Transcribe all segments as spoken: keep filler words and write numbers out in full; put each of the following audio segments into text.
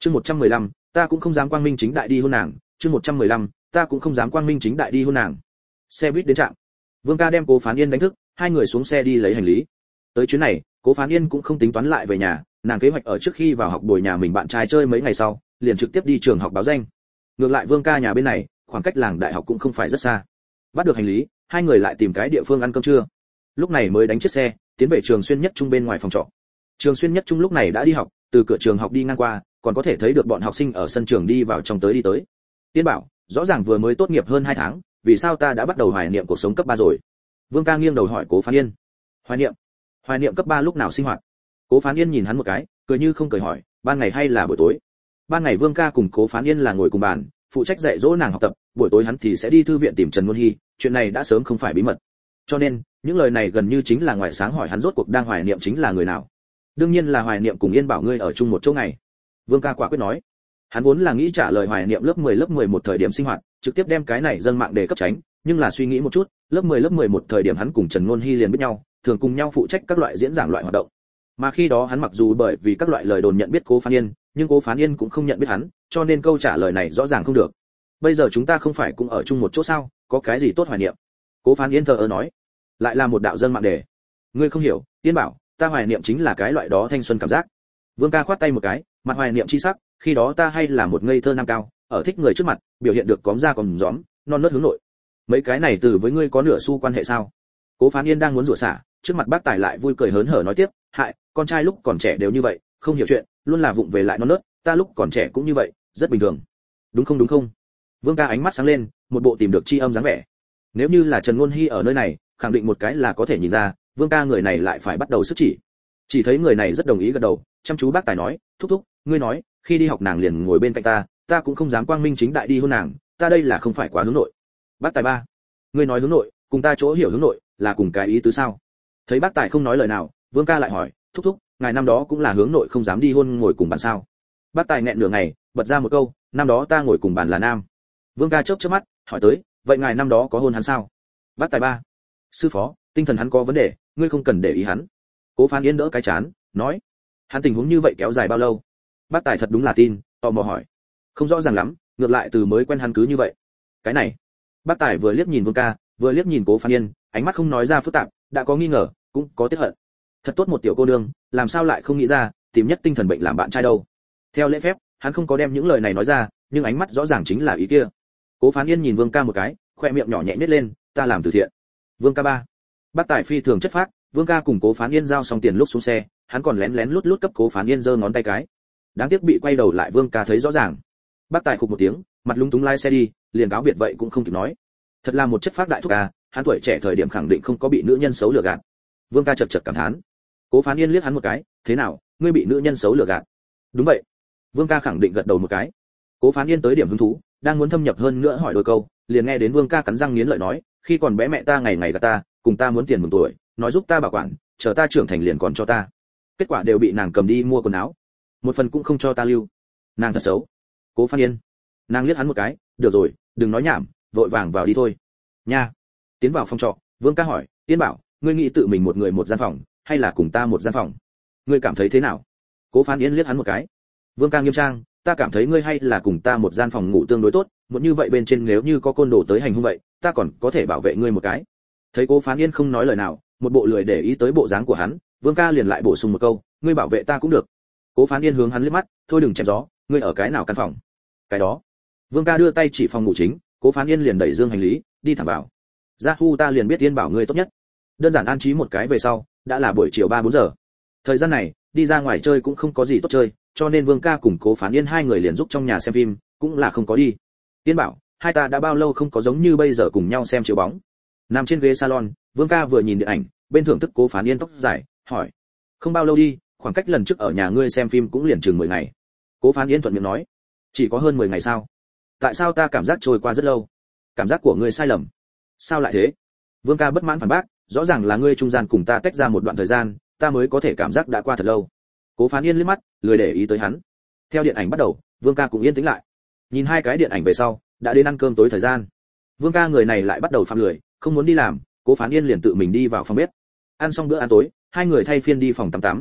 Chương một trăm mười lăm, ta cũng không dám quang minh chính đại đi hôn nàng. Chương một trăm mười lăm, ta cũng không dám quang minh chính đại đi hôn nàng. Xe buýt đến trạm. Vương Ca đem Cố Phán Yên đánh thức, hai người xuống xe đi lấy hành lý. Tới chuyến này, Cố Phán Yên cũng không tính toán lại về nhà, nàng kế hoạch ở trước khi vào học bồi nhà mình bạn trai chơi mấy ngày sau, liền trực tiếp đi trường học báo danh. Ngược lại Vương Ca nhà bên này, khoảng cách làng đại học cũng không phải rất xa. Bắt được hành lý, hai người lại tìm cái địa phương ăn cơm trưa. Lúc này mới đánh chiếc xe, tiến về trường xuyên nhất trung bên ngoài phòng trọ. Trường xuyên nhất trung lúc này đã đi học, từ cửa trường học đi ngang qua, còn có thể thấy được bọn học sinh ở sân trường đi vào trong tới đi tới. Tiên bảo, rõ ràng vừa mới tốt nghiệp hơn hai tháng, vì sao ta đã bắt đầu hoài niệm cuộc sống cấp ba rồi? Vương Ca nghiêng đầu hỏi Cố Phán Yên. Hoài niệm? Hoài niệm cấp ba lúc nào sinh hoạt? Cố Phán Yên nhìn hắn một cái, cười như không cười hỏi, ban ngày hay là buổi tối? Ban ngày Vương Ca cùng Cố Phán Yên là ngồi cùng bàn, phụ trách dạy dỗ nàng học tập, buổi tối hắn thì sẽ đi thư viện tìm Trần Luân Hi, chuyện này đã sớm không phải bí mật. Cho nên, những lời này gần như chính là ngoài sáng hỏi hắn rốt cuộc đang hoài niệm chính là người nào. Đương nhiên là hoài niệm cùng Yên Bảo ngươi ở chung một chỗ ngày. Vương Ca quả quyết nói. Hắn vốn là nghĩ trả lời hoài niệm lớp mười lớp mười một thời điểm sinh hoạt, trực tiếp đem cái này dâng mạng để cấp tránh, nhưng là suy nghĩ một chút, lớp mười lớp mười một thời điểm hắn cùng Trần Luân Hi liền biết nhau, thường cùng nhau phụ trách các loại diễn giảng loại hoạt động. Mà khi đó hắn mặc dù bởi vì các loại lời đồn nhận biết Cố Phán Yên, nhưng Cố Phán Yên cũng không nhận biết hắn, cho nên câu trả lời này rõ ràng không được. Bây giờ chúng ta không phải cũng ở chung một chỗ sao, có cái gì tốt hoài niệm? Cố Phán Yên thờ ơ nói. Lại là một đạo dâng mạng đề. Ngươi không hiểu, Yên Bảo, ta hoài niệm chính là cái loại đó thanh xuân cảm giác. Vương Ca khoát tay một cái, mặt hoài niệm chi sắc, khi đó ta hay là một ngây thơ nam cao, ở thích người trước mặt, biểu hiện được cóm ra còm gióm, non nớt hướng nội. Mấy cái này từ với ngươi có nửa xu quan hệ sao? Cố Phán Yên đang muốn rủa xả, trước mặt bác Tài lại vui cười hớn hở nói tiếp, hại, con trai lúc còn trẻ đều như vậy, không hiểu chuyện, luôn là vụng về lại non nớt, ta lúc còn trẻ cũng như vậy, rất bình thường. Đúng không đúng không? Vương Ca ánh mắt sáng lên, một bộ tìm được chi âm dáng vẻ. Nếu như là Trần Luân Hi ở nơi này, khẳng định một cái là có thể nhìn ra, Vương Ca người này lại phải bắt đầu sức chỉ. Chỉ thấy người này rất đồng ý gật đầu, chăm chú bác Tài nói, thúc thúc, ngươi nói, khi đi học nàng liền ngồi bên cạnh ta, ta cũng không dám quang minh chính đại đi hôn nàng, ta đây là không phải quá hướng nội. Bác Tài ba, ngươi nói hướng nội, cùng ta chỗ hiểu hướng nội, là cùng cái ý tứ sao? Thấy bác Tài không nói lời nào, Vương Ca lại hỏi, thúc thúc, ngài năm đó cũng là hướng nội không dám đi hôn ngồi cùng bàn sao? Bác Tài nghẹn nửa ngày, bật ra một câu, năm đó ta ngồi cùng bàn là nam. Vương Ca chớp chớp mắt, hỏi tới, vậy ngài năm đó có hôn hắn sao? Bác Tài ba, sư phó, tinh thần hắn có vấn đề, ngươi không cần để ý hắn. Cố Phán Yên đỡ cái chán, nói, hắn tình huống như vậy kéo dài bao lâu? Bác Tài thật đúng là tin, tò mò hỏi, không rõ ràng lắm, ngược lại từ mới quen hắn cứ như vậy. Cái này, bác Tài vừa liếc nhìn Vương Ca, vừa liếc nhìn Cố Phán Yên, ánh mắt không nói ra phức tạp, đã có nghi ngờ, cũng có tiếc hận. Thật tốt một tiểu cô nương, làm sao lại không nghĩ ra, tìm nhất tinh thần bệnh làm bạn trai đâu? Theo lễ phép, hắn không có đem những lời này nói ra, nhưng ánh mắt rõ ràng chính là ý kia. Cố Phán Yên nhìn Vương Ca một cái, khoe miệng nhỏ nhẹ nhếch lên, ta làm từ thiện. Vương Ca ba, bác Tài phi thường chất phác, Vương Ca cùng Cố Phán Yên giao xong tiền lúc xuống xe, hắn còn lén lén lút lút cấp Cố Phán Yên giơ ngón tay cái. Đáng tiếc bị quay đầu lại Vương Ca thấy rõ ràng. Bác Tài khục một tiếng, mặt lúng túng lái xe đi, liền cáo biệt vậy cũng không kịp nói. Thật là một chất phác đại thúc à, hắn tuổi trẻ thời điểm khẳng định không có bị nữ nhân xấu lừa gạt. Vương Ca chật chật cảm thán. Cố Phán Yên liếc hắn một cái, thế nào, ngươi bị nữ nhân xấu lừa gạt? Đúng vậy. Vương Ca khẳng định gật đầu một cái. Cố Phán Yên tới điểm hứng thú, đang muốn thâm nhập hơn nữa hỏi đôi câu, liền nghe đến Vương Ca cắn răng nghiến lợi nói, khi còn bé mẹ ta ngày ngày gạt ta, cùng ta muốn tiền mừng tuổi, nói giúp ta bảo quản, chờ ta trưởng thành liền còn cho ta. Kết quả đều bị nàng cầm đi mua quần áo, một phần cũng không cho ta lưu. Nàng thật xấu. Cố Phán Yên. Nàng liếc hắn một cái, được rồi, đừng nói nhảm, vội vàng vào đi thôi. Nha. Tiến vào phòng trọ, Vương Ca hỏi, Tiên Bảo, ngươi nghĩ tự mình một người một gian phòng, hay là cùng ta một gian phòng? Ngươi cảm thấy thế nào? Cố Phán Yên liếc hắn một cái. Vương Ca nghiêm trang, ta cảm thấy ngươi hay là cùng ta một gian phòng ngủ tương đối tốt, muốn như vậy bên trên nếu như có côn đồ tới hành hung vậy, ta còn có thể bảo vệ ngươi một cái. Thấy Cố Phán Yên không nói lời nào, một bộ lười để ý tới bộ dáng của hắn, Vương Ca liền lại bổ sung một câu, ngươi bảo vệ ta cũng được. Cố Phán Yên hướng hắn liếc mắt, thôi đừng chém gió, ngươi ở cái nào căn phòng? Cái đó. Vương Ca đưa tay chỉ phòng ngủ chính, Cố Phán Yên liền đẩy dương hành lý, đi thẳng vào. Ra Hu ta liền biết Tiên Bảo ngươi tốt nhất. Đơn giản an trí một cái về sau, đã là buổi chiều ba bốn giờ. Thời gian này, đi ra ngoài chơi cũng không có gì tốt chơi, cho nên Vương Ca cùng Cố Phán Yên hai người liền giúp trong nhà xem phim, cũng là không có đi. Tiên Bảo, hai ta đã bao lâu không có giống như bây giờ cùng nhau xem chiếu bóng. Nằm trên ghế salon, Vương Ca vừa nhìn điện ảnh, bên thưởng thức Cố Phán Yên tóc dài, hỏi, không bao lâu đi, khoảng cách lần trước ở nhà ngươi xem phim cũng liền chừng mười ngày. Cố Phán Yên thuận miệng nói, chỉ có hơn mười ngày sao? Tại sao ta cảm giác trôi qua rất lâu? Cảm giác của ngươi sai lầm. Sao lại thế? Vương Ca bất mãn phản bác, rõ ràng là ngươi trung gian cùng ta tách ra một đoạn thời gian, ta mới có thể cảm giác đã qua thật lâu. Cố Phán Yên liếc mắt, lười để ý tới hắn. Theo điện ảnh bắt đầu, Vương Ca cũng yên tĩnh lại. Nhìn hai cái điện ảnh về sau, đã đến ăn cơm tối thời gian. Vương Ca người này lại bắt đầu phạm lười, không muốn đi làm, Cố Phán Yên liền tự mình đi vào phòng bếp. Ăn xong bữa ăn tối, hai người thay phiên đi phòng tắm tắm.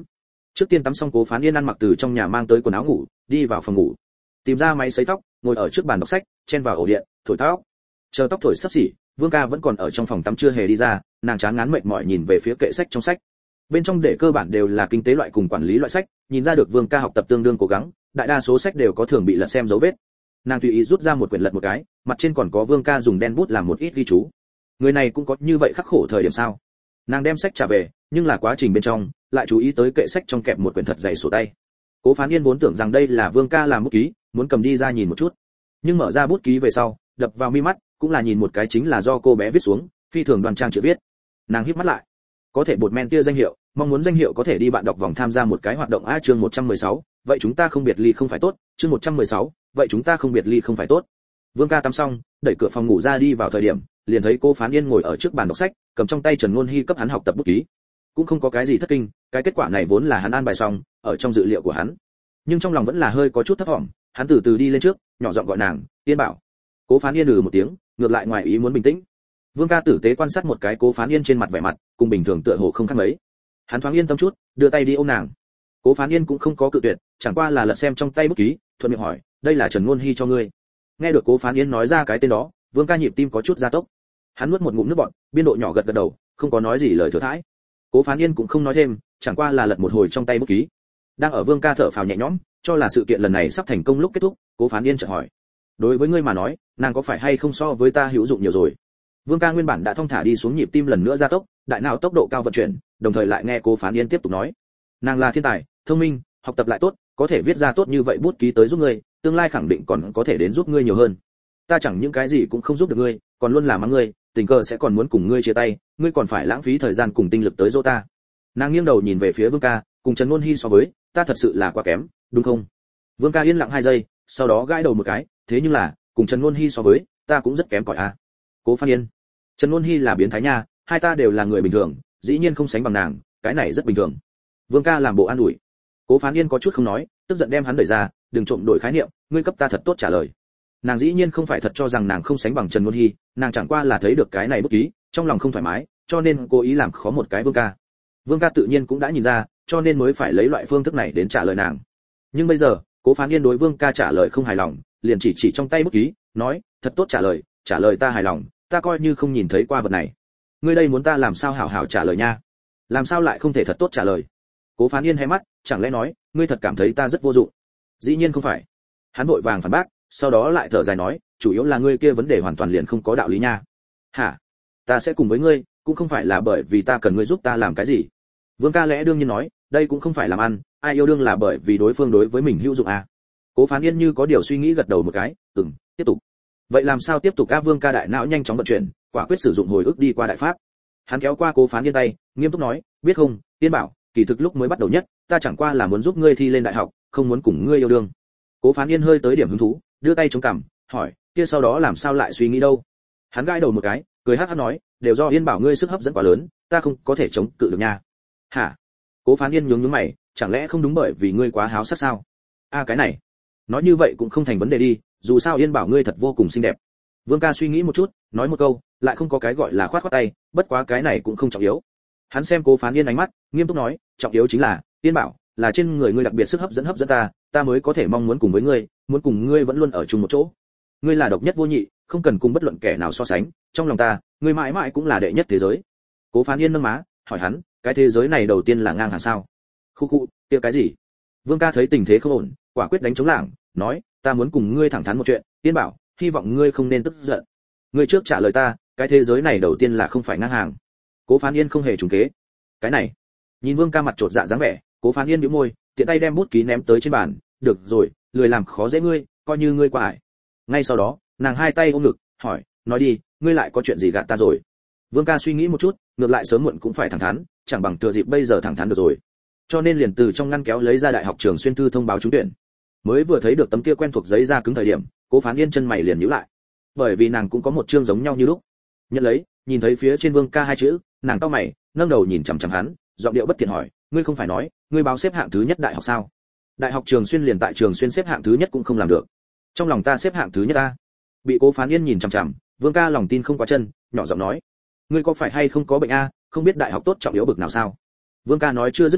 Trước tiên tắm xong, Cố Phán Yên ăn mặc từ trong nhà mang tới quần áo ngủ, đi vào phòng ngủ, tìm ra máy sấy tóc, ngồi ở trước bàn đọc sách, chen vào ổ điện, thổi tóc. Chờ tóc thổi sắp xỉ, Vương Ca vẫn còn ở trong phòng tắm chưa hề đi ra, nàng chán ngán mệt mỏi nhìn về phía kệ sách trong sách. Bên trong để cơ bản đều là kinh tế loại cùng quản lý loại sách, nhìn ra được Vương Ca học tập tương đương cố gắng, đại đa số sách đều có thường bị lật xem dấu vết. Nàng tùy ý rút ra một quyển lật một cái, mặt trên còn có Vương Ca dùng đen bút làm một ít ghi chú. Người này cũng có như vậy khắc khổ thời điểm sao? Nàng đem sách trả về, nhưng là quá trình bên trong lại chú ý tới kệ sách trong kẹp một quyển thật dày sổ tay. Cố Phán Yên vốn tưởng rằng đây là Vương Ca làm bút ký, muốn cầm đi ra nhìn một chút, nhưng mở ra bút ký về sau, đập vào mi mắt cũng là nhìn một cái chính là do cô bé viết xuống, phi thường đoan trang chữ viết. Nàng híp mắt lại, có thể bột men kia danh hiệu, mong muốn danh hiệu có thể đi bạn đọc vòng tham gia một cái hoạt động. A chương một trăm mười sáu, vậy chúng ta không biệt ly không phải tốt. Chương một trăm mười sáu, vậy chúng ta không biệt ly không phải tốt. Vương Ca tắm xong, đẩy cửa phòng ngủ ra đi vào thời điểm, liền thấy Cố Phán Yên ngồi ở trước bàn đọc sách, cầm trong tay Trần Ngôn Hi cấp hắn học tập bút ký. Cũng không có cái gì thất kinh, cái kết quả này vốn là hắn an bài xong, ở trong dự liệu của hắn. Nhưng trong lòng vẫn là hơi có chút thấp vọng, hắn từ từ đi lên trước, nhỏ giọng gọi nàng, "Yên Bảo." Cố Phán Yên ừ một tiếng, ngược lại ngoài ý muốn bình tĩnh. Vương Ca tử tế quan sát một cái Cố Phán Yên trên mặt vẻ mặt, cùng bình thường tựa hồ không khác mấy. Hắn thoáng yên tâm chút, đưa tay đi ôm nàng. Cố Phán Yên cũng không có cự tuyệt, chẳng qua là lật xem trong tay bút ký, thuận miệng hỏi, "Đây là Trần Ngôn Hi cho ngươi?" Nghe được Cố Phán Yên nói ra cái tên đó, Vương Ca nhịp tim có chút gia tốc. Hắn nuốt một ngụm nước bọt, biên độ nhỏ gật gật đầu, không có nói gì lời thừa thãi. Cố Phán Yên cũng không nói thêm, chẳng qua là lật một hồi trong tay bút ký. Đang ở Vương Ca thở phào nhẹ nhõm, cho là sự kiện lần này sắp thành công lúc kết thúc, Cố Phán Yên chợt hỏi, "Đối với ngươi mà nói, nàng có phải hay không so với ta hữu dụng nhiều rồi?" Vương Ca nguyên bản đã thong thả đi xuống, nhịp tim lần nữa gia tốc, đại não tốc độ cao vận chuyển, đồng thời lại nghe Cố Phán Yên tiếp tục nói, "Nàng là thiên tài, thông minh, học tập lại tốt, có thể viết ra tốt như vậy bút ký tới giúp ngươi, tương lai khẳng định còn có thể đến giúp ngươi nhiều hơn. Ta chẳng những cái gì cũng không giúp được ngươi, còn luôn làm mắng ngươi, tình cờ sẽ còn muốn cùng ngươi chia tay, ngươi còn phải lãng phí thời gian cùng tinh lực tới dỗ ta." Nàng nghiêng đầu nhìn về phía Vương Ca, cùng Trần Ngôn Hi so với, ta thật sự là quá kém, đúng không? Vương Ca yên lặng hai giây, sau đó gãi đầu một cái, thế nhưng là, cùng Trần Ngôn Hi so với, ta cũng rất kém cỏi a. Cố Phán Yên, Trần Ngôn Hi là biến thái nha, hai ta đều là người bình thường, dĩ nhiên không sánh bằng nàng, cái này rất bình thường. Vương Ca làm bộ an ủi. Cố Phán Yên có chút không nói, tức giận đem hắn đẩy ra, đừng trộm đổi khái niệm, ngươi cấp ta thật tốt trả lời. Nàng dĩ nhiên không phải thật cho rằng nàng không sánh bằng Trần Ngôn Hi, nàng chẳng qua là thấy được cái này bút ký, trong lòng không thoải mái, cho nên cố ý làm khó một cái Vương Ca. Vương Ca tự nhiên cũng đã nhìn ra, cho nên mới phải lấy loại phương thức này đến trả lời nàng. Nhưng bây giờ, Cố Phán Yên đối Vương Ca trả lời không hài lòng, liền chỉ chỉ trong tay bút ký, nói, thật tốt trả lời, trả lời ta hài lòng, ta coi như không nhìn thấy qua vật này. Ngươi đây muốn ta làm sao hảo hảo trả lời nha? Làm sao lại không thể thật tốt trả lời? Cố Phán Yên hé mắt, chẳng lẽ nói, ngươi thật cảm thấy ta rất vô dụng? Dĩ nhiên không phải. Hắn vội vàng phản bác, sau đó lại thở dài nói, chủ yếu là ngươi kia vấn đề hoàn toàn liền không có đạo lý nha. Hả? Ta sẽ cùng với ngươi, cũng không phải là bởi vì ta cần ngươi giúp ta làm cái gì. Vương Ca lẽ đương nhiên nói, đây cũng không phải làm ăn, ai yêu đương là bởi vì đối phương đối với mình hữu dụng à. Cố Phán Yên như có điều suy nghĩ gật đầu một cái, ừm, tiếp tục. Vậy làm sao tiếp tục? A Vương Ca đại não nhanh chóng vận chuyển, quả quyết sử dụng hồi ức đi qua đại pháp. Hắn kéo qua Cố Phán Yên tay, nghiêm túc nói, biết không, Yên Bảo, kỳ thực lúc mới bắt đầu nhất, ta chẳng qua là muốn giúp ngươi thi lên đại học, không muốn cùng ngươi yêu đương. Cố Phán Yên hơi tới điểm hứng thú, đưa tay chống cằm, hỏi, kia sau đó làm sao lại suy nghĩ đâu? Hắn gãi đầu một cái, cười hắc hắc nói, đều do Yên Bảo ngươi sức hấp dẫn quá lớn, ta không có thể chống cự được nha. Hả? Cố Phán Yên nhướng nhướng mày, chẳng lẽ không đúng bởi vì ngươi quá háo sắc sao? A à, cái này, nói như vậy cũng không thành vấn đề đi, dù sao Yên Bảo ngươi thật vô cùng xinh đẹp. Vương Ca suy nghĩ một chút, nói một câu, lại không có cái gọi là khoát khoát tay, bất quá cái này cũng không trọng yếu. Hắn xem Cố Phán Yên ánh mắt, nghiêm túc nói, trọng yếu chính là, Yên Bảo, là trên người ngươi đặc biệt sức hấp dẫn hấp dẫn ta, ta mới có thể mong muốn cùng với ngươi, muốn cùng ngươi vẫn luôn ở chung một chỗ. Ngươi là độc nhất vô nhị, không cần cùng bất luận kẻ nào so sánh, trong lòng ta, ngươi mãi mãi cũng là đệ nhất thế giới. Cố Phán Yên nâng má, hỏi hắn, cái thế giới này đầu tiên là ngang hàng sao? Khu khu, kia cái gì? Vương Ca thấy tình thế không ổn, quả quyết đánh chống lảng, nói, ta muốn cùng ngươi thẳng thắn một chuyện, Yên Bảo, hy vọng ngươi không nên tức giận. Ngươi trước trả lời ta, cái thế giới này đầu tiên là không phải ngang hàng. Cố Phán Yên không hề trùng kế. Cái này, nhìn Vương Ca mặt trột dạ dáng vẻ, Cố Phán Yên nhíu môi, tiện tay đem bút ký ném tới trên bàn, được rồi, lười làm khó dễ ngươi, coi như ngươi qua ải. Ngay sau đó, nàng hai tay ôm ngực, hỏi, nói đi, ngươi lại có chuyện gì gạt ta rồi? Vương Ca suy nghĩ một chút, ngược lại sớm muộn cũng phải thẳng thắn, chẳng bằng thừa dịp bây giờ thẳng thắn được rồi. Cho nên liền từ trong ngăn kéo lấy ra đại học Trường Xuyên thư thông báo trúng tuyển. Mới vừa thấy được tấm kia quen thuộc giấy da cứng thời điểm, Cố Phán Yên chân mày liền nhíu lại, bởi vì nàng cũng có một chương giống nhau như lúc. Nhận lấy, nhìn thấy phía trên Vương Ca hai chữ, nàng cau mày, nâng đầu nhìn chằm chằm hắn, giọng điệu bất thiện hỏi, ngươi không phải nói, ngươi báo xếp hạng thứ nhất đại học sao? Đại học Trường Xuyên liền tại Trường Xuyên xếp hạng thứ nhất cũng không làm được. Trong lòng ta xếp hạng thứ nhất ta. Bị Cố Phán Yên nhìn chằm chằm, Vương Ca lòng tin không quá chân, nhỏ giọng nói, ngươi có phải hay không có bệnh a, không biết đại học tốt trọng yếu bực nào sao? Vương Ca nói chưa dứt lời,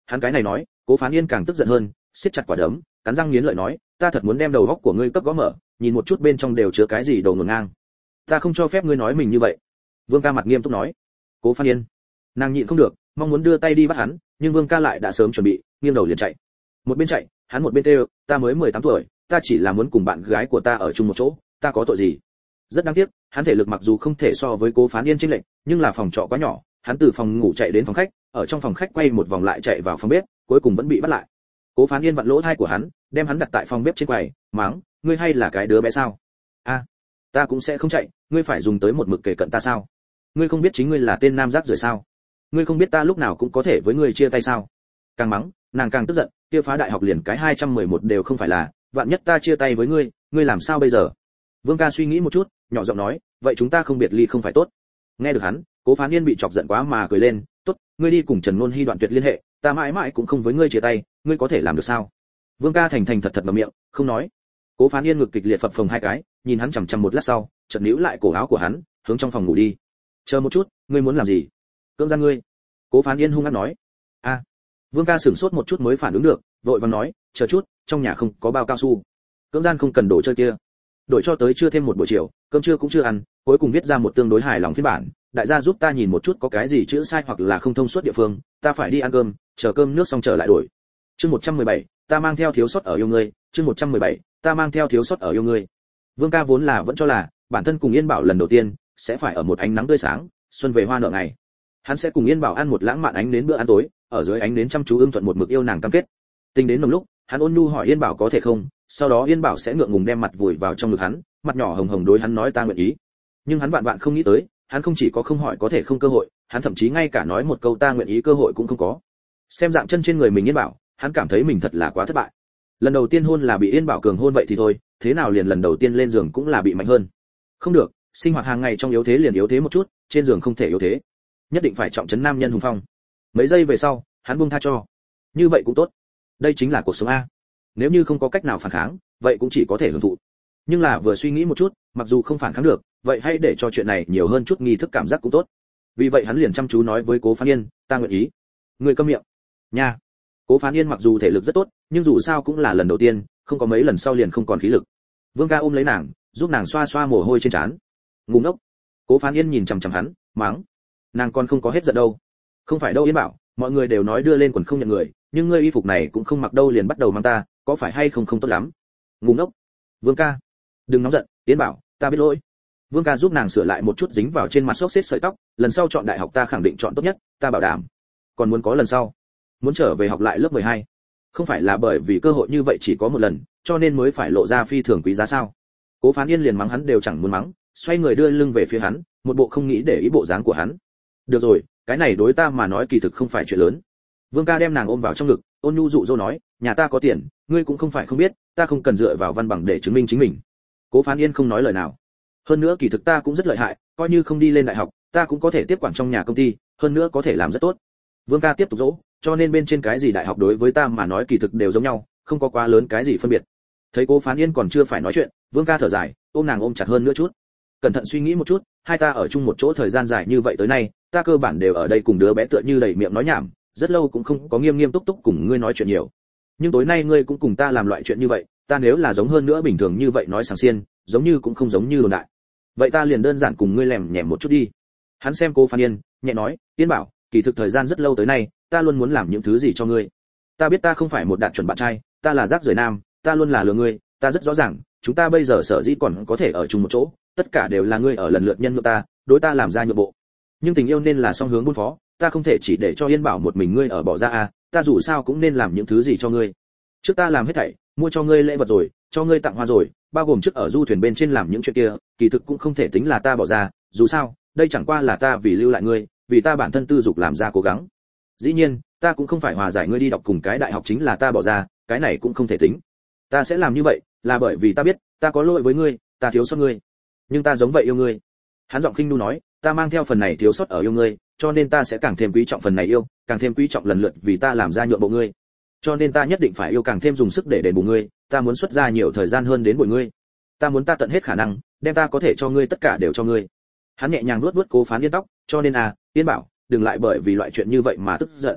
Hắn cái này nói, Cố Phán Yên càng tức giận hơn, siết chặt quả đấm, cắn răng nghiến lợi nói, ta thật muốn đem đầu óc của ngươi cấp gõ mở, nhìn một chút bên trong đều chứa cái gì đồ ngổn ngang. Ta không cho phép ngươi nói mình như vậy. Vương ca mặt nghiêm túc nói. Cố Phán Yên, nàng nhịn không được, mong muốn đưa tay đi bắt hắn, nhưng Vương ca lại đã sớm chuẩn bị, nghiêng đầu liền chạy. Một bên chạy, hắn một bên kêu, ta mới mười tám tuổi, ta chỉ là muốn cùng bạn gái của ta ở chung một chỗ, ta có tội gì? Rất đáng tiếc, hắn thể lực mặc dù không thể so với Cố Phán Yên chênh lệch, nhưng là phòng trọ quá nhỏ, hắn từ phòng ngủ chạy đến phòng khách, ở trong phòng khách quay một vòng lại chạy vào phòng bếp, cuối cùng vẫn bị bắt lại. Cố Phán Yên vặn lỗ tai của hắn, đem hắn đặt tại phòng bếp trên quầy, mắng, ngươi hay là cái đứa bé sao? A, à, ta cũng sẽ không chạy, ngươi phải dùng tới một mực kề cận ta sao? Ngươi không biết chính ngươi là tên nam rác rưởi sao? Ngươi không biết ta lúc nào cũng có thể với ngươi chia tay sao? Càng mắng, nàng càng tức giận, kia phá đại học liền cái hai trăm mười một đều không phải là, vạn nhất ta chia tay với ngươi, ngươi làm sao bây giờ? Vương ca suy nghĩ một chút, nhỏ giọng nói, vậy chúng ta không biệt ly không phải tốt? Nghe được hắn, Cố Phán Yên bị chọc giận quá mà cười lên, tốt, ngươi đi cùng Trần Nôn Hi đoạn tuyệt liên hệ, ta mãi mãi cũng không với ngươi chia tay, ngươi có thể làm được sao? Vương ca thành thành thật thật ngậm miệng, không nói. Cố Phán Yên ngực kịch liệt phập phồng hai cái, nhìn hắn chằm chằm một lát sau, chợt níu lại cổ áo của hắn, hướng trong phòng ngủ đi. Chờ một chút, ngươi muốn làm gì? Cưỡng gian ngươi. Cố Phán Yên hung hăng nói. A. À. Vương ca sửng sốt một chút mới phản ứng được, vội vàng nói, chờ chút, trong nhà không có bao cao su. Cưỡng gian không cần đồ chơi kia. Đổi cho tới chưa thêm một buổi chiều, cơm trưa cũng chưa ăn, cuối cùng viết ra một tương đối hài lòng phiên bản, đại gia giúp ta nhìn một chút có cái gì chữ sai hoặc là không thông suốt địa phương, ta phải đi ăn cơm, chờ cơm nước xong trở lại đổi. Chương một trăm mười bảy, ta mang theo thiếu sót ở yêu ngươi, chương một trăm mười bảy, ta mang theo thiếu sót ở yêu ngươi. Vương ca vốn là vẫn cho là bản thân cùng Yên Bảo lần đầu tiên sẽ phải ở một ánh nắng tươi sáng, xuân về hoa nở ngày. Hắn sẽ cùng Yên Bảo ăn một lãng mạn ánh đến bữa ăn tối, ở dưới ánh đến chăm chú ưng thuận một mực yêu nàng cam kết. Tính đến nồng lúc, hắn ôn nhu hỏi Yên Bảo có thể không, sau đó Yên Bảo sẽ ngượng ngùng đem mặt vùi vào trong ngực hắn, mặt nhỏ hồng hồng đối hắn nói ta nguyện ý. Nhưng hắn vạn vạn không nghĩ tới, hắn không chỉ có không hỏi có thể không cơ hội, hắn thậm chí ngay cả nói một câu ta nguyện ý cơ hội cũng không có. Xem dạng chân trên người mình Yên Bảo, hắn cảm thấy mình thật là quá thất bại. Lần đầu tiên hôn là bị Yên Bảo cường hôn vậy thì thôi, thế nào liền lần đầu tiên lên giường cũng là bị mạnh hơn. Không được, sinh hoạt hàng ngày trong yếu thế liền yếu thế một chút, trên giường không thể yếu thế. Nhất định phải trọng trấn nam nhân hùng phong. Mấy giây về sau, hắn buông tha cho. Như vậy cũng tốt. Đây chính là cuộc sống a. Nếu như không có cách nào phản kháng, vậy cũng chỉ có thể hưởng thụ. Nhưng là vừa suy nghĩ một chút, mặc dù không phản kháng được, vậy hãy để cho chuyện này nhiều hơn chút nghi thức cảm giác cũng tốt. Vì vậy hắn liền chăm chú nói với Cố Phán Yên, ta nguyện ý. Người câm miệng. Nha. Cố Phán Yên mặc dù thể lực rất tốt, nhưng dù sao cũng là lần đầu tiên, không có mấy lần sau liền không còn khí lực. Vương ca ôm lấy nàng, giúp nàng xoa xoa mồ hôi trên trán. Ngu ngốc. Cố Phán Yên nhìn chằm chằm hắn, mắng. Nàng còn không có hết giận đâu. Không phải đâu Yên Bảo, mọi người đều nói đưa lên quần không nhận người, nhưng ngươi y phục này cũng không mặc đâu liền bắt đầu mang ta, có phải hay không không tốt lắm. Ngu ngốc. Vương ca, đừng nóng giận, Yên Bảo, ta biết lỗi. Vương ca giúp nàng sửa lại một chút dính vào trên mặt xốc xếp sợi tóc, lần sau chọn đại học ta khẳng định chọn tốt nhất, ta bảo đảm. Còn muốn có lần sau, muốn trở về học lại lớp mười hai. Không phải là bởi vì cơ hội như vậy chỉ có một lần, cho nên mới phải lộ ra phi thường quý giá sao? Cố Phán Yên liền mắng hắn đều chẳng muốn mắng, xoay người đưa lưng về phía hắn, một bộ không nghĩ để ý bộ dáng của hắn. Được rồi, cái này đối ta mà nói kỳ thực không phải chuyện lớn. Vương ca đem nàng ôm vào trong ngực, ôn nhu dụ dỗ nói, nhà ta có tiền, ngươi cũng không phải không biết, ta không cần dựa vào văn bằng để chứng minh chính mình. Cố Phán Yên không nói lời nào. Hơn nữa kỳ thực ta cũng rất lợi hại, coi như không đi lên đại học, ta cũng có thể tiếp quản trong nhà công ty, hơn nữa có thể làm rất tốt. Vương ca tiếp tục dỗ, cho nên bên trên cái gì đại học đối với ta mà nói kỳ thực đều giống nhau, không có quá lớn cái gì phân biệt. Thấy Cố Phán Yên còn chưa phải nói chuyện, Vương ca thở dài, ôm nàng ôm chặt hơn nữa chút. Cẩn thận suy nghĩ một chút, hai ta ở chung một chỗ thời gian dài như vậy tới nay, ta cơ bản đều ở đây cùng đứa bé tựa như đầy miệng nói nhảm, rất lâu cũng không có nghiêm nghiêm túc túc cùng ngươi nói chuyện nhiều. Nhưng tối nay ngươi cũng cùng ta làm loại chuyện như vậy, ta nếu là giống hơn nữa bình thường như vậy nói sảng xiên, giống như cũng không giống như đồn đại. Vậy ta liền đơn giản cùng ngươi lèm nhèm một chút đi. Hắn xem Cố Phán Yên, nhẹ nói, Yên Bảo, kỳ thực thời gian rất lâu tới nay, ta luôn muốn làm những thứ gì cho ngươi. Ta biết ta không phải một đạt chuẩn bạn trai, ta là rác rưởi nam, ta luôn là lừa ngươi, ta rất rõ ràng, chúng ta bây giờ sở dĩ còn có thể ở chung một chỗ, tất cả đều là ngươi ở lần lượt nhân nhượng ta, đối ta làm ra nhượng bộ. Nhưng tình yêu nên là song hướng buôn phó, ta không thể chỉ để cho Yên Bảo một mình ngươi ở bỏ ra à, ta dù sao cũng nên làm những thứ gì cho ngươi. Trước ta làm hết thảy, mua cho ngươi lễ vật rồi, cho ngươi tặng hoa rồi, bao gồm trước ở du thuyền bên trên làm những chuyện kia, kỳ thực cũng không thể tính là ta bỏ ra, dù sao, đây chẳng qua là ta vì lưu lại ngươi, vì ta bản thân tư dục làm ra cố gắng. Dĩ nhiên, ta cũng không phải hòa giải ngươi đi đọc cùng cái đại học chính là ta bỏ ra, cái này cũng không thể tính. Ta sẽ làm như vậy, là bởi vì ta biết, ta có lỗi với ngươi, ta thiếu sót ngươi. Nhưng ta giống vậy yêu ngươi. Hắn giọng khinh nu nói, ta mang theo phần này thiếu sót ở yêu ngươi, cho nên ta sẽ càng thêm quý trọng phần này yêu, càng thêm quý trọng lần lượt vì ta làm ra nhượng bộ ngươi. Cho nên ta nhất định phải yêu càng thêm dùng sức để đền bù ngươi, ta muốn xuất ra nhiều thời gian hơn đến bồi ngươi. Ta muốn ta tận hết khả năng, đem ta có thể cho ngươi tất cả đều cho ngươi. Hắn nhẹ nhàng vuốt vuốt Cố Phán Yên tóc, cho nên à, Yên Bảo, đừng lại bởi vì loại chuyện như vậy mà tức giận.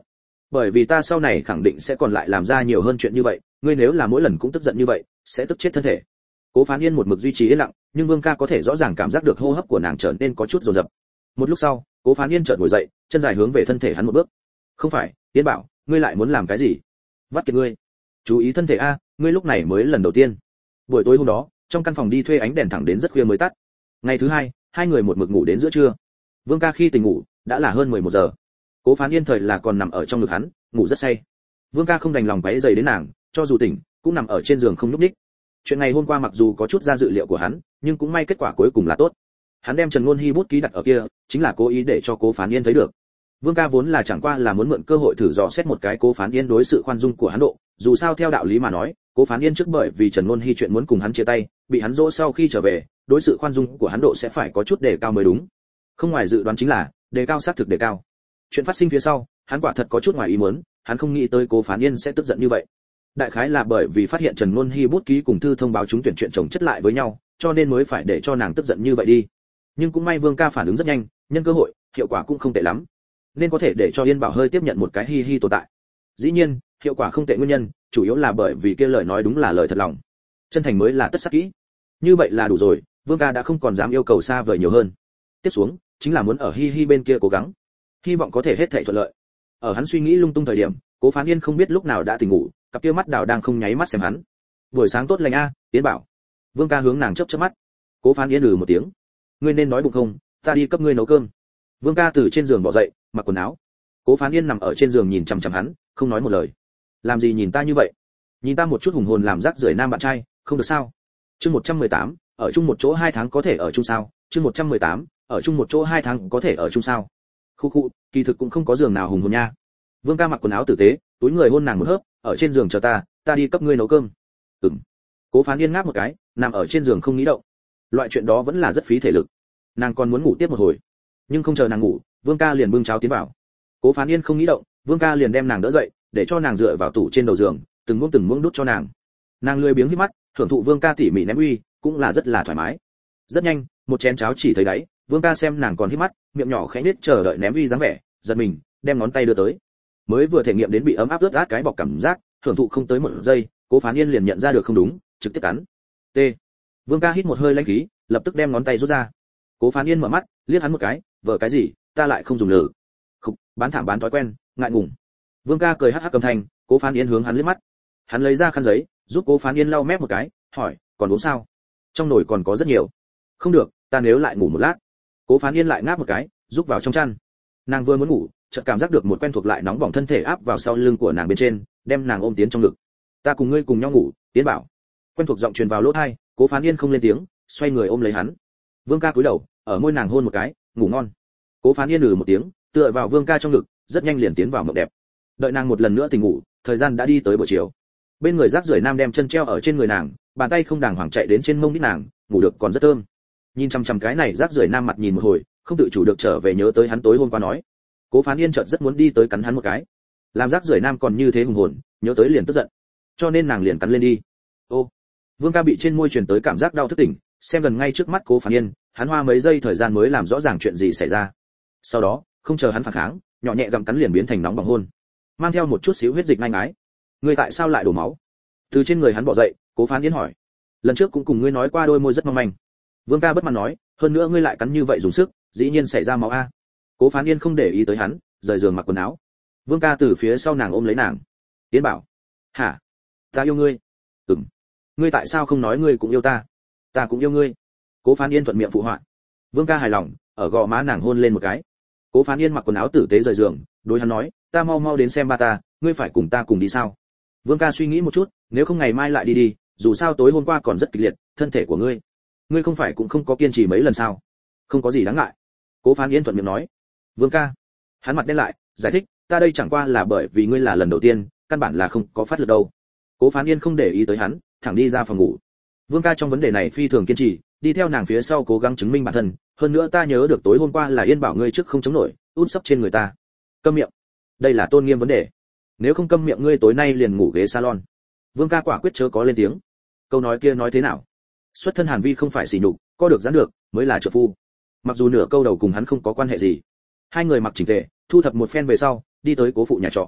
bởi vì ta sau này khẳng định sẽ còn lại làm ra nhiều hơn chuyện như vậy, ngươi nếu là mỗi lần cũng tức giận như vậy sẽ tức chết thân thể. Cố Phán Yên một mực duy trì yên lặng, nhưng Vương Ca có thể rõ ràng cảm giác được hô hấp của nàng trở nên có chút dồn dập. Một lúc sau, Cố Phán Yên chợt ngồi dậy, chân dài hướng về thân thể hắn một bước. Không phải, Yên Bảo, ngươi lại muốn làm cái gì? Vắt kiệt ngươi. Chú ý thân thể a, ngươi lúc này mới lần đầu tiên. Buổi tối hôm đó, trong căn phòng đi thuê ánh đèn thẳng đến rất khuya mới tắt. Ngày thứ hai, hai người một mực ngủ đến giữa trưa. Vương Ca khi tỉnh ngủ đã là hơn mười một giờ. Cố Phán Yên thời là còn nằm ở trong ngực hắn, ngủ rất say. Vương Ca không đành lòng quấy rầy đến nàng, cho dù tỉnh, cũng nằm ở trên giường không nhúc nhích. Chuyện ngày hôm qua mặc dù có chút ra dự liệu của hắn, nhưng cũng may kết quả cuối cùng là tốt. Hắn đem Trần Ngôn Hi bút ký đặt ở kia, chính là cố ý để cho Cố Phán Yên thấy được. Vương Ca vốn là chẳng qua là muốn mượn cơ hội thử dò xét một cái Cố Phán Yên đối sự khoan dung của hắn độ, dù sao theo đạo lý mà nói, Cố Phán Yên trước bởi vì Trần Ngôn Hi chuyện muốn cùng hắn chia tay, bị hắn dỗ sau khi trở về, đối sự khoan dung của hắn độ sẽ phải có chút đề cao mới đúng. Không ngoài dự đoán chính là, đề cao xác thực đề cao. Chuyện phát sinh phía sau, hắn quả thật có chút ngoài ý muốn, hắn không nghĩ tới Cố Phán Yên sẽ tức giận như vậy. Đại khái là bởi vì phát hiện Trần Ngôn Hi bút ký cùng thư thông báo trúng tuyển chuyện chồng chất lại với nhau, cho nên mới phải để cho nàng tức giận như vậy đi. Nhưng cũng may Vương Ca phản ứng rất nhanh, nhân cơ hội, hiệu quả cũng không tệ lắm, nên có thể để cho Yên Bảo hơi tiếp nhận một cái hi hi tồn tại. Dĩ nhiên, hiệu quả không tệ nguyên nhân, chủ yếu là bởi vì kia lời nói đúng là lời thật lòng, chân thành mới là tất sắc kỹ. Như vậy là đủ rồi, Vương Ca đã không còn dám yêu cầu xa vời nhiều hơn. Tiếp xuống, chính là muốn ở hi hi bên kia cố gắng, hy vọng có thể hết thảy thuận lợi. Ở hắn suy nghĩ lung tung thời điểm, Cố Phán Yên không biết lúc nào đã tỉnh ngủ, cặp kia mắt đào đang không nháy mắt xem hắn. Buổi sáng tốt lành a, Yến Bảo. Vương Ca hướng nàng chớp chớp mắt. Cố Phán Yên ừ một tiếng. Ngươi nên nói bụng không, ta đi cấp ngươi nấu cơm. Vương Ca từ trên giường bò dậy, mặc quần áo. Cố Phán Yên nằm ở trên giường nhìn chằm chằm hắn, không nói một lời. Làm gì nhìn ta như vậy? Nhìn ta một chút hùng hồn làm rác rưởi nam bạn trai, không được sao? Chương một trăm mười tám, ở chung một chỗ hai tháng có thể ở chung sao? Chương một trăm mười tám, ở chung một chỗ hai tháng có thể ở chung sao? Khu khu, kỳ thực cũng không có giường nào hùng hồn nha. Vương Ca mặc quần áo tử tế, túi người hôn nàng một hớp, ở trên giường chờ ta, ta đi cấp ngươi nấu cơm. Ừm. Cố Phán Yên ngáp một cái, nằm ở trên giường không nghĩ động. Loại chuyện đó vẫn là rất phí thể lực. Nàng còn muốn ngủ tiếp một hồi, nhưng không chờ nàng ngủ, Vương Ca liền bưng cháo tiến vào. Cố Phán Yên không nghĩ động, Vương Ca liền đem nàng đỡ dậy, để cho nàng dựa vào tủ trên đầu giường, từng muỗng từng muỗng đút cho nàng. Nàng lười biếng híp mắt, thưởng thụ Vương Ca tỉ mỉ ném uy, cũng là rất là thoải mái. Rất nhanh, một chén cháo chỉ thấy đáy, Vương Ca xem nàng còn híp mắt, miệng nhỏ khẽ nết chờ đợi ném uy dáng vẻ, giật mình, đem ngón tay đưa tới. Mới vừa thể nghiệm đến bị ấm áp ướt át cái bọc cảm giác, thưởng thụ không tới một giây, Cố Phán Yên liền nhận ra được không đúng, trực tiếp cắn. T. Vương Ca hít một hơi lãnh khí, lập tức đem ngón tay rút ra. Cố Phán Yên mở mắt, liếc hắn một cái, vợ cái gì, ta lại không dùng lử. Khục, bán thảm bán thói quen, ngại ngùng. Vương Ca cười hắc hắc cầm thanh, Cố Phán Yên hướng hắn liếc mắt. Hắn lấy ra khăn giấy, giúp Cố Phán Yên lau mép một cái, hỏi, còn uống sao? Trong nồi còn có rất nhiều. Không được, ta nếu lại ngủ một lát. Cố Phán Yên lại ngáp một cái, giúp vào trong chăn. Nàng vừa muốn ngủ, chợt cảm giác được một quen thuộc lại nóng bỏng thân thể áp vào sau lưng của nàng bên trên, đem nàng ôm tiến trong ngực. Ta cùng ngươi cùng nhau ngủ, Tiến Bảo. Quen thuộc giọng truyền vào lỗ tai, Cố Phán Yên không lên tiếng, xoay người ôm lấy hắn. Vương Ca cúi đầu, ở môi nàng hôn một cái, ngủ ngon. Cố Phán Yên ừ một tiếng, tựa vào Vương Ca trong ngực, rất nhanh liền tiến vào mộng đẹp. Đợi nàng một lần nữa tỉnh ngủ, thời gian đã đi tới buổi chiều. Bên người rác rưởi nam đem chân treo ở trên người nàng, bàn tay không đàng hoàng chạy đến trên mông đít nàng, ngủ được còn rất thơm. Nhìn chằm chằm cái này rác rưởi nam mặt nhìn một hồi, không tự chủ được trở về nhớ tới hắn tối hôm qua nói. Cố Phán Yên chợt rất muốn đi tới cắn hắn một cái. Làm rác rưởi nam còn như thế hùng hồn, nhớ tới liền tức giận, cho nên nàng liền cắn lên đi. Ô. Vương Ca bị trên môi truyền tới cảm giác đau thức tỉnh, xem gần ngay trước mắt Cố Phán Yên, hắn hoa mấy giây thời gian mới làm rõ ràng chuyện gì xảy ra. Sau đó, không chờ hắn phản kháng, nhỏ nhẹ gặm cắn liền biến thành nóng bỏng hôn, mang theo một chút xíu huyết dịch nhanh ái. Ngươi tại sao lại đổ máu? Từ trên người hắn bò dậy, Cố Phán Yên hỏi. Lần trước cũng cùng ngươi nói qua đôi môi rất mong manh. Vương Ca bất mãn nói, hơn nữa ngươi lại cắn như vậy dùng sức, dĩ nhiên xảy ra máu a. Cố Phán Yên không để ý tới hắn, rời giường mặc quần áo. Vương Ca từ phía sau nàng ôm lấy nàng. Tiến Bảo. Hả? Ta yêu ngươi. Ừm. Ngươi tại sao không nói ngươi cũng yêu ta? Ta cũng yêu ngươi. Cố Phán Yên thuận miệng phụ họa. Vương Ca hài lòng, ở gò má nàng hôn lên một cái. Cố Phán Yên mặc quần áo tử tế rời giường, đối hắn nói, ta mau mau đến xem ba ta, ngươi phải cùng ta cùng đi sao? Vương Ca suy nghĩ một chút, nếu không ngày mai lại đi đi, dù sao tối hôm qua còn rất kịch liệt, thân thể của ngươi, ngươi không phải cũng không có kiên trì mấy lần sao? Không có gì đáng ngại. Cố Phán Yên thuận miệng nói. Vương Ca. Hắn mặt đen lại, giải thích, ta đây chẳng qua là bởi vì ngươi là lần đầu tiên, căn bản là không có phát lực đâu. Cố Phán Yên không để ý tới hắn, thẳng đi ra phòng ngủ. Vương Ca trong vấn đề này phi thường kiên trì, đi theo nàng phía sau cố gắng chứng minh bản thân, hơn nữa ta nhớ được tối hôm qua là Yên bảo ngươi trước không chống nổi, út sấp trên người ta. Câm miệng. Đây là tôn nghiêm vấn đề. Nếu không câm miệng ngươi tối nay liền ngủ ghế salon. Vương Ca quả quyết chớ có lên tiếng. Câu nói kia nói thế nào? Xuất thân Hàn Vi không phải sỉ nhục, có được giãn được mới là trợ phu. Mặc dù nửa câu đầu cùng hắn không có quan hệ gì. Hai người mặc chỉnh tề, thu thập một phen về sau, đi tới cố phụ nhà trọ.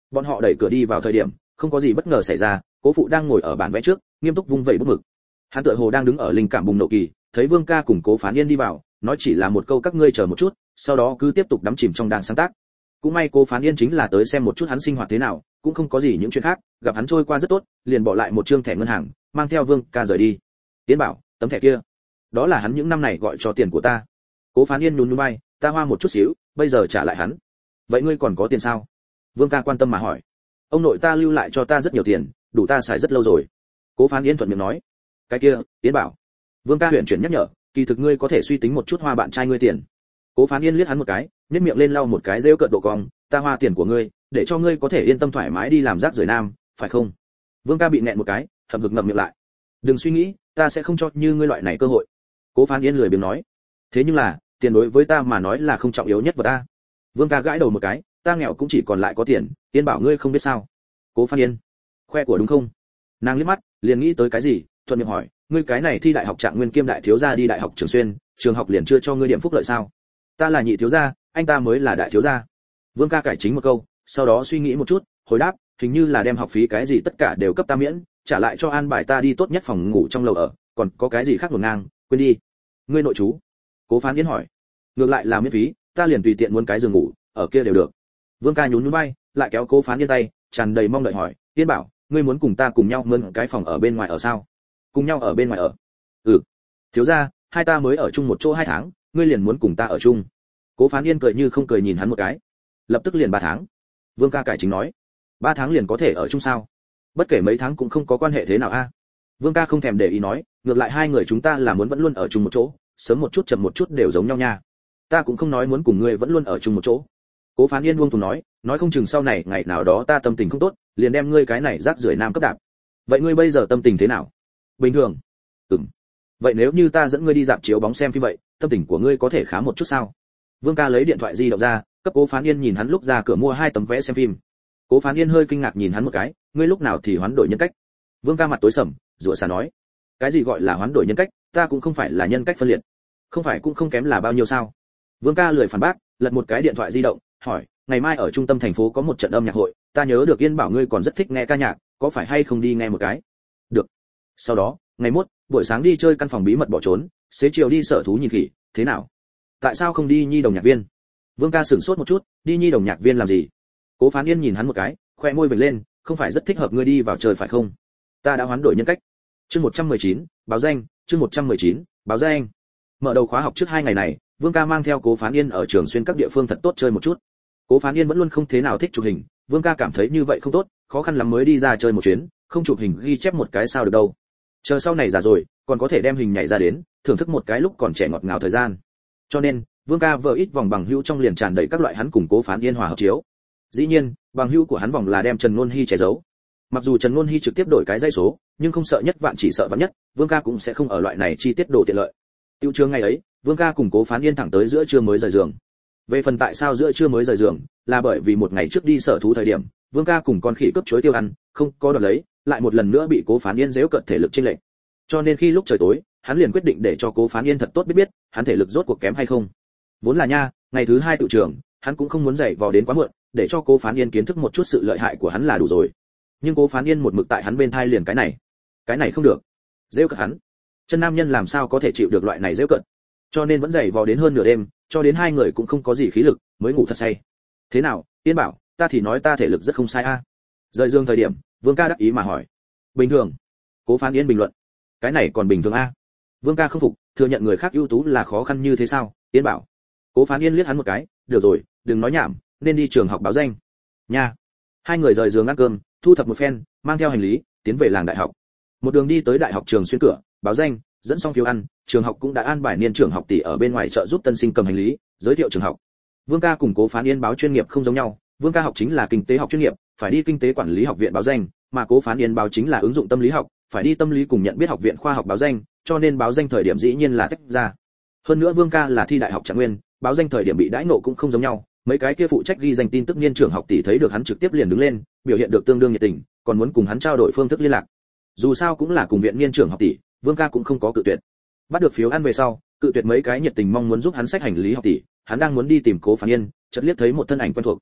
Bọn họ đẩy cửa đi vào thời điểm, không có gì bất ngờ xảy ra, Cố phụ đang ngồi ở bàn vẽ trước, nghiêm túc vung vẩy bút mực. Hắn tựa hồ đang đứng ở linh cảm bùng nổ kỳ, thấy Vương Ca cùng Cố Phán Yên đi vào, nói chỉ là một câu các ngươi chờ một chút, sau đó cứ tiếp tục đắm chìm trong đang sáng tác. Cũng may Cố Phán Yên chính là tới xem một chút hắn sinh hoạt thế nào, cũng không có gì những chuyện khác, gặp hắn trôi qua rất tốt, liền bỏ lại một trương thẻ ngân hàng, mang theo Vương Ca rời đi. Tiến bảo, tấm thẻ kia, đó là hắn những năm này gọi cho tiền của ta. Cố Phán Yên nhún nhún vai, ta hoa một chút xíu, bây giờ trả lại hắn. Vậy ngươi còn có tiền sao? Vương Ca quan tâm mà hỏi. Ông nội ta lưu lại cho ta rất nhiều tiền, đủ ta xài rất lâu rồi. Cố Phán Yên thuận miệng nói. Cái kia, Tiến bảo. Vương Ca huyền chuyển nhắc nhở, kỳ thực ngươi có thể suy tính một chút hoa bạn trai ngươi tiền. Cố Phán Yên liếc hắn một cái, nhếch miệng lên lau một cái rêu cợt độ cong, ta hoa tiền của ngươi, để cho ngươi có thể yên tâm thoải mái đi làm rác rưởi nam, phải không? Vương Ca bị nẹn một cái, hậm hực ngậm miệng lại. Đừng suy nghĩ, ta sẽ không cho như ngươi loại này cơ hội. Cố Phán Yên lười biếng nói. Thế nhưng là, tiền đối với ta mà nói là không trọng yếu nhất của ta. Vương Ca gãi đầu một cái, ta nghèo cũng chỉ còn lại có tiền, Yên bảo ngươi không biết sao? Cố Phán Yên, khoe của đúng không? Nàng liếc mắt, liền nghĩ tới cái gì, thuận miệng hỏi, ngươi cái này thi đại học trạng nguyên kiêm đại thiếu gia đi đại học Trường Xuyên, trường học liền chưa cho ngươi điểm phúc lợi sao? Ta là nhị thiếu gia, anh ta mới là đại thiếu gia. Vương Ca cải chính một câu, sau đó suy nghĩ một chút, hồi đáp, hình như là đem học phí cái gì tất cả đều cấp ta miễn, trả lại cho an bài ta đi tốt nhất phòng ngủ trong lầu ở, còn có cái gì khác ngổn ngang, quên đi. Ngươi nội chú? Cố Phán Yên hỏi. Ngược lại là miễn phí, ta liền tùy tiện muốn cái giường ngủ, ở kia đều được. Vương Ca nhún nhún vai, lại kéo Cố Phán Yên tay, tràn đầy mong đợi hỏi, Yên bảo, ngươi muốn cùng ta cùng nhau mướn cái phòng ở bên ngoài ở sao? Cùng nhau ở bên ngoài ở? Ừ. Thiếu gia, hai ta mới ở chung một chỗ hai tháng, ngươi liền muốn cùng ta ở chung? Cố Phán Yên cười như không cười nhìn hắn một cái. Lập tức liền ba tháng. Vương Ca cải chính nói. Ba tháng liền có thể ở chung sao? Bất kể mấy tháng cũng không có quan hệ thế nào a? Vương Ca không thèm để ý nói, ngược lại hai người chúng ta là muốn vẫn luôn ở chung một chỗ, sớm một chút chậm một chút đều giống nhau nha. Ta cũng không nói muốn cùng ngươi vẫn luôn ở chung một chỗ. Cố Phán Yên buông tùng nói, nói không chừng sau này ngày nào đó ta tâm tình không tốt, liền đem ngươi cái này rác rưởi nam cấp đạp. Vậy ngươi bây giờ tâm tình thế nào? Bình thường. Ừm. Vậy nếu như ta dẫn ngươi đi dạp chiếu bóng xem phim vậy, tâm tình của ngươi có thể khá một chút sao? Vương Ca lấy điện thoại di động ra, cấp Cố Phán Yên nhìn hắn lúc ra cửa mua hai tấm vé xem phim. Cố Phán Yên hơi kinh ngạc nhìn hắn một cái, ngươi lúc nào thì hoán đổi nhân cách? Vương Ca mặt tối sầm, rủa xả nói, cái gì gọi là hoán đổi nhân cách, ta cũng không phải là nhân cách phân liệt. Không phải cũng không kém là bao nhiêu sao? Vương Ca lười phản bác, lật một cái điện thoại di động, hỏi, ngày mai ở trung tâm thành phố có một trận âm nhạc hội, ta nhớ được Yên bảo ngươi còn rất thích nghe ca nhạc, có phải hay không đi nghe một cái? Được. Sau đó, ngày mốt, buổi sáng đi chơi căn phòng bí mật bỏ trốn, xế chiều đi sở thú nhìn khỉ, thế nào? Tại sao không đi nhi đồng nhạc viên? Vương Ca sửng sốt một chút, đi nhi đồng nhạc viên làm gì? Cố Phán Yên nhìn hắn một cái, khoe môi vểnh lên, không phải rất thích hợp ngươi đi vào chơi phải không? Ta đã hoán đổi nhân cách. Chương một trăm mười chín, báo danh, chương một trăm mười chín, báo danh. Mở đầu khóa học trước hai ngày này, Vương Ca mang theo Cố Phán Yên ở Trường Xuyên các địa phương thật tốt chơi một chút. Cố Phán Yên vẫn luôn không thế nào thích chụp hình, Vương Ca cảm thấy như vậy không tốt, khó khăn lắm mới đi ra chơi một chuyến, không chụp hình ghi chép một cái sao được đâu. Chờ sau này già rồi, còn có thể đem hình nhảy ra đến, thưởng thức một cái lúc còn trẻ ngọt ngào thời gian. Cho nên, Vương Ca vợ ít vòng bằng hữu trong liền tràn đầy các loại hắn cùng Cố Phán Yên hòa hợp chiếu. Dĩ nhiên, bằng hữu của hắn vòng là đem Trần Nôn Hi che giấu. Mặc dù Trần Nôn Hi trực tiếp đổi cái dãy số, nhưng không sợ nhất vạn chỉ sợ vạn nhất, Vương Ca cũng sẽ không ở loại này chi tiết đồ tiện lợi. Tiêu trường ngày ấy, Vương Ca cùng Cố Phán Yên thẳng tới giữa trưa mới rời giường. Về phần tại sao giữa trưa mới rời giường, là bởi vì một ngày trước đi sở thú thời điểm, Vương Ca cùng con khỉ cướp chuối tiêu ăn, không có đoạt lấy, lại một lần nữa bị Cố Phán Yên giễu cợt thể lực chênh lệch. Cho nên khi lúc trời tối, hắn liền quyết định để cho Cố Phán Yên thật tốt biết biết, hắn thể lực rốt cuộc kém hay không. Vốn là nha, ngày thứ hai tự trường, hắn cũng không muốn dậy vò đến quá muộn, để cho Cố Phán Yên kiến thức một chút sự lợi hại của hắn là đủ rồi. Nhưng Cố Phán Yên một mực tại hắn bên thai liền cái này, cái này không được, giễu cợt hắn. Chân nam nhân làm sao có thể chịu được loại này giễu cợt. Cho nên vẫn dậy vò đến hơn nửa đêm, cho đến hai người cũng không có gì khí lực, mới ngủ thật say. Thế nào, Yên bảo, ta thì nói ta thể lực rất không sai a. À. Rời giường thời điểm, Vương Ca đắc ý mà hỏi. Bình thường. Cố Phán Yên bình luận. Cái này còn bình thường a? À? Vương Ca không phục, thừa nhận người khác ưu tú là khó khăn như thế sao? Yên bảo. Cố Phán Yên liếc hắn một cái, được rồi, đừng nói nhảm, nên đi trường học báo danh. Nha. Hai người rời giường ăn cơm, thu thập một phen, mang theo hành lý, tiến về làng đại học. Một đường đi tới đại học Trường Xuyên cửa, báo danh, dẫn xong phiếu ăn, trường học cũng đã an bài niên trưởng học tỷ ở bên ngoài trợ giúp tân sinh cầm hành lý, giới thiệu trường học. Vương Ca cùng Cố Phán Yên báo chuyên nghiệp không giống nhau, Vương Ca học chính là kinh tế học chuyên nghiệp, phải đi kinh tế quản lý học viện báo danh, mà Cố Phán Yên báo chính là ứng dụng tâm lý học, phải đi tâm lý cùng nhận biết học viện khoa học báo danh, cho nên báo danh thời điểm dĩ nhiên là tách ra. Hơn nữa Vương Ca là thi đại học trạng nguyên, báo danh thời điểm bị đãi ngộ cũng không giống nhau, mấy cái kia phụ trách ghi danh tin tức niên trưởng học tỷ thấy được hắn trực tiếp liền đứng lên, biểu hiện được tương đương nhiệt tình, còn muốn cùng hắn trao đổi phương thức liên lạc. Dù sao cũng là cùng viện niên trưởng học tỷ, Vương Ca cũng không có cự tuyệt. Bắt được phiếu ăn về sau, cự tuyệt mấy cái nhiệt tình mong muốn giúp hắn xách hành lý học tỷ, hắn đang muốn đi tìm Cố Phán Yên, chợt liếc thấy một thân ảnh quen thuộc.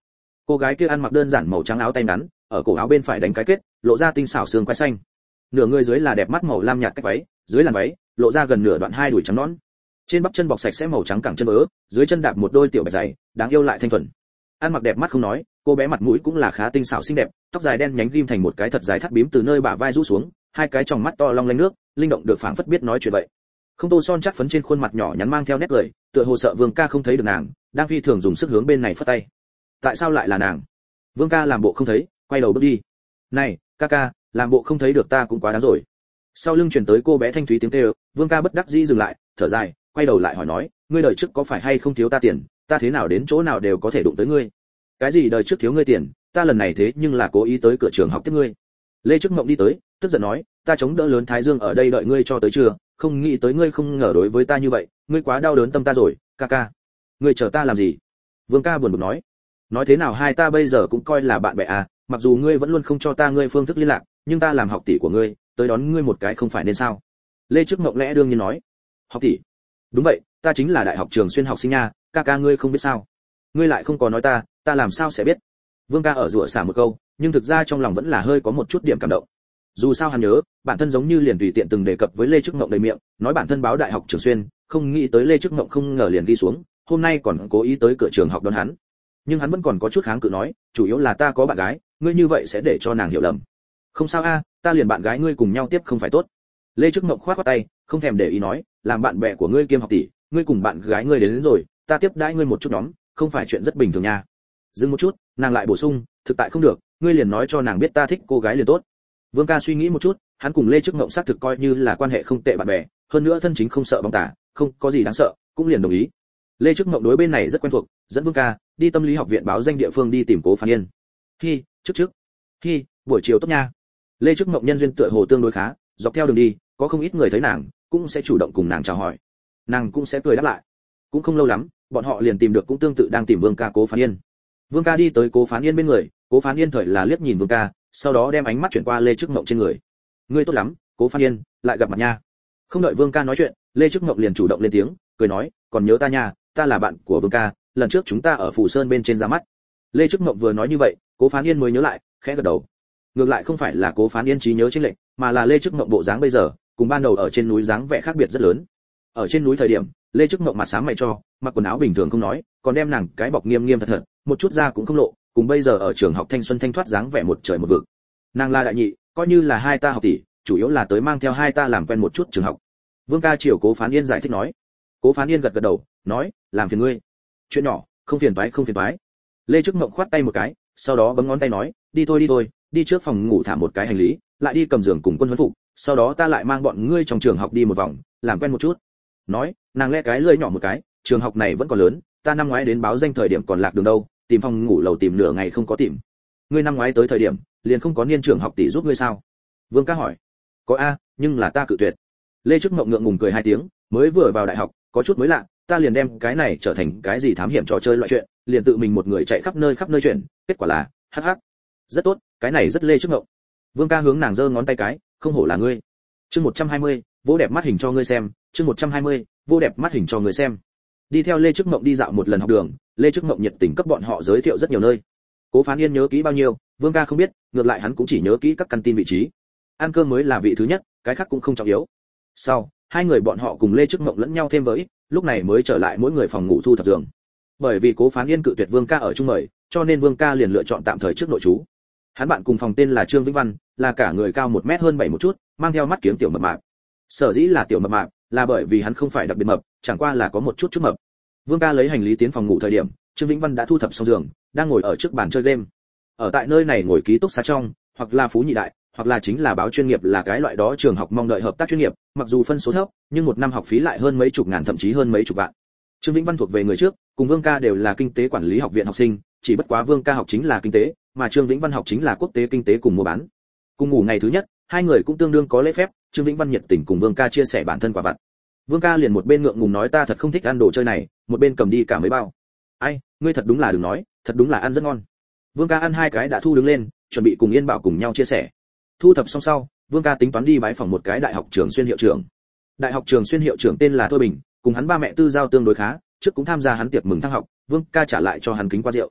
Cô gái kia ăn mặc đơn giản màu trắng áo tay ngắn, ở cổ áo bên phải đánh cái kết, lộ ra tinh xảo xương quai xanh. Nửa người dưới là đẹp mắt màu lam nhạt cách váy, dưới làn váy lộ ra gần nửa đoạn hai đùi trắng nõn. Trên bắp chân bọc sạch sẽ màu trắng cẳng chân bớ, dưới chân đạp một đôi tiểu bạch giày, đáng yêu lại thanh thuần. Ăn mặc đẹp mắt không nói, cô bé mặt mũi cũng là khá tinh xảo xinh đẹp, tóc dài đen nhánh ghim thành một cái thật dài thắt bím từ nơi bả vai rũ xuống, hai cái tròng mắt to long lanh nước, linh động được phảng phất biết nói chuyện vậy. Không tô son chắc phấn trên khuôn mặt nhỏ nhắn mang theo nét cười, tựa hồ sợ Vương Ca không thấy được nàng, đang phi thường dùng sức hướng bên này phất tay. Tại sao lại là nàng? Vương Ca làm bộ không thấy, quay đầu bước đi. Này, ca ca, làm bộ không thấy được ta cũng quá đáng rồi. Sau lưng truyền tới cô bé thanh thúy tiếng kêu, Vương Ca bất đắc dĩ dừng lại, thở dài, quay đầu lại hỏi nói, ngươi đời trước có phải hay không thiếu ta tiền, ta thế nào đến chỗ nào đều có thể đụng tới ngươi. Cái gì đời trước thiếu ngươi tiền, ta lần này thế nhưng là cố ý tới cửa trường học tiếp ngươi. Lê Trức Mộng đi tới, tức giận nói, ta chống đỡ lớn Thái Dương ở đây đợi ngươi cho tới trưa, không nghĩ tới ngươi không ngờ đối với ta như vậy, ngươi quá đau đớn tâm ta rồi, ca ca. Ngươi chờ ta làm gì? Vương Ca buồn bực nói. Nói thế nào hai ta bây giờ cũng coi là bạn bè à, mặc dù ngươi vẫn luôn không cho ta ngươi phương thức liên lạc, nhưng ta làm học tỷ của ngươi, tới đón ngươi một cái không phải nên sao? Lê Trức Mộng lẽ đương nhiên nói. Học tỷ? Đúng vậy, ta chính là đại học trường xuyên học sinh nha, ca ca ngươi không biết sao? Ngươi lại không có nói ta, ta làm sao sẽ biết? Vương Ca ở rủa xả một câu, nhưng thực ra trong lòng vẫn là hơi có một chút điểm cảm động. Dù sao hắn nhớ, bản thân giống như liền tùy tiện từng đề cập với Lê Trức Mộng đầy miệng, nói bản thân báo đại học trường xuyên, không nghĩ tới Lê Trức Mộng không ngờ liền đi xuống, hôm nay còn cố ý tới cửa trường học đón hắn. Nhưng hắn vẫn còn có chút kháng cự nói, chủ yếu là ta có bạn gái, ngươi như vậy sẽ để cho nàng hiểu lầm. Không sao a, ta liền bạn gái ngươi cùng nhau tiếp không phải tốt. Lê Trức Mộng khoát khoát tay, không thèm để ý nói, làm bạn bè của ngươi kiêm học tỷ, ngươi cùng bạn gái ngươi đến, đến rồi, ta tiếp đãi ngươi một chút nhóm, không phải chuyện rất bình thường nha. Dừng một chút, nàng lại bổ sung, thực tại không được, ngươi liền nói cho nàng biết ta thích cô gái liền tốt. Vương Ca suy nghĩ một chút, hắn cùng Lê Trức Mộng xác thực coi như là quan hệ không tệ bạn bè, hơn nữa thân chính không sợ bóng tả, không có gì đáng sợ, cũng liền đồng ý. Lê Trức Mộng đối bên này rất quen thuộc, dẫn Vương Ca đi tâm lý học viện báo danh địa phương đi tìm Cố Phán Yên. Hi, trước trước. Hi, buổi chiều tốt nha. Lê Trức Mộng nhân duyên tựa hồ tương đối khá, dọc theo đường đi, có không ít người thấy nàng, cũng sẽ chủ động cùng nàng chào hỏi. Nàng cũng sẽ cười đáp lại. Cũng không lâu lắm, bọn họ liền tìm được cũng tương tự đang tìm Vương Ca Cố Phán Yên. Vương Ca đi tới Cố Phán Yên bên người, Cố Phán Yên thời là liếc nhìn Vương Ca, sau đó đem ánh mắt chuyển qua Lê Trức Mộng trên người. Ngươi tốt lắm, Cố Phán Yên, lại gặp mặt nha. Không đợi Vương Ca nói chuyện, Lê Trức Mộng liền chủ động lên tiếng, cười nói, còn nhớ ta nha, ta là bạn của Vương Ca, lần trước chúng ta ở Phủ Sơn bên trên ra mắt. Lê Trức Mộng vừa nói như vậy, Cố Phán Yên mới nhớ lại, khẽ gật đầu. Ngược lại không phải là Cố Phán Yên trí nhớ chênh lệch, mà là Lê Trức Mộng bộ dáng bây giờ, cùng ban đầu ở trên núi dáng vẻ khác biệt rất lớn. Ở trên núi thời điểm, Lê Trức Mộng mặt sáng mày cho, mặc quần áo bình thường không nói, còn đem nàng cái bọc nghiêm nghiêm thật thật, một chút da cũng không lộ, cùng bây giờ ở trường học thanh xuân thanh thoát dáng vẻ một trời một vực. Nàng là đại nhị, coi như là hai ta học tỷ, chủ yếu là tới mang theo hai ta làm quen một chút trường học. Vương Ca chiều Cố Phán Yên giải thích nói. Cố Phán Yên gật gật đầu, nói, làm phiền ngươi. Chuyện nhỏ, không phiền toái không phiền toái. Lê Trức Mộng khoát tay một cái, sau đó bấm ngón tay nói, đi thôi đi thôi, đi trước phòng ngủ thả một cái hành lý, lại đi cầm giường cùng quân huấn phục, sau đó ta lại mang bọn ngươi trong trường học đi một vòng, làm quen một chút. Nói, nàng le cái lưỡi nhỏ một cái, trường học này vẫn còn lớn, ta năm ngoái đến báo danh thời điểm còn lạc đường đâu, tìm phòng ngủ lầu tìm nửa ngày không có tìm. Ngươi năm ngoái tới thời điểm, liền không có niên trưởng học tỷ giúp ngươi sao? Vương Ca hỏi. Có a, nhưng là ta cự tuyệt. Lê Trức Mộng ngượng ngùng cười hai tiếng, mới vừa vào đại học, có chút mới lạ, ta liền đem cái này trở thành cái gì thám hiểm trò chơi loại chuyện, liền tự mình một người chạy khắp nơi khắp nơi chuyển, kết quả là, hắc hắc. Rất tốt, cái này rất Lê Trức Mộng. Vương Ca hướng nàng giơ ngón tay cái, không hổ là ngươi. Chương một trăm hai mươi, vô đẹp mắt hình cho ngươi xem, chương một trăm hai mươi, vô đẹp mắt hình cho ngươi xem. Đi theo Lê Trức Mộng đi dạo một lần học đường, Lê Trức Mộng nhiệt tình cấp bọn họ giới thiệu rất nhiều nơi. Cố Phán Yên nhớ kỹ bao nhiêu, Vương Ca không biết, ngược lại hắn cũng chỉ nhớ kỹ các căn tin vị trí. Ăn cơm mới là vị thứ nhất, cái khác cũng không trọng yếu. Sau, hai người bọn họ cùng Lê Trức Mộng lẫn nhau thêm với, lúc này mới trở lại mỗi người phòng ngủ thu thập giường. Bởi vì Cố Phán Yên cự tuyệt Vương Ca ở chung mời, cho nên Vương Ca liền lựa chọn tạm thời trước nội trú. Hắn bạn cùng phòng tên là Trương Vĩnh Văn, là cả người cao một mét hơn bảy một chút, mang theo mắt kiếng tiểu mập mạp. Sở dĩ là tiểu mập mạp, là bởi vì hắn không phải đặc biệt mập, chẳng qua là có một chút chút mập. Vương Ca lấy hành lý tiến phòng ngủ thời điểm, Trương Vĩnh Văn đã thu thập xong giường, đang ngồi ở trước bàn chơi game. Ở tại nơi này ngồi ký túc xá trong, hoặc là phú nhị đại, hoặc là chính là báo chuyên nghiệp là cái loại đó trường học mong đợi hợp tác chuyên nghiệp, mặc dù phân số thấp, nhưng một năm học phí lại hơn mấy chục ngàn thậm chí hơn mấy chục vạn. Trương Vĩnh Văn thuộc về người trước, cùng Vương Ca đều là kinh tế quản lý học viện học sinh, chỉ bất quá Vương Ca học chính là kinh tế, mà Trương Vĩnh Văn học chính là quốc tế kinh tế cùng mua bán. Cùng ngủ ngày thứ nhất, hai người cũng tương đương có lễ phép, Trương Vĩnh Văn nhiệt tình cùng Vương Ca chia sẻ bản thân quả vặt. Vương Ca liền một bên ngượng ngùng nói ta thật không thích ăn đồ chơi này, một bên cầm đi cả mấy bao. Ai, ngươi thật đúng là đừng nói, thật đúng là ăn rất ngon. Vương Ca ăn hai cái đã thu đứng lên, chuẩn bị cùng Yên Bảo cùng nhau chia sẻ. Thu thập xong sau, Vương Ca tính toán đi bái phỏng một cái đại học trường xuyên hiệu trưởng. Đại học trường xuyên hiệu trưởng tên là Thôi Bình, cùng hắn ba mẹ tư giao tương đối khá, trước cũng tham gia hắn tiệc mừng thăng học, Vương Ca trả lại cho hắn kính qua rượu.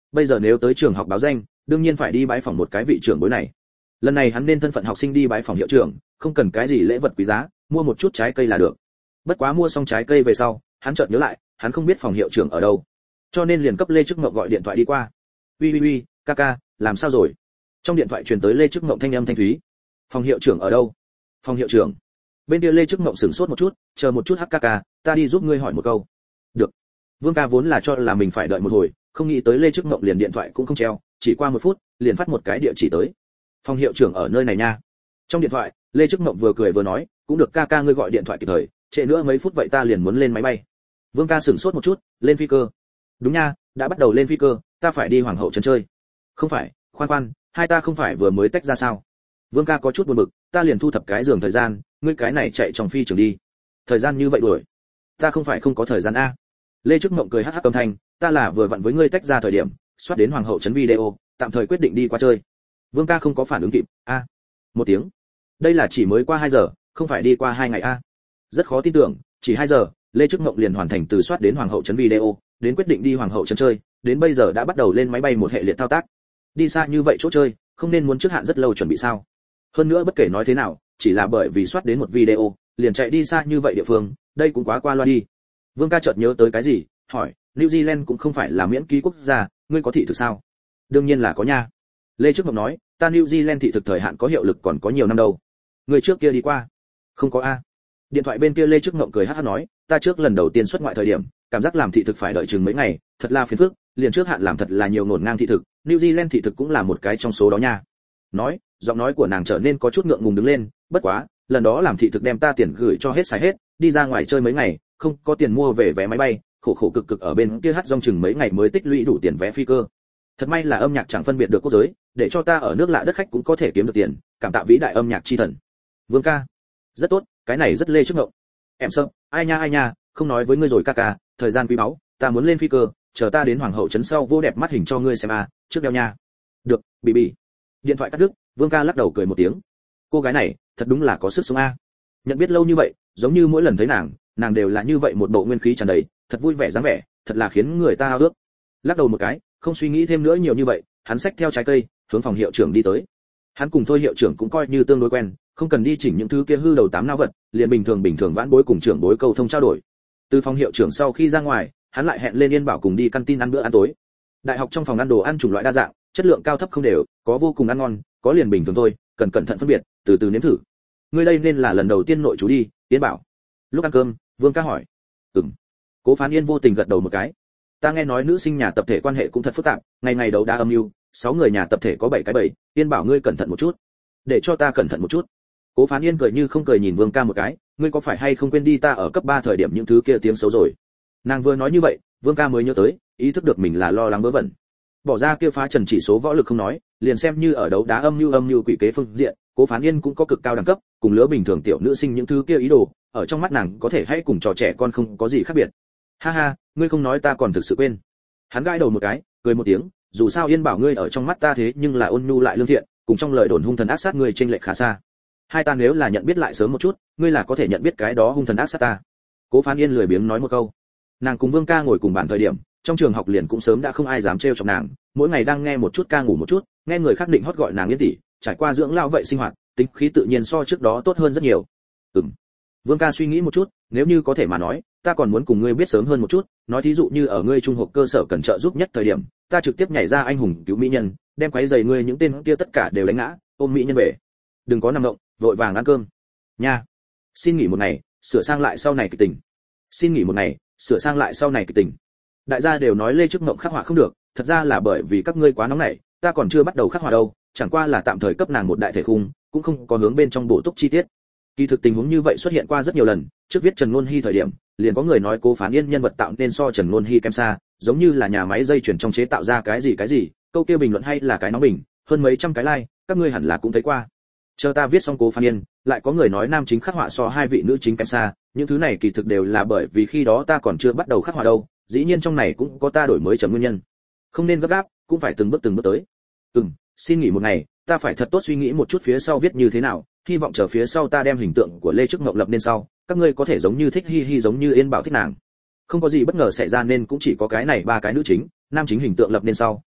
bây giờ nếu tới trường học báo danh, đương nhiên phải đi bái phỏng một cái vị trưởng bối này. Lần này hắn nên thân phận học sinh đi bái phỏng hiệu trưởng, không cần cái gì lễ vật quý giá, mua một chút trái cây là được. Bất quá mua xong trái cây về sau, hắn chợt nhớ lại, hắn không biết phòng hiệu trưởng ở đâu, cho nên liền cấp Lê Trức Ngộng gọi điện thoại đi qua. uy uy uy, ca ca, làm sao rồi? Trong điện thoại truyền tới Lê Trức Ngộng thanh âm thanh thúy. Phòng hiệu trưởng ở đâu? Phòng hiệu trưởng. Bên kia Lê Trức Ngộng sửng sốt một chút, chờ một chút hắc ca ca, ta đi giúp ngươi hỏi một câu. Được. Vương ca vốn là cho là mình phải đợi một hồi, không nghĩ tới Lê Trức Ngộng liền điện thoại cũng không treo, chỉ qua một phút, liền phát một cái địa chỉ tới. Phòng hiệu trưởng ở nơi này nha. Trong điện thoại, Lê Trức Ngộng vừa cười vừa nói, cũng được ca ca ngươi gọi điện thoại kịp thời, trễ nữa mấy phút vậy ta liền muốn lên máy bay. Vương ca sửng sốt một chút, lên phi cơ. Đúng nha, đã bắt đầu lên phi cơ, ta phải đi Hoàng hậu trấn chơi. Không phải, khoan khoan, hai ta không phải vừa mới tách ra sao? Vương ca có chút buồn bực, ta liền thu thập cái giường thời gian, ngươi cái này chạy trong phi trường đi. Thời gian như vậy đuổi. Ta không phải không có thời gian a. Lê Trức Mộng cười hắc hắc âm thanh, ta là vừa vặn với ngươi tách ra thời điểm, soát đến Hoàng hậu trấn video, tạm thời quyết định đi qua chơi. Vương ca không có phản ứng kịp, a. Một tiếng. Đây là chỉ mới qua hai giờ, không phải đi qua hai ngày a. Rất khó tin tưởng, chỉ hai giờ, Lê Trức Mộng liền hoàn thành từ soát đến Hoàng hậu trấn video, đến quyết định đi Hoàng hậu trấn chơi, đến bây giờ đã bắt đầu lên máy bay một hệ liệt thao tác. Đi xa như vậy chỗ chơi, không nên muốn trước hạn rất lâu chuẩn bị sao? Hơn nữa bất kể nói thế nào, chỉ là bởi vì soát đến một video, liền chạy đi xa như vậy địa phương, đây cũng quá qua loa đi. Vương ca chợt nhớ tới cái gì, hỏi, New Zealand cũng không phải là miễn ký quốc gia, ngươi có thị thực sao? Đương nhiên là có nha. Lê Trức Mộng nói, ta New Zealand thị thực thời hạn có hiệu lực còn có nhiều năm đâu. Người trước kia đi qua? Không có a. Điện thoại bên kia Lê Trức Mộng cười hắc hắc nói, ta trước lần đầu tiên xuất ngoại thời điểm, cảm giác làm thị thực phải đợi chừng mấy ngày, thật là phiền phức, liền trước hạn làm thật là nhiều ngổn ngang thị thực, New Zealand thị thực cũng là một cái trong số đó nha. Nói, giọng nói của nàng trở nên có chút ngượng ngùng đứng lên, bất quá, lần đó làm thị thực đem ta tiền gửi cho hết xài hết, đi ra ngoài chơi mấy ngày, không có tiền mua về vé máy bay, khổ khổ cực cực ở bên kia hát rong chừng mấy ngày mới tích lũy đủ tiền vé phi cơ. Thật may là âm nhạc chẳng phân biệt được quốc giới, để cho ta ở nước lạ đất khách cũng có thể kiếm được tiền, cảm tạ vĩ đại âm nhạc chi thần. Vương ca, rất tốt, cái này rất Lê Trức Mộng. Em sợ, ai nha ai nha, không nói với ngươi rồi ca ca, thời gian quý báu, ta muốn lên phi cơ, chờ ta đến Hoàng hậu trấn sau vô đẹp mắt hình cho ngươi xem a, trước đeo nha. Được, bị bị. Điện thoại cắt đứt, Vương ca lắc đầu cười một tiếng. Cô gái này, thật đúng là có sức sống a. Nhận biết lâu như vậy, giống như mỗi lần thấy nàng, nàng đều là như vậy một bộ nguyên khí tràn đầy, thật vui vẻ dáng vẻ, thật là khiến người ta ao ước. Lắc đầu một cái, không suy nghĩ thêm nữa nhiều như vậy, hắn xách theo trái cây, hướng phòng hiệu trưởng đi tới. Hắn cùng thôi hiệu trưởng cũng coi như tương đối quen, không cần đi chỉnh những thứ kia hư đầu tám não vật, liền bình thường bình thường vãn bối cùng trưởng bối câu thông trao đổi. Từ phòng hiệu trưởng sau khi ra ngoài, hắn lại hẹn lên Yên Bảo cùng đi căn tin ăn bữa ăn tối. Đại học trong phòng ăn đồ ăn chủng loại đa dạng, chất lượng cao thấp không đều, có vô cùng ăn ngon, có liền bình thường thôi, cần cẩn thận phân biệt, từ từ nếm thử. Ngươi đây nên là lần đầu tiên nội chú đi, Yên Bảo. Lúc ăn cơm, Vương ca hỏi. Ừm. Cố Phán Yên vô tình gật đầu một cái. Ta nghe nói nữ sinh nhà tập thể quan hệ cũng thật phức tạp, ngày ngày đấu đá âm mưu, sáu người nhà tập thể có bảy cái bảy, Yên Bảo ngươi cẩn thận một chút. Để cho ta cẩn thận một chút. Cố Phán Yên cười như không cười nhìn Vương ca một cái, ngươi có phải hay không quên đi ta ở cấp ba thời điểm những thứ kia tiếng xấu rồi. Nàng vừa nói như vậy, Vương ca mới nhớ tới, ý thức được mình là lo lắng vớ vẩn. Bỏ ra kia phá trần chỉ số võ lực không nói, liền xem như ở đấu đá âm mưu âm mưu quỷ kế phương diện, Cố Phán Yên cũng có cực cao đẳng cấp, cùng lứa bình thường tiểu nữ sinh những thứ kia ý đồ, ở trong mắt nàng có thể hay cùng trò trẻ con không có gì khác biệt. Ha ha, ngươi không nói ta còn thực sự quên. Hắn gãi đầu một cái, cười một tiếng, dù sao Yên Bảo ngươi ở trong mắt ta thế nhưng là ôn nhu lại lương thiện, cùng trong lời đồn hung thần ác sát ngươi chênh lệch khá xa. Hai ta nếu là nhận biết lại sớm một chút, ngươi là có thể nhận biết cái đó hung thần ác sát ta. Cố Phán Yên lười biếng nói một câu. Nàng cùng Vương ca ngồi cùng bàn thời điểm, trong trường học liền cũng sớm đã không ai dám trêu chọc nàng, mỗi ngày đang nghe một chút ca ngủ một chút, nghe người khác định hót gọi nàng Yên tỷ, trải qua dưỡng lao vậy sinh hoạt, tính khí tự nhiên so trước đó tốt hơn rất nhiều. Ừm. Vương ca suy nghĩ một chút, nếu như có thể mà nói, ta còn muốn cùng ngươi biết sớm hơn một chút, nói thí dụ như ở ngươi trung học cơ sở cần trợ giúp nhất thời điểm, ta trực tiếp nhảy ra anh hùng cứu mỹ nhân, đem quấy giày ngươi những tên kia tất cả đều đánh ngã, ôm mỹ nhân về. Đừng có nằm động, vội vàng ăn cơm. Nha. Xin nghỉ một ngày, sửa sang lại sau này kịch tình. Xin nghỉ một ngày, sửa sang lại sau này kịch tình. Đại gia đều nói Lê Trức Mộng khắc họa không được, thật ra là bởi vì các ngươi quá nóng nảy, ta còn chưa bắt đầu khắc họa đâu, chẳng qua là tạm thời cấp nàng một đại thể khung, cũng không có hướng bên trong bổ túc chi tiết. Kỳ thực tình huống như vậy xuất hiện qua rất nhiều lần, trước viết Trần Luân Hi thời điểm, liền có người nói Cố Phán Yên nhân vật tạo nên so Trần Luân Hi kém xa, giống như là nhà máy dây chuyển trong chế tạo ra cái gì cái gì, câu kia bình luận hay là cái nóng bình, hơn mấy trăm cái like, các ngươi hẳn là cũng thấy qua. Chờ ta viết xong Cố Phán Yên, lại có người nói nam chính khắc họa so hai vị nữ chính kém xa, những thứ này kỳ thực đều là bởi vì khi đó ta còn chưa bắt đầu khắc họa đâu, dĩ nhiên trong này cũng có ta đổi mới chấm nguyên nhân. Không nên gấp gáp, cũng phải từng bước từng bước tới. Ừm, xin nghỉ một ngày, ta phải thật tốt suy nghĩ một chút phía sau viết như thế nào, hy vọng chờ phía sau ta đem hình tượng của Lê Trức Mộng lập nên sau, các ngươi có thể giống như thích Hi Hi giống như Yên Bảo thích nàng. Không có gì bất ngờ xảy ra nên cũng chỉ có cái này ba cái nữ chính, nam chính hình tượng lập nên sau,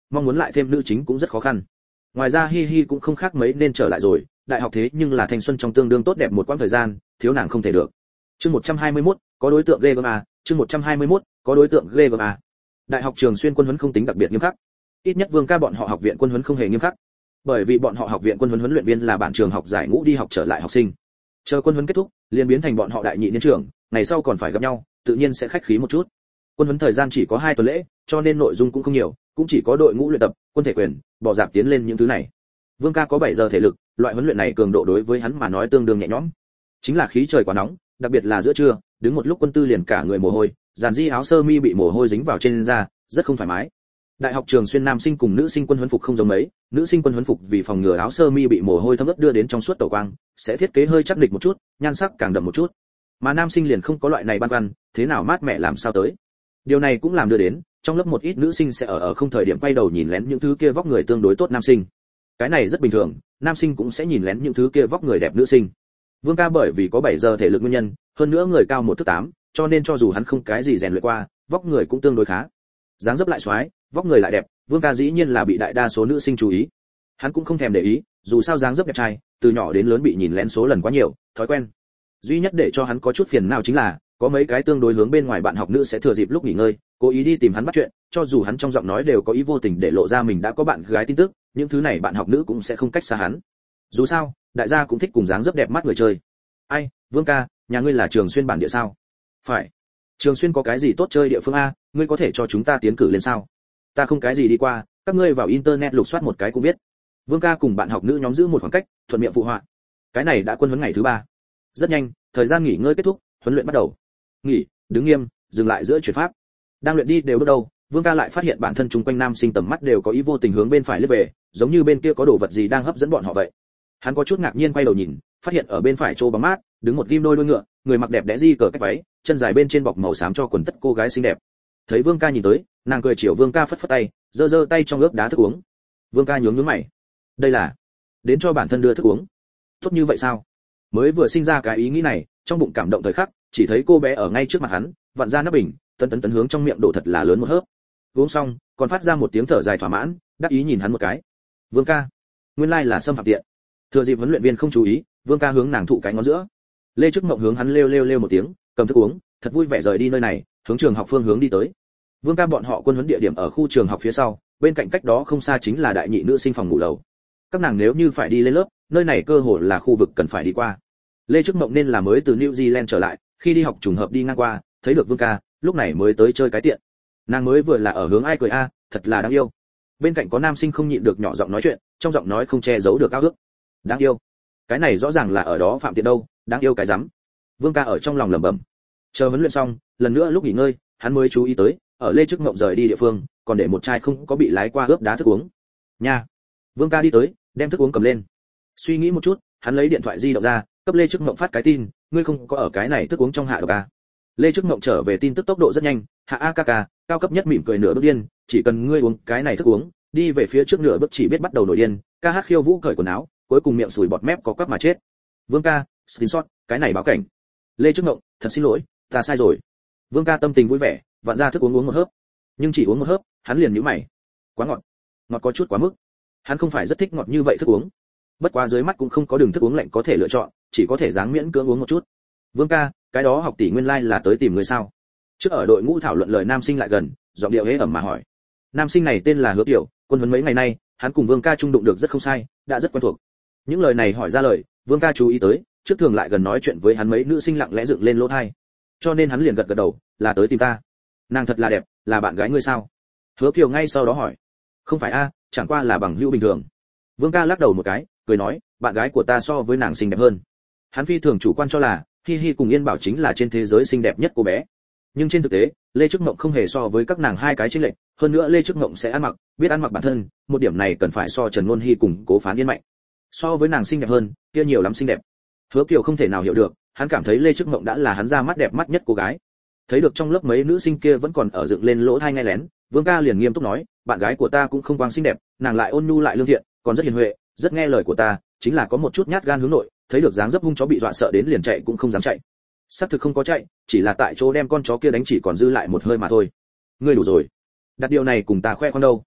mong muốn lại thêm nữ chính cũng rất khó khăn. Ngoài ra Hi Hi cũng không khác mấy nên trở lại rồi, đại học thế nhưng là thanh xuân trong tương đương tốt đẹp một quãng thời gian, thiếu nàng không thể được. Chương một trăm hai mươi mốt, có đối tượng ghê gớm à, chương một trăm hai mươi mốt, có đối tượng ghê gớm à. Đại học Trường Xuyên quân huấn không tính đặc biệt nghiêm khắc. Ít nhất Vương ca bọn họ học viện quân huấn không hề nghiêm khắc. Bởi vì bọn họ học viện quân huấn huấn luyện viên là bản trường học giải ngũ đi học trở lại học sinh. Chờ quân huấn kết thúc, liền biến thành bọn họ đại nhị niên trưởng, ngày sau còn phải gặp nhau, tự nhiên sẽ khách khí một chút. Quân huấn thời gian chỉ có hai tuần lễ, cho nên nội dung cũng không nhiều, cũng chỉ có đội ngũ luyện tập, quân thể quyền, bỏ dạp tiến lên những thứ này. Vương ca có bảy giờ thể lực, loại huấn luyện này cường độ đối với hắn mà nói tương đương nhẹ nhõm. Chính là khí trời quá nóng, đặc biệt là giữa trưa, đứng một lúc quân tư liền cả người mồ hôi, dàn di áo sơ mi bị mồ hôi dính vào trên da, rất không thoải mái. Đại học Trường Xuyên nam sinh cùng nữ sinh quân huấn phục không giống mấy, nữ sinh quân huấn phục vì phòng ngừa áo sơ mi bị mồ hôi thấm ướt đưa đến trong suốt tẩu quang, sẽ thiết kế hơi chắc địch một chút, nhan sắc càng đậm một chút. Mà nam sinh liền không có loại này băn khoăn, thế nào mát mẻ làm sao tới. Điều này cũng làm đưa đến, trong lớp một ít nữ sinh sẽ ở ở không thời điểm quay đầu nhìn lén những thứ kia vóc người tương đối tốt nam sinh. Cái này rất bình thường, nam sinh cũng sẽ nhìn lén những thứ kia vóc người đẹp nữ sinh. Vương ca bởi vì có bảy giờ thể lực nguyên nhân, hơn nữa người cao một thước tám, cho nên cho dù hắn không cái gì rèn luyện qua, vóc người cũng tương đối khá. Dáng dấp lại xoái, vóc người lại đẹp, Vương ca dĩ nhiên là bị đại đa số nữ sinh chú ý. Hắn cũng không thèm để ý, dù sao dáng dấp đẹp trai, từ nhỏ đến lớn bị nhìn lén số lần quá nhiều, thói quen. Duy nhất để cho hắn có chút phiền não chính là, có mấy cái tương đối hướng bên ngoài bạn học nữ sẽ thừa dịp lúc nghỉ ngơi, cố ý đi tìm hắn bắt chuyện, cho dù hắn trong giọng nói đều có ý vô tình để lộ ra mình đã có bạn gái tin tức, những thứ này bạn học nữ cũng sẽ không cách xa hắn. Dù sao, đại gia cũng thích cùng dáng dấp đẹp mắt người chơi. Ai, Vương ca, nhà ngươi là Trường Xuyên bản địa sao? Phải. Trường Xuyên có cái gì tốt chơi địa phương a, ngươi có thể cho chúng ta tiến cử lên sao? Ta không cái gì đi qua, các ngươi vào internet lục soát một cái cũng biết. Vương ca cùng bạn học nữ nhóm giữ một khoảng cách, thuận miệng phụ họa. Cái này đã quân huấn ngày thứ ba. Rất nhanh, thời gian nghỉ ngơi kết thúc, huấn luyện bắt đầu. Nghỉ, đứng nghiêm, dừng lại giữa chuyển pháp. Đang luyện đi đều bước đầu, Vương ca lại phát hiện bản thân chung quanh nam sinh tầm mắt đều có ý vô tình hướng bên phải liếc về, giống như bên kia có đồ vật gì đang hấp dẫn bọn họ vậy. Hắn có chút ngạc nhiên quay đầu nhìn, phát hiện ở bên phải chỗ bóng mát, đứng một ghim đôi đuôi ngựa, người mặc đẹp đẽ di cờ cách váy, chân dài bên trên bọc màu xám cho quần tất cô gái xinh đẹp. Thấy Vương ca nhìn tới, nàng cười chiều Vương ca phất phất tay, giơ giơ tay trong ướp đá thức uống. Vương ca nhướng nhướng mày. Đây là đến cho bản thân đưa thức uống. Tốt như vậy sao? Mới vừa sinh ra cái ý nghĩ này, trong bụng cảm động thời khắc, chỉ thấy cô bé ở ngay trước mặt hắn, vặn ra nắp bình, tấn tấn tấn hướng trong miệng đổ thật là lớn một hớp. Uống xong, còn phát ra một tiếng thở dài thỏa mãn, đắc ý nhìn hắn một cái. Vương ca, nguyên lai là xâm phạm tiện. Thừa dịp huấn luyện viên không chú ý, Vương ca hướng nàng thụ cái ngón giữa. Lê Trức Mộng hướng hắn lêu lêu lêu một tiếng, cầm thức uống, thật vui vẻ rời đi nơi này, hướng trường học phương hướng đi tới. Vương ca bọn họ quân huấn địa điểm ở khu trường học phía sau, bên cạnh cách đó không xa chính là đại nhị nữ sinh phòng ngủ lầu. Các nàng nếu như phải đi lên lớp, nơi này cơ hồ là khu vực cần phải đi qua. Lê Trức Mộng nên là mới từ New Zealand trở lại, khi đi học trùng hợp đi ngang qua, thấy được Vương ca, lúc này mới tới chơi cái tiện. Nàng mới vừa là ở hướng ai cười a, thật là đáng yêu. Bên cạnh có nam sinh không nhịn được nhỏ giọng nói chuyện, trong giọng nói không che giấu được ao ước. Đáng yêu. Cái này rõ ràng là ở đó phạm tiện đâu, đáng yêu cái rắm. Vương ca ở trong lòng lẩm bẩm. Chờ huấn luyện xong, lần nữa lúc nghỉ ngơi, hắn mới chú ý tới, ở Lê Trức Mộng rời đi địa phương, còn để một chai không có bị lái qua ướp đá thức uống. Nha. Vương ca đi tới, đem thức uống cầm lên. Suy nghĩ một chút, hắn lấy điện thoại di động ra, cấp Lê Trức Mộng phát cái tin, ngươi không có ở cái này thức uống trong hạ độc à? Lê Trức Mộng trở về tin tức tốc độ rất nhanh, hạ a ca ca, cao cấp nhất mỉm cười nửa bước điên, chỉ cần ngươi uống cái này thức uống, đi về phía trước nửa bước chỉ biết bắt đầu nổi điên, ca hát khiêu vũ cởi quần áo, cuối cùng miệng sùi bọt mép có quắp mà chết. Vương ca, screenshot, cái này báo cảnh. Lê Trức Mộng, thật xin lỗi, ta sai rồi. Vương ca tâm tình vui vẻ, vặn ra thức uống uống một hớp, nhưng chỉ uống một hớp, hắn liền nhíu mày. Quá ngọt, ngọt có chút quá mức. Hắn không phải rất thích ngọt như vậy thức uống. Bất quá dưới mắt cũng không có đường thức uống lạnh có thể lựa chọn, chỉ có thể dáng miễn cưỡng uống một chút. Vương ca, cái đó học tỷ nguyên lai like là tới tìm người sao? Trước ở đội ngũ thảo luận lời nam sinh lại gần, giọng điệu hế ẩm mà hỏi. Nam sinh này tên là Hứa Tiểu, quân huấn mấy ngày nay, hắn cùng Vương ca chung đụng được rất không sai, đã rất quen thuộc. Những lời này hỏi ra lời, Vương ca chú ý tới, trước thường lại gần nói chuyện với hắn mấy nữ sinh lặng lẽ dựng lên lỗ tai. Cho nên hắn liền gật gật đầu, là tới tìm ta. Nàng thật là đẹp, là bạn gái ngươi sao? Hứa Kiều ngay sau đó hỏi. Không phải a, chẳng qua là bằng hữu bình thường. Vương ca lắc đầu một cái, cười nói, bạn gái của ta so với nàng xinh đẹp hơn. Hắn phi thường chủ quan cho là, Hi Hi cùng Yên Bảo chính là trên thế giới xinh đẹp nhất cô bé. Nhưng trên thực tế, Lê Trức Mộng không hề so với các nàng hai cái chênh lệch, hơn nữa Lê Trức Mộng sẽ ăn mặc, biết ăn mặc bản thân, một điểm này cần phải so Trần Ngôn Hi cùng Cố Phán Yên mạnh. So với nàng xinh đẹp hơn, kia nhiều lắm xinh đẹp. Hứa Kiều không thể nào hiểu được, hắn cảm thấy Lê Trức Mộng đã là hắn ra mắt đẹp mắt nhất cô gái. Thấy được trong lớp mấy nữ sinh kia vẫn còn ở dựng lên lỗ tai nghe lén, Vương ca liền nghiêm túc nói, bạn gái của ta cũng không quang xinh đẹp, nàng lại ôn nhu lại lương thiện, còn rất hiền huệ, rất nghe lời của ta, chính là có một chút nhát gan hướng nội, thấy được dáng dấp hung chó bị dọa sợ đến liền chạy cũng không dám chạy. Sắp thực không có chạy, chỉ là tại chỗ đem con chó kia đánh chỉ còn dư lại một hơi mà thôi. Ngươi đủ rồi. Đặt điều này cùng ta khoe con đâu?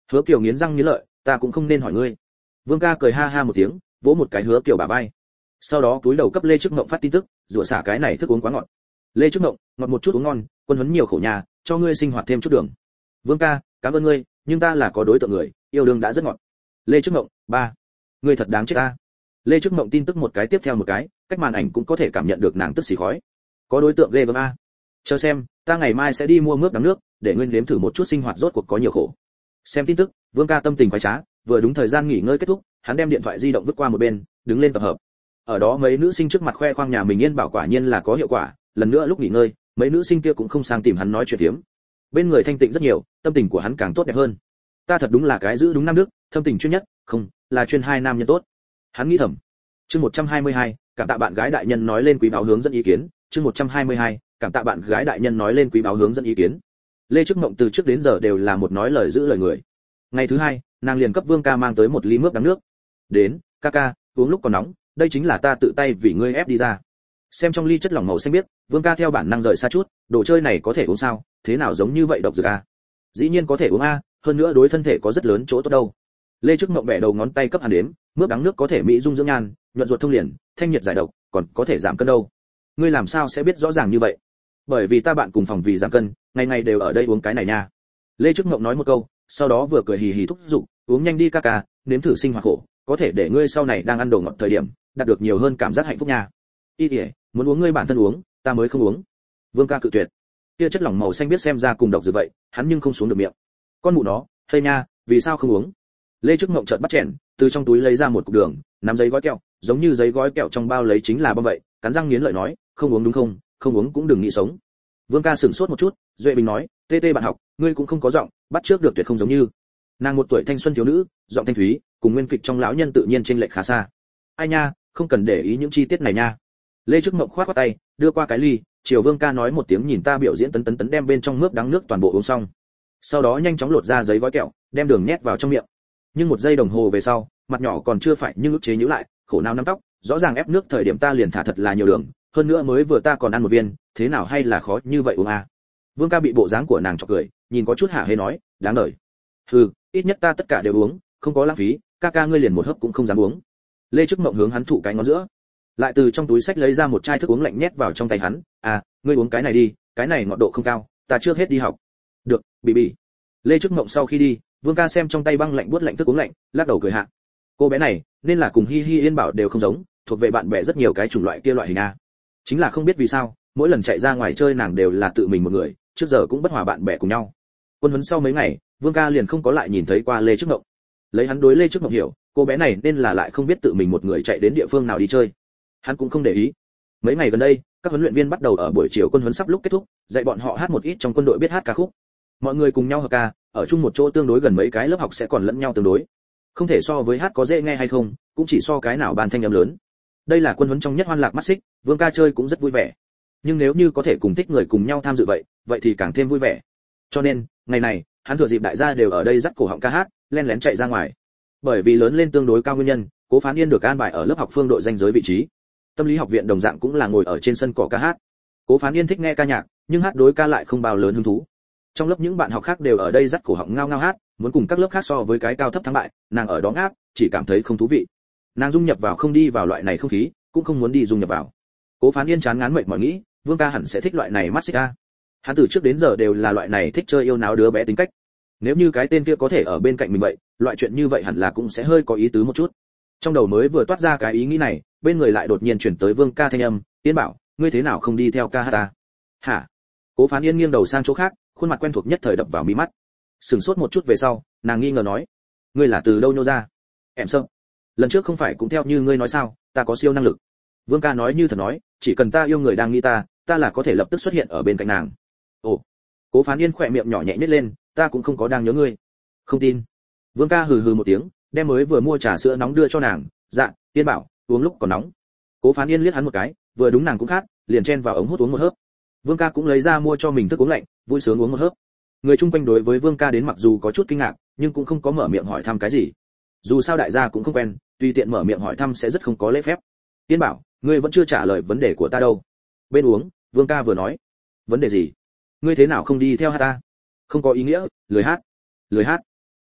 Hứa Kiều nghiến răng nghiến lợi, ta cũng không nên hỏi ngươi. Vương ca cười ha ha một tiếng, vỗ một cái Hứa Kiều bả vai. Sau đó túi đầu cấp Lê Trức Mộng phát tin tức, rủa xả cái này thức uống quá ngọt. Lê Trức Mộng, ngọt một chút uống ngon, quân huấn nhiều khổ nhà, cho ngươi sinh hoạt thêm chút đường. Vương ca, cảm ơn ngươi, nhưng ta là có đối tượng người, yêu đương đã rất ngọt. Lê Trức Mộng, ba, ngươi thật đáng chết ta. Lê Trức Mộng tin tức một cái tiếp theo một cái, cách màn ảnh cũng có thể cảm nhận được nàng tức xì khói. Có đối tượng ghê gớm a. Chờ xem, ta ngày mai sẽ đi mua mướp đắng nước, để nguyên nếm thử một chút sinh hoạt rốt cuộc có nhiều khổ. Xem tin tức, Vương ca tâm tình khoái trá, vừa đúng thời gian nghỉ ngơi kết thúc, hắn đem điện thoại di động vứt qua một bên, đứng lên tập hợp. Ở đó mấy nữ sinh trước mặt khoe khoang nhà mình Yên Bảo quả nhiên là có hiệu quả, lần nữa lúc nghỉ ngơi, mấy nữ sinh kia cũng không sang tìm hắn nói chuyện phiếm. Bên người thanh tịnh rất nhiều, tâm tình của hắn càng tốt đẹp hơn. Ta thật đúng là cái giữ đúng nam đức, thâm tình chuyên nhất, không, là chuyên hai nam nhân tốt. Hắn nghĩ thầm. Chương một trăm hai mươi hai, cảm tạ bạn gái đại nhân nói lên quý báo hướng dẫn ý kiến, chương một trăm hai mươi hai, cảm tạ bạn gái đại nhân nói lên quý báo hướng dẫn ý kiến. Lê Trức Mộng từ trước đến giờ đều là một nói lời giữ lời người. Ngày thứ hai, nàng liền cấp Vương ca mang tới một ly mướp đắng nước. Đến, ca ca, uống lúc còn nóng, đây chính là ta tự tay vì ngươi ép đi ra. Xem trong ly chất lỏng màu xanh biếc, Vương ca theo bản năng rời xa chút, đồ chơi này có thể uống sao, thế nào giống như vậy độc dược a? Dĩ nhiên có thể uống a, hơn nữa đối thân thể có rất lớn chỗ tốt đâu. Lê Trức Mộng bẻ đầu ngón tay cấp hắn đếm, mướp đắng nước có thể mỹ dung dưỡng nhan, nhuận ruột thông liền, thanh nhiệt giải độc, còn có thể giảm cân đâu. Ngươi làm sao sẽ biết rõ ràng như vậy? Bởi vì ta bạn cùng phòng vì giảm cân, ngày ngày đều ở đây uống cái này nha. Lê Trức Mộng nói một câu, sau đó vừa cười hì hì thúc giục, uống nhanh đi ca ca, nếm thử sinh hoạt khổ, có thể để ngươi sau này đang ăn đồ ngọt thời điểm, đạt được nhiều hơn cảm giác hạnh phúc nha. Y tỷ, muốn uống ngươi bản thân uống, ta mới không uống. Vương ca cự tuyệt. Kia chất lỏng màu xanh biết xem ra cùng độc dược vậy, hắn nhưng không xuống được miệng. Con mụ nó, hay nha, vì sao không uống? Lê Trức Mộng chợt bắt chẹn, từ trong túi lấy ra một cục đường, nắm giấy gói kẹo, giống như giấy gói kẹo trong bao lấy chính là bom vậy, cắn răng nghiến lợi nói, không uống đúng không, không uống cũng đừng nghĩ sống. Vương ca sửng sốt một chút, Duệ Bình nói, tê tê bạn học, ngươi cũng không có giọng, bắt trước được tuyệt không giống như. Nàng một tuổi thanh xuân thiếu nữ, giọng thanh thúy, cùng nguyên kịch trong lão nhân tự nhiên chênh lệch khá xa. Ai nha, không cần để ý những chi tiết này nha. Lê Trức Mộng khoát qua tay, đưa qua cái ly, chiều Vương ca nói một tiếng nhìn ta biểu diễn tấn tấn tấn đem bên trong mướp đắng nước toàn bộ uống xong. Sau đó nhanh chóng lột ra giấy gói kẹo, đem đường nhét vào trong miệng. Nhưng một giây đồng hồ về sau, mặt nhỏ còn chưa phải nhưng ức chế nhíu lại, khổ não nắm tóc, rõ ràng ép nước thời điểm ta liền thả thật là nhiều đường, hơn nữa mới vừa ta còn ăn một viên, thế nào hay là khó như vậy uống à? Vương ca bị bộ dáng của nàng chọc cười, nhìn có chút hả hê nói, đáng đời. Hừ, ít nhất ta tất cả đều uống, không có lãng phí, ca ca ngươi liền một hớp cũng không dám uống. Lê Trức Mộng hướng hắn thụ cái ngón giữa, lại từ trong túi sách lấy ra một chai thức uống lạnh nhét vào trong tay hắn, à, ngươi uống cái này đi, cái này ngọt độ không cao, ta trước hết đi học. Được, bị bị. Lê Trức Mộng sau khi đi, Vương ca xem trong tay băng lạnh buốt lạnh thức uống lạnh, lắc đầu cười hạ. Cô bé này, nên là cùng Hi Hi Yên Bảo đều không giống, thuộc về bạn bè rất nhiều cái chủng loại kia loại hình a. Chính là không biết vì sao, mỗi lần chạy ra ngoài chơi nàng đều là tự mình một người, trước giờ cũng bất hòa bạn bè cùng nhau. Quân huấn sau mấy ngày, Vương ca liền không có lại nhìn thấy qua Lê Trức Mộng. Lấy hắn đối Lê Trức Mộng hiểu, cô bé này nên là lại không biết tự mình một người chạy đến địa phương nào đi chơi. Hắn cũng không để ý. Mấy ngày gần đây, các huấn luyện viên bắt đầu ở buổi chiều quân huấn sắp lúc kết thúc, dạy bọn họ hát một ít trong quân đội biết hát ca khúc. Mọi người cùng nhau hợp ca, ở chung một chỗ tương đối gần mấy cái lớp học sẽ còn lẫn nhau tương đối. Không thể so với hát có dễ nghe hay không, cũng chỉ so cái nào ban thanh âm lớn. Đây là quân huấn trong nhất hoan lạc mắt xích, Vương ca chơi cũng rất vui vẻ. Nhưng nếu như có thể cùng thích người cùng nhau tham dự vậy, vậy thì càng thêm vui vẻ. Cho nên, ngày này, hắn thừa dịp đại gia đều ở đây dắt cổ họng ca hát, len lén chạy ra ngoài. Bởi vì lớn lên tương đối cao nguyên nhân, Cố Phán Yên được an bài ở lớp học phương đội danh giới vị trí. Tâm lý học viện đồng dạng cũng là ngồi ở trên sân cỏ ca hát. Cố Phán Yên thích nghe ca nhạc, nhưng hát đối ca lại không bao lớn hứng thú. Trong lớp những bạn học khác đều ở đây dắt cổ họng ngao ngao hát, muốn cùng các lớp khác so với cái cao thấp thắng bại, nàng ở đó ngáp, chỉ cảm thấy không thú vị. Nàng dung nhập vào không đi vào loại này không khí, cũng không muốn đi dung nhập vào. Cố Phán Yên chán ngán mệt mỏi nghĩ, Vương ca hẳn sẽ thích loại này mắt xích ca. Hắn từ trước đến giờ đều là loại này thích chơi yêu náo đứa bé tính cách. Nếu như cái tên kia có thể ở bên cạnh mình vậy, loại chuyện như vậy hẳn là cũng sẽ hơi có ý tứ một chút. Trong đầu mới vừa toát ra cái ý nghĩ này, bên người lại đột nhiên chuyển tới Vương ca thanh âm, Yên Bảo, ngươi thế nào không đi theo ca hát ta? Hả? Cố Phán Yên nghiêng đầu sang chỗ khác, khuôn mặt quen thuộc nhất thời đập vào mí mắt. Sừng sốt một chút về sau, nàng nghi ngờ nói, ngươi là từ đâu nhô ra? Em sợ. Lần trước không phải cũng theo như ngươi nói sao, ta có siêu năng lực. Vương ca nói như thật nói, chỉ cần ta yêu người đang nghĩ ta, ta là có thể lập tức xuất hiện ở bên cạnh nàng. Ồ. Cố Phán Yên khỏe miệng nhỏ nhẹ nhếch lên, ta cũng không có đang nhớ ngươi. Không tin. Vương ca hừ hừ một tiếng, đem mới vừa mua trà sữa nóng đưa cho nàng, dạ, Yên Bảo, uống lúc còn nóng. Cố Phán Yên liếc hắn một cái, vừa đúng nàng cũng khát, liền chen vào ống hút uống một hớp. Vương ca cũng lấy ra mua cho mình thức uống lạnh, vui sướng uống một hớp. Người chung quanh đối với Vương ca đến mặc dù có chút kinh ngạc, nhưng cũng không có mở miệng hỏi thăm cái gì. Dù sao đại gia cũng không quen, tùy tiện mở miệng hỏi thăm sẽ rất không có lễ phép. Yên Bảo, ngươi vẫn chưa trả lời vấn đề của ta đâu. Bên uống, Vương ca vừa nói, vấn đề gì? Ngươi thế nào không đi theo hát ta? Không có ý nghĩa, lười hát. Lười hát?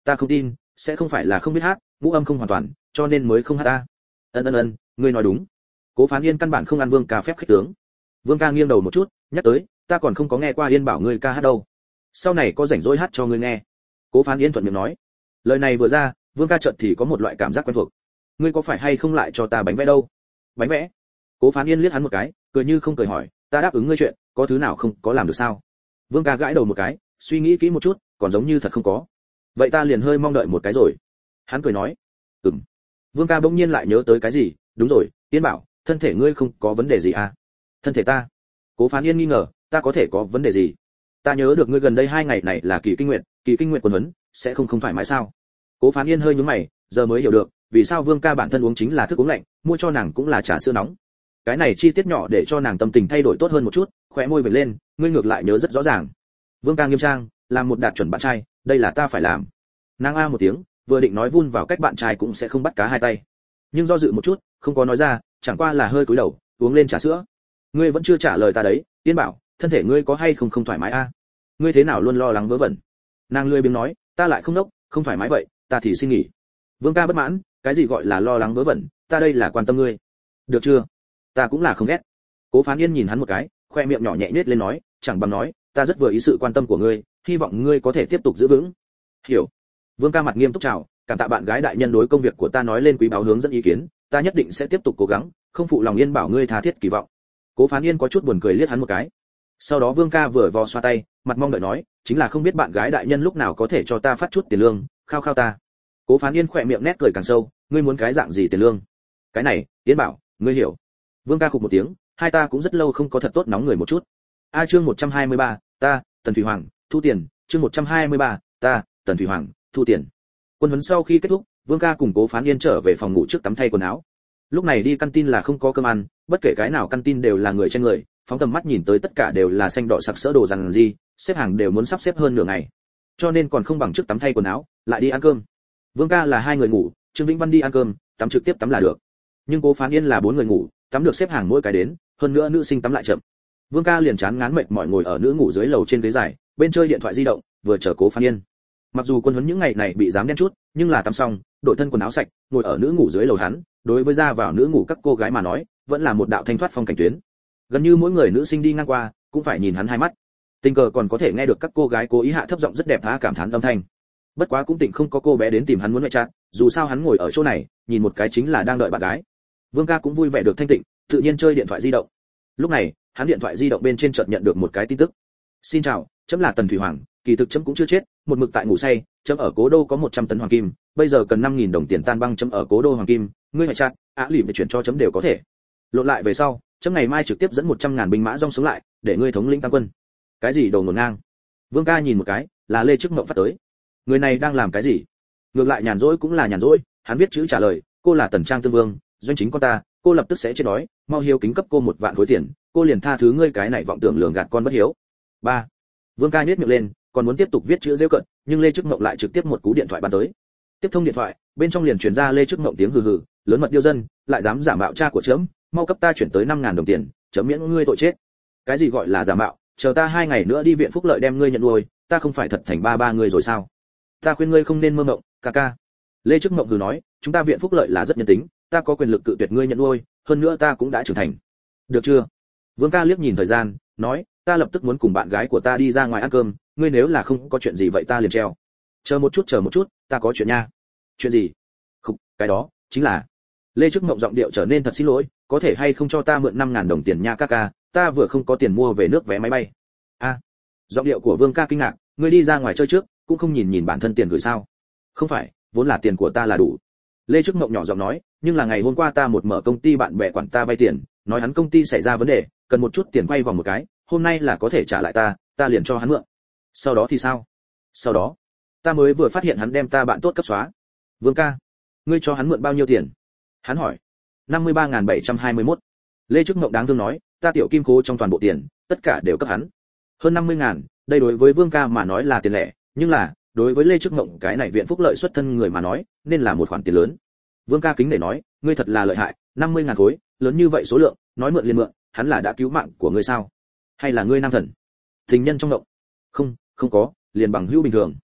Ta không tin, sẽ không phải là không biết hát, ngũ âm không hoàn toàn, cho nên mới không hát ta. Ân ân ân, ngươi nói đúng. Cố Phán Yên căn bản không ăn Vương Ca phép khích tướng. Vương Ca nghiêng đầu một chút, nhắc tới, ta còn không có nghe qua Yên bảo ngươi ca hát đâu. Sau này có rảnh rỗi hát cho ngươi nghe. Cố Phán Yên thuận miệng nói. Lời này vừa ra, Vương Ca chợt thì có một loại cảm giác quen thuộc. Ngươi có phải hay không lại cho ta bánh vẽ đâu? Bánh vẽ? Cố Phán Yên liếc hắn một cái, cười như không cười hỏi, ta đáp ứng ngươi chuyện, có thứ nào không có làm được sao? Vương Ca gãi đầu một cái, suy nghĩ kỹ một chút, còn giống như thật không có. Vậy ta liền hơi mong đợi một cái rồi. Hắn cười nói, ừm. Vương Ca bỗng nhiên lại nhớ tới cái gì, đúng rồi, Yên bảo, thân thể ngươi không có vấn đề gì à? Thân thể ta? Cố Phán Yên nghi ngờ, ta có thể có vấn đề gì? Ta nhớ được ngươi gần đây hai ngày này là kỳ kinh nguyệt, kỳ kinh nguyệt quần huấn, sẽ không không thoải mái sao? Cố Phán Yên hơi nhướng mày, giờ mới hiểu được, vì sao Vương Ca bản thân uống chính là thức uống lạnh, mua cho nàng cũng là trà sữa nóng. Cái này chi tiết nhỏ để cho nàng tâm tình thay đổi tốt hơn một chút, khóe môi vểnh lên, ngươi ngược lại nhớ rất rõ ràng. Vương Ca nghiêm trang, làm một đạt chuẩn bạn trai, đây là ta phải làm. Nàng a một tiếng, vừa định nói vun vào cách bạn trai cũng sẽ không bắt cá hai tay, nhưng do dự một chút, không có nói ra, chẳng qua là hơi cúi đầu, uống lên trà sữa. Ngươi vẫn chưa trả lời ta đấy, Yên bảo, thân thể ngươi có hay không không thoải mái a? Ngươi thế nào luôn lo lắng vớ vẩn? Nàng lười biếng nói, ta lại không đốc, không thoải mái vậy, ta thì xin nghỉ. Vương Ca bất mãn, cái gì gọi là lo lắng vớ vẩn, ta đây là quan tâm ngươi. Được chưa? Ta cũng là không ghét. Cố Phán Yên nhìn hắn một cái, khoe miệng nhỏ nhẹ nhếch lên nói, chẳng bằng nói, ta rất vừa ý sự quan tâm của ngươi, hy vọng ngươi có thể tiếp tục giữ vững. Hiểu. Vương Ca mặt nghiêm túc chào, cảm tạ bạn gái đại nhân đối công việc của ta nói lên quý báo hướng dẫn ý kiến, ta nhất định sẽ tiếp tục cố gắng, không phụ lòng Yên bảo ngươi tha thiết kỳ vọng. Cố Phán Yên có chút buồn cười liếc hắn một cái. Sau đó Vương Ca vừa vò xoa tay, mặt mong đợi nói, chính là không biết bạn gái đại nhân lúc nào có thể cho ta phát chút tiền lương, khao khao ta. Cố Phán Yên khỏe miệng nét cười càng sâu, ngươi muốn cái dạng gì tiền lương? Cái này, Yên bảo, ngươi hiểu. Vương Ca khục một tiếng, hai ta cũng rất lâu không có thật tốt nóng người một chút. A chương một trăm hai mươi ba, ta, Tần Thủy Hoàng, thu tiền, chương một trăm hai mươi ba, ta, Tần Thủy Hoàng, thu tiền. Quân huấn sau khi kết thúc, Vương Ca cùng Cố Phán Yên trở về phòng ngủ trước tắm thay quần áo. Lúc này đi căn tin là không có cơm ăn, bất kể cái nào căn tin đều là người trên người, phóng tầm mắt nhìn tới tất cả đều là xanh đỏ sặc sỡ đồ rằng gì, xếp hàng đều muốn sắp xếp hơn nửa ngày. Cho nên còn không bằng trước tắm thay quần áo, lại đi ăn cơm. Vương Ca là hai người ngủ, Trương Vĩnh Văn đi ăn cơm, tắm trực tiếp tắm là được. Nhưng Cố Phán Yên là bốn người ngủ, tắm được xếp hàng mỗi cái đến, hơn nữa nữ sinh tắm lại chậm. Vương Ca liền chán ngán mệt mỏi ngồi ở nữ ngủ dưới lầu trên ghế dài, bên chơi điện thoại di động, vừa chờ Cố Phán Yên. Mặc dù quân huấn những ngày này bị dám đen chút, nhưng là tắm xong, đổi thân quần áo sạch, ngồi ở nữ ngủ dưới lầu hắn, đối với ra vào nữ ngủ các cô gái mà nói, vẫn là một đạo thanh thoát phong cảnh tuyến. Gần như mỗi người nữ sinh đi ngang qua, cũng phải nhìn hắn hai mắt. Tình cờ còn có thể nghe được các cô gái cố ý hạ thấp giọng rất đẹp tha cảm thán âm thanh. Bất quá cũng tỉnh không có cô bé đến tìm hắn muốn ngoại trát, dù sao hắn ngồi ở chỗ này, nhìn một cái chính là đang đợi bạn gái. Vương Ca cũng vui vẻ được thanh tịnh, tự nhiên chơi điện thoại di động. Lúc này, hắn điện thoại di động bên trên chợt nhận được một cái tin tức. Xin chào, chấm là Tần Thủy Hoàng, kỳ thực chấm cũng chưa chết, một mực tại ngủ say, chấm ở Cố Đô có một trăm tấn hoàng kim, bây giờ cần năm nghìn đồng tiền tan băng chấm ở Cố Đô hoàng kim, ngươi ngoại trát, á lỉm để chuyển cho chấm đều có thể. Lộn lại về sau, chấm ngày mai trực tiếp dẫn một trăm ngàn binh mã rong xuống lại, để ngươi thống lĩnh tam quân. Cái gì đồ ngổn ngang? Vương Ca nhìn một cái, là Lê Trức Mộng phát tới. Người này đang làm cái gì? Ngược lại nhàn rỗi cũng là nhàn rỗi, hắn viết chữ trả lời, cô là Tần Trang Tương Vương, doanh chính con ta, cô lập tức sẽ chết đói, mau hiếu kính cấp cô một vạn khối tiền, cô liền tha thứ ngươi cái này vọng tưởng lường gạt con bất hiếu. Ba. Vương Ca nhếch miệng lên, còn muốn tiếp tục viết chữ giễu cận, nhưng Lê Trức Mộng lại trực tiếp một cú điện thoại bắn tới. Tiếp thông điện thoại, bên trong liền truyền ra Lê Trức Mộng tiếng hừ hừ, lớn mật điêu dân, lại dám giả mạo cha của chấm, mau cấp ta chuyển tới năm ngàn đồng tiền, chấm miễn ngươi tội chết. Cái gì gọi là giả mạo, chờ ta hai ngày nữa đi viện phúc lợi đem ngươi nhận nuôi, ta không phải thật thành ba ba ngươi rồi sao? Ta khuyên ngươi không nên mơ mộng, ca ca. Lê Trức Mộng hừ nói, chúng ta viện phúc lợi là rất nhân tính, ta có quyền lực cự tuyệt ngươi nhận nuôi, hơn nữa ta cũng đã trưởng thành. Được chưa? Vương Ca liếc nhìn thời gian, nói, ta lập tức muốn cùng bạn gái của ta đi ra ngoài ăn cơm, ngươi nếu là không có chuyện gì vậy ta liền treo. Chờ một chút, chờ một chút, ta có chuyện nha. Chuyện gì? Không, cái đó chính là. Lê Trức Mộng giọng điệu trở nên thật xin lỗi, có thể hay không cho ta mượn năm ngàn đồng tiền nha ca ca, ta vừa không có tiền mua về nước vé máy bay. A. À, giọng điệu của Vương Ca kinh ngạc, ngươi đi ra ngoài chơi trước, cũng không nhìn nhìn bản thân tiền gửi sao? Không phải, vốn là tiền của ta là đủ. Lê Trức Mộng nhỏ giọng nói, nhưng là ngày hôm qua ta một mở công ty bạn bè quản ta vay tiền, nói hắn công ty xảy ra vấn đề, cần một chút tiền quay vòng một cái, hôm nay là có thể trả lại ta, ta liền cho hắn mượn. Sau đó thì sao? Sau đó, ta mới vừa phát hiện hắn đem ta bạn tốt cấp xóa. Vương Ca, ngươi cho hắn mượn bao nhiêu tiền? Hắn hỏi. năm mươi ba nghìn bảy trăm hai mươi mốt. Lê Trức Mộng đáng thương nói, ta tiểu kim khố trong toàn bộ tiền, tất cả đều cấp hắn. Hơn năm mươi ngàn, đây đối với Vương Ca mà nói là tiền lẻ, nhưng là, đối với Lê Trức Mộng cái này viện phúc lợi xuất thân người mà nói, nên là một khoản tiền lớn. Vương Ca kính để nói, ngươi thật là lợi hại, năm mươi ngàn khối, lớn như vậy số lượng, nói mượn liền mượn, hắn là đã cứu mạng của ngươi sao? Hay là ngươi nam thần? Tình nhân trong động? Không, không có, liền bằng hữu bình thường.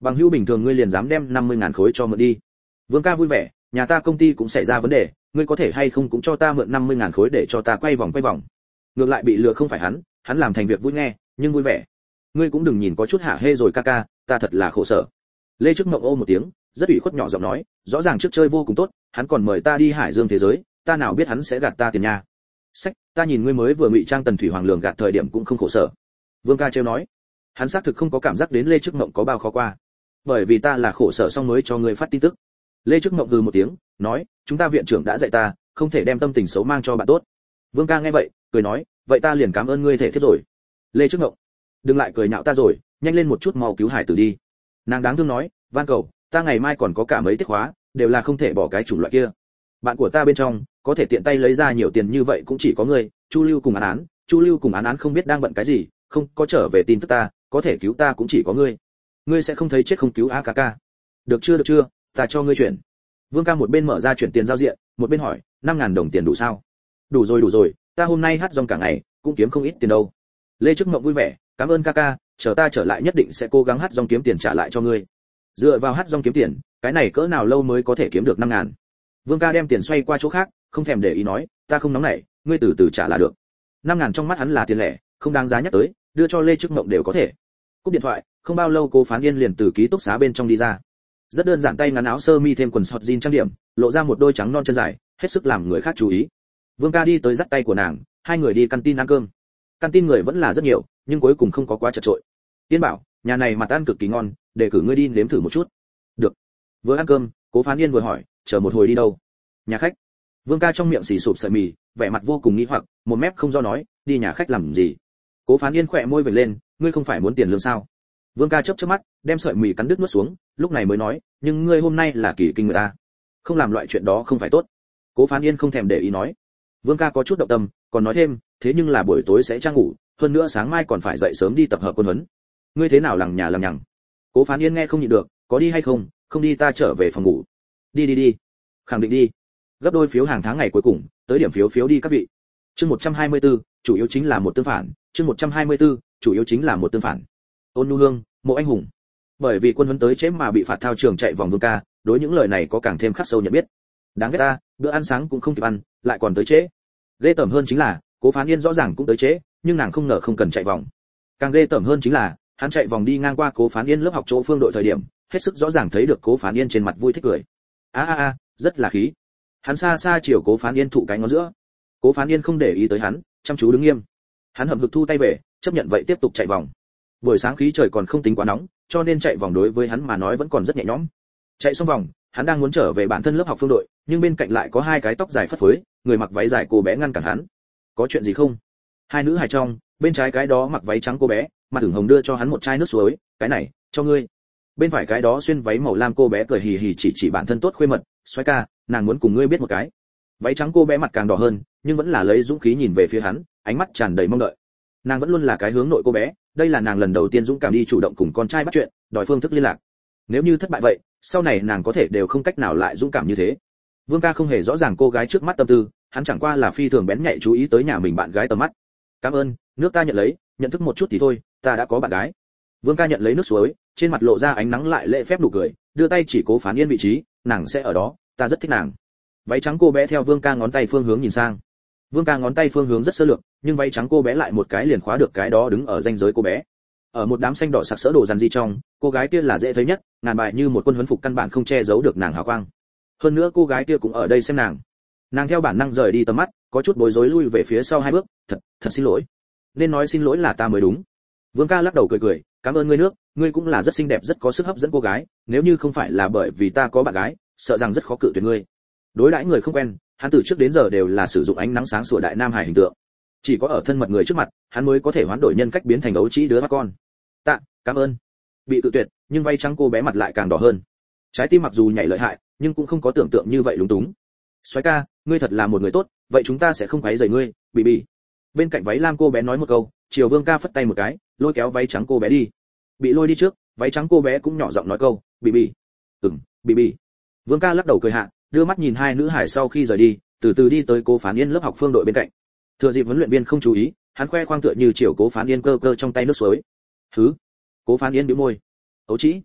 Bằng hữu bình thường ngươi liền dám đem năm mươi ngàn khối cho mượn đi. Vương ca vui vẻ, nhà ta công ty cũng xảy ra vấn đề, ngươi có thể hay không cũng cho ta mượn năm mươi ngàn khối để cho ta quay vòng quay vòng. Ngược lại bị lừa không phải hắn, hắn làm thành việc vui nghe, nhưng vui vẻ. Ngươi cũng đừng nhìn có chút hạ hê rồi ca ca, ta thật là khổ sở. Lê Trức Mộng ô một tiếng, rất ủy khuất nhỏ giọng nói, rõ ràng trước chơi vô cùng tốt, hắn còn mời ta đi Hải Dương thế giới, ta nào biết hắn sẽ gạt ta tiền nha. Sách, ta nhìn ngươi mới vừa ngụy trang Tần Thủy Hoàng lường gạt thời điểm cũng không khổ sở. Vương ca trêu nói, hắn xác thực không có cảm giác đến Lê Trức Mộng có bao khó qua, bởi vì ta là khổ sở xong mới cho ngươi phát tin tức. Lê Trức Mộng hừ một tiếng, nói, chúng ta viện trưởng đã dạy ta, không thể đem tâm tình xấu mang cho bạn tốt. Vương ca nghe vậy, cười nói, vậy ta liền cảm ơn ngươi thể thiết rồi. Lê Trức Mộng, đừng lại cười nhạo ta rồi, nhanh lên một chút mau cứu hải tử đi. Nàng đáng thương nói, van cầu, ta ngày mai còn có cả mấy tiết khóa, đều là không thể bỏ cái chủng loại kia. Bạn của ta bên trong, có thể tiện tay lấy ra nhiều tiền như vậy cũng chỉ có ngươi, Chu Lưu cùng Án Án, Chu Lưu cùng Án Án không biết đang bận cái gì, không có trở về tin tức ta, có thể cứu ta cũng chỉ có ngươi. Ngươi sẽ không thấy chết không cứu a ca ca. Được chưa được chưa, ta cho ngươi chuyển. Vương ca một bên mở ra chuyển tiền giao diện, một bên hỏi, năm ngàn đồng tiền đủ sao? Đủ rồi đủ rồi, ta hôm nay hát rong cả ngày, cũng kiếm không ít tiền đâu. Lê Trức Mộng vui vẻ, cảm ơn ca ca, chờ ta trở lại nhất định sẽ cố gắng hát rong kiếm tiền trả lại cho ngươi. Dựa vào hát rong kiếm tiền, cái này cỡ nào lâu mới có thể kiếm được năm ngàn. Vương ca đem tiền xoay qua chỗ khác, không thèm để ý nói, ta không nóng nảy, ngươi từ từ trả là được. Năm ngàn trong mắt hắn là tiền lẻ, không đáng giá nhắc tới, đưa cho Lê Trức Mộng đều có thể. Cúp điện thoại, không bao lâu Cố Phán Yên liền từ ký túc xá bên trong đi ra. Rất đơn giản, tay ngắn áo sơ mi thêm quần sọt jean trang điểm, lộ ra một đôi trắng non chân dài, hết sức làm người khác chú ý. Vương ca đi tới dắt tay của nàng, hai người đi căn tin ăn cơm. Căn tin người vẫn là rất nhiều, nhưng cuối cùng không có quá chật chội. Tiên bảo, nhà này mặt ăn cực kỳ ngon, để cử ngươi đi nếm thử một chút. Được. Vừa ăn cơm, Cố Phán Yên vừa hỏi, chờ một hồi đi đâu? Nhà khách. Vương ca trong miệng xì sụp sợi mì, vẻ mặt vô cùng nghi hoặc, một mép không do nói, đi nhà khách làm gì? Cố Phán Yên khỏe môi vểnh lên, ngươi không phải muốn tiền lương sao? Vương ca chớp chớp mắt, đem sợi mì cắn đứt nuốt xuống, lúc này mới nói, nhưng ngươi hôm nay là kỳ kinh người ta, không làm loại chuyện đó không phải tốt. Cố Phán Yên không thèm để ý nói. Vương ca có chút động tâm, còn nói thêm, thế nhưng là buổi tối sẽ trang ngủ, hơn nữa sáng mai còn phải dậy sớm đi tập hợp quân huấn. Ngươi thế nào lằng nhà lằng nhằng? Cố Phán Yên nghe không nhịn được, có đi hay không? Không đi ta trở về phòng ngủ. Đi đi đi, khẳng định đi. Gấp đôi phiếu hàng tháng ngày cuối cùng, tới điểm phiếu phiếu đi các vị. Chương một trăm hai mươi tư, chủ yếu chính là một tương phản, chương một trăm hai mươi tư, chủ yếu chính là một tương phản. Ôn Nhu Hương, Mộ Anh Hùng. Bởi vì quân huấn tới chế mà bị phạt thao trường chạy vòng Vương ca, đối những lời này có càng thêm khắc sâu nhận biết. Đáng ghét ta, bữa ăn sáng cũng không kịp ăn, lại còn tới trễ. Ghê tởm hơn chính là, Cố Phán Yên rõ ràng cũng tới trễ, nhưng nàng không ngờ không cần chạy vòng. Càng ghê tởm hơn chính là, hắn chạy vòng đi ngang qua Cố Phán Yên lớp học chỗ Phương đội thời điểm, hết sức rõ ràng thấy được Cố Phán Yên trên mặt vui thích cười. A a a, rất là khí. Hắn xa xa chiều Cố Phán Yên thụ cái ngón giữa. Cố Phán Yên không để ý tới hắn, chăm chú đứng nghiêm. Hắn hậm hực thu tay về, chấp nhận vậy tiếp tục chạy vòng. Buổi sáng khí trời còn không tính quá nóng, cho nên chạy vòng đối với hắn mà nói vẫn còn rất nhẹ nhõm. Chạy xong vòng, hắn đang muốn trở về bản thân lớp học Phương đội, nhưng bên cạnh lại có hai cái tóc dài phất phới, người mặc váy dài cô bé ngăn cản hắn. Có chuyện gì không? Hai nữ hài trong, bên trái cái đó mặc váy trắng cô bé, mặt ửng hồng đưa cho hắn một chai nước suối, cái này, cho ngươi. Bên phải cái đó xuyên váy màu lam cô bé cười hì hì chỉ chỉ bản thân tốt khuê mật, xoay ca, nàng muốn cùng ngươi biết một cái. Váy trắng cô bé mặt càng đỏ hơn, nhưng vẫn là lấy dũng khí nhìn về phía hắn, ánh mắt tràn đầy mong đợi. Nàng vẫn luôn là cái hướng nội cô bé, đây là nàng lần đầu tiên dũng cảm đi chủ động cùng con trai bắt chuyện, đòi phương thức liên lạc. Nếu như thất bại vậy, sau này nàng có thể đều không cách nào lại dũng cảm như thế. Vương ca không hề rõ ràng cô gái trước mắt tâm tư, hắn chẳng qua là phi thường bén nhạy chú ý tới nhà mình bạn gái tầm mắt. Cảm ơn, nước ta nhận lấy, nhận thức một chút thì thôi, ta đã có bạn gái. Vương ca nhận lấy nước suối, trên mặt lộ ra ánh nắng lại lễ phép nụ cười, đưa tay chỉ Cố Phán Yên vị trí, nàng sẽ ở đó, ta rất thích nàng. Váy trắng cô bé theo Vương ca ngón tay phương hướng nhìn sang. Vương ca ngón tay phương hướng rất sơ lược, nhưng váy trắng cô bé lại một cái liền khóa được cái đó đứng ở ranh giới cô bé. Ở một đám xanh đỏ sặc sỡ đồ dàn di trong, cô gái kia là dễ thấy nhất, ngàn bài như một quân huấn phục căn bản không che giấu được nàng hào quang. Hơn nữa cô gái kia cũng ở đây xem nàng. Nàng theo bản năng rời đi tầm mắt, có chút bối rối lui về phía sau hai bước, thật, thật xin lỗi. Nên nói xin lỗi là ta mới đúng. Vương ca lắc đầu cười cười, cảm ơn ngươi nước, ngươi cũng là rất xinh đẹp rất có sức hấp dẫn cô gái, nếu như không phải là bởi vì ta có bạn gái, sợ rằng rất khó cự tuyệt ngươi. Đối đãi người không quen, hắn từ trước đến giờ đều là sử dụng ánh nắng sáng sủa đại nam hải hình tượng. Chỉ có ở thân mật người trước mặt, hắn mới có thể hoán đổi nhân cách biến thành ấu trĩ đứa bắt con. Tạ, cảm ơn. Bị cự tuyệt, nhưng vay trắng cô bé mặt lại càng đỏ hơn. Trái tim mặc dù nhảy lợi hại, nhưng cũng không có tưởng tượng như vậy lúng túng. Soái ca, ngươi thật là một người tốt, vậy chúng ta sẽ không quấy rầy ngươi, Bỉ Bỉ. Bên cạnh váy lam cô bé nói một câu, chiều Vương ca phất tay một cái, lôi kéo váy trắng cô bé đi. Bị lôi đi trước, váy trắng cô bé cũng nhỏ giọng nói câu, Bỉ Bỉ. Ừm, Bỉ Bỉ. Vương ca lắc đầu cười hạ, đưa mắt nhìn hai nữ hải sau khi rời đi, từ từ đi tới Cố Phán Yên lớp học Phương đội bên cạnh. Thừa dịp huấn luyện viên không chú ý, hắn khoe khoang tựa như chiều Cố Phán Yên cơ cơ trong tay nước suối. Hứ. Cố Phán Yên bĩu môi. Ấu trĩ.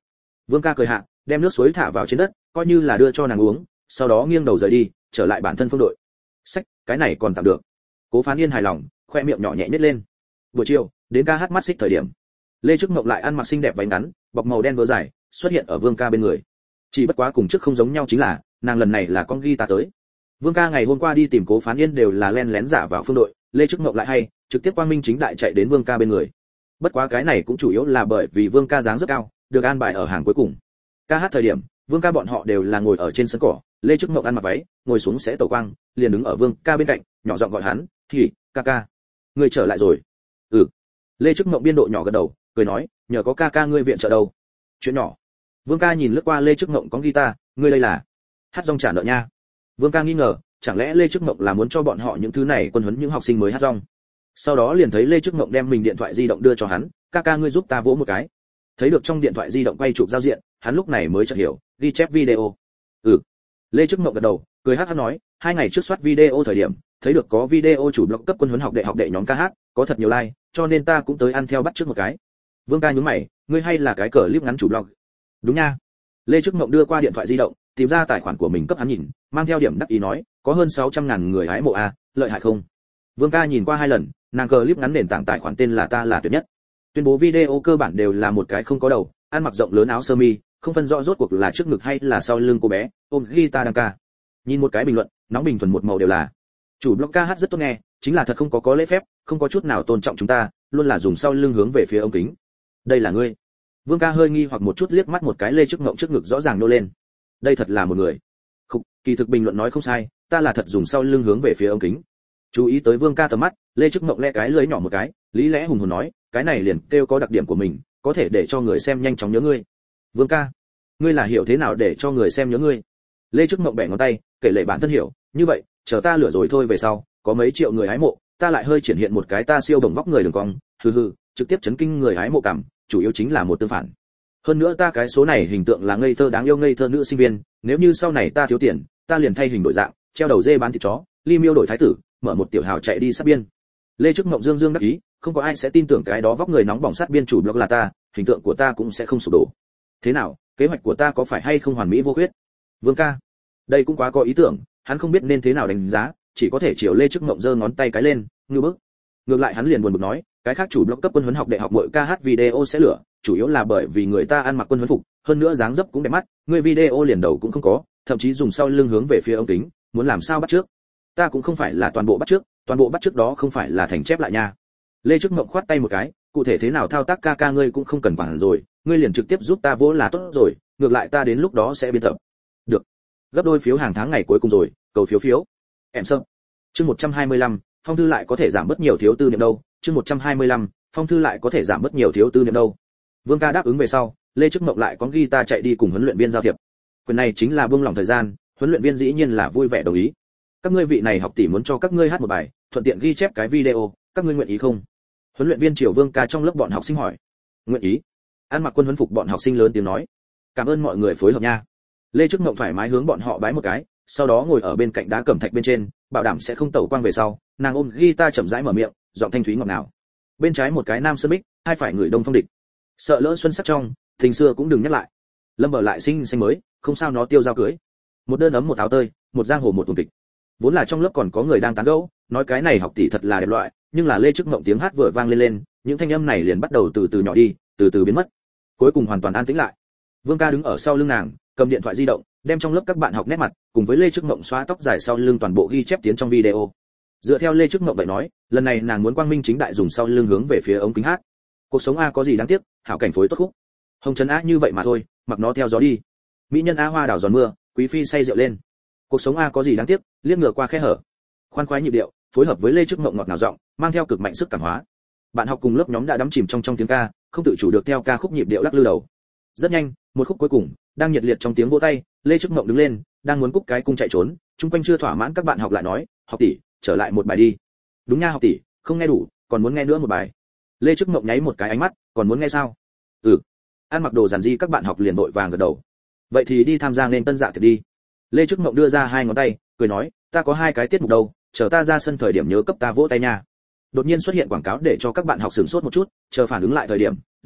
Vương ca cười hạ, đem nước suối thả vào trên đất, coi như là đưa cho nàng uống, sau đó nghiêng đầu rời đi, trở lại bản thân phương đội. Sách, cái này còn tạm được. Cố Phán Yên hài lòng, khoe miệng nhỏ nhẹ nhếch lên. Buổi chiều, đến ca hát mắt xích thời điểm, Lê Trức Mộng lại ăn mặc xinh đẹp váy ngắn, bọc màu đen vừa dài, xuất hiện ở Vương ca bên người. Chỉ bất quá cùng trước không giống nhau chính là, nàng lần này là con guitar tới. Vương ca ngày hôm qua đi tìm Cố Phán Yên đều là len lén giả vào phương đội, Lê Trức Mộng lại hay, trực tiếp quang minh chính đại chạy đến Vương ca bên người. Bất quá cái này cũng chủ yếu là bởi vì Vương ca dáng rất cao, được an bài ở hàng cuối cùng. Ca hát thời điểm, Vương ca bọn họ đều là ngồi ở trên sân cỏ, Lê Trức Mộng ăn mặc váy, ngồi xuống sẽ tẩu quang, liền đứng ở Vương ca bên cạnh, nhỏ giọng gọi hắn, "Thì, ca ca, ngươi trở lại rồi." "Ừ." Lê Trức Mộng biên độ nhỏ gật đầu, cười nói, "Nhờ có ca ca ngươi viện trợ đâu." "Chuyện nhỏ." Vương ca nhìn lướt qua Lê Trức Mộng có guitar, "Ngươi đây là hát rong trả nợ nha." Vương ca nghi ngờ, chẳng lẽ Lê Trức Mộng là muốn cho bọn họ những thứ này quân huấn những học sinh mới hát rong. Sau đó liền thấy Lê Trức Mộng đem mình điện thoại di động đưa cho hắn, "Ca ca ngươi giúp ta vỗ một cái." Thấy được trong điện thoại di động quay chụp giao diện, hắn lúc này mới chợt hiểu, ghi chép video. "Ừ." Lê Trức Mộng gật đầu, cười hắc hắc nói, "Hai ngày trước soát video thời điểm, thấy được có video chủ blog cấp quân huấn học đệ học đệ nhóm ca hát, có thật nhiều like, cho nên ta cũng tới ăn theo bắt trước một cái." Vương ca nhướng mày, "Ngươi hay là cái clip ngắn chủ blog?" "Đúng nha." Lê Trức Mộng đưa qua điện thoại di động, tìm ra tài khoản của mình cấp hắn nhìn, mang theo điểm đắc ý nói, "Có hơn sáu trăm ngàn người hái mộ a, lợi hại không?" Vương ca nhìn qua hai lần, nàng clip ngắn nền tảng tài khoản tên là Ta là tuyệt nhất. Tuyên bố video cơ bản đều là một cái không có đầu, ăn mặc rộng lớn áo sơ mi, không phân rõ rốt cuộc là trước ngực hay là sau lưng cô bé, ôm guitar đang ca. Nhìn một cái bình luận, nóng bình thuần một màu đều là chủ blog ca hát rất tốt nghe, chính là thật không có có lễ phép, không có chút nào tôn trọng chúng ta, luôn là dùng sau lưng hướng về phía ống kính. Đây là ngươi. Vương ca hơi nghi hoặc một chút liếc mắt một cái Lê Trức Mộng trước ngực rõ ràng nô lên. Đây thật là một người. Không, kỳ thực bình luận nói không sai, ta là thật dùng sau lưng hướng về phía ống kính. Chú ý tới Vương ca tầm mắt, Lê Trức Mộng le cái lưỡi nhỏ một cái, lý lẽ hùng hồn nói, cái này liền kêu có đặc điểm của mình, có thể để cho người xem nhanh chóng nhớ ngươi. Vương ca, ngươi là hiểu thế nào để cho người xem nhớ ngươi? Lê Trức Mộng bẻ ngón tay, kể lệ bản thân hiểu, như vậy, chờ ta lửa rồi thôi về sau, có mấy triệu người hái mộ, ta lại hơi triển hiện một cái ta siêu đồng vóc người đường cong, hừ hừ, trực tiếp chấn kinh người hái mộ cảm, chủ yếu chính là một tương phản. Hơn nữa ta cái số này hình tượng là ngây thơ đáng yêu ngây thơ nữ sinh viên, nếu như sau này ta thiếu tiền, ta liền thay hình đổi dạng, treo đầu dê bán thịt chó, ly miêu đổi thái tử, mở một tiểu hào chạy đi sát biên. Lê Trức Mộng dương dương đắc ý, không có ai sẽ tin tưởng cái đó vóc người nóng bỏng sát biên chủ blog là ta, hình tượng của ta cũng sẽ không sụp đổ. Thế nào, kế hoạch của ta có phải hay không hoàn mỹ vô khuyết? Vương ca, đây cũng quá có ý tưởng, hắn không biết nên thế nào đánh giá, chỉ có thể chiều Lê Trức Mộng giơ ngón tay cái lên, ngư bức. Ngược lại hắn liền buồn bực nói, cái khác chủ blog cấp quân huấn học đại học mỗi ca hát video sẽ lửa, chủ yếu là bởi vì người ta ăn mặc quân huấn phục, hơn nữa dáng dấp cũng đẹp mắt, người video liền đầu cũng không có, thậm chí dùng sau lưng hướng về phía ống kính, muốn làm sao bắt trước? Ta cũng không phải là toàn bộ bắt trước, toàn bộ bắt trước đó không phải là thành chép lại nha. Lê Trức Mộng khoát tay một cái, cụ thể thế nào thao tác ca ca ngươi cũng không cần quản rồi, ngươi liền trực tiếp giúp ta vỗ là tốt rồi, ngược lại ta đến lúc đó sẽ biên tập. Được. Gấp đôi phiếu hàng tháng ngày cuối cùng rồi, cầu phiếu phiếu. Em sợ. Chương một trăm hai mươi lăm, phong thư lại có thể giảm bớt nhiều thiếu tư niệm đâu, chương một trăm hai mươi lăm, phong thư lại có thể giảm bớt nhiều thiếu tư niệm đâu. Vương ca đáp ứng về sau, Lê Trức Mộng lại có guitar chạy đi cùng huấn luyện viên giao thiệp. Quyền này chính là buông lỏng thời gian, huấn luyện viên dĩ nhiên là vui vẻ đồng ý. Các ngươi vị này học tỷ muốn cho các ngươi hát một bài, thuận tiện ghi chép cái video, các ngươi nguyện ý không? Huấn luyện viên Triều Vương ca trong lớp bọn học sinh hỏi. Nguyện ý. Ăn mặc quân huấn phục bọn học sinh lớn tiếng nói. Cảm ơn mọi người phối hợp nha. Lê Trức Mộng thoải mái hướng bọn họ bái một cái, sau đó ngồi ở bên cạnh đá cẩm thạch bên trên, bảo đảm sẽ không tẩu quang về sau, nàng ôm guitar chậm rãi mở miệng, giọng thanh thúy ngọt ngào. Bên trái một cái nam sơn bích, hai phải người đông phong địch. Sợ lỡ xuân sắc trong, tình xưa cũng đừng nhắc lại. Lâm Bờ lại sinh xanh mới, không sao nó tiêu giao cưới. Một đơn ấm một áo tơi, một giang hồ một tuồng kịch. Vốn là trong lớp còn có người đang tán gẫu, nói cái này học tỷ thật là đẹp loại, nhưng là Lê Trức Mộng tiếng hát vừa vang lên lên, những thanh âm này liền bắt đầu từ từ nhỏ đi, từ từ biến mất. Cuối cùng hoàn toàn an tĩnh lại. Vương ca đứng ở sau lưng nàng, cầm điện thoại di động, đem trong lớp các bạn học nét mặt, cùng với Lê Trức Mộng xóa tóc dài sau lưng toàn bộ ghi chép tiến trong video. Dựa theo Lê Trức Mộng vậy nói, lần này nàng muốn quang minh chính đại dùng sau lưng hướng về phía ống kính hát. Cuộc sống a có gì đáng tiếc, hảo cảnh phối tốt khúc. Hồng trần á như vậy mà thôi, mặc nó theo gió đi. Mỹ nhân a hoa đào giòn mưa, quý phi say rượu lên. Cuộc sống a có gì đáng tiếc, liếc ngược qua khe hở. Khoan khoái nhịp điệu, phối hợp với Lê Trức Mộng ngọt ngào giọng, mang theo cực mạnh sức cảm hóa. Bạn học cùng lớp nhóm đã đắm chìm trong trong tiếng ca, không tự chủ được theo ca khúc nhịp điệu lắc lư đầu. Rất nhanh, một khúc cuối cùng, đang nhiệt liệt trong tiếng vỗ tay, Lê Trức Mộng đứng lên, đang muốn cúc cái cung chạy trốn, chung quanh chưa thỏa mãn các bạn học lại nói, học tỷ, trở lại một bài đi. Đúng nha học tỷ, không nghe đủ, còn muốn nghe nữa một bài. Lê Trức Mộng nháy một cái ánh mắt, còn muốn nghe sao? Ừ. Ăn mặc đồ giản dị các bạn học liền vội vàng gật đầu. Vậy thì đi tham gia nên tân dạ tiệc đi. Lê Trức Mộng đưa ra hai ngón tay, cười nói, ta có hai cái tiết mục đâu, chờ ta ra sân thời điểm nhớ cấp ta vỗ tay nha. Đột nhiên xuất hiện quảng cáo để cho các bạn học sửng sốt một chút, chờ phản ứng lại thời điểm,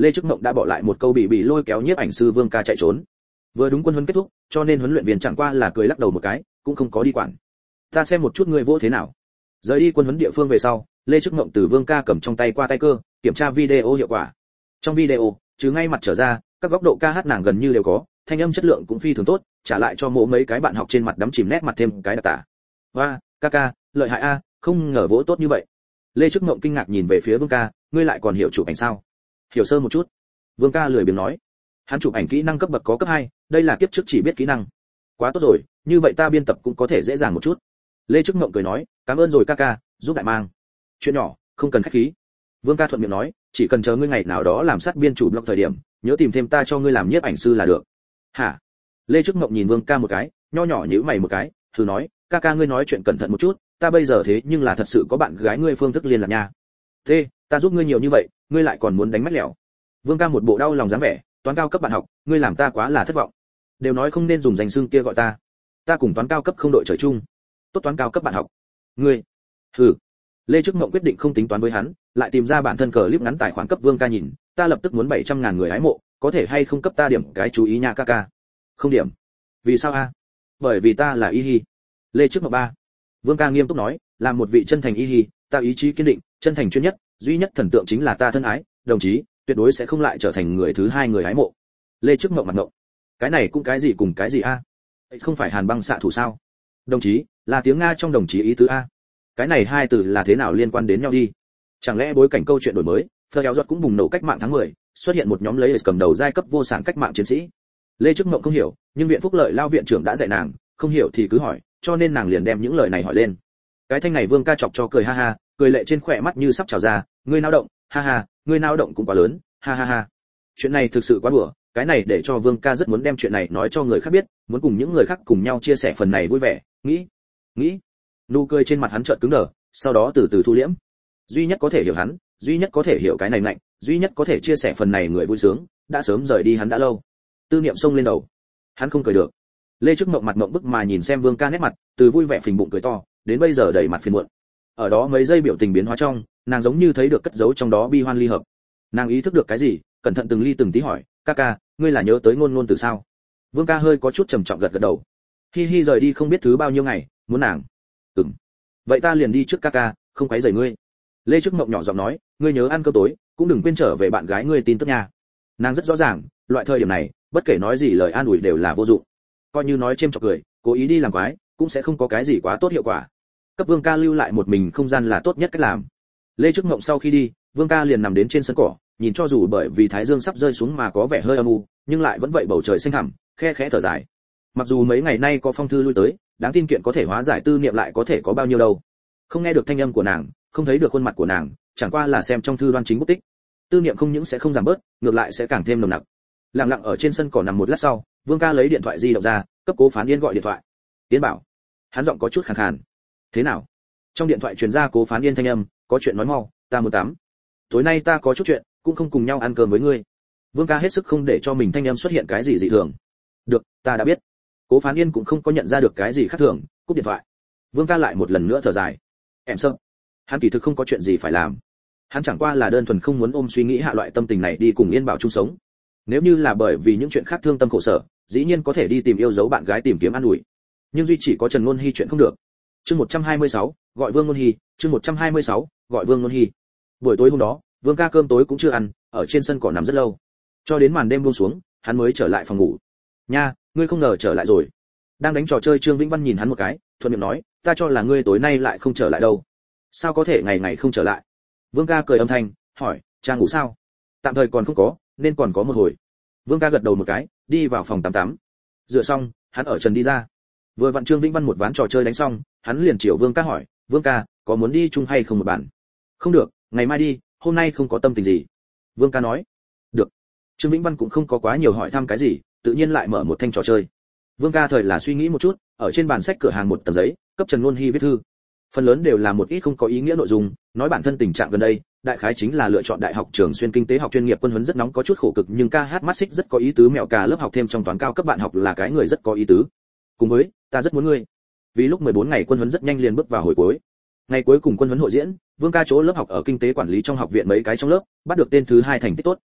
Lê Trức Mộng đã bỏ lại một câu bị bị lôi kéo nhiếp ảnh sư Vương Ca chạy trốn. Vừa đúng quân huấn kết thúc, cho nên huấn luyện viên chẳng qua là cười lắc đầu một cái, cũng không có đi quản. Ta xem một chút người vỗ thế nào. Rời đi quân huấn địa phương về sau, Lê Trức Mộng từ Vương Ca cầm trong tay qua tay cơ, kiểm tra video hiệu quả. Trong video, trừ ngay mặt trở ra, các góc độ ca hát nàng gần như đều có, thanh âm chất lượng cũng phi thường tốt, trả lại cho mỗi mấy cái bạn học trên mặt đắm chìm nét mặt thêm cái đặc tả. Hoa, ca ca, lợi hại a, không ngờ vỗ tốt như vậy. Lê Trức Mộng kinh ngạc nhìn về phía Vương Ca, ngươi lại còn hiểu chụp ảnh sao? Hiểu sơ một chút. Vương Ca lười biếng nói. Hắn chụp ảnh kỹ năng cấp bậc có cấp hai, đây là kiếp trước chỉ biết kỹ năng. Quá tốt rồi, như vậy ta biên tập cũng có thể dễ dàng một chút. Lê Trức Mộng cười nói, cảm ơn rồi ca ca, giúp đại mang. Chuyện nhỏ, không cần khách khí. Vương Ca thuận miệng nói, chỉ cần chờ ngươi ngày nào đó làm sát biên chủ blog thời điểm, nhớ tìm thêm ta cho ngươi làm nhiếp ảnh sư là được. Hả? Lê Trức Mộng nhìn Vương Ca một cái, nho nhỏ nhíu mày một cái, thử nói, ca ca ngươi nói chuyện cẩn thận một chút, ta bây giờ thế nhưng là thật sự có bạn gái ngươi phương thức liên lạc nha. Thế, ta giúp ngươi nhiều như vậy, ngươi lại còn muốn đánh mách lẻo. Vương Ca một bộ đau lòng dáng vẻ, toán cao cấp bạn học, ngươi làm ta quá là thất vọng. Đều nói không nên dùng danh xưng kia gọi ta. Ta cùng toán cao cấp không đội trời chung. Tốt toán cao cấp bạn học. Ngươi. Hừ. Lê Trức Mộng quyết định không tính toán với hắn, lại tìm ra bản thân clip ngắn tài khoản cấp Vương Ca nhìn, ta lập tức muốn bảy trăm ngàn người hái mộ, có thể hay không cấp ta điểm cái chú ý nha ca ca. Không điểm. Vì sao a? Bởi vì ta là Y Hi. Lê Trức Mộng ba. Vương Ca nghiêm túc nói, là một vị chân thành Y Hi, ta ý chí kiên định, chân thành chuyên nhất, duy nhất thần tượng chính là ta thân ái, đồng chí, tuyệt đối sẽ không lại trở thành người thứ hai người hái mộ. Lê Trức Mộng mặt ngộng. Cái này cũng cái gì cùng cái gì a? À? Không phải Hàn Băng xạ thủ sao? Đồng chí, là tiếng Nga trong đồng chí ý tứ a. Cái này hai từ là thế nào liên quan đến nhau đi? Chẳng lẽ bối cảnh câu chuyện đổi mới, Phơ Éo Giọt cũng bùng nổ cách mạng tháng mười, xuất hiện một nhóm lấy cầm đầu giai cấp vô sản cách mạng chiến sĩ. Lê Trức Mộng không hiểu, nhưng viện phúc lợi lao viện trưởng đã dạy nàng, không hiểu thì cứ hỏi, cho nên nàng liền đem những lời này hỏi lên. Cái thanh này Vương Ca chọc cho cười ha ha, cười lệ trên khỏe mắt như sắp trào ra, ngươi nao động, ha ha, ngươi nao động cũng quá lớn, ha ha ha. Chuyện này thực sự quá đùa, cái này để cho Vương Ca rất muốn đem chuyện này nói cho người khác biết, muốn cùng những người khác cùng nhau chia sẻ phần này vui vẻ, nghĩ, nghĩ. Nụ cười trên mặt hắn chợt cứng đờ, sau đó từ từ thu liễm. Duy nhất có thể hiểu hắn, duy nhất có thể hiểu cái này lạnh, duy nhất có thể chia sẻ phần này người vui sướng, đã sớm rời đi hắn đã lâu. Tư niệm xông lên đầu, hắn không cười được. Lê Trức Mộng mặt mộng bức mà nhìn xem Vương Ca nét mặt, từ vui vẻ phình bụng cười to, đến bây giờ đầy mặt phiền muộn. Ở đó mấy giây biểu tình biến hóa trong, nàng giống như thấy được cất giấu trong đó bi hoan ly hợp. Nàng ý thức được cái gì, cẩn thận từng ly từng tí hỏi, ca ca, ngươi là nhớ tới ngôn ngôn từ sao? Vương Ca hơi có chút trầm trọng gật gật đầu. Hi Hi rời đi không biết thứ bao nhiêu ngày, muốn nàng. Ừm. Vậy ta liền đi trước ca ca, không quấy rầy ngươi. Lê Trức Mộng nhỏ giọng nói, ngươi nhớ ăn cơm tối, cũng đừng quên trở về bạn gái ngươi tin tức nha. Nàng rất rõ ràng, loại thời điểm này, bất kể nói gì lời an ủi đều là vô dụng. Coi như nói chêm chọc cười, cố ý đi làm quái, cũng sẽ không có cái gì quá tốt hiệu quả. Cấp Vương Ca lưu lại một mình không gian là tốt nhất cách làm. Lê Trức Mộng sau khi đi, Vương Ca liền nằm đến trên sân cỏ, nhìn cho dù bởi vì thái dương sắp rơi xuống mà có vẻ hơi âm u, nhưng lại vẫn vậy bầu trời xanh thẳm, khe khẽ thở dài. Mặc dù mấy ngày nay có phong thư lui tới, đáng tin kiện có thể hóa giải tư niệm lại có thể có bao nhiêu đâu. Không nghe được thanh âm của nàng, không thấy được khuôn mặt của nàng, chẳng qua là xem trong thư đoan chính bút tích. Tư niệm không những sẽ không giảm bớt, ngược lại sẽ càng thêm nồng nặc. Lặng lặng ở trên sân cỏ nằm một lát sau, Vương Ca lấy điện thoại di động ra, cấp Cố Phán Yên gọi điện thoại. Yên bảo. Hắn giọng có chút khàn khàn. Thế nào? Trong điện thoại truyền ra Cố Phán Yên thanh âm, có chuyện nói mau, ta muốn tắm. Tối nay ta có chút chuyện, cũng không cùng nhau ăn cơm với ngươi. Vương Ca hết sức không để cho mình thanh âm xuất hiện cái gì dị thường. Được, ta đã biết. Cố Phán Yên cũng không có nhận ra được cái gì khác thường, cúp điện thoại. Vương Ca lại một lần nữa thở dài. Em sợ. Hắn kỳ thực không có chuyện gì phải làm. Hắn chẳng qua là đơn thuần không muốn ôm suy nghĩ hạ loại tâm tình này đi cùng Yên Bảo chung sống. Nếu như là bởi vì những chuyện khác thương tâm khổ sở, dĩ nhiên có thể đi tìm yêu dấu bạn gái tìm kiếm an ủi. Nhưng duy chỉ có Trần Ngôn Hi chuyện không được. Chương một trăm hai mươi sáu, gọi Vương Ngôn Hi, chương một trăm hai mươi sáu, gọi Vương Ngôn Hi. Buổi tối hôm đó, Vương Ca cơm tối cũng chưa ăn, ở trên sân cỏ nằm rất lâu. Cho đến màn đêm buông xuống, hắn mới trở lại phòng ngủ. Nha, ngươi không ngờ trở lại rồi. Đang đánh trò chơi Trương Vĩnh Văn nhìn hắn một cái, thuận miệng nói, ta cho là ngươi tối nay lại không trở lại đâu. Sao có thể ngày ngày không trở lại? Vương Ca cười âm thanh, hỏi, cha ngủ sao? Tạm thời còn không có, nên còn có một hồi. Vương Ca gật đầu một cái, đi vào phòng tắm tắm. Rửa xong, hắn ở trần đi ra. Vừa vặn Trương Vĩnh Văn một ván trò chơi đánh xong, hắn liền chiều Vương Ca hỏi, Vương Ca, có muốn đi chung hay không một bàn? Không được, ngày mai đi, hôm nay không có tâm tình gì. Vương Ca nói. Được. Trương Vĩnh Văn cũng không có quá nhiều hỏi thăm cái gì, tự nhiên lại mở một thanh trò chơi. Vương Ca thời là suy nghĩ một chút, ở trên bàn sách cửa hàng một tờ giấy, cấp Trần Ngôn Hi viết thư. Phần lớn đều là một ít không có ý nghĩa nội dung, nói bản thân tình trạng gần đây, đại khái chính là lựa chọn đại học trường xuyên kinh tế học chuyên nghiệp quân huấn rất nóng có chút khổ cực, nhưng ca hát mắt xích rất có ý tứ, mèo cà lớp học thêm trong toán cao cấp bạn học là cái người rất có ý tứ. Cùng với, ta rất muốn ngươi. Vì lúc mười bốn ngày quân huấn rất nhanh liền bước vào hồi cuối. Ngày cuối cùng quân huấn hội diễn, Vương Ca chỗ lớp học ở kinh tế quản lý trong học viện mấy cái trong lớp, bắt được tên thứ hai thành tích tốt.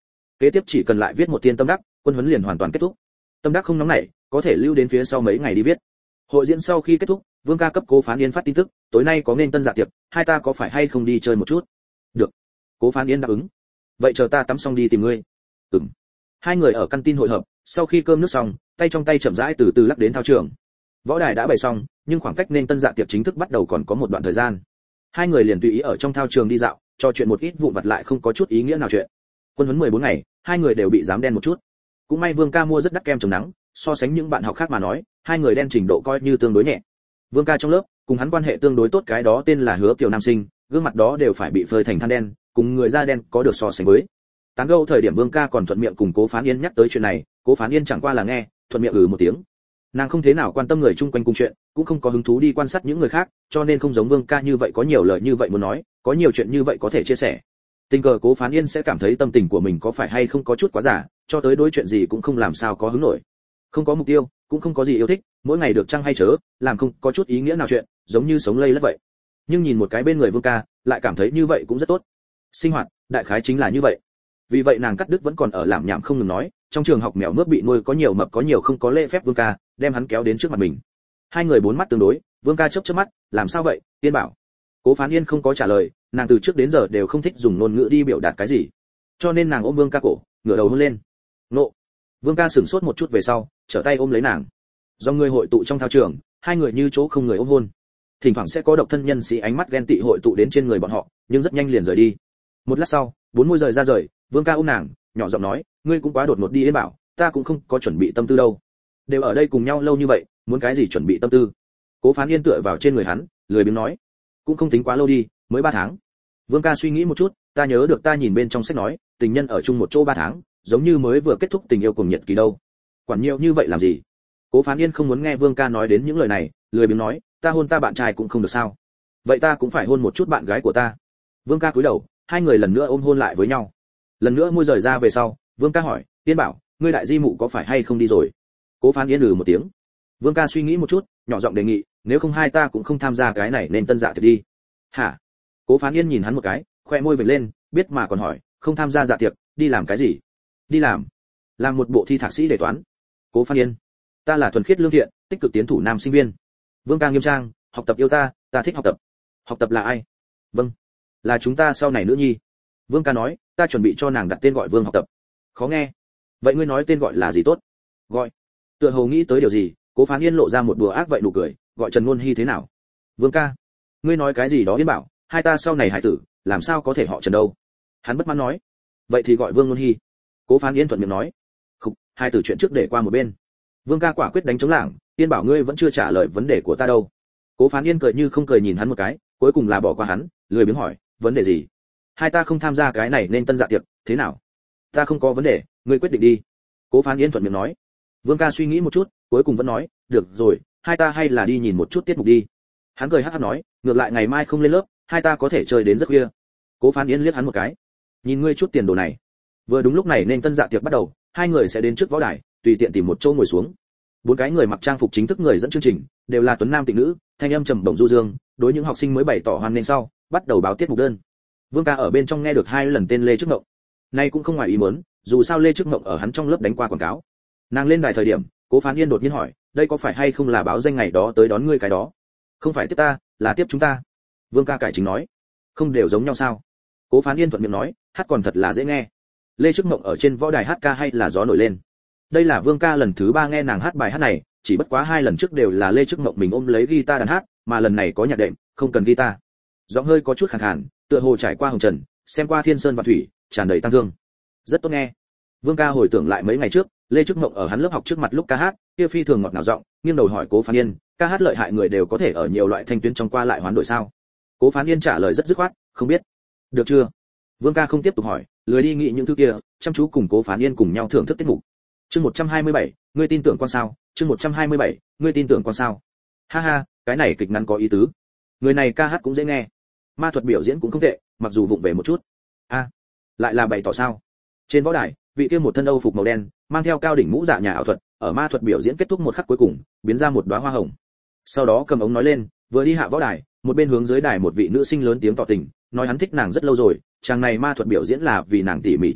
Kế tiếp chỉ cần lại viết một thiên tâm đắc, quân huấn liền hoàn toàn kết thúc. Tâm đắc không nóng nảy, có thể lưu đến phía sau mấy ngày đi viết. Hội diễn sau khi kết thúc, Vương ca cấp Cố Phán Yên phát tin tức, tối nay có nên tân dạ tiệc, hai ta có phải hay không đi chơi một chút? Được. Cố Phán Yên đáp ứng. Vậy chờ ta tắm xong đi tìm ngươi. Ừm. Hai người ở căn tin hội hợp, sau khi cơm nước xong, tay trong tay chậm rãi từ từ lắc đến thao trường. Võ đài đã bày xong, nhưng khoảng cách nên tân dạ tiệc chính thức bắt đầu còn có một đoạn thời gian. Hai người liền tùy ý ở trong thao trường đi dạo, trò chuyện một ít vụn vặt lại không có chút ý nghĩa nào chuyện. Quân huấn mười bốn ngày, hai người đều bị dám đen một chút. Cũng may Vương ca mua rất đắt kem chống nắng, so sánh những bạn học khác mà nói, hai người đen trình độ coi như tương đối nhẹ. Vương ca trong lớp, cùng hắn quan hệ tương đối tốt cái đó tên là Hứa Kiều nam sinh, gương mặt đó đều phải bị phơi thành than đen, cùng người da đen có được so sánh với. Tán gẫu thời điểm Vương ca còn thuận miệng cùng Cố Phán Yên nhắc tới chuyện này, Cố Phán Yên chẳng qua là nghe, thuận miệng ừ một tiếng. Nàng không thế nào quan tâm người chung quanh cùng chuyện, cũng không có hứng thú đi quan sát những người khác, cho nên không giống Vương ca như vậy có nhiều lời như vậy muốn nói, có nhiều chuyện như vậy có thể chia sẻ. Tình cờ Cố Phán Yên sẽ cảm thấy tâm tình của mình có phải hay không có chút quá giả, cho tới đối chuyện gì cũng không làm sao có hứng nổi. Không có mục tiêu, cũng không có gì yêu thích, mỗi ngày được chăng hay chớ, làm không có chút ý nghĩa nào chuyện, giống như sống lây lất vậy. Nhưng nhìn một cái bên người Vương ca, lại cảm thấy như vậy cũng rất tốt. Sinh hoạt, đại khái chính là như vậy. Vì vậy nàng cắt đứt vẫn còn ở làm nhảm không ngừng nói, trong trường học mèo mướp bị nuôi có nhiều mập có nhiều không có lễ phép Vương ca, đem hắn kéo đến trước mặt mình. Hai người bốn mắt tương đối, Vương ca chớp chớp mắt, làm sao vậy? Yên bảo. Cố Phán Yên không có trả lời, nàng từ trước đến giờ đều không thích dùng ngôn ngữ đi biểu đạt cái gì, cho nên nàng ôm Vương ca cổ, ngửa đầu hôn lên. Nộ. Vương ca sửng sốt một chút về sau, trở tay ôm lấy nàng. Do người hội tụ trong thao trường, hai người như chỗ không người ôm hôn. Thỉnh thoảng sẽ có độc thân nhân sĩ ánh mắt ghen tị hội tụ đến trên người bọn họ, nhưng rất nhanh liền rời đi. Một lát sau, bốn môi rời ra rời, Vương ca ôm nàng, nhỏ giọng nói, ngươi cũng quá đột ngột đi Yên bảo, ta cũng không có chuẩn bị tâm tư đâu. Đều ở đây cùng nhau lâu như vậy, muốn cái gì chuẩn bị tâm tư? Cố Phán Yên tựa vào trên người hắn, lười biếng nói, cũng không tính quá lâu đi, mới ba tháng. Vương ca suy nghĩ một chút, ta nhớ được ta nhìn bên trong sách nói, tình nhân ở chung một chỗ ba tháng, giống như mới vừa kết thúc tình yêu cùng nhiệt kỳ đâu. Quản nhiều như vậy làm gì? Cố Phán Yên không muốn nghe Vương ca nói đến những lời này, lười biếng nói, ta hôn ta bạn trai cũng không được sao? Vậy ta cũng phải hôn một chút bạn gái của ta. Vương ca cúi đầu, hai người lần nữa ôm hôn lại với nhau. Lần nữa môi rời ra về sau, Vương ca hỏi, Yên bảo, ngươi đại di mụ có phải hay không đi rồi? Cố Phán Yên ừ một tiếng. Vương ca suy nghĩ một chút, nhỏ giọng đề nghị, nếu không hai ta cũng không tham gia cái này nên tân dạ tiệc đi. Hả? Cố Phán Yên nhìn hắn một cái, khoe môi vểnh lên, biết mà còn hỏi, không tham gia dạ tiệc, đi làm cái gì? Đi làm? Làm một bộ thi thạc sĩ đề toán. Cố Phán Yên, ta là thuần khiết lương thiện, tích cực tiến thủ nam sinh viên. Vương ca nghiêm trang, học tập yêu ta, ta thích học tập. Học tập là ai? Vâng, là chúng ta sau này nữ nhi. Vương ca nói, ta chuẩn bị cho nàng đặt tên gọi Vương học tập. Khó nghe. Vậy ngươi nói tên gọi là gì tốt? Gọi. Tựa hồ nghĩ tới điều gì, Cố Phán Yên lộ ra một đùa ác vậy nụ cười, gọi Trần Ngôn Hi thế nào? Vương ca, ngươi nói cái gì đó Yên bảo, hai ta sau này hải tử, làm sao có thể họ Trần đâu? Hắn bất mãn nói, vậy thì gọi Vương Ngôn Hi. Cố Phán Yên thuận miệng nói, khục, hai tử chuyện trước để qua một bên. Vương ca quả quyết đánh chống lảng, Yên bảo ngươi vẫn chưa trả lời vấn đề của ta đâu. Cố Phán Yên cười như không cười nhìn hắn một cái, cuối cùng là bỏ qua hắn, lười biếng hỏi, vấn đề gì? Hai ta không tham gia cái này nên tân dạ tiệc, thế nào? Ta không có vấn đề, ngươi quyết định đi. Cố Phán Yên thuận miệng nói. Vương ca suy nghĩ một chút, cuối cùng vẫn nói, được rồi, hai ta hay là đi nhìn một chút tiết mục đi. Hắn cười hắc hắc nói, ngược lại ngày mai không lên lớp, hai ta có thể chơi đến rất khuya. Cố Phán Yên liếc hắn một cái, nhìn ngươi chút tiền đồ này. Vừa đúng lúc này nên tân dạ tiệc bắt đầu, hai người sẽ đến trước võ đài, tùy tiện tìm một chỗ ngồi xuống. Bốn cái người mặc trang phục chính thức người dẫn chương trình, đều là tuấn nam tịnh nữ, thanh âm trầm bổng du dương, đối những học sinh mới bày tỏ hoan nghênh sau, bắt đầu báo tiết mục đơn. Vương ca ở bên trong nghe được hai lần tên Lê Trức Ngộng. Nay cũng không ngoài ý muốn, dù sao Lê Trức Ngộng ở hắn trong lớp đánh qua quảng cáo. Nàng lên đài thời điểm, Cố Phán Yên đột nhiên hỏi, đây có phải hay không là báo danh ngày đó tới đón ngươi cái đó? Không phải tiếp ta, là tiếp chúng ta. Vương ca cải chính nói, không đều giống nhau sao? Cố Phán Yên thuận miệng nói, hát còn thật là dễ nghe. Lê Trức Ngộng ở trên võ đài hát ca hay là gió nổi lên. Đây là Vương ca lần thứ ba nghe nàng hát bài hát này, chỉ bất quá hai lần trước đều là Lê Trức Ngộng mình ôm lấy guitar đàn hát, mà lần này có nhạc đệm, không cần guitar. Giọng hơi có chút khàn khàn, tựa hồ trải qua hồng trần, xem qua thiên sơn và thủy, tràn đầy tăng thương. Rất tốt nghe. Vương ca hồi tưởng lại mấy ngày trước, Lê Trức Ngộng ở hắn lớp học trước mặt lúc ca hát, kia phi thường ngọt ngào giọng, nghiêng đầu hỏi Cố Phán Yên, ca hát lợi hại người đều có thể ở nhiều loại thanh tuyến trong qua lại hoán đổi sao? Cố Phán Yên trả lời rất dứt khoát, không biết. Được chưa? Vương ca không tiếp tục hỏi, lười đi nghĩ những thứ kia, chăm chú cùng Cố Phán Yên cùng nhau thưởng thức tiết mục. Chương một trăm hai mươi bảy, ngươi tin tưởng con sao? Chương một trăm hai mươi bảy, ngươi tin tưởng con sao? Ha ha, cái này kịch ngắn có ý tứ. Người này ca hát cũng dễ nghe. Ma thuật biểu diễn cũng không tệ, mặc dù vụng về một chút. A, à, lại là bày tỏ sao? Trên võ đài, vị kia một thân âu phục màu đen, mang theo cao đỉnh mũ dạ nhà ảo thuật, ở ma thuật biểu diễn kết thúc một khắc cuối cùng, biến ra một đóa hoa hồng. Sau đó cầm ống nói lên, vừa đi hạ võ đài, một bên hướng dưới đài một vị nữ sinh lớn tiếng tỏ tình, nói hắn thích nàng rất lâu rồi, chàng này ma thuật biểu diễn là vì nàng tỉ mỉ chuẩn bị,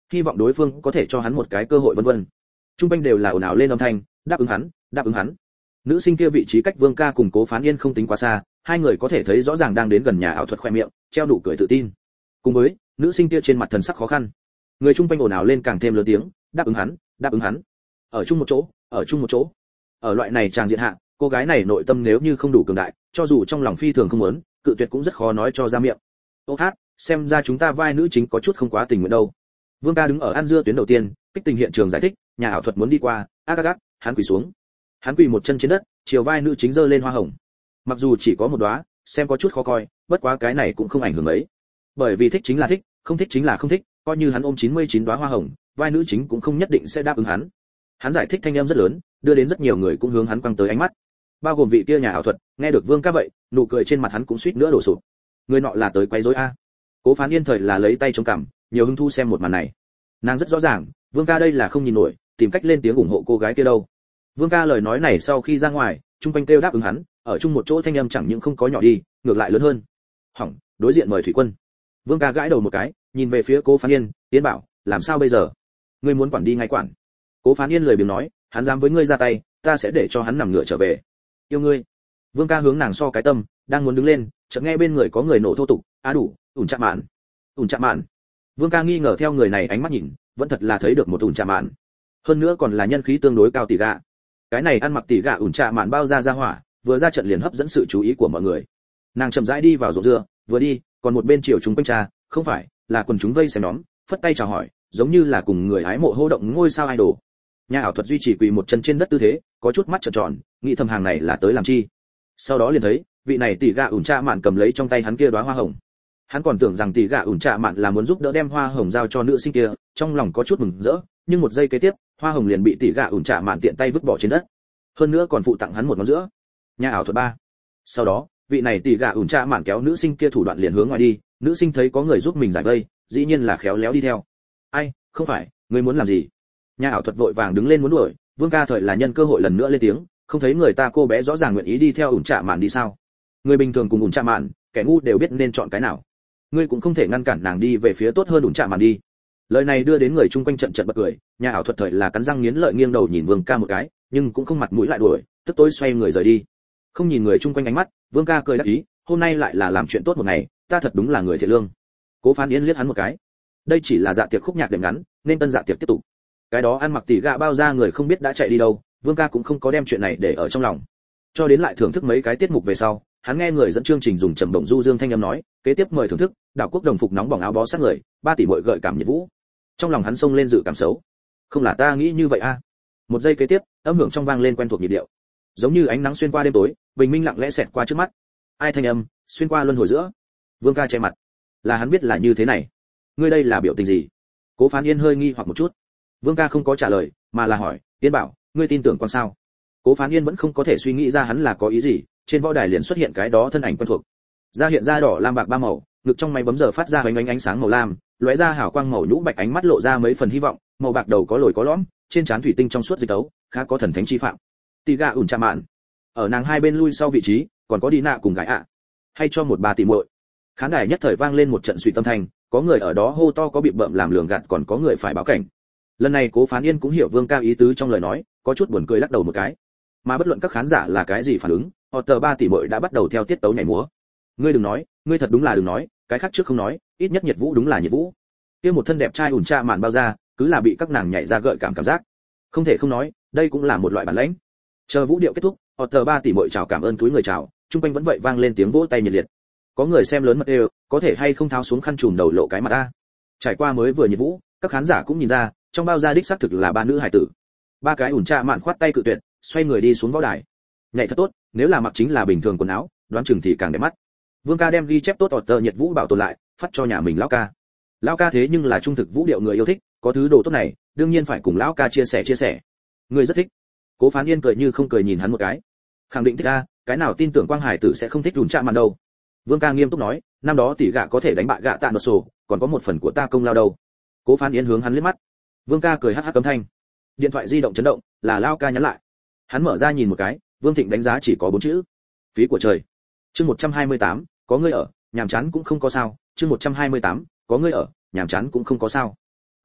hy vọng đối phương có thể cho hắn một cái cơ hội vân vân. Trung quanh đều là ồn ào lên âm thanh, đáp ứng hắn, đáp ứng hắn. Nữ sinh kia vị trí cách Vương Ca cùng Cố Phán Yên không tính quá xa, hai người có thể thấy rõ ràng đang đến gần nhà ảo thuật khoe miệng, treo nụ cười tự tin. Cùng với, nữ sinh kia trên mặt thần sắc khó khăn. Người trung quanh ồn ào lên càng thêm lớn tiếng, đáp ứng hắn, đáp ứng hắn. Ở chung một chỗ, ở chung một chỗ. Ở loại này tràng diện hạ, cô gái này nội tâm nếu như không đủ cường đại, cho dù trong lòng phi thường không muốn, cự tuyệt cũng rất khó nói cho ra miệng. Ô hát, xem ra chúng ta vai nữ chính có chút không quá tình nguyện đâu. Vương Ca đứng ở ăn dưa tuyến đầu tiên, kích tình hiện trường giải thích, nhà ảo thuật muốn đi qua, ác ác ác, hắn quỳ xuống. Hắn quỳ một chân trên đất, chiều vai nữ chính giơ lên hoa hồng. Mặc dù chỉ có một đóa, xem có chút khó coi, bất quá cái này cũng không ảnh hưởng mấy. Bởi vì thích chính là thích, không thích chính là không thích, coi như hắn ôm chín mươi chín đóa hoa hồng, vai nữ chính cũng không nhất định sẽ đáp ứng hắn. Hắn giải thích thanh âm rất lớn, đưa đến rất nhiều người cũng hướng hắn quăng tới ánh mắt. Bao gồm vị kia nhà ảo thuật, nghe được Vương Ca vậy, nụ cười trên mặt hắn cũng suýt nữa đổ sụp. Người nọ là tới quấy rối a. Cố Phán Yên thời là lấy tay chống cằm, nhiều hứng thú xem một màn này. Nàng rất rõ ràng, Vương Ca đây là không nhìn nổi, tìm cách lên tiếng ủng hộ cô gái kia đâu. Vương Ca lời nói này sau khi ra ngoài, trung quanh kêu đáp ứng hắn, ở chung một chỗ thanh âm chẳng những không có nhỏ đi, ngược lại lớn hơn. Hỏng, đối diện mời thủy quân. Vương Ca gãi đầu một cái, nhìn về phía Cố Phán Yên, tiến bảo, làm sao bây giờ? Ngươi muốn quản đi ngay quản. Cố Phán Yên lười biếng nói, hắn dám với ngươi ra tay, ta sẽ để cho hắn nằm ngửa trở về. Yêu ngươi. Vương Ca hướng nàng so cái tâm, đang muốn đứng lên, chợt nghe bên người có người nổ thô tục, á đủ, ủn chạm mạn, ủn chạm mạn. Vương Ca nghi ngờ theo người này ánh mắt nhìn, vẫn thật là thấy được một ủn chạm mạn. Hơn nữa còn là nhân khí tương đối cao tỷ gạ. Cái này ăn mặc tỷ gạ ủn chạm mạn bao ra ra hỏa, vừa ra trận liền hấp dẫn sự chú ý của mọi người. Nàng chậm rãi đi vào ruộng dưa, vừa đi, còn một bên chiều chúng quanh trà, không phải, là quần chúng vây xem nhóm, phất tay chào hỏi, giống như là cùng người hái mộ hô động ngôi sao idol. Nhà ảo thuật duy trì quỳ một chân trên đất tư thế, có chút mắt trợn tròn, nghĩ thầm hàng này là tới làm chi. Sau đó liền thấy, vị này tỷ gạ ủn trạ mạn cầm lấy trong tay hắn kia đóa hoa hồng. Hắn còn tưởng rằng tỷ gạ ủn trạ mạn là muốn giúp đỡ đem hoa hồng giao cho nữ sinh kia, trong lòng có chút mừng rỡ, nhưng một giây kế tiếp, hoa hồng liền bị tỷ gạ ủn trạ mạn tiện tay vứt bỏ trên đất. Hơn nữa còn phụ tặng hắn một ngón giữa. Nhà ảo thuật ba. Sau đó, vị này tỷ gạ ủn trạ mạn kéo nữ sinh kia thủ đoạn liền hướng ngoài đi, nữ sinh thấy có người giúp mình giải vây, dĩ nhiên là khéo léo đi theo. Ai, không phải, ngươi muốn làm gì? Nhà ảo thuật vội vàng đứng lên muốn đuổi, Vương Ca thời là nhân cơ hội lần nữa lên tiếng, không thấy người ta cô bé rõ ràng nguyện ý đi theo ủn trạ mạn đi sao? Người bình thường cùng ủn trạ mạn, kẻ ngu đều biết nên chọn cái nào. Ngươi cũng không thể ngăn cản nàng đi về phía tốt hơn ủn trạ mạn đi. Lời này đưa đến người chung quanh trận trận bật cười, nhà ảo thuật thời là cắn răng nghiến lợi nghiêng đầu nhìn Vương Ca một cái, nhưng cũng không mặt mũi lại đuổi, tức tối xoay người rời đi. Không nhìn người chung quanh ánh mắt, Vương Ca cười đáp ý, hôm nay lại là làm chuyện tốt một ngày, ta thật đúng là người thiện lương. Cố Phán Yên liếc hắn một cái. Đây chỉ là dạ tiệc khúc nhạc đệm ngắn, nên tân dạ tiệc tiếp tục. Cái đó ăn mặc tỉ gạ bao ra người không biết đã chạy đi đâu, Vương Ca cũng không có đem chuyện này để ở trong lòng. Cho đến lại thưởng thức mấy cái tiết mục về sau, hắn nghe người dẫn chương trình dùng trầm bổng du dương thanh âm nói, kế tiếp mời thưởng thức, đảo quốc đồng phục nóng bỏng áo bó sát người, ba tỷ muội gợi cảm nhiệt vũ. Trong lòng hắn xông lên dự cảm xấu. Không là ta nghĩ như vậy a. À. Một giây kế tiếp, âm hưởng trong vang lên quen thuộc nhịp điệu. Giống như ánh nắng xuyên qua đêm tối, bình minh lặng lẽ xẹt qua trước mắt. Ai thanh âm, xuyên qua luân hồi giữa. Vương Ca che mặt. Là hắn biết là như thế này. Ngươi đây là biểu tình gì? Cố Phán Yên hơi nghi hoặc một chút. Vương Ca không có trả lời, mà là hỏi, Yên bảo, ngươi tin tưởng con sao? Cố Phán Yên vẫn không có thể suy nghĩ ra hắn là có ý gì, trên võ đài liền xuất hiện cái đó thân ảnh quen thuộc. Da hiện ra đỏ lam bạc ba màu, ngực trong máy bấm giờ phát ra ánh ánh ánh sáng màu lam, lóe ra hào quang màu nhũ bạch, ánh mắt lộ ra mấy phần hy vọng, màu bạc đầu có lồi có lõm, trên trán thủy tinh trong suốt dịch tấu, khá có thần thánh chi phạm. Tỷ gạ ủn chạm mạn. Ở nàng hai bên lui sau vị trí, còn có đi nạ cùng gái ạ. Hay cho một bà tỷ muội. Khán đài nhất thời vang lên một trận suy tâm thanh, có người ở đó hô to có bị bợm làm lường gạt, còn có người phải báo cảnh. Lần này Cố Phán Yên cũng hiểu Vương Ca ý tứ trong lời nói, có chút buồn cười lắc đầu một cái. Mà bất luận các khán giả là cái gì phản ứng, họ tờ ba tỷ muội đã bắt đầu theo tiết tấu nhảy múa. Ngươi đừng nói, ngươi thật đúng là đừng nói, cái khác trước không nói, ít nhất nhiệt vũ đúng là nhiệt vũ. Kia một thân đẹp trai ủn trạ mạn bao ra, cứ là bị các nàng nhảy ra gợi cảm cảm giác. Không thể không nói, đây cũng là một loại bản lĩnh. Chờ vũ điệu kết thúc, họ tờ ba tỷ muội chào cảm ơn túi người chào, trung quanh vẫn vậy vang lên tiếng vỗ tay nhiệt liệt. Có người xem lớn mật đều, có thể hay không tháo xuống khăn trùm đầu lộ cái mặt a. Trải qua mới vừa nhiệt vũ, các khán giả cũng nhìn ra, trong bao gia đích xác thực là ba nữ hải tử. Ba cái ủn trạ mạn khoát tay cự tuyệt, xoay người đi xuống võ đài. Nhảy thật tốt, nếu là mặc chính là bình thường quần áo, đoán chừng thì càng đẹp mắt. Vương Ca đem ghi chép tốt tờ nhiệt vũ bảo tồn lại, phát cho nhà mình lão ca. Lão ca thế nhưng là trung thực vũ điệu người yêu thích, có thứ đồ tốt này, đương nhiên phải cùng lão ca chia sẻ chia sẻ. Người rất thích. Cố Phán Yên cười như không cười nhìn hắn một cái. Khẳng định thích a, cái nào tin tưởng Quang Hải tử sẽ không thích ủn trạ mạn đâu. Vương Ca nghiêm túc nói, năm đó tỷ gạ có thể đánh bại gạ tạ nột sổ, còn có một phần của ta công lao đâu. Cố Phán Yên hướng hắn liếc mắt. Vương Ca cười hắc hắc cấm thanh. Điện thoại di động chấn động, là lão ca nhắn lại. Hắn mở ra nhìn một cái, Vương Thịnh đánh giá chỉ có bốn chữ. Phí của trời. Chương một trăm hai mươi tám, có ngươi ở, nhàm chán cũng không có sao, chương một trăm hai mươi tám, có ngươi ở, nhàm chán cũng không có sao.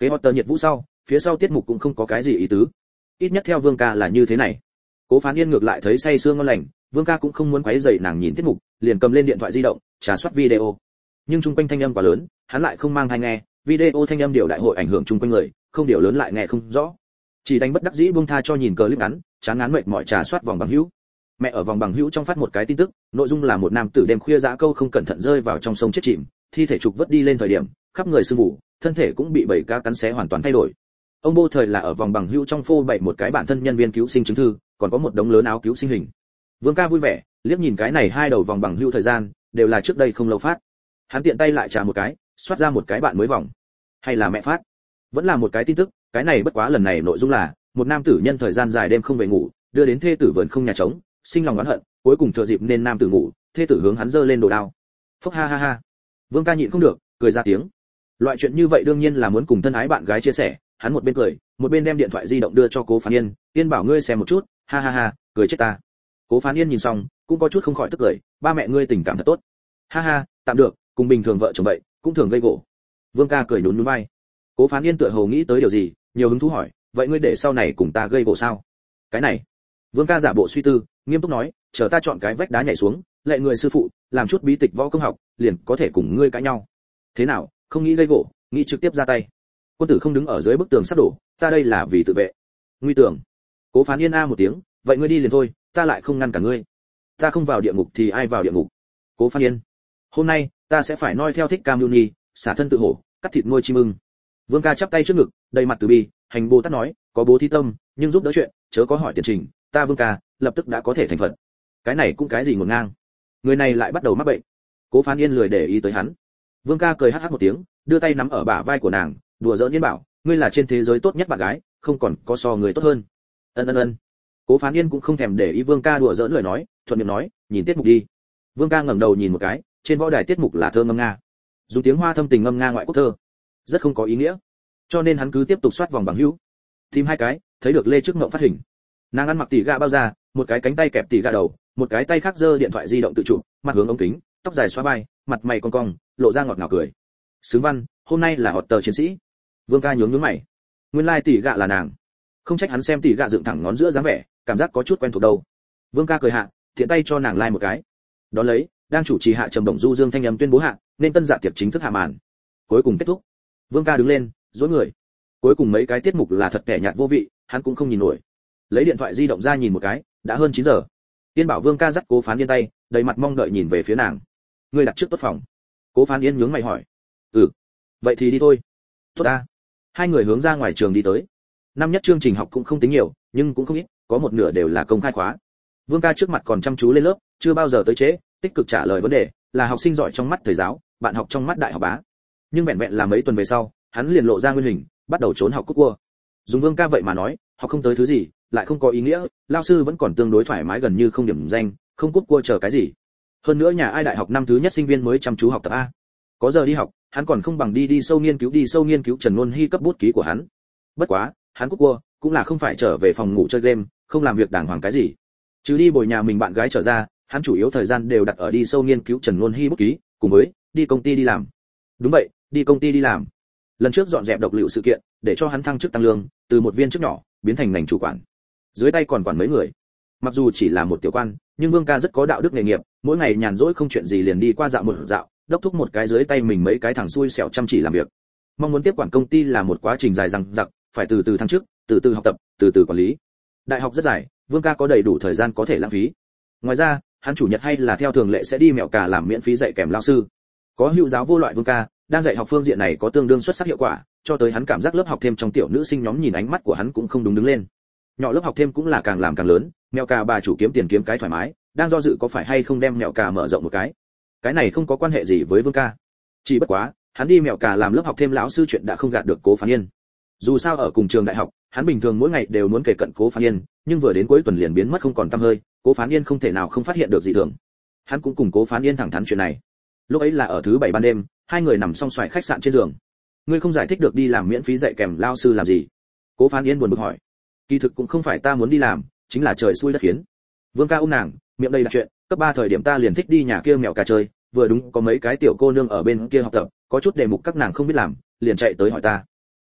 Kế hot tờ nhiệt vũ sau, phía sau tiết mục cũng không có cái gì ý tứ. Ít nhất theo Vương ca là như thế này. Cố Phán Yên ngược lại thấy say sưa ngon lành, Vương ca cũng không muốn quấy rầy nàng nhìn tiết mục, liền cầm lên điện thoại di động, trà soát video. Nhưng trung quanh thanh âm quá lớn, hắn lại không mang tai nghe, video thanh âm điều đại hội ảnh hưởng trung quanh người, không điều lớn lại nghe không rõ. Chỉ đánh bất đắc dĩ buông tha cho nhìn clip ngắn, chán ngán mệt mỏi trà soát vòng bằng hữu. Mẹ ở vòng bằng hữu trong phát một cái tin tức, nội dung là một nam tử đêm khuya dã câu không cẩn thận rơi vào trong sông chết chìm, thi thể trục vớt đi lên thời điểm, khắp người sưng vụ, thân thể cũng bị bầy cá cắn xé hoàn toàn thay đổi. Ông Bô thời là ở vòng bằng hữu trong phô bày một cái bản thân nhân viên cứu sinh chứng thư, còn có một đống lớn áo cứu sinh hình. Vương ca vui vẻ, liếc nhìn cái này hai đầu vòng bằng hữu thời gian, đều là trước đây không lâu phát. Hắn tiện tay lại trả một cái, xoát ra một cái bạn mới vòng. Hay là mẹ phát? Vẫn là một cái tin tức, cái này bất quá lần này nội dung là một nam tử nhân thời gian dài đêm không về ngủ, đưa đến thê tử vườn không nhà trống, sinh lòng oán hận, cuối cùng thừa dịp nên nam tử ngủ, thê tử hướng hắn giơ lên đồ đao. Phốc ha ha ha. Vương ca nhịn không được, cười ra tiếng. Loại chuyện như vậy đương nhiên là muốn cùng thân ái bạn gái chia sẻ, hắn một bên cười, một bên đem điện thoại di động đưa cho Cố Phán Yên, "Yên bảo ngươi xem một chút." Ha ha ha, cười chết ta. Cố Phán Yên nhìn xong, cũng có chút không khỏi tức cười, "Ba mẹ ngươi tình cảm thật tốt." Ha ha, tạm được, cùng bình thường vợ chồng vậy, cũng thường gây gổ. Vương ca cười nhún nhún vai. Cố Phán Yên tựa hồ nghĩ tới điều gì, nhiều hứng thú hỏi, "Vậy ngươi để sau này cùng ta gây gổ sao?" "Cái này." Vương ca giả bộ suy tư, nghiêm túc nói, "Chờ ta chọn cái vách đá nhảy xuống, lệ người sư phụ, làm chút bí tịch võ công học, liền có thể cùng ngươi cãi nhau." "Thế nào, không nghĩ gây gổ, nghĩ trực tiếp ra tay?" "Quân tử không đứng ở dưới bức tường sắp đổ, ta đây là vì tự vệ." "Nguy tưởng." Cố Phán Yên a một tiếng, "Vậy ngươi đi liền thôi, ta lại không ngăn cả ngươi." "Ta không vào địa ngục thì ai vào địa ngục?" "Cố Phán Yên, hôm nay ta sẽ phải noi theo Thích Cam Ni, xả thân tự hổ, cắt thịt nuôi chim ưng." Vương ca chắp tay trước ngực, đầy mặt từ bi, hành Bồ Tát nói, "Có bố thí tâm, nhưng giúp đỡ chuyện, chớ có hỏi tiền trình, ta Vương ca lập tức đã có thể thành Phật." Cái này cũng cái gì ngổn ngang. Người này lại bắt đầu mắc bệnh. Cố Phán Yên lười để ý tới hắn. Vương ca cười hắc hắc một tiếng, đưa tay nắm ở bả vai của nàng, đùa giỡn Yên bảo, "Ngươi là trên thế giới tốt nhất bạn gái, không còn có so người tốt hơn." Ân ân ân. Cố Phán Yên cũng không thèm để ý Vương ca đùa giỡn lời nói, thuận miệng nói, "Nhìn tiết mục đi." Vương ca ngẩng đầu nhìn một cái, trên võ đài tiết mục là thơ ngâm nga, dùng tiếng Hoa thâm tình ngâm nga ngoại quốc thơ, rất không có ý nghĩa, cho nên hắn cứ tiếp tục soát vòng bằng hữu. Tìm hai cái, thấy được Lê Trức Ngộng phát hình. Nàng ăn mặc tỉ gạ bao da, một cái cánh tay kẹp tỉ gạ đầu, một cái tay khác giơ điện thoại di động tự chụp, mặt hướng ống kính, tóc dài xóa vai, mặt mày cong cong, lộ ra ngọt ngào cười. Sướng văn, hôm nay là hot tờ chiến sĩ. Vương ca nhướng nhướng mày. Nguyên lai like tỉ gạ là nàng. Không trách hắn xem tỉ gạ dựng thẳng ngón giữa dáng vẻ, cảm giác có chút quen thuộc đâu. Vương ca cười hạ, thiện tay cho nàng like một cái. Đón lấy, đang chủ trì hạ trầm động du dương thanh âm tuyên bố hạ, nên tân dạ tiệc chính thức hạ màn. Cuối cùng kết thúc. Vương ca đứng lên, dối người. Cuối cùng mấy cái tiết mục là thật kẻ nhạt vô vị, hắn cũng không nhìn nổi. Lấy điện thoại di động ra nhìn một cái, đã hơn chín giờ. Tiên bảo Vương ca dắt Cố Phán Yên tay, đầy mặt mong đợi nhìn về phía nàng. "Ngươi đặt trước tốt phòng?" Cố Phán Yên nhướng mày hỏi. "Ừ." "Vậy thì đi thôi." "Tốt ta." Hai người hướng ra ngoài trường đi tới. Năm nhất chương trình học cũng không tính nhiều, nhưng cũng không ít, có một nửa đều là công khai khóa. Vương ca trước mặt còn chăm chú lên lớp, chưa bao giờ tới trễ, tích cực trả lời vấn đề, là học sinh giỏi trong mắt thầy giáo, bạn học trong mắt đại học bá. Nhưng vẹn vẹn là mấy tuần về sau, hắn liền lộ ra nguyên hình, bắt đầu trốn học cút cua. Dùng Vương ca vậy mà nói, học không tới thứ gì, lại không có ý nghĩa, lao sư vẫn còn tương đối thoải mái gần như không điểm danh, không cút cua chờ cái gì. Hơn nữa nhà ai đại học năm thứ nhất sinh viên mới chăm chú học tập a. Có giờ đi học, hắn còn không bằng đi đi sâu nghiên cứu đi sâu nghiên cứu Trần Luân Hy cấp bút ký của hắn. Bất quá, hắn cút cua, cũng là không phải trở về phòng ngủ chơi game, không làm việc đàng hoàng cái gì. Chứ đi bồi nhà mình bạn gái trở ra, hắn chủ yếu thời gian đều đặt ở đi sâu nghiên cứu Trần Luân Hy bút ký, cùng với đi công ty đi làm. Đúng vậy, đi công ty đi làm. Lần trước dọn dẹp độc liệu sự kiện, để cho hắn thăng chức tăng lương, từ một viên chức nhỏ biến thành ngành chủ quản. Dưới tay còn quản mấy người. Mặc dù chỉ là một tiểu quan, nhưng Vương ca rất có đạo đức nghề nghiệp, mỗi ngày nhàn rỗi không chuyện gì liền đi qua dạo một dạo, đốc thúc một cái dưới tay mình mấy cái thằng xui xẻo chăm chỉ làm việc. Mong muốn tiếp quản công ty là một quá trình dài dằng dặc, phải từ từ thăng chức, từ từ học tập, từ từ quản lý. Đại học rất dài, Vương ca có đầy đủ thời gian có thể lãng phí. Ngoài ra, hắn chủ nhật hay là theo thường lệ sẽ đi mẹo cà làm miễn phí dạy kèm lao sư. Có hữu giáo vô loại Vương ca, đang dạy học phương diện này có tương đương xuất sắc hiệu quả, cho tới hắn cảm giác lớp học thêm trong tiểu nữ sinh nhóm nhìn ánh mắt của hắn cũng không đúng đứng lên. Nhỏ lớp học thêm cũng là càng làm càng lớn, mẹo cà bà chủ kiếm tiền kiếm cái thoải mái, đang do dự có phải hay không đem mẹo cà mở rộng một cái. Cái này không có quan hệ gì với Vương ca. Chỉ bất quá, hắn đi mẹo cà làm lớp học thêm lão sư chuyện đã không gạt được Cố Phán Yên. Dù sao ở cùng trường đại học, hắn bình thường mỗi ngày đều muốn kể cận Cố Phán Yên, nhưng vừa đến cuối tuần liền biến mất không còn tăm hơi, Cố Phán Yên không thể nào không phát hiện được dị thường. Hắn cũng cùng Cố Phán Yên thẳng thắn chuyện này. Lúc ấy là ở thứ bảy ban đêm, hai người nằm song xoài khách sạn trên giường. Ngươi không giải thích được đi làm miễn phí dạy kèm lao sư làm gì? Cố Phán Yên buồn bực hỏi. Kỳ thực cũng không phải ta muốn đi làm, chính là trời xui đất khiến. Vương ca ôm nàng, miệng đầy là chuyện, cấp ba thời điểm ta liền thích đi nhà kia mẹo cà chơi, vừa đúng có mấy cái tiểu cô nương ở bên kia học tập, có chút đề mục các nàng không biết làm, liền chạy tới hỏi ta.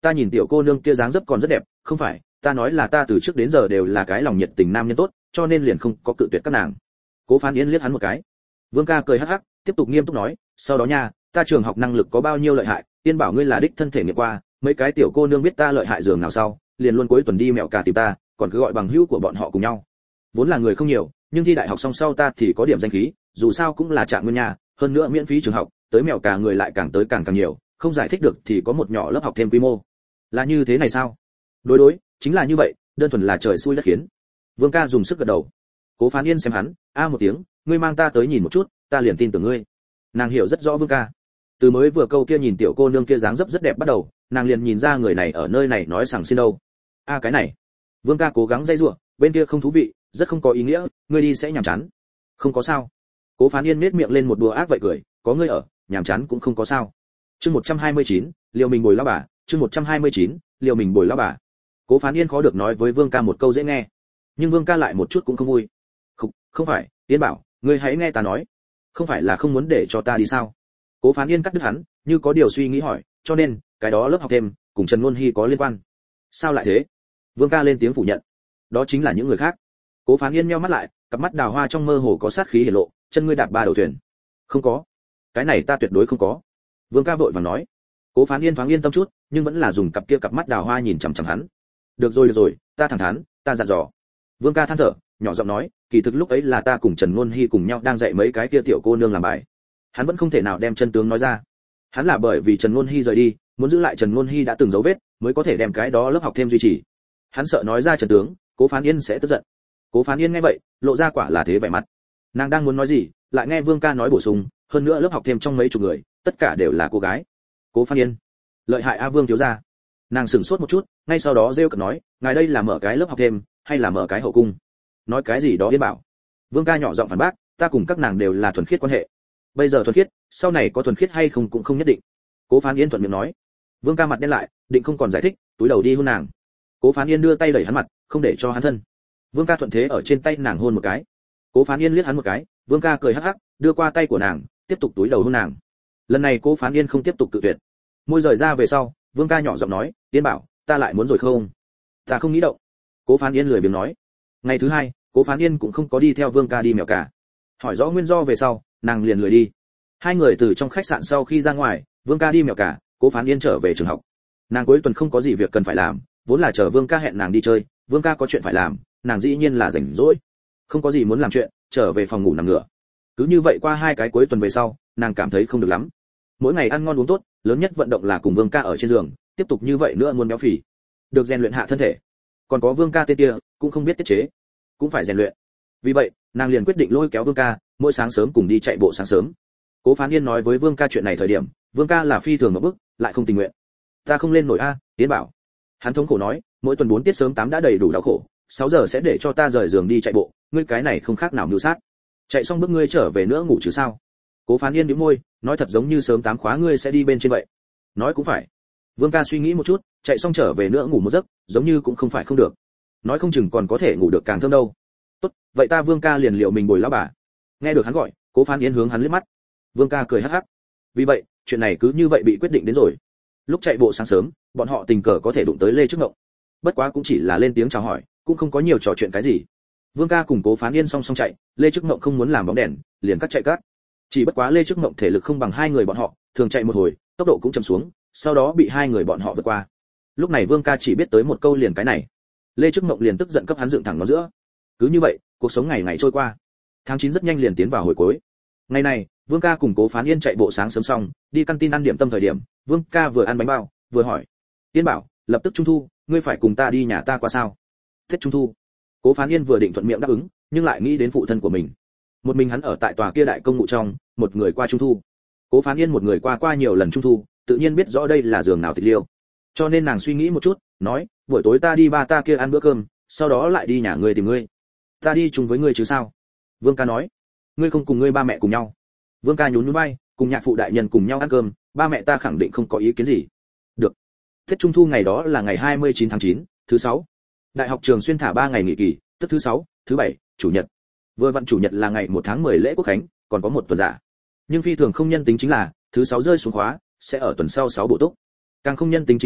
Ta nhìn tiểu cô nương kia dáng dấp còn rất đẹp, không phải, ta nói là ta từ trước đến giờ đều là cái lòng nhiệt tình nam nhân tốt, cho nên liền không có cự tuyệt các nàng. Cố Phán Yên liếc hắn một cái. Vương ca cười hắc hắc, tiếp tục nghiêm túc nói, sau đó nha, ta trường học năng lực có bao nhiêu lợi hại, Yên bảo ngươi là đích thân thể nghiệm qua, mấy cái tiểu cô nương biết ta lợi hại giường nào sau, liền luôn cuối tuần đi mẹo cả tìm ta, còn cứ gọi bằng hữu của bọn họ cùng nhau. Vốn là người không nhiều, nhưng thi đại học xong sau ta thì có điểm danh khí, dù sao cũng là trạng nguyên nhà, hơn nữa miễn phí trường học, tới mẹo cả người lại càng tới càng càng nhiều, không giải thích được thì có một nhỏ lớp học thêm quy mô. Là như thế này sao? Đối đối, chính là như vậy, đơn thuần là trời xui đất khiến. Vương ca dùng sức gật đầu. Cố Phán Yên xem hắn, a một tiếng, ngươi mang ta tới nhìn một chút, ta liền tin tưởng ngươi. Nàng hiểu rất rõ Vương ca. Từ mới vừa câu kia nhìn tiểu cô nương kia dáng dấp rất đẹp bắt đầu, nàng liền nhìn ra người này ở nơi này nói sằng xin đâu. A cái này. Vương ca cố gắng dây dụa, bên kia không thú vị, rất không có ý nghĩa, ngươi đi sẽ nhàm chán. Không có sao. Cố Phán Yên nhếch miệng lên một đùa ác vậy cười, có ngươi ở, nhàm chán cũng không có sao. Chương một trăm hai mươi chín, liều mình bồi lão bà, chương một trăm hai mươi chín, liều mình bồi lão bà. Cố Phán Yên khó được nói với Vương ca một câu dễ nghe, nhưng Vương ca lại một chút cũng không vui. Không, không phải, Yên bảo, ngươi hãy nghe ta nói, không phải là không muốn để cho ta đi sao? Cố Phán Yên cắt đứt hắn, như có điều suy nghĩ hỏi, cho nên cái đó lớp học thêm cùng Trần Luân Hi có liên quan? Sao lại thế? Vương ca lên tiếng phủ nhận, đó chính là những người khác. Cố Phán Yên nheo mắt lại, cặp mắt đào hoa trong mơ hồ có sát khí hiển lộ, chân ngươi đạp ba đầu thuyền. Không có, cái này ta tuyệt đối không có. Vương ca vội vàng nói. Cố Phán Yên thoáng yên tâm chút, nhưng vẫn là dùng cặp kia cặp mắt đào hoa nhìn chằm chằm hắn. Được rồi được rồi, ta thẳng thắn, ta dặn dò. Vương ca than thở, nhỏ giọng nói, kỳ thực lúc ấy là ta cùng Trần Luân Hi cùng nhau đang dạy mấy cái kia tiểu cô nương làm bài. Hắn vẫn không thể nào đem chân tướng nói ra. Hắn là bởi vì Trần Luân Hi rời đi, muốn giữ lại Trần Luân Hi đã từng dấu vết, mới có thể đem cái đó lớp học thêm duy trì. Hắn sợ nói ra chân tướng, Cố Phán Yên sẽ tức giận. Cố Phán Yên nghe vậy, lộ ra quả là thế vẻ mặt. Nàng đang muốn nói gì, lại nghe Vương ca nói bổ sung, hơn nữa lớp học thêm trong mấy chục người, tất cả đều là cô gái. Cố Phán Yên, lợi hại a Vương thiếu gia. Nàng sửng sốt một chút, ngay sau đó rêu cợt nói, ngài đây là mở cái lớp học thêm, hay là mở cái hậu cung? Nói cái gì đó Yên bảo. Vương ca nhỏ giọng phản bác, ta cùng các nàng đều là thuần khiết quan hệ. Bây giờ thuần khiết, sau này có thuần khiết hay không cũng không nhất định. Cố Phán Yên thuận miệng nói. Vương ca mặt đen lại, định không còn giải thích, túi đầu đi hôn nàng. Cố Phán Yên đưa tay đẩy hắn mặt, không để cho hắn thân. Vương ca thuận thế ở trên tay nàng hôn một cái. Cố Phán Yên liếc hắn một cái, Vương ca cười hắc hắc, đưa qua tay của nàng, tiếp tục túi đầu hôn nàng. Lần này Cố Phán Yên không tiếp tục cự tuyệt. Môi rời ra về sau, Vương ca nhỏ giọng nói, Yên bảo, ta lại muốn rồi không? Ta không nghĩ động. Cố Phán Yên lười biếng nói. Ngày thứ hai, Cố Phán Yên cũng không có đi theo Vương ca đi mèo cả. Hỏi rõ nguyên do về sau, nàng liền lười đi. Hai người từ trong khách sạn sau khi ra ngoài, Vương ca đi mèo cả, Cố Phán Yên trở về trường học. Nàng cuối tuần không có gì việc cần phải làm, vốn là chờ Vương ca hẹn nàng đi chơi, Vương ca có chuyện phải làm, nàng dĩ nhiên là rảnh rỗi, không có gì muốn làm chuyện, trở về phòng ngủ nằm ngửa. Cứ như vậy qua hai cái cuối tuần về sau, nàng cảm thấy không được lắm. Mỗi ngày ăn ngon uống tốt, lớn nhất vận động là cùng Vương ca ở trên giường, tiếp tục như vậy nữa muốn béo phì, được rèn luyện hạ thân thể. Còn có Vương ca tên kia, cũng không biết tiết chế, cũng phải rèn luyện. Vì vậy, nàng liền quyết định lôi kéo Vương ca, mỗi sáng sớm cùng đi chạy bộ sáng sớm. Cố Phán Yên nói với Vương ca chuyện này thời điểm, Vương ca là phi thường ngập bức, lại không tình nguyện. Ta không lên nổi a, Tiến bảo. Hắn thống khổ nói, mỗi tuần bốn tiết sớm tám đã đầy đủ đau khổ, sáu giờ sẽ để cho ta rời giường đi chạy bộ, ngươi cái này không khác nào mưu sát. Chạy xong bước ngươi trở về nữa ngủ chứ sao? Cố Phán Yên nhíu môi, nói thật giống như sớm tám khóa ngươi sẽ đi bên trên vậy. Nói cũng phải. Vương ca suy nghĩ một chút, chạy xong trở về nữa ngủ một giấc, giống như cũng không phải không được. Nói không chừng còn có thể ngủ được càng thơm đâu. Tốt, vậy ta Vương ca liền liệu mình bồi lão bà. Nghe được hắn gọi, Cố Phán Yên hướng hắn liếc mắt. Vương ca cười hắc hắc. Vì vậy, chuyện này cứ như vậy bị quyết định đến rồi. Lúc chạy bộ sáng sớm, bọn họ tình cờ có thể đụng tới Lê Trức Ngộng. Bất quá cũng chỉ là lên tiếng chào hỏi, cũng không có nhiều trò chuyện cái gì. Vương ca cùng Cố Phán Yên song song chạy, Lê Trức Ngộng không muốn làm bóng đèn, liền cắt chạy cắt. Chỉ bất quá Lê Trức Ngộng thể lực không bằng hai người bọn họ, thường chạy một hồi, tốc độ cũng chậm xuống, sau đó bị hai người bọn họ vượt qua. Lúc này Vương ca chỉ biết tới một câu liền cái này. Lê Trức Ngộng liền tức giận cấp hắn dựng thẳng ngón giữa. Cứ như vậy, cuộc sống ngày ngày trôi qua. Tháng chín rất nhanh liền tiến vào hồi cuối. Ngày này, Vương ca cùng Cố Phán Yên chạy bộ sáng sớm xong, đi căn tin ăn điểm tâm thời điểm, Vương ca vừa ăn bánh bao, vừa hỏi: "Yên bảo, lập tức trung thu, ngươi phải cùng ta đi nhà ta qua sao?" "Tết trung thu." Cố Phán Yên vừa định thuận miệng đáp ứng, nhưng lại nghĩ đến phụ thân của mình. Một mình hắn ở tại tòa kia đại công ngụ trong, một người qua trung thu. Cố Phán Yên một người qua qua nhiều lần trung thu, tự nhiên biết rõ đây là giường nào thịt liêu. Cho nên nàng suy nghĩ một chút, nói: "Buổi tối ta đi ba ta kia ăn bữa cơm, sau đó lại đi nhà ngươi tìm ngươi." "Ta đi chung với ngươi chứ sao?" Vương ca nói. "Ngươi không cùng ngươi ba mẹ cùng nhau?" Vương ca nhún nhún vai, cùng nhạc phụ đại nhân cùng nhau ăn cơm, ba mẹ ta khẳng định không có ý kiến gì. Được. Tết trung thu ngày đó là ngày hai mươi chín tháng chín, thứ sáu. Đại học trường xuyên thả ba ngày nghỉ kỳ, tức thứ sáu, thứ bảy, chủ nhật. Vừa vặn chủ nhật là ngày một tháng mười lễ quốc khánh, còn có một tuần giả. Nhưng phi thường không nhân tính chính là, thứ sáu rơi xuống khóa, sẽ ở tuần sau sáu bổ túc. Càng không nhân tính chính là,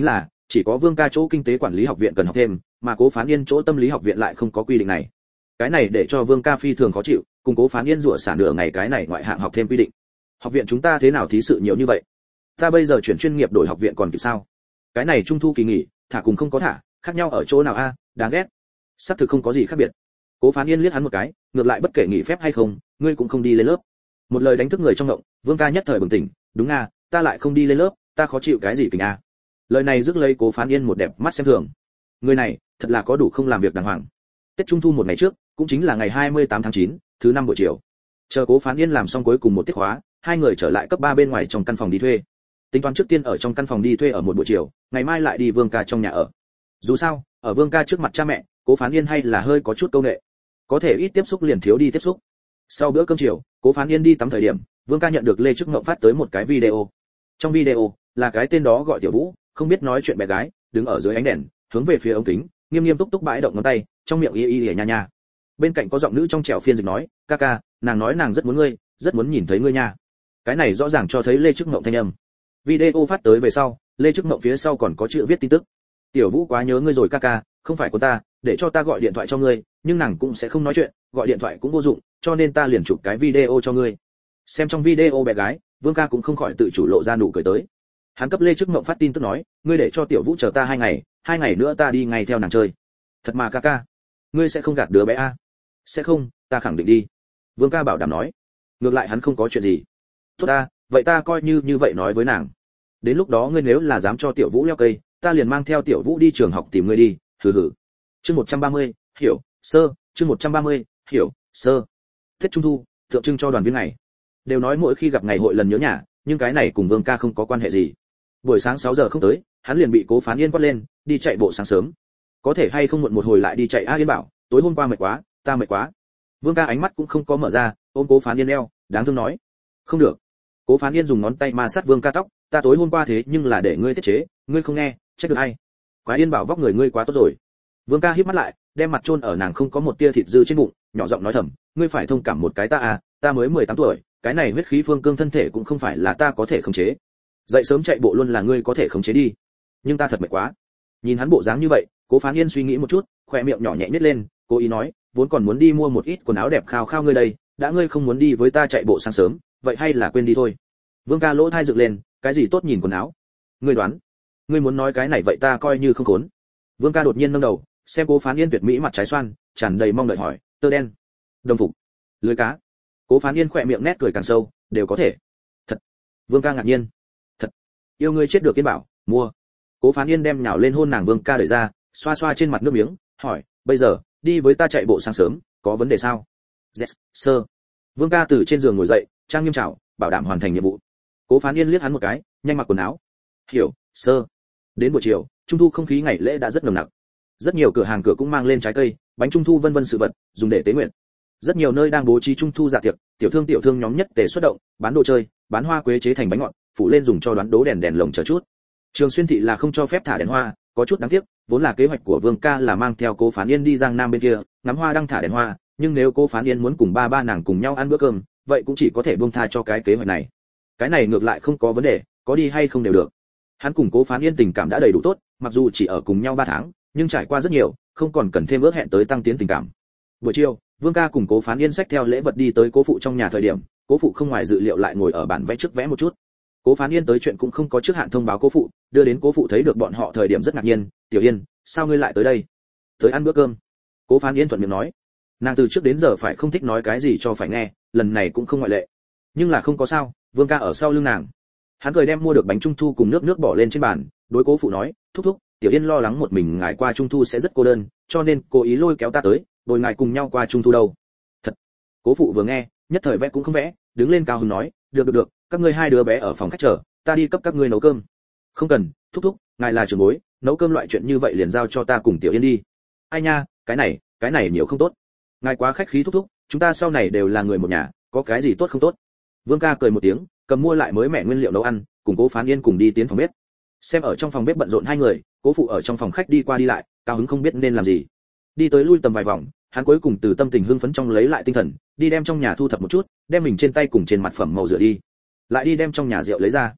chỉ có Vương ca chỗ kinh tế quản lý học viện cần học thêm, mà Cố Phán Yên chỗ tâm lý học viện lại không có quy định này. Cái này để cho Vương ca phi thường khó chịu, cùng Cố Phán Yên rủa xả nửa ngày cái này ngoại hạng học thêm quy định. Học viện chúng ta thế nào thí sự nhiều như vậy? Ta bây giờ chuyển chuyên nghiệp đổi học viện còn kịp sao? Cái này trung thu kỳ nghỉ, thả cùng không có thả, khác nhau ở chỗ nào a? Đáng ghét. Sắp thực không có gì khác biệt. Cố Phán Yên liếc hắn một cái, ngược lại bất kể nghỉ phép hay không, ngươi cũng không đi lên lớp. Một lời đánh thức người trong ngộng, Vương ca nhất thời bừng tỉnh, đúng a, ta lại không đi lên lớp, ta khó chịu cái gì kình a. Lời này rước lấy Cố Phán Yên một đẹp mắt xem thường. Người này, thật là có đủ không làm việc đàng hoàng. Tết Trung thu một ngày trước, cũng chính là ngày hai mươi tám tháng chín, thứ năm buổi chiều. Chờ Cố Phán Yên làm xong cuối cùng một tiết khóa, hai người trở lại cấp ba bên ngoài trong căn phòng đi thuê. Tính toán trước tiên ở trong căn phòng đi thuê ở một buổi chiều, ngày mai lại đi Vương ca trong nhà ở. Dù sao, ở Vương ca trước mặt cha mẹ, Cố Phán Yên hay là hơi có chút câu nệ. Có thể ít tiếp xúc liền thiếu đi tiếp xúc. Sau bữa cơm chiều, Cố Phán Yên đi tắm thời điểm, Vương ca nhận được Lê Trức Ngộng phát tới một cái video. Trong video, là cái tên đó gọi Tiểu Vũ, không biết nói chuyện bé gái, đứng ở dưới ánh đèn, hướng về phía ống kính, nghiêm nghiêm túc túc bãi động ngón tay, trong miệng y y y nha nha. Bên cạnh có giọng nữ trong trẻo phiên dịch nói, ca ca, nàng nói nàng rất muốn ngươi, rất muốn nhìn thấy ngươi nha. Cái này rõ ràng cho thấy Lê Trức Ngộng thanh âm. Video phát tới về sau, Lê Trức Ngộng phía sau còn có chữ viết tin tức. Tiểu Vũ quá nhớ ngươi rồi ca ca, không phải của ta, để cho ta gọi điện thoại cho ngươi, nhưng nàng cũng sẽ không nói chuyện, gọi điện thoại cũng vô dụng, cho nên ta liền chụp cái video cho ngươi. Xem trong video bé gái, Vương ca cũng không khỏi tự chủ lộ ra nụ cười tới. Hắn cấp Lê Trức Ngộng phát tin tức nói, ngươi để cho Tiểu Vũ chờ ta hai ngày, hai ngày nữa ta đi ngay theo nàng chơi. Thật mà ca ca, ngươi sẽ không gạt đứa bé a? À? Sẽ không, ta khẳng định đi. Vương ca bảo đảm nói. Ngược lại hắn không có chuyện gì. Tốt ta, vậy ta coi như như vậy nói với nàng. Đến lúc đó ngươi nếu là dám cho Tiểu Vũ leo cây, ta liền mang theo Tiểu Vũ đi trường học tìm ngươi đi, hừ hừ. Chương một trăm ba mươi, hiểu, sơ, chương một trăm ba mươi, hiểu, sơ. Tết Trung thu, tượng trưng cho đoàn viên ngày. Đều nói mỗi khi gặp ngày hội lần nhớ nhà, nhưng cái này cùng Vương ca không có quan hệ gì. Buổi sáng sáu giờ không tới, hắn liền bị Cố Phán Yên quát lên, đi chạy bộ sáng sớm. Có thể hay không muộn một hồi lại đi chạy a? Yên bảo, tối hôm qua mệt quá, ta mệt quá. Vương ca ánh mắt cũng không có mở ra, ôm Cố Phán Yên eo, đáng thương nói. Không được. Cố Phán Yên dùng ngón tay ma sát Vương ca tóc, ta tối hôm qua thế nhưng là để ngươi tiết chế, ngươi không nghe, trách được ai? Quá Yên bảo vóc người ngươi quá tốt rồi. Vương ca híp mắt lại, đem mặt chôn ở nàng không có một tia thịt dư trên bụng, nhỏ giọng nói thầm, ngươi phải thông cảm một cái ta à, ta mới mười tám tuổi, cái này huyết khí phương cương thân thể cũng không phải là ta có thể khống chế. Dậy sớm chạy bộ luôn là ngươi có thể khống chế đi. Nhưng ta thật mệt quá. Nhìn hắn bộ dáng như vậy, Cố Phán Yên suy nghĩ một chút, khóe miệng nhỏ nhẹ nhếch lên, cố ý nói, vốn còn muốn đi mua một ít quần áo đẹp khao khao ngươi đây, đã ngươi không muốn đi với ta chạy bộ sáng sớm, vậy hay là quên đi thôi. Vương ca lỗ thai dựng lên, cái gì tốt nhìn quần áo? Ngươi đoán? Ngươi muốn nói cái này vậy ta coi như không khốn. Vương ca đột nhiên nâng đầu, xem Cố Phán Yên tuyệt mỹ mặt trái xoan, tràn đầy mong đợi hỏi, tơ đen, đồng phục, lưới cá. Cố Phán Yên khỏe miệng nét cười càng sâu, đều có thể. Thật. Vương ca ngạc nhiên. Thật. Yêu ngươi chết được Yên bảo, mua. Cố Phán Yên đem nhào lên hôn nàng Vương ca đẩy ra, xoa xoa trên mặt nước miếng, hỏi, bây giờ đi với ta chạy bộ sáng sớm, có vấn đề sao? Yes, sir. Vương ca từ trên giường ngồi dậy, trang nghiêm chào, bảo đảm hoàn thành nhiệm vụ. Cố Phán Yên liếc hắn một cái, nhanh mặc quần áo. Hiểu, sir. Đến buổi chiều, trung thu không khí ngày lễ đã rất nồng nặc. Rất nhiều cửa hàng cửa cũng mang lên trái cây, bánh trung thu vân vân sự vật, dùng để tế nguyện. Rất nhiều nơi đang bố trí trung thu dạ tiệc, tiểu thương tiểu thương nhóm nhất tề xuất động, bán đồ chơi, bán hoa quế chế thành bánh ngọt, phủ lên dùng cho đoán đố đèn đèn lồng chờ chút. Trường Xuyên thị là không cho phép thả đèn hoa, có chút đáng tiếc, vốn là kế hoạch của Vương ca là mang theo Cố Phán Yên đi Giang Nam bên kia, ngắm hoa đăng thả đèn hoa, nhưng nếu Cố Phán Yên muốn cùng ba ba nàng cùng nhau ăn bữa cơm, vậy cũng chỉ có thể buông tha cho cái kế hoạch này. Cái này ngược lại không có vấn đề, có đi hay không đều được. Hắn cùng Cố Phán Yên tình cảm đã đầy đủ tốt, mặc dù chỉ ở cùng nhau ba tháng, nhưng trải qua rất nhiều, không còn cần thêm ước hẹn tới tăng tiến tình cảm. Buổi chiều, Vương ca cùng Cố Phán Yên xách theo lễ vật đi tới Cố phụ trong nhà thời điểm, Cố phụ không ngoài dự liệu lại ngồi ở bản vẽ trước vẽ một chút. Cố Phán Yên tới chuyện cũng không có trước hạn thông báo Cố phụ, đưa đến Cố phụ thấy được bọn họ thời điểm rất ngạc nhiên, "Tiểu Yên, sao ngươi lại tới đây?" "Tới ăn bữa cơm." Cố Phán Yên thuận miệng nói. Nàng từ trước đến giờ phải không thích nói cái gì cho phải nghe, lần này cũng không ngoại lệ. Nhưng là không có sao, Vương ca ở sau lưng nàng. Hắn cười đem mua được bánh trung thu cùng nước nước bỏ lên trên bàn, đối Cố phụ nói, "Thúc thúc, Tiểu Yên lo lắng một mình ngài qua trung thu sẽ rất cô đơn, cho nên cố ý lôi kéo ta tới, bồi ngài cùng nhau qua trung thu đâu." "Thật." Cố phụ vừa nghe, nhất thời vẽ cũng không vẽ, đứng lên cao hứng nói, "Được được được, các ngươi hai đứa bé ở phòng khách chờ, ta đi cấp các ngươi nấu cơm." "Không cần, thúc thúc, ngài là trưởng bối, nấu cơm loại chuyện như vậy liền giao cho ta cùng Tiểu Yên đi." "Ai nha, cái này, cái này nhiều không tốt. Ngài quá khách khí thúc thúc, chúng ta sau này đều là người một nhà, có cái gì tốt không tốt." Vương ca cười một tiếng, cầm mua lại mới mẻ nguyên liệu nấu ăn, cùng Cố Phán Yên cùng đi tiến phòng bếp. Xem ở trong phòng bếp bận rộn hai người, Cố phụ ở trong phòng khách đi qua đi lại, cao hứng không biết nên làm gì. Đi tới lui tầm vài vòng, hắn cuối cùng từ tâm tình hưng phấn trong lấy lại tinh thần, đi đem trong nhà thu thập một chút, đem mình trên tay cùng trên mặt phẩm màu rửa đi, lại đi đem trong nhà rượu lấy ra.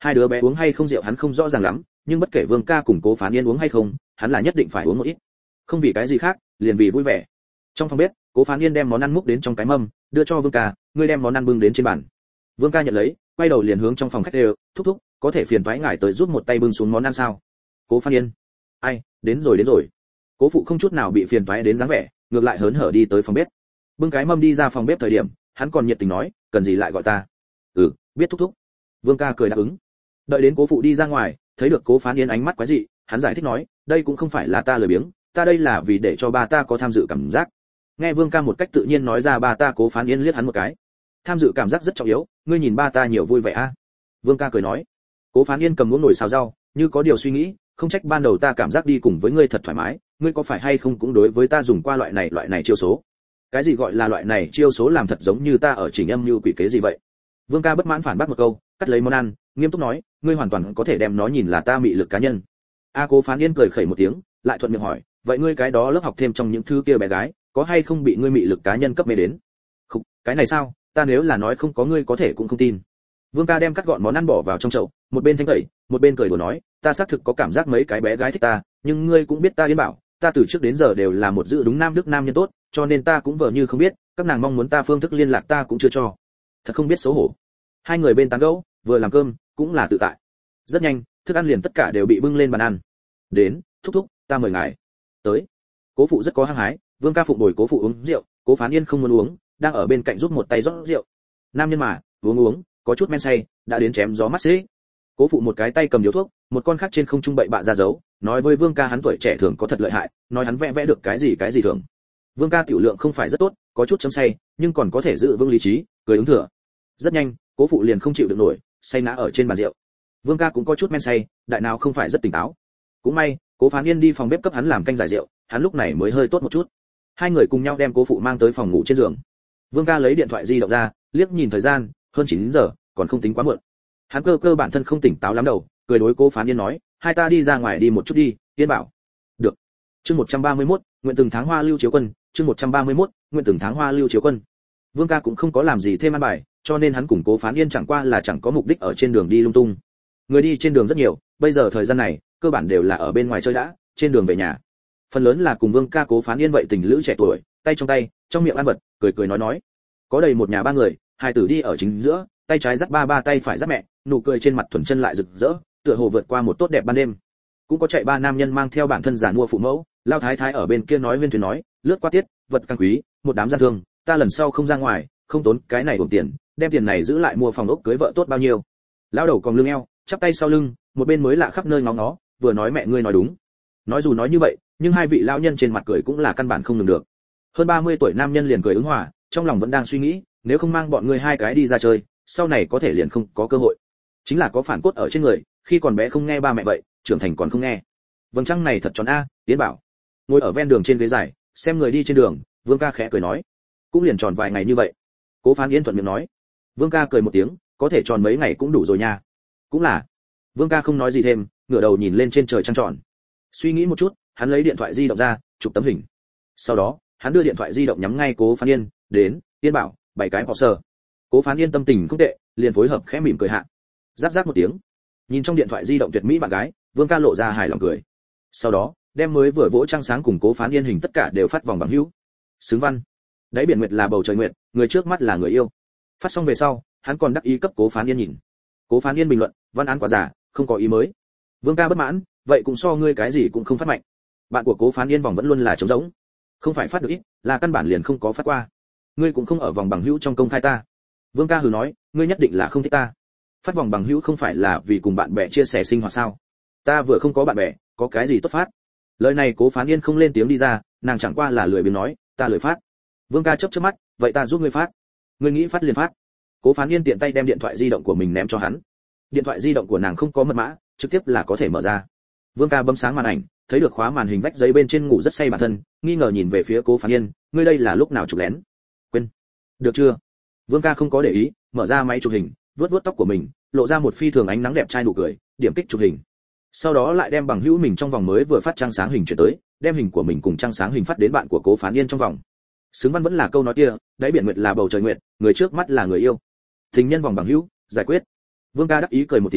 Hai đứa bé uống hay không rượu hắn không rõ ràng lắm, nhưng bất kể Vương Ca cùng Cố Phán Yên uống hay không, hắn là nhất định phải uống một ít. Không vì cái gì khác, liền vì vui vẻ. Trong phòng bếp, Cố Phán Yên đem món ăn múc đến trong cái mâm, đưa cho Vương Ca, ngươi đem món ăn bưng đến trên bàn. Vương Ca nhận lấy, quay đầu liền hướng trong phòng khách đều, thúc thúc, có thể phiền toái ngài tới giúp một tay bưng xuống món ăn sao? Cố Phán Yên, ai, đến rồi đến rồi. Cố phụ không chút nào bị phiền toái đến dáng vẻ, ngược lại hớn hở đi tới phòng bếp. Bưng cái mâm đi ra phòng bếp thời điểm, hắn còn nhiệt tình nói, cần gì lại gọi ta? Ừ, biết thúc thúc. Vương Ca cười đáp ứng. Đợi đến Cố phụ đi ra ngoài, thấy được Cố Phán Yên ánh mắt quái dị, hắn giải thích nói, đây cũng không phải là ta lười biếng, ta đây là vì để cho ba ta có tham dự cảm giác. Nghe Vương Ca một cách tự nhiên nói ra ba ta, Cố Phán Yên liếc hắn một cái. Tham dự cảm giác rất trọng yếu, ngươi nhìn ba ta nhiều vui vẻ a. Vương Ca cười nói. Cố Phán Yên cầm muỗng nồi xào rau, như có điều suy nghĩ, không trách ban đầu ta cảm giác đi cùng với ngươi thật thoải mái, ngươi có phải hay không cũng đối với ta dùng qua loại này loại này chiêu số. Cái gì gọi là loại này chiêu số làm thật giống như ta ở chỉnh âm như quỷ kế gì vậy? Vương Ca bất mãn phản bác một câu, cắt lấy món ăn, nghiêm túc nói, ngươi hoàn toàn có thể đem nó nhìn là ta mị lực cá nhân. A Cố Phán Yên cười khẩy một tiếng, lại thuận miệng hỏi, vậy ngươi cái đó lớp học thêm trong những thứ kia bé gái, có hay không bị ngươi mị lực cá nhân cấp mê đến? Không, cái này sao, ta nếu là nói không có ngươi có thể cũng không tin. Vương Ca đem cắt gọn món ăn bỏ vào trong chậu, một bên thanh tẩy, một bên cười đùa nói, ta xác thực có cảm giác mấy cái bé gái thích ta, nhưng ngươi cũng biết ta Yên Bảo, ta từ trước đến giờ đều là một dự đúng nam đức nam nhân tốt, cho nên ta cũng vờ như không biết, các nàng mong muốn ta phương thức liên lạc ta cũng chưa cho. Thật không biết xấu hổ. Hai người bên tán gẫu, vừa làm cơm, cũng là tự tại. Rất nhanh, thức ăn liền tất cả đều bị bưng lên bàn ăn. Đến, thúc thúc, ta mời ngài. Tới. Cố phụ rất có hăng hái, Vương Ca phụng bồi Cố phụ uống rượu, Cố Phán Yên không muốn uống, đang ở bên cạnh giúp một tay rót rượu. Nam nhân mà, uống uống, có chút men say, đã đến chém gió mắt xí. Cố phụ một cái tay cầm điếu thuốc, một con khác trên không trung bậy bạ ra dấu, nói với Vương Ca hắn tuổi trẻ thường có thật lợi hại, nói hắn vẽ vẽ được cái gì cái gì thường. Vương Ca tiểu lượng không phải rất tốt, có chút chấm say, nhưng còn có thể giữ vững lý trí, cười ứng thừa. Rất nhanh, Cố phụ liền không chịu được nổi, say ngã ở trên bàn rượu. Vương Ca cũng có chút men say, đại nào không phải rất tỉnh táo. Cũng may, Cố Phán Yên đi phòng bếp cấp hắn làm canh giải rượu, hắn lúc này mới hơi tốt một chút. Hai người cùng nhau đem Cố phụ mang tới phòng ngủ trên giường. Vương Ca lấy điện thoại di động ra, liếc nhìn thời gian, hơn chín giờ, còn không tính quá muộn. Hắn cơ cơ bản thân không tỉnh táo lắm đầu, cười đối Cố Phán Yên nói, hai ta đi ra ngoài đi một chút đi. Yên bảo. Được. Chương một trăm ba mươi mốt, nguyện từng tháng hoa lưu chiếu quân, chương một trăm ba mươi mốt, nguyện từng tháng hoa lưu chiếu quân. Vương Ca cũng không có làm gì thêm ăn bài, cho nên hắn cùng Cố Phán Yên chẳng qua là chẳng có mục đích ở trên đường đi lung tung. Người đi trên đường rất nhiều, bây giờ thời gian này, cơ bản đều là ở bên ngoài chơi đã, trên đường về nhà. Phần lớn là cùng Vương Ca Cố Phán Yên vậy tình lữ trẻ tuổi, tay trong tay, trong miệng ăn vật, cười cười nói nói. Có đầy một nhà ba người, hai tử đi ở chính giữa, tay trái dắt ba ba tay phải dắt mẹ, nụ cười trên mặt thuần chân lại rực rỡ, tựa hồ vượt qua một tốt đẹp ban đêm. Cũng có chạy ba nam nhân mang theo bản thân giàn mua phụ mẫu, lao thái thái ở bên kia nói viên thuyền nói, lướt qua tiết, vật càng quý, một đám gian thương, ta lần sau không ra ngoài, không tốn cái này uổng tiền, đem tiền này giữ lại mua phòng ốc cưới vợ tốt bao nhiêu. Lão đầu còn lưng eo, chắp tay sau lưng, một bên mới lạ khắp nơi ngó ngó, vừa nói mẹ ngươi nói đúng. Nói dù nói như vậy, nhưng hai vị lão nhân trên mặt cười cũng là căn bản không ngừng được. Hơn ba mươi tuổi nam nhân liền cười ứng hòa, trong lòng vẫn đang suy nghĩ, nếu không mang bọn ngươi hai cái đi ra chơi, sau này có thể liền không có cơ hội. Chính là có phản cốt ở trên người, khi còn bé không nghe ba mẹ vậy, trưởng thành còn không nghe. Vầng trăng này thật tròn a, Tiến bảo. Ngồi ở ven đường trên ghế dài, xem người đi trên đường, Vương Ca khẽ cười nói, cũng liền tròn vài ngày như vậy. Cố Phán Yên thuận miệng nói. Vương Ca cười một tiếng, có thể tròn mấy ngày cũng đủ rồi nha. Cũng là. Vương Ca không nói gì thêm, ngửa đầu nhìn lên trên trời trăng tròn. Suy nghĩ một chút, hắn lấy điện thoại di động ra, chụp tấm hình. Sau đó, hắn đưa điện thoại di động nhắm ngay Cố Phán Yên, đến, Yên bảo, bảy cái bỏ sờ. Cố Phán Yên tâm tình không tệ, liền phối hợp khẽ mỉm cười hạ. Rắc rắc một tiếng. Nhìn trong điện thoại di động tuyệt mỹ bạn gái, Vương Ca lộ ra hài lòng cười. Sau đó, đem mới vừa vỗ trăng sáng cùng Cố Phán Yên hình tất cả đều phát vòng bằng hữu. Xứng văn. Đáy biển nguyệt là bầu trời nguyệt, người trước mắt là người yêu. Phát xong về sau, hắn còn đắc ý cấp Cố Phán Yên nhìn. Cố Phán Yên bình luận, văn án quá giả, không có ý mới. Vương Ca bất mãn, vậy cũng so ngươi cái gì cũng không phát mạnh. Bạn của Cố Phán Yên vòng vẫn luôn là trống rỗng. Không phải phát được ít, là căn bản liền không có phát qua. Ngươi cũng không ở vòng bằng hữu trong công khai ta. Vương Ca hừ nói, ngươi nhất định là không thích ta. Phát vòng bằng hữu không phải là vì cùng bạn bè chia sẻ sinh hoạt sao? Ta vừa không có bạn bè, có cái gì tốt phát? Lời này Cố Phán Yên không lên tiếng đi ra, nàng chẳng qua là lười biếng nói, ta lười phát. Vương Ca chớp chớp mắt, vậy ta giúp ngươi phát. Ngươi nghĩ phát liền phát. Cố Phán Yên tiện tay đem điện thoại di động của mình ném cho hắn. Điện thoại di động của nàng không có mật mã, trực tiếp là có thể mở ra. Vương Ca bấm sáng màn ảnh, thấy được khóa màn hình vách giấy bên trên ngủ rất say bản thân, nghi ngờ nhìn về phía Cố Phán Yên, ngươi đây là lúc nào chụp lén? Quên. Được chưa? Vương Ca không có để ý, mở ra máy chụp hình, vuốt vuốt tóc của mình, lộ ra một phi thường ánh nắng đẹp trai nụ cười, điểm kích chụp hình. Sau đó lại đem bằng hữu mình trong vòng mới vừa phát trang sáng hình chuyển tới, đem hình của mình cùng trang sáng hình phát đến bạn của Cố Phán Yên trong vòng. Xứng văn vẫn là câu nói kia, đáy biển nguyệt là bầu trời nguyệt, người trước mắt là người yêu. Tình nhân vòng bằng hữu, giải quyết. Vương Ca đắc ý cười một tiếng,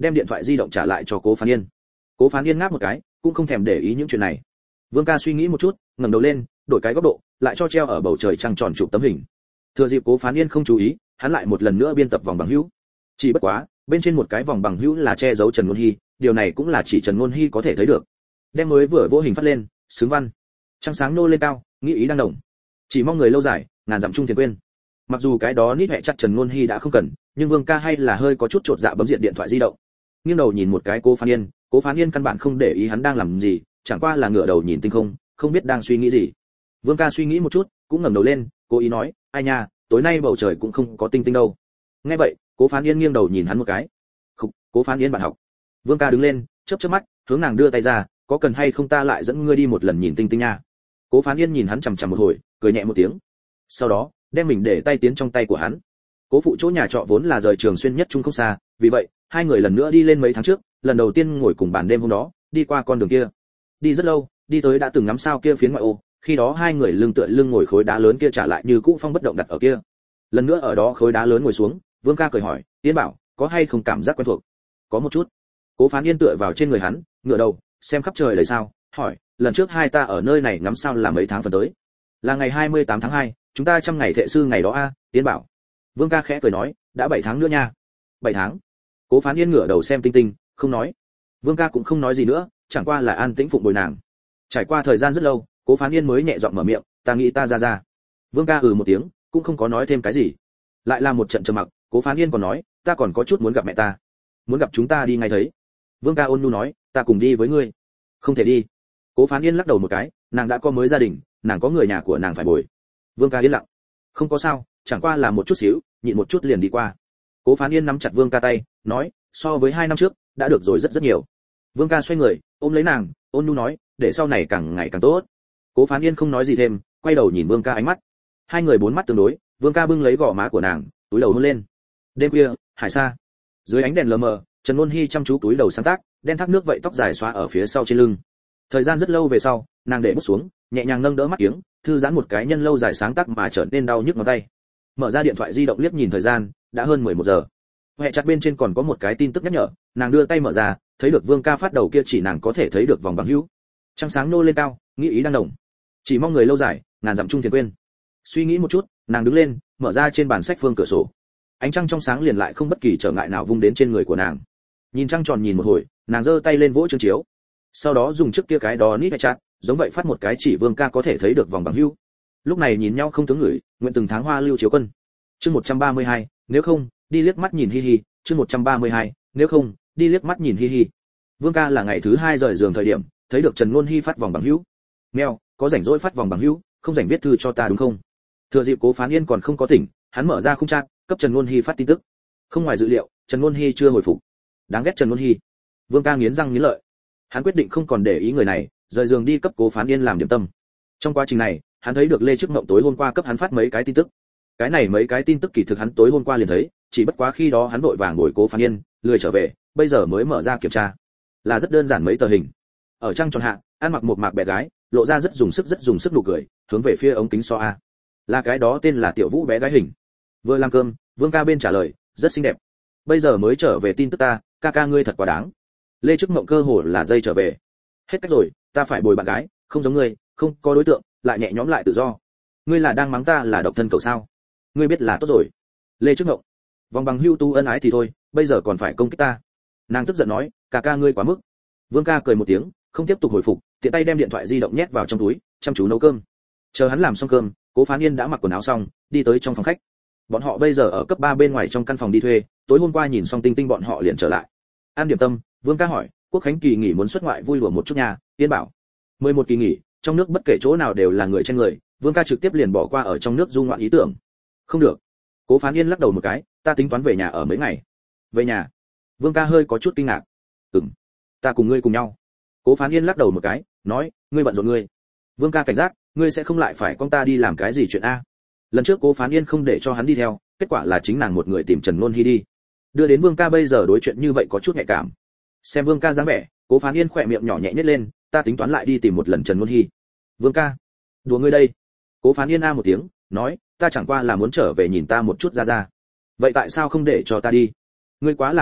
đem điện thoại di động trả lại cho Cố Phán Yên. Cố Phán Yên ngáp một cái, cũng không thèm để ý những chuyện này. Vương Ca suy nghĩ một chút, ngẩng đầu lên, đổi cái góc độ, lại cho treo ở bầu trời trăng tròn chụp tấm hình. Thừa dịp Cố Phán Yên không chú ý, hắn lại một lần nữa biên tập vòng bằng hữu. Chỉ bất quá, bên trên một cái vòng bằng hữu là che giấu Trần Ngôn Hi, điều này cũng là chỉ Trần Ngôn Hi có thể thấy được. Đem mới vừa vô hình phát lên, xứng văn. Trăng sáng nô lên cao, nghĩ ý đang đồng. Chỉ mong người lâu dài, ngàn dặm chung thiền quên. Mặc dù cái đó nít hẹ chắc Trần Ngôn Hi đã không cần, nhưng Vương Ca hay là hơi có chút chột dạ bấm diện điện thoại di động. Nghiêng đầu nhìn một cái Cố Phán Yên, Cố Phán Yên căn bản không để ý hắn đang làm gì, chẳng qua là ngửa đầu nhìn tinh không, không biết đang suy nghĩ gì. Vương Ca suy nghĩ một chút, cũng ngẩng đầu lên, cố ý nói, ai nha, tối nay bầu trời cũng không có tinh tinh đâu. Nghe vậy, Cố Phán Yên nghiêng đầu nhìn hắn một cái. Khục, Cố Phán Yên bạn học. Vương Ca đứng lên, chớp chớp mắt, hướng nàng đưa tay ra, có cần hay không ta lại dẫn ngươi đi một lần nhìn tinh tinh nha. Cố Phán Yên nhìn hắn chằm chằm một hồi, cười nhẹ một tiếng. Sau đó, đem mình để tay tiến trong tay của hắn. Cố phụ chỗ nhà trọ vốn là rời Trường Xuyên nhất trung không xa, vì vậy, hai người lần nữa đi lên mấy tháng trước, lần đầu tiên ngồi cùng bàn đêm hôm đó, đi qua con đường kia. Đi rất lâu, đi tới đã từng ngắm sao kia phiến ngoại ô, khi đó hai người lưng tựa lưng ngồi khối đá lớn kia trả lại như cũ phong bất động đặt ở kia. Lần nữa ở đó khối đá lớn ngồi xuống, Vương Ca cười hỏi, Yên Bảo, có hay không cảm giác quen thuộc? Có một chút. Cố Phán Yên tựa vào trên người hắn, ngửa đầu, xem khắp trời đầy sao, hỏi, lần trước hai ta ở nơi này ngắm sao là mấy tháng phần tới? Là ngày hai mươi tám tháng hai, chúng ta trăm ngày thệ sư ngày đó a, Yên Bảo. Vương Ca khẽ cười nói, đã bảy tháng nữa nha. bảy tháng. Cố Phán Yên ngửa đầu xem tinh tinh, không nói. Vương Ca cũng không nói gì nữa, chẳng qua là an tĩnh phụng bồi nàng. Trải qua thời gian rất lâu, Cố Phán Yên mới nhẹ giọng mở miệng, ta nghĩ ta ra ra. Vương Ca ừ một tiếng, cũng không có nói thêm cái gì. Lại là một trận trầm mặc, Cố Phán Yên còn nói, ta còn có chút muốn gặp mẹ ta. Muốn gặp chúng ta đi ngay thấy. Vương Ca ôn nhu nói, ta cùng đi với ngươi. Không thể đi. Cố Phán Yên lắc đầu một cái, nàng đã có mới gia đình, nàng có người nhà của nàng phải bồi. Vương Ca yên lặng. Không có sao, chẳng qua là một chút xíu, nhịn một chút liền đi qua. Cố Phán Yên nắm chặt Vương Ca tay, nói, so với hai năm trước, đã được rồi rất rất nhiều. Vương Ca xoay người, ôm lấy nàng, ôn nhu nói, để sau này càng ngày càng tốt. Cố Phán Yên không nói gì thêm, quay đầu nhìn Vương Ca ánh mắt. Hai người bốn mắt tương đối, Vương Ca bưng lấy gò má của nàng, túi đầu hôn lên. Đêm khuya, hải xa. Dưới ánh đèn lờ mờ, Trần Ngôn Hi chăm chú túi đầu sáng tác, đen thác nước vậy tóc dài xóa ở phía sau trên lưng. Thời gian rất lâu về sau, nàng để bút xuống, nhẹ nhàng nâng đỡ mắt kiếng, thư giãn một cái nhân lâu dài sáng tác mà trở nên đau nhức ngón tay. Mở ra điện thoại di động liếc nhìn thời gian, đã hơn mười một giờ. Hệ chặt bên trên còn có một cái tin tức nhắc nhở, nàng đưa tay mở ra, thấy được Vương Ca phát đầu kia chỉ nàng có thể thấy được vòng bằng hữu. Trăng sáng nô lên cao, nghĩ ý đang đồng. Chỉ mong người lâu dài, ngàn dặm chung thiền quên. Suy nghĩ một chút, nàng đứng lên, mở ra trên bàn sách phương cửa sổ. Ánh trăng trong sáng liền lại không bất kỳ trở ngại nào vung đến trên người của nàng. Nhìn trăng tròn nhìn một hồi, nàng giơ tay lên vỗ chương chiếu. Sau đó dùng trước kia cái đó nít chặt, giống vậy phát một cái chỉ Vương Ca có thể thấy được vòng bằng hữu. Lúc này nhìn nhau không tướng ngửi, nguyện từng tháng hoa lưu chiếu quân. Chương một trăm ba mươi hai, nếu không, đi liếc mắt nhìn hi hi, chương một trăm ba mươi hai, nếu không, đi liếc mắt nhìn hi hi. Vương Ca là ngày thứ hai rời giường thời điểm, thấy được Trần Ngôn Hi phát vòng bằng hữu. Mèo, có rảnh rỗi phát vòng bằng hữu, không rảnh viết thư cho ta đúng không? Thừa dịp Cố Phán Yên còn không có tỉnh, hắn mở ra khung chat, cấp Trần Ngôn Hi phát tin tức. Không ngoài dự liệu, Trần Ngôn Hi chưa hồi phục. Đáng ghét Trần Ngôn Hi. Vương Ca nghiến răng nghiến lợi. Hắn quyết định không còn để ý người này, rời giường đi cấp Cố Phán Yên làm điểm tâm. Trong quá trình này, hắn thấy được Lê Trức Mộng tối hôm qua cấp hắn phát mấy cái tin tức. Cái này mấy cái tin tức kỳ thực hắn tối hôm qua liền thấy, chỉ bất quá khi đó hắn vội vàng ngồi Cố Phán Yên, lười trở về, bây giờ mới mở ra kiểm tra. Là rất đơn giản mấy tờ hình. Ở trăng tròn hạ, ăn mặc một mạc bé gái, lộ ra rất dùng sức rất dùng sức nụ cười, hướng về phía ống kính so a. Là cái đó tên là Tiểu Vũ bé gái hình. Vừa làm cơm, Vương Ca bên trả lời, rất xinh đẹp. Bây giờ mới trở về tin tức ta, ca ca ngươi thật quá đáng. Lê Trức Mộng cơ hồ là dây trở về. Hết cách rồi, ta phải bồi bạn gái, không giống ngươi, không có đối tượng, lại nhẹ nhõm lại tự do. Ngươi là đang mắng ta là độc thân cầu sao? Ngươi biết là tốt rồi. Lê Trức Mộng, vòng bằng hưu tu ân ái thì thôi, bây giờ còn phải công kích ta. Nàng tức giận nói, ca ca ngươi quá mức. Vương Ca cười một tiếng, không tiếp tục hồi phục, tiện tay đem điện thoại di động nhét vào trong túi, chăm chú nấu cơm. Chờ hắn làm xong cơm, Cố Phán Yên đã mặc quần áo xong, đi tới trong phòng khách. Bọn họ bây giờ ở cấp ba bên ngoài trong căn phòng đi thuê, tối hôm qua nhìn xong tinh tinh bọn họ liền trở lại. Ăn điểm tâm, Vương Ca hỏi, Quốc khánh kỳ nghỉ muốn xuất ngoại vui lùa một chút nhà, Yên bảo. mười một kỳ nghỉ, trong nước bất kể chỗ nào đều là người trên người, Vương Ca trực tiếp liền bỏ qua ở trong nước du ngoạn ý tưởng. Không được. Cố Phán Yên lắc đầu một cái, ta tính toán về nhà ở mấy ngày. Về nhà? Vương Ca hơi có chút kinh ngạc. Ừm, ta cùng ngươi cùng nhau. Cố Phán Yên lắc đầu một cái, nói, ngươi bận rộn ngươi. Vương Ca cảnh giác, ngươi sẽ không lại phải con ta đi làm cái gì chuyện a? Lần trước Cố Phán Yên không để cho hắn đi theo, kết quả là chính nàng một người tìm Trần Ngôn Hi đi. Đưa đến Vương Ca bây giờ đối chuyện như vậy có chút nhạy cảm. Xem Vương Ca dáng vẻ, Cố Phán Yên khỏe miệng nhỏ nhẹ nhếch lên, ta tính toán lại đi tìm một lần Trần Ngôn Hi. Vương Ca, đùa ngươi đây. Cố Phán Yên a một tiếng, nói, ta chẳng qua là muốn trở về nhìn ta một chút ra ra. Vậy tại sao không để cho ta đi? Ngươi quá làm ở mỹ,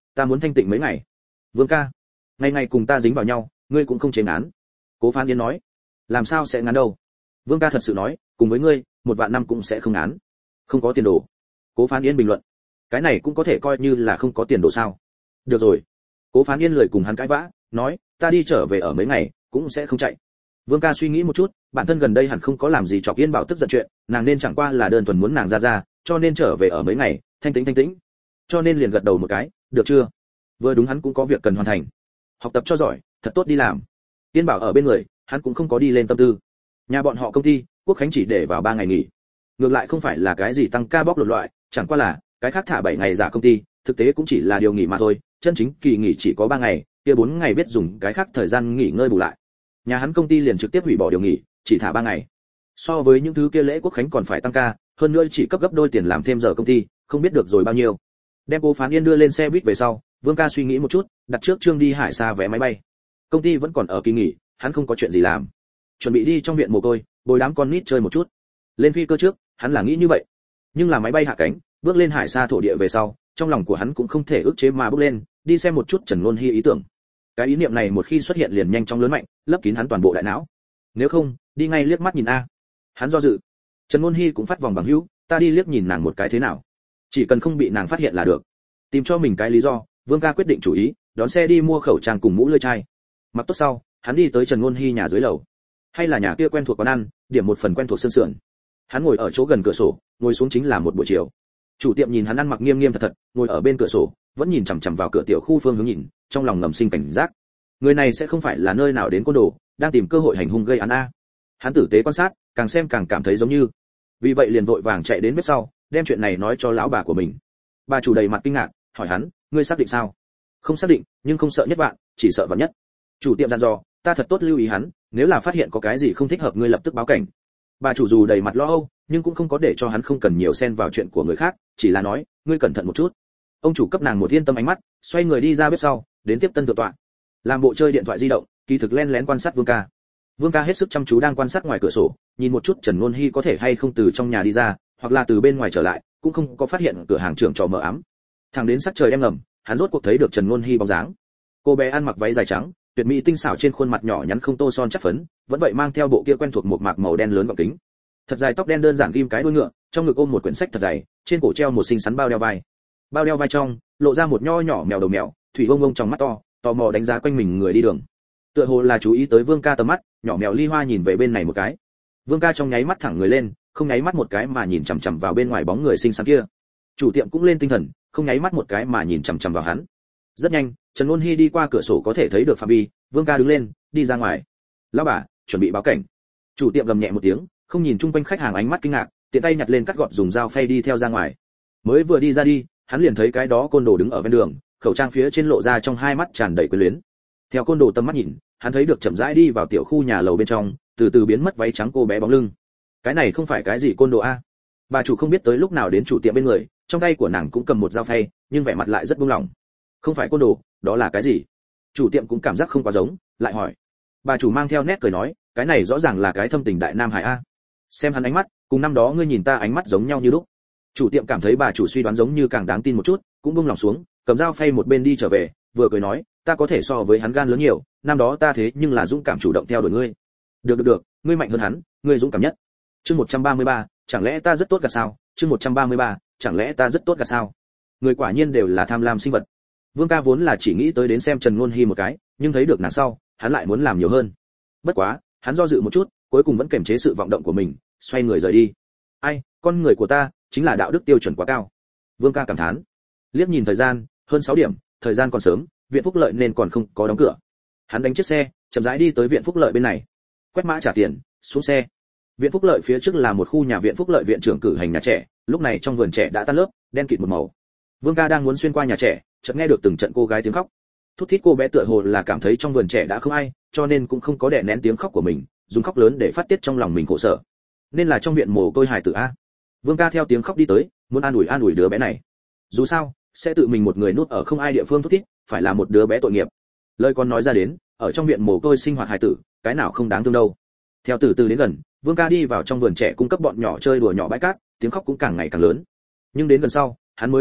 ta muốn thanh tịnh mấy ngày. Vương ca, ngày ngày cùng ta dính vào nhau, ngươi cũng không chế ngán. Cố Phán Yên nói. Làm sao sẽ ngán đâu? Vương ca thật sự nói, cùng với ngươi, một vạn năm cũng sẽ không ngán. Không có tiền đồ. Cố Phán Yên bình luận. Cái này cũng có thể coi như là không có tiền đồ sao? Được rồi. Cố Phán Yên lời cùng hắn cãi vã, nói, ta đi trở về ở mấy ngày, cũng sẽ không chạy. Vương ca suy nghĩ một chút, bản thân gần đây hẳn không có làm gì chọc Yên Bảo tức giận chuyện, nàng nên chẳng qua là đơn thuần muốn nàng ra ra, cho nên trở về ở mấy ngày, thanh tĩnh thanh tĩnh. Cho nên liền gật đầu một cái, được chưa? Vừa đúng hắn cũng có việc cần hoàn thành. Học tập cho giỏi, thật tốt đi làm. Yên Bảo ở bên người, hắn cũng không có đi lên tâm tư. Nhà bọn họ công ty, Quốc khánh chỉ để vào ba ngày nghỉ. Ngược lại không phải là cái gì tăng ca bóc lột loại, chẳng qua là cái khác thả bảy ngày giả công ty, thực tế cũng chỉ là điều nghỉ mà thôi, chân chính kỳ nghỉ chỉ có ba ngày, kia bốn ngày biết dùng cái khác thời gian nghỉ ngơi bù lại. Nhà hắn công ty liền trực tiếp hủy bỏ điều nghỉ, chỉ thả ba ngày. So với những thứ kia lễ Quốc khánh còn phải tăng ca, hơn nữa chỉ cấp gấp đôi tiền làm thêm giờ công ty, không biết được rồi bao nhiêu. Đem Cố Phán Yên đưa lên xe buýt về sau, Vương ca suy nghĩ một chút, đặt trước Trương đi Hải Sa vé máy bay. Công ty vẫn còn ở kỳ nghỉ, hắn không có chuyện gì làm, chuẩn bị đi trong viện mồ côi, bồi đám con nít chơi một chút. Lên phi cơ trước, hắn là nghĩ như vậy, nhưng là máy bay hạ cánh, bước lên Hải Sa thổ địa về sau, trong lòng của hắn cũng không thể ức chế mà bước lên, đi xem một chút Trần Luân Hi ý tưởng. Cái ý niệm này một khi xuất hiện liền nhanh chóng lớn mạnh, lấp kín hắn toàn bộ đại não. Nếu không, đi ngay liếc mắt nhìn a. Hắn do dự. Trần Luân Hi cũng phát vòng bằng hữu, ta đi liếc nhìn nàng một cái thế nào? Chỉ cần không bị nàng phát hiện là được. Tìm cho mình cái lý do, Vương ca quyết định chủ ý, đón xe đi mua khẩu trang cùng mũ lưỡi chai. Mặc tốt sau, hắn đi tới Trần Luân Hi nhà dưới lầu. Hay là nhà kia quen thuộc quán ăn, điểm một phần quen thuộc sơn sườn. Hắn ngồi ở chỗ gần cửa sổ, ngồi xuống chính là một buổi chiều. Chủ tiệm nhìn hắn ăn mặc nghiêm nghiêm thật thật, ngồi ở bên cửa sổ, vẫn nhìn chằm chằm vào cửa tiểu khu phương hướng nhìn, trong lòng ngầm sinh cảnh giác. Người này sẽ không phải là nơi nào đến côn đồ, đang tìm cơ hội hành hung gây án a. Hắn tử tế quan sát, càng xem càng cảm thấy giống như. Vì vậy liền vội vàng chạy đến bếp sau, đem chuyện này nói cho lão bà của mình. Bà chủ đầy mặt kinh ngạc, hỏi hắn, ngươi xác định sao? Không xác định, nhưng không sợ nhất vạn, chỉ sợ vạn nhất. Chủ tiệm dặn dò, ta thật tốt lưu ý hắn, nếu là phát hiện có cái gì không thích hợp ngươi lập tức báo cảnh. Bà chủ dù đầy mặt lo âu, nhưng cũng không có để cho hắn không cần nhiều xen vào chuyện của người khác, chỉ là nói, ngươi cẩn thận một chút. Ông chủ cấp nàng một yên tâm ánh mắt, xoay người đi ra bếp sau, đến tiếp tân thượng tọa. Làm bộ chơi điện thoại di động, kỳ thực lén lén quan sát Vương ca. Vương ca hết sức chăm chú đang quan sát ngoài cửa sổ, nhìn một chút Trần Luân Hi có thể hay không từ trong nhà đi ra, hoặc là từ bên ngoài trở lại, cũng không có phát hiện cửa hàng trưởng trò mờ ám. Thẳng đến sắc trời em ngầm, hắn rốt cuộc thấy được Trần Luân Hi bóng dáng. Cô bé ăn mặc váy dài trắng, tuyệt mỹ tinh xảo trên khuôn mặt nhỏ nhắn không tô son chắc phấn, vẫn vậy mang theo bộ kia quen thuộc một mạc màu đen lớn gọng kính. Thật dài tóc đen đơn giản ghim cái đuôi ngựa, trong ngực ôm một quyển sách thật dày, trên cổ treo một xinh xắn bao đeo vai. Bao đeo vai trong, lộ ra một nho nhỏ mèo đầu mèo, thủy ông ông trong mắt to, tò mò đánh giá quanh mình người đi đường. Tựa hồ là chú ý tới Vương ca tầm mắt, nhỏ mèo Ly Hoa nhìn về bên này một cái. Vương ca trong nháy mắt thẳng người lên, không nháy mắt một cái mà nhìn chằm chằm vào bên ngoài bóng người xinh xắn kia. Chủ tiệm cũng lên tinh thần, không nháy mắt một cái mà nhìn chằm chằm vào hắn. Rất nhanh, Trần Luân Hi đi qua cửa sổ có thể thấy được phạm vi, Vương ca đứng lên, đi ra ngoài. Lão bà, chuẩn bị báo cảnh. Chủ tiệm gầm nhẹ một tiếng, không nhìn chung quanh khách hàng ánh mắt kinh ngạc, tiện tay nhặt lên cắt gọt dùng dao phay đi theo ra ngoài. Mới vừa đi ra đi, hắn liền thấy cái đó côn đồ đứng ở ven đường, khẩu trang phía trên lộ ra trong hai mắt tràn đầy quyến luyến. Theo côn đồ tầm mắt nhìn, hắn thấy được chậm rãi đi vào tiểu khu nhà lầu bên trong, từ từ biến mất váy trắng cô bé bóng lưng. Cái này không phải cái gì côn đồ a. Bà chủ không biết tới lúc nào đến chủ tiệm bên người, trong tay của nàng cũng cầm một dao phay, nhưng vẻ mặt lại rất buông lỏng. Không phải côn đồ, đó là cái gì? Chủ tiệm cũng cảm giác không quá giống, lại hỏi. Bà chủ mang theo nét cười nói, cái này rõ ràng là cái thâm tình đại nam hải a. Xem hắn ánh mắt, cùng năm đó ngươi nhìn ta ánh mắt giống nhau như lúc. Chủ tiệm cảm thấy bà chủ suy đoán giống như càng đáng tin một chút, cũng buông lòng xuống, cầm dao phay một bên đi trở về, vừa cười nói, ta có thể so với hắn gan lớn nhiều, năm đó ta thế nhưng là dũng cảm chủ động theo đuổi ngươi. Được được được, ngươi mạnh hơn hắn, ngươi dũng cảm nhất. Chương một trăm ba mươi ba, chẳng lẽ ta rất tốt gạt sao? Chương một trăm ba mươi ba, chẳng lẽ ta rất tốt gạt sao? Người quả nhiên đều là tham lam sinh vật. Vương ca vốn là chỉ nghĩ tới đến xem Trần Luân Hi một cái, nhưng thấy được nàng sau, hắn lại muốn làm nhiều hơn. Bất quá, hắn do dự một chút, cuối cùng vẫn kiềm chế sự vọng động của mình, xoay người rời đi. Ai, con người của ta chính là đạo đức tiêu chuẩn quá cao. Vương ca cảm thán. Liếc nhìn thời gian, hơn sáu điểm, thời gian còn sớm, viện phúc lợi nên còn không có đóng cửa. Hắn đánh chiếc xe, chậm rãi đi tới viện phúc lợi bên này. Quét mã trả tiền, xuống xe. Viện phúc lợi phía trước là một khu nhà viện phúc lợi viện trưởng cử hành nhà trẻ, lúc này trong vườn trẻ đã tan lớp, đen kịt một màu. Vương ca đang muốn xuyên qua nhà trẻ, chợt nghe được từng trận cô gái tiếng khóc. Thút thít cô bé tựa hồ là cảm thấy trong vườn trẻ đã không ai, cho nên cũng không có đè nén tiếng khóc của mình, dùng khóc lớn để phát tiết trong lòng mình khổ sở. Nên là trong viện mồ côi hài tử a. Vương ca theo tiếng khóc đi tới, muốn an ủi an ủi đứa bé này. Dù sao, sẽ tự mình một người nuốt ở không ai địa phương thút thít, phải là một đứa bé tội nghiệp. Lời con nói ra đến, ở trong viện mồ côi sinh hoạt hài tử, cái nào không đáng thương đâu. Theo từ từ đến gần, Vương ca đi vào trong vườn trẻ cung cấp bọn nhỏ chơi đùa nhỏ bãi cát, tiếng khóc cũng càng ngày càng lớn. Nhưng đến gần sau, hắn mới phát hiện,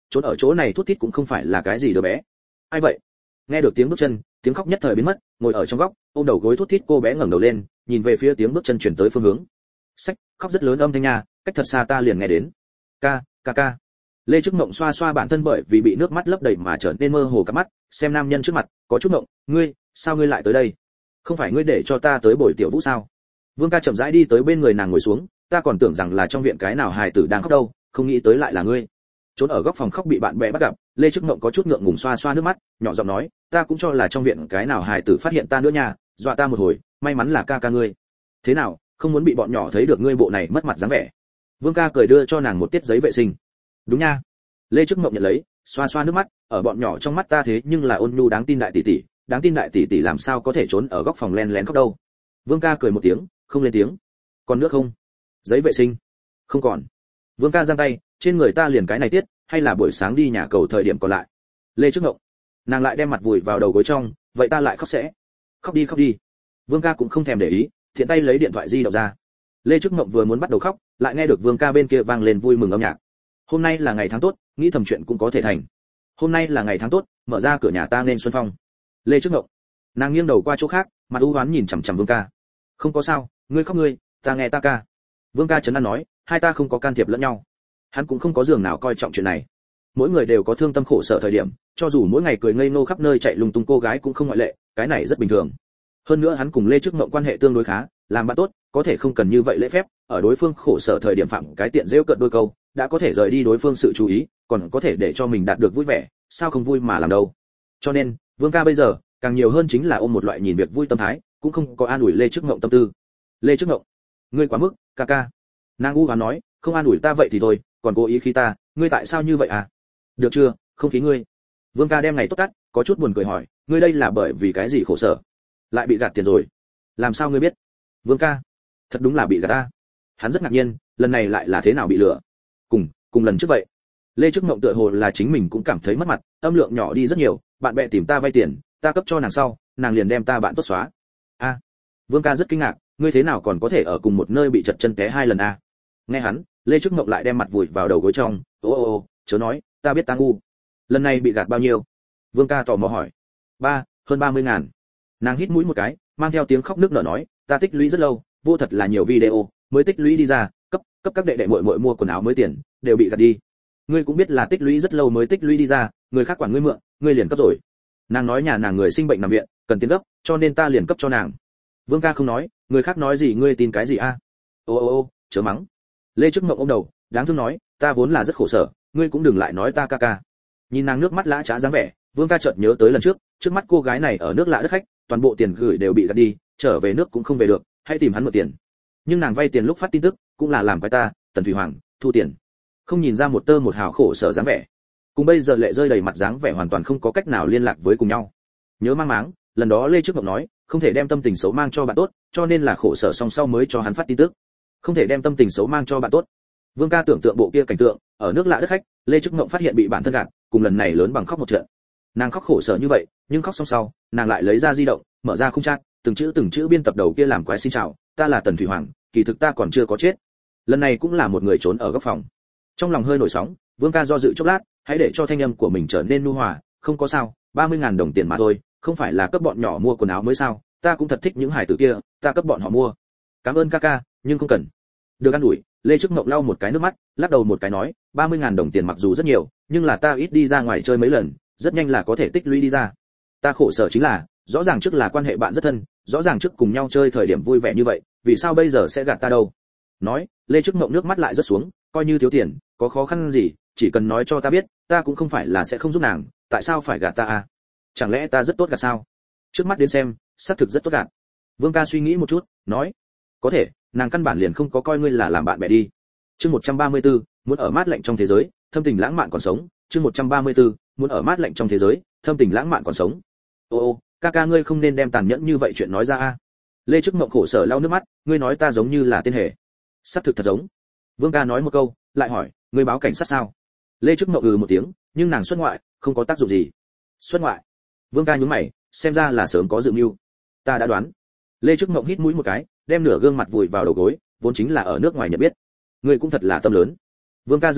trốn ở chỗ này thút thít cũng không phải là cái gì đứa bé. Ai vậy? Nghe được tiếng bước chân, tiếng khóc nhất thời biến mất, ngồi ở trong góc, ôm đầu gối thút thít cô bé ngẩng đầu lên, nhìn về phía tiếng bước chân chuyển tới phương hướng. Sách, khóc rất lớn âm thanh nha, cách thật xa ta liền nghe đến. Ca, ca ca. Lê Trức Mộng xoa xoa bản thân bởi vì bị nước mắt lấp đầy mà trở nên mơ hồ cả mắt, xem nam nhân trước mặt, có chút mộng, ngươi, sao ngươi lại tới đây? Không phải ngươi để cho ta tới bồi tiểu Vũ sao? Vương ca chậm rãi đi tới bên người nàng ngồi xuống, ta còn tưởng rằng là trong viện cái nào hài tử đang khóc đâu, không nghĩ tới lại là ngươi. Trốn ở góc phòng khóc bị bạn bè bắt gặp, Lê Trức Mộng có chút ngượng ngùng xoa xoa nước mắt, nhỏ giọng nói, ta cũng cho là trong viện cái nào hài tử phát hiện ta nữa nha, dọa ta một hồi, may mắn là ca ca ngươi. Thế nào, không muốn bị bọn nhỏ thấy được ngươi bộ này mất mặt dáng vẻ. Vương ca cười đưa cho nàng một tiết giấy vệ sinh. Đúng nha. Lê Trức Mộng nhận lấy, xoa xoa nước mắt, ở bọn nhỏ trong mắt ta thế nhưng là ôn nhu đáng tin đại tỷ tỷ, đáng tin đại tỷ tỷ làm sao có thể trốn ở góc phòng len lén khóc đâu. Vương ca cười một tiếng, không lên tiếng. Còn nước không? Giấy vệ sinh? Không còn. Vương ca giang tay, trên người ta liền cái này tiết, hay là buổi sáng đi nhà cầu thời điểm còn lại. Lê Trức Mộng, nàng lại đem mặt vùi vào đầu gối trong, vậy ta lại khóc sẽ. Khóc đi khóc đi. Vương ca cũng không thèm để ý, thiện tay lấy điện thoại di động ra. Lê Trức Mộng vừa muốn bắt đầu khóc, lại nghe được Vương ca bên kia vang lên vui mừng âm nhạc. Hôm nay là ngày tháng tốt, nghĩ thầm chuyện cũng có thể thành. Hôm nay là ngày tháng tốt, mở ra cửa nhà ta nên xuân phong. Lê Trức Mộng, nàng nghiêng đầu qua chỗ khác, mặt u uất nhìn chằm chằm Vương ca. Không có sao, ngươi khóc ngươi, ta nghe ta ca. Vương ca trấn an nói, hai ta không có can thiệp lẫn nhau. Hắn cũng không có giường nào coi trọng chuyện này. Mỗi người đều có thương tâm khổ sở thời điểm, cho dù mỗi ngày cười ngây ngô khắp nơi chạy lung tung cô gái cũng không ngoại lệ, cái này rất bình thường. Hơn nữa hắn cùng Lê Trức Mộng quan hệ tương đối khá, làm bạn tốt, có thể không cần như vậy lễ phép, ở đối phương khổ sở thời điểm phạm cái tiện rêu cợt đôi câu, đã có thể rời đi đối phương sự chú ý, còn có thể để cho mình đạt được vui vẻ, sao không vui mà làm đâu. Cho nên, Vương ca bây giờ, càng nhiều hơn chính là ôm một loại nhìn việc vui tâm thái, cũng không có an ủi Lê Trức Mộng tâm tư. Lê Trức Mộng, ngươi quá mức, ca ca. Nàng u hoán nói, không an ủi ta vậy thì thôi, còn cố ý khí ta, ngươi tại sao như vậy à? Được chưa, không khí ngươi. Vương ca đem ngày tốt tắt, có chút buồn cười hỏi, ngươi đây là bởi vì cái gì khổ sở? Lại bị gạt tiền rồi? Làm sao ngươi biết? Vương ca, thật đúng là bị gạt ta. Hắn rất ngạc nhiên, lần này lại là thế nào bị lừa? Cùng, cùng lần trước vậy. Lê Trức Mộng tựa hồ là chính mình cũng cảm thấy mất mặt, âm lượng nhỏ đi rất nhiều, bạn bè tìm ta vay tiền, ta cấp cho nàng sau, nàng liền đem ta bạn tốt xóa. A. À, Vương ca rất kinh ngạc, ngươi thế nào còn có thể ở cùng một nơi bị chật chân té hai lần a? À? Nghe hắn, Lê Trức Mộng lại đem mặt vùi vào đầu gối trong, ô ô ô, chớ nói, ta biết ta ngu. Lần này bị gạt bao nhiêu? Vương ca tò mò hỏi. Ba, hơn ba mươi ngàn. Nàng hít mũi một cái, mang theo tiếng khóc nức nở nói, ta tích lũy rất lâu, vô thật là nhiều video, mới tích lũy đi ra, cấp cấp các đệ đệ muội muội mua quần áo mới tiền, đều bị gạt đi. Ngươi cũng biết là tích lũy rất lâu mới tích lũy đi ra, người khác quản ngươi mượn, ngươi liền cấp rồi. Nàng nói nhà nàng người sinh bệnh nằm viện, cần tiền gấp, cho nên ta liền cấp cho nàng. Vương ca không nói, người khác nói gì ngươi tin cái gì a? À? Ô ô ô, chớ mắng. Lê Trức Mộng ôm đầu, đáng thương nói, ta vốn là rất khổ sở, ngươi cũng đừng lại nói ta ca ca. Nhìn nàng nước mắt lã chã dáng vẻ, Vương ca chợt nhớ tới lần trước, trước mắt cô gái này ở nước lạ đất khách, toàn bộ tiền gửi đều bị gạt đi, trở về nước cũng không về được, hãy tìm hắn mượn tiền. Nhưng nàng vay tiền lúc phát tin tức, cũng là làm cái ta, Tần Thủy Hoàng, thu tiền. Không nhìn ra một tơ một hào khổ sở dáng vẻ. Cùng bây giờ lệ rơi đầy mặt dáng vẻ hoàn toàn không có cách nào liên lạc với cùng nhau. Nhớ mang máng, lần đó Lê Trức Mộng nói, không thể đem tâm tình xấu mang cho bạn tốt, cho nên là khổ sở song sau mới cho hắn phát tin tức. Không thể đem tâm tình xấu mang cho bạn tốt. Vương ca tưởng tượng bộ kia cảnh tượng, ở nước lạ đất khách, Lê Trức Mộng phát hiện bị bản thân gạt, cùng lần này lớn bằng khóc một trận. Nàng khóc khổ sở như vậy, nhưng khóc xong sau, nàng lại lấy ra di động, mở ra khung chat, từng chữ từng chữ biên tập đầu kia làm quái xin chào, ta là Tần Thủy Hoàng, kỳ thực ta còn chưa có chết. Lần này cũng là một người trốn ở góc phòng. Trong lòng hơi nổi sóng, Vương ca do dự chốc lát, hãy để cho thanh âm của mình trở nên nhu hòa, không có sao, ba mươi ngàn đồng tiền mà thôi, không phải là cấp bọn nhỏ mua quần áo mới sao, ta cũng thật thích những hải tử kia, ta cấp bọn họ mua. Cảm ơn ca ca, nhưng không cần. Được ăn ủi, Lê Trức Mộng lau một cái nước mắt, lắc đầu một cái nói, ba mươi ngàn đồng tiền mặc dù rất nhiều, nhưng là ta ít đi ra ngoài chơi mấy lần, rất nhanh là có thể tích lũy đi ra. Ta khổ sở chính là, rõ ràng trước là quan hệ bạn rất thân, rõ ràng trước cùng nhau chơi thời điểm vui vẻ như vậy, vì sao bây giờ sẽ gạt ta đâu? Nói, Lê Trức Mộng nước mắt lại rất xuống, coi như thiếu tiền, có khó khăn gì, chỉ cần nói cho ta biết, ta cũng không phải là sẽ không giúp nàng, tại sao phải gạt ta à? Chẳng lẽ ta rất tốt gạt sao? Trước mắt đến xem, xác thực rất tốt gạt. Vương ca suy nghĩ một chút, nói, có thể, nàng căn bản liền không có coi ngươi là làm bạn bè đi. Chương một trăm ba mươi tư, muốn ở mát lạnh trong thế giới, thâm tình lãng mạn còn sống. Chương một trăm ba mươi tư, muốn ở mát lạnh trong thế giới, thâm tình lãng mạn còn sống. Ô ô, ca ca ngươi không nên đem tàn nhẫn như vậy chuyện nói ra a. Lê Trức Mộng khổ sở lau nước mắt, ngươi nói ta giống như là tên hề. Sắp thực thật giống. Vương ca nói một câu, lại hỏi, ngươi báo cảnh sát sao? Lê Trức Mộng ừ một tiếng, nhưng nàng xuất ngoại, không có tác dụng gì. Xuất ngoại? Vương ca nhướng mày, xem ra là sớm có dự mưu. Ta đã đoán. Lê Trức Mộng hít mũi một cái, đem nửa gương mặt vùi vào đầu gối, vốn chính là ở nước ngoài nhận biết. Ngươi cũng thật là tâm lớn. Vương ca rủa xả,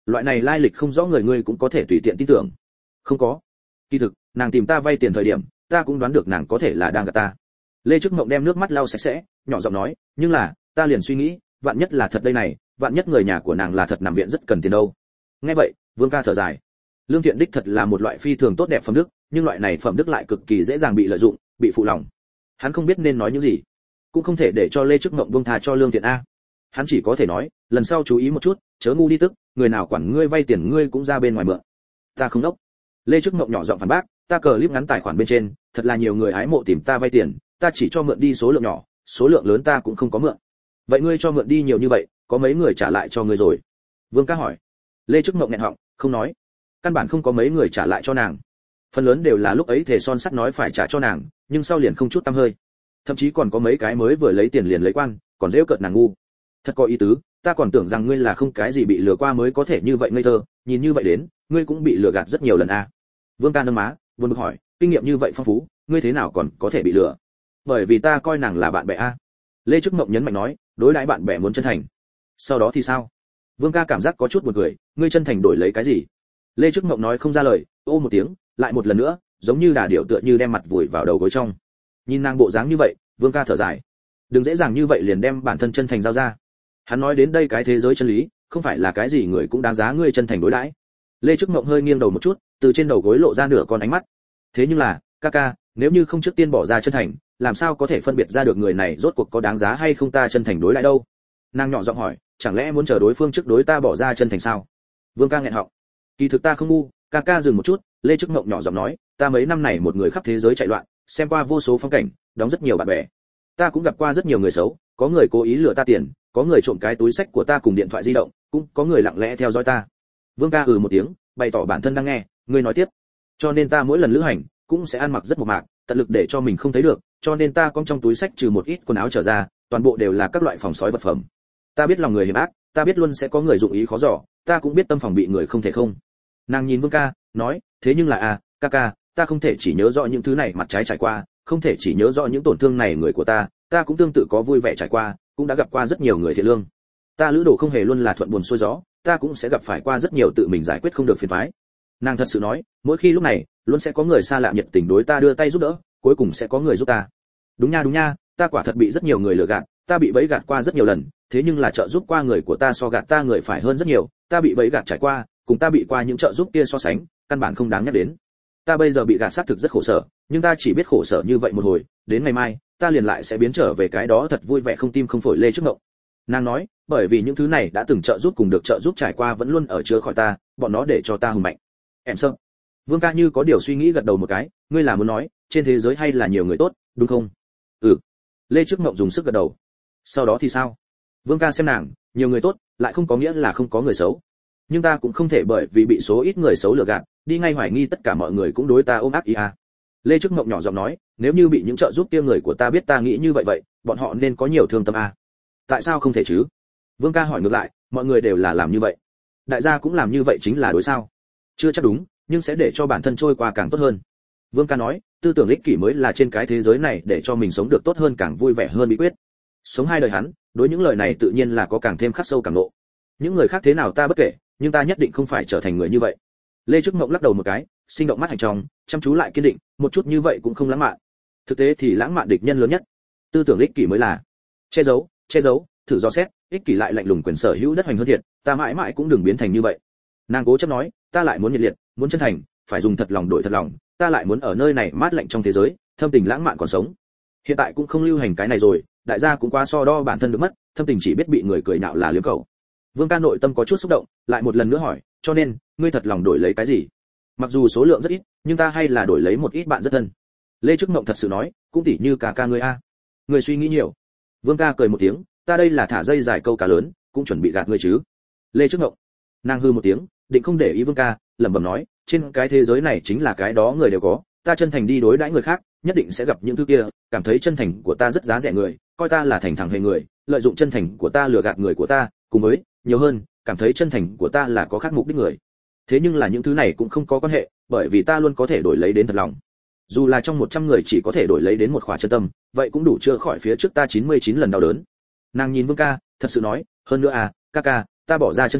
loại này lai lịch không rõ người ngươi cũng có thể tùy tiện tin tưởng. Không có. Kỳ thực, nàng tìm ta vay tiền thời điểm, ta cũng đoán được nàng có thể là đang gạt ta. Lê Trức Mộng đem nước mắt lau sạch sẽ, nhỏ giọng nói, nhưng là, ta liền suy nghĩ, vạn nhất là thật đây này, vạn nhất người nhà của nàng là thật nằm viện rất cần tiền đâu. Nghe vậy, Vương ca thở dài. Lương thiện đích thật là một loại phi thường tốt đẹp phẩm đức, nhưng loại này phẩm đức lại cực kỳ dễ dàng bị lợi dụng, bị phụ lòng. Hắn không biết nên nói những gì, cũng không thể để cho Lê Trức Mộng buông tha cho Lương Thiện a. Hắn chỉ có thể nói, lần sau chú ý một chút, chớ ngu đi tức, người nào quản ngươi vay tiền ngươi cũng ra bên ngoài mượn. Ta không đốc. Lê Trức Mộng nhỏ giọng phản bác, ta cờ clip ngắn tài khoản bên trên, thật là nhiều người hái mộ tìm ta vay tiền, ta chỉ cho mượn đi số lượng nhỏ, số lượng lớn ta cũng không có mượn. Vậy ngươi cho mượn đi nhiều như vậy, có mấy người trả lại cho ngươi rồi? Vương ca hỏi. Lê Trức Mộng nghẹn họng, không nói. Căn bản không có mấy người trả lại cho nàng. Phần lớn đều là lúc ấy thề son sắt nói phải trả cho nàng, nhưng sau liền không chút tăm hơi. Thậm chí còn có mấy cái mới vừa lấy tiền liền lấy quan, còn giễu cợt nàng ngu. Thật có ý tứ, ta còn tưởng rằng ngươi là không cái gì bị lừa qua mới có thể như vậy ngây thơ, nhìn như vậy đến, ngươi cũng bị lừa gạt rất nhiều lần a. À. Vương ca nâng má, buồn bực hỏi, kinh nghiệm như vậy phong phú, ngươi thế nào còn có thể bị lừa? Bởi vì ta coi nàng là bạn bè a. À. Lê Trức Mộng nhấn mạnh nói, đối đãi bạn bè muốn chân thành. Sau đó thì sao? Vương ca cảm giác có chút buồn cười, ngươi chân thành đổi lấy cái gì? Lê Trức Mộng nói không ra lời, ô một tiếng, lại một lần nữa, giống như đà điểu tựa như đem mặt vùi vào đầu gối trong. Nhìn nàng bộ dáng như vậy, Vương ca thở dài. Đừng dễ dàng như vậy liền đem bản thân chân thành giao ra. Hắn nói đến đây cái thế giới chân lý, không phải là cái gì người cũng đáng giá ngươi chân thành đối đãi. Lê Trức Mộng hơi nghiêng đầu một chút, từ trên đầu gối lộ ra nửa con ánh mắt. Thế nhưng là, ca ca, nếu như không trước tiên bỏ ra chân thành, làm sao có thể phân biệt ra được người này rốt cuộc có đáng giá hay không ta chân thành đối lại đâu? Nàng nhỏ giọng hỏi, chẳng lẽ muốn chờ đối phương trước đối ta bỏ ra chân thành sao? Vương ca nghẹn họng. Kỳ thực ta không ngu, ca ca dừng một chút, Lê Trức Mộng nhỏ giọng nói, ta mấy năm này một người khắp thế giới chạy loạn, xem qua vô số phong cảnh, đóng rất nhiều bạn bè. Ta cũng gặp qua rất nhiều người xấu, có người cố ý lừa ta tiền, có người trộm cái túi sách của ta cùng điện thoại di động, cũng có người lặng lẽ theo dõi ta. Vương ca ừ một tiếng, bày tỏ bản thân đang nghe, ngươi nói tiếp. Cho nên ta mỗi lần lữ hành cũng sẽ ăn mặc rất mộc mạc, tận lực để cho mình không thấy được, cho nên ta có trong túi sách trừ một ít quần áo trở ra, toàn bộ đều là các loại phòng sói vật phẩm. Ta biết lòng người hiểm ác, ta biết luôn sẽ có người dụng ý khó dò, ta cũng biết tâm phòng bị người không thể không. Nàng nhìn Vương ca, nói, thế nhưng là à, ca ca, ta không thể chỉ nhớ rõ những thứ này mặt trái trải qua, không thể chỉ nhớ rõ những tổn thương này người của ta, ta cũng tương tự có vui vẻ trải qua, cũng đã gặp qua rất nhiều người thiện lương. Ta lữ đồ không hề luôn là thuận buồm xuôi gió, ta cũng sẽ gặp phải qua rất nhiều tự mình giải quyết không được phiền toái. Nàng thật sự nói, mỗi khi lúc này, luôn sẽ có người xa lạ nhiệt tình đối ta đưa tay giúp đỡ, cuối cùng sẽ có người giúp ta. Đúng nha đúng nha, ta quả thật bị rất nhiều người lừa gạt, ta bị bẫy gạt qua rất nhiều lần, thế nhưng là trợ giúp qua người của ta so gạt ta người phải hơn rất nhiều, ta bị bẫy gạt trải qua, cùng ta bị qua những trợ giúp kia so sánh, căn bản không đáng nhắc đến. Ta bây giờ bị gạt xác thực rất khổ sở, nhưng ta chỉ biết khổ sở như vậy một hồi, đến ngày mai, ta liền lại sẽ biến trở về cái đó thật vui vẻ không tim không phổi Lê Trức Mộng. Nàng nói, bởi vì những thứ này đã từng trợ giúp cùng được trợ giúp trải qua vẫn luôn ở chứa khỏi ta, bọn nó để cho ta hùng mạnh. Em sợ. Vương ca như có điều suy nghĩ gật đầu một cái, ngươi là muốn nói, trên thế giới hay là nhiều người tốt, đúng không? Ừ. Lê Trức Mộng dùng sức gật đầu. Sau đó thì sao? Vương ca xem nàng, nhiều người tốt, lại không có nghĩa là không có người xấu. Nhưng ta cũng không thể bởi vì bị số ít người xấu lừa gạt, đi ngay hoài nghi tất cả mọi người cũng đối ta ôm ác ý à. Lê Trức Mộng nhỏ giọng nói, nếu như bị những trợ giúp kia người của ta biết ta nghĩ như vậy vậy, bọn họ nên có nhiều thương tâm à. Tại sao không thể chứ? Vương ca hỏi ngược lại, mọi người đều là làm như vậy. Đại gia cũng làm như vậy chính là đối sao? Chưa chắc đúng, nhưng sẽ để cho bản thân trôi qua càng tốt hơn. Vương ca nói, tư tưởng ích kỷ mới là trên cái thế giới này để cho mình sống được tốt hơn càng vui vẻ hơn bí quyết. Sống hai đời hắn, đối những lời này tự nhiên là có càng thêm khắc sâu càng nộ. Những người khác thế nào ta bất kể, nhưng ta nhất định không phải trở thành người như vậy. Lê Trức Mộng lắc đầu một cái, sinh động mắt hành trong, chăm chú lại kiên định, một chút như vậy cũng không lãng mạn. Thực tế thì lãng mạn địch nhân lớn nhất. Tư tưởng ích kỷ mới là che giấu, che giấu, thử dò xét, ích kỷ lại lạnh lùng quyền sở hữu đất hoành hơn thiệt, ta mãi mãi cũng đừng biến thành như vậy. Nàng cố chấp nói, ta lại muốn nhiệt liệt, muốn chân thành, phải dùng thật lòng đổi thật lòng, ta lại muốn ở nơi này mát lạnh trong thế giới, thâm tình lãng mạn còn sống. Hiện tại cũng không lưu hành cái này rồi, đại gia cũng quá so đo bản thân được mất, thâm tình chỉ biết bị người cười nhạo là liếm cầu. Vương ca nội tâm có chút xúc động, lại một lần nữa hỏi, cho nên, ngươi thật lòng đổi lấy cái gì? Mặc dù số lượng rất ít, nhưng ta hay là đổi lấy một ít bạn rất thân. Lê Trức Mộng thật sự nói, cũng tỉ như ca ca ngươi a. Ngươi suy nghĩ nhiều. Vương ca cười một tiếng, ta đây là thả dây dài câu cá lớn, cũng chuẩn bị gạt ngươi chứ. Lê Trức Mộng. Nàng hư một tiếng, định không để ý Vương ca, lẩm bẩm nói, trên cái thế giới này chính là cái đó người đều có, ta chân thành đi đối đãi người khác, nhất định sẽ gặp những thứ kia, cảm thấy chân thành của ta rất giá rẻ người, coi ta là thành thẳng hề người, lợi dụng chân thành của ta lừa gạt người của ta, cùng với, nhiều hơn, cảm thấy chân thành của ta là có khác mục đích người. Thế nhưng là những thứ này cũng không có quan hệ, bởi vì ta luôn có thể đổi lấy đến thật lòng. Dù là trong một trăm người chỉ có thể đổi lấy đến một khỏa chân tâm, vậy cũng đủ chữa khỏi phía trước ta chín mươi chín lần đau đớn. Nàng nhìn Vương ca, thật sự nói, hơn nữa à, ca ca, ta bỏ ra chân thành,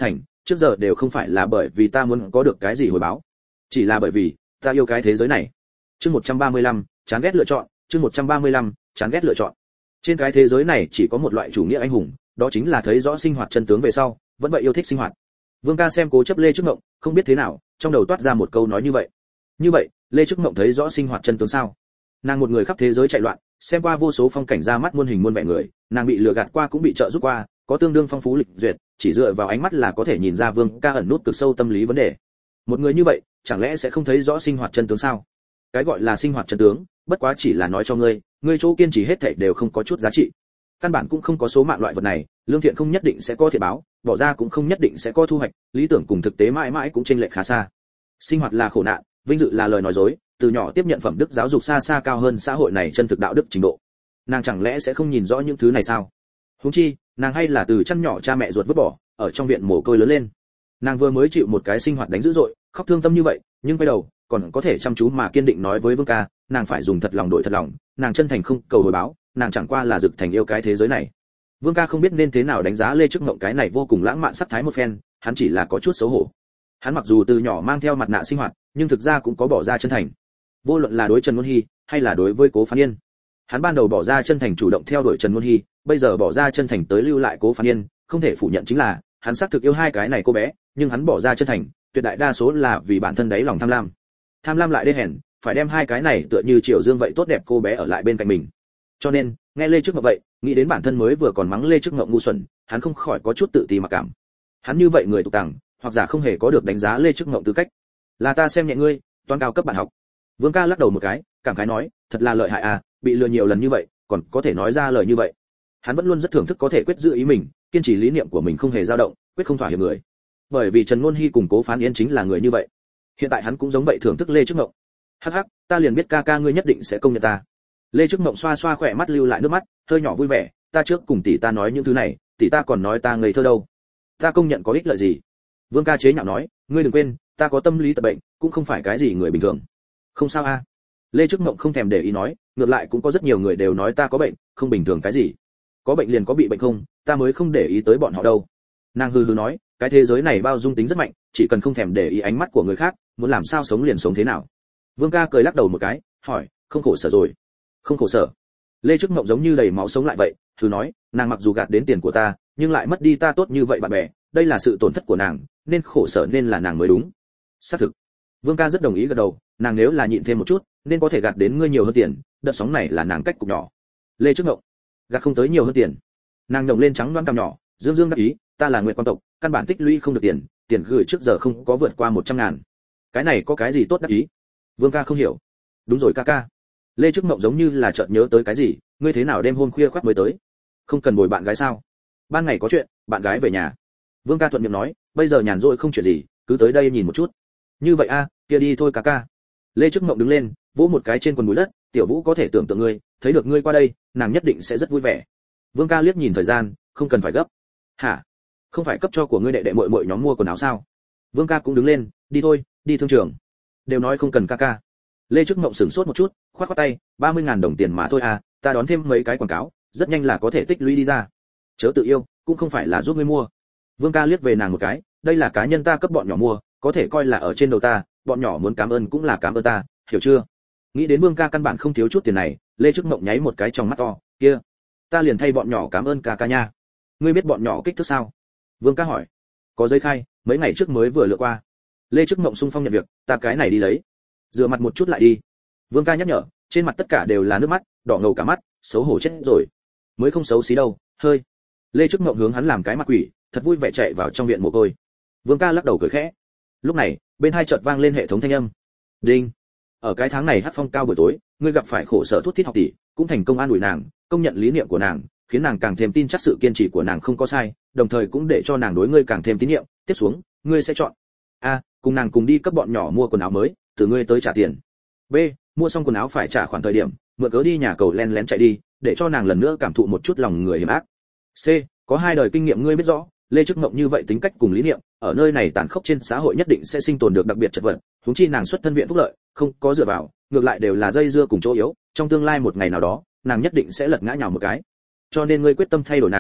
trước giờ đều không phải là bởi vì ta muốn có được cái gì hồi báo, chỉ là bởi vì ta yêu cái thế giới này. Chương một trăm ba mươi lăm, chán ghét lựa chọn. Chương một trăm ba mươi lăm, chán ghét lựa chọn. Trên cái thế giới này chỉ có một loại chủ nghĩa anh hùng, đó chính là thấy rõ sinh hoạt chân tướng về sau, vẫn vậy yêu thích sinh hoạt. Vương Ca xem Cố Chấp Lê Trước Mộng, không biết thế nào, trong đầu toát ra một câu nói như vậy. Như vậy, Lê Trước Mộng thấy rõ sinh hoạt chân tướng sao? Nàng một người khắp thế giới chạy loạn, xem qua vô số phong cảnh ra mắt muôn hình muôn vẻ người, nàng bị lừa gạt qua cũng bị trợ giúp qua, có tương đương phong phú lịch duyệt, chỉ dựa vào ánh mắt là có thể nhìn ra Vương Ca ẩn nút cực sâu tâm lý vấn đề. Một người như vậy, chẳng lẽ sẽ không thấy rõ sinh hoạt chân tướng sao? Cái gọi là sinh hoạt chân tướng, bất quá chỉ là nói cho ngươi, ngươi chỗ kiên trì hết thảy đều không có chút giá trị. Căn bản cũng không có số mạng loại vật này, lương thiện không nhất định sẽ có thiện báo, bỏ ra cũng không nhất định sẽ có thu hoạch, lý tưởng cùng thực tế mãi mãi cũng chênh lệch khá xa. Sinh hoạt là khổ nạn, vinh dự là lời nói dối, từ nhỏ tiếp nhận phẩm đức giáo dục xa xa cao hơn xã hội này chân thực đạo đức trình độ. Nàng chẳng lẽ sẽ không nhìn rõ những thứ này sao? Huống chi, nàng hay là từ chân nhỏ cha mẹ ruột vứt bỏ, ở trong viện mồ côi lớn lên. Nàng vừa mới chịu một cái sinh hoạt đánh dữ dội, khóc thương tâm như vậy, nhưng quay đầu, còn có thể chăm chú mà kiên định nói với Vương Ca, nàng phải dùng thật lòng đổi thật lòng, nàng chân thành không cầu hồi báo, nàng chẳng qua là dực thành yêu cái thế giới này. Vương Ca không biết nên thế nào đánh giá Lê Trước Mộng cái này vô cùng lãng mạn sắc thái một phen, hắn chỉ là có chút xấu hổ. Hắn mặc dù từ nhỏ mang theo mặt nạ sinh hoạt, nhưng thực ra cũng có bỏ ra chân thành. Vô luận là đối Trần Ngôn Hi, hay là đối với Cố Phán Yên, hắn ban đầu bỏ ra chân thành chủ động theo đuổi Trần Ngôn Hi, bây giờ bỏ ra chân thành tới lưu lại Cố Phán Yên, không thể phủ nhận chính là hắn xác thực yêu hai cái này cô bé, nhưng hắn bỏ ra chân thành, tuyệt đại đa số là vì bản thân đáy lòng tham lam. Tham lam lại đê hèn, phải đem hai cái này tựa như Triều Dương vậy tốt đẹp cô bé ở lại bên cạnh mình. Cho nên, nghe Lê Trước Mộng vậy, nghĩ đến bản thân mới vừa còn mắng Lê Trước Mộng ngu xuẩn, hắn không khỏi có chút tự ti mặc cảm. Hắn như vậy người tục tằng, hoặc giả không hề có được đánh giá Lê Trước Mộng tư cách. Là ta xem nhẹ ngươi, toán cao cấp bạn học. Vương Ca lắc đầu một cái, cảm khái nói, thật là lợi hại à, bị lừa nhiều lần như vậy, còn có thể nói ra lời như vậy. Hắn vẫn luôn rất thưởng thức có thể quyết giữ ý mình, kiên trì lý niệm của mình không hề dao động, quyết không thỏa hiệp người. Bởi vì Trần Ngôn Hi cùng Cố Phán Yên chính là người như vậy. Hiện tại hắn cũng giống vậy thưởng thức Lê Trước Mộng. Hắc hắc, ta liền biết ca ca ngươi nhất định sẽ công nhận ta. Lê Trước Mộng xoa xoa khỏe mắt lưu lại nước mắt, hơi nhỏ vui vẻ, ta trước cùng tỷ ta nói những thứ này, tỷ ta còn nói ta ngây thơ đâu. Ta công nhận có ích lợi gì? Vương Ca chế nhạo nói, ngươi đừng quên, ta có tâm lý tật bệnh, cũng không phải cái gì người bình thường. Không sao a. Lê Trước Mộng không thèm để ý nói, ngược lại cũng có rất nhiều người đều nói ta có bệnh, không bình thường cái gì. Có bệnh liền có bị bệnh không, ta mới không để ý tới bọn họ đâu. Nàng hừ hừ nói, cái thế giới này bao dung tính rất mạnh, chỉ cần không thèm để ý ánh mắt của người khác, muốn làm sao sống liền sống thế nào. Vương Ca cười lắc đầu một cái, hỏi, không khổ sở rồi? Không khổ sở. Lê Trước Mộng giống như đầy máu sống lại vậy, thử nói, nàng mặc dù gạt đến tiền của ta, nhưng lại mất đi ta tốt như vậy bạn bè, đây là sự tổn thất của nàng, nên khổ sở nên là nàng mới đúng. Xác thực. Vương Ca rất đồng ý gật đầu, nàng nếu là nhịn thêm một chút, nên có thể gạt đến ngươi nhiều hơn tiền, đợt sóng này là nàng cách cục nhỏ. Lê Trước Mộng, gạt không tới nhiều hơn tiền. Nàng nhổng lên trắng đoán cằm nhỏ, dương dương đắc ý, ta là Nguyệt Quan tộc, căn bản tích lũy không được tiền, tiền gửi trước giờ không có vượt qua một trăm ngàn. Cái này có cái gì tốt đắc ý? Vương Ca không hiểu. Đúng rồi ca ca. Lê Trước Mộng giống như là chợt nhớ tới cái gì, ngươi thế nào đêm hôm khuya khoắt mới tới? Không cần bồi bạn gái sao? Ban ngày có chuyện, bạn gái về nhà. Vương Ca thuận miệng nói, bây giờ nhàn rỗi không chuyện gì, cứ tới đây nhìn một chút. Như vậy a, kia đi thôi ca ca. Lê Trước Mộng đứng lên, vỗ một cái trên quần bụi đất, Tiểu Vũ có thể tưởng tượng ngươi, thấy được ngươi qua đây, nàng nhất định sẽ rất vui vẻ. Vương Ca liếc nhìn thời gian, không cần phải gấp. Hả? Không phải cấp cho của ngươi đệ đệ muội muội nhóm mua quần áo sao? Vương Ca cũng đứng lên, đi thôi, đi thương trường. Đều nói không cần ca ca. Lê Trước Mộng sửng sốt một chút, khoát khoát tay, ba mươi ngàn đồng tiền mà thôi à, ta đón thêm mấy cái quảng cáo, rất nhanh là có thể tích lũy đi ra. Chớ tự yêu, cũng không phải là giúp ngươi mua. Vương Ca liếc về nàng một cái, đây là cá nhân ta cấp bọn nhỏ mua, có thể coi là ở trên đầu ta, bọn nhỏ muốn cảm ơn cũng là cảm ơn ta, hiểu chưa? Nghĩ đến Vương Ca căn bản không thiếu chút tiền này, Lê Trước Mộng nháy một cái trong mắt to, kia, ta liền thay bọn nhỏ cảm ơn ca ca nha. Ngươi biết bọn nhỏ kích thước sao? Vương Ca hỏi. Có giấy khai, mấy ngày trước mới vừa lựa qua. Lê Trước Mộng sung phong nhận việc, ta cái này đi lấy. Rửa mặt một chút lại đi. Vương Ca nhắc nhở, trên mặt tất cả đều là nước mắt, đỏ ngầu cả mắt, xấu hổ chết rồi. Mới không xấu xí đâu, hơi. Lê Trước Mộng hướng hắn làm cái mặt quỷ, thật vui vẻ chạy vào trong viện mồ côi. Vương Ca lắc đầu cười khẽ. Lúc này, bên hai chợt vang lên hệ thống thanh âm. Đinh. Ở cái tháng này hát phong cao buổi tối, ngươi gặp phải khổ sở thút thít học tỷ, cũng thành công an ủi nàng, công nhận lý niệm của nàng, khiến nàng càng thêm tin chắc sự kiên trì của nàng không có sai, đồng thời cũng để cho nàng đối ngươi càng thêm tín nhiệm. Tiếp xuống, ngươi sẽ chọn a, cùng nàng cùng đi cấp bọn nhỏ mua quần áo mới, từ ngươi tới trả tiền. B, mua xong quần áo phải trả khoản thời điểm, mượn cớ đi nhà cầu len lén chạy đi, để cho nàng lần nữa cảm thụ một chút lòng người hiểm ác. C, có hai đời kinh nghiệm ngươi biết rõ, Lê Trước Mộng như vậy tính cách cùng lý niệm, ở nơi này tàn khốc trên xã hội nhất định sẽ sinh tồn được đặc biệt chật vật, huống chi nàng xuất thân viện phúc lợi, không có dựa vào, ngược lại đều là dây dưa cùng chỗ yếu, trong tương lai một ngày nào đó, nàng nhất định sẽ lật ngã nhào một cái. Cho nên ngươi quyết tâm thay đổi nàng,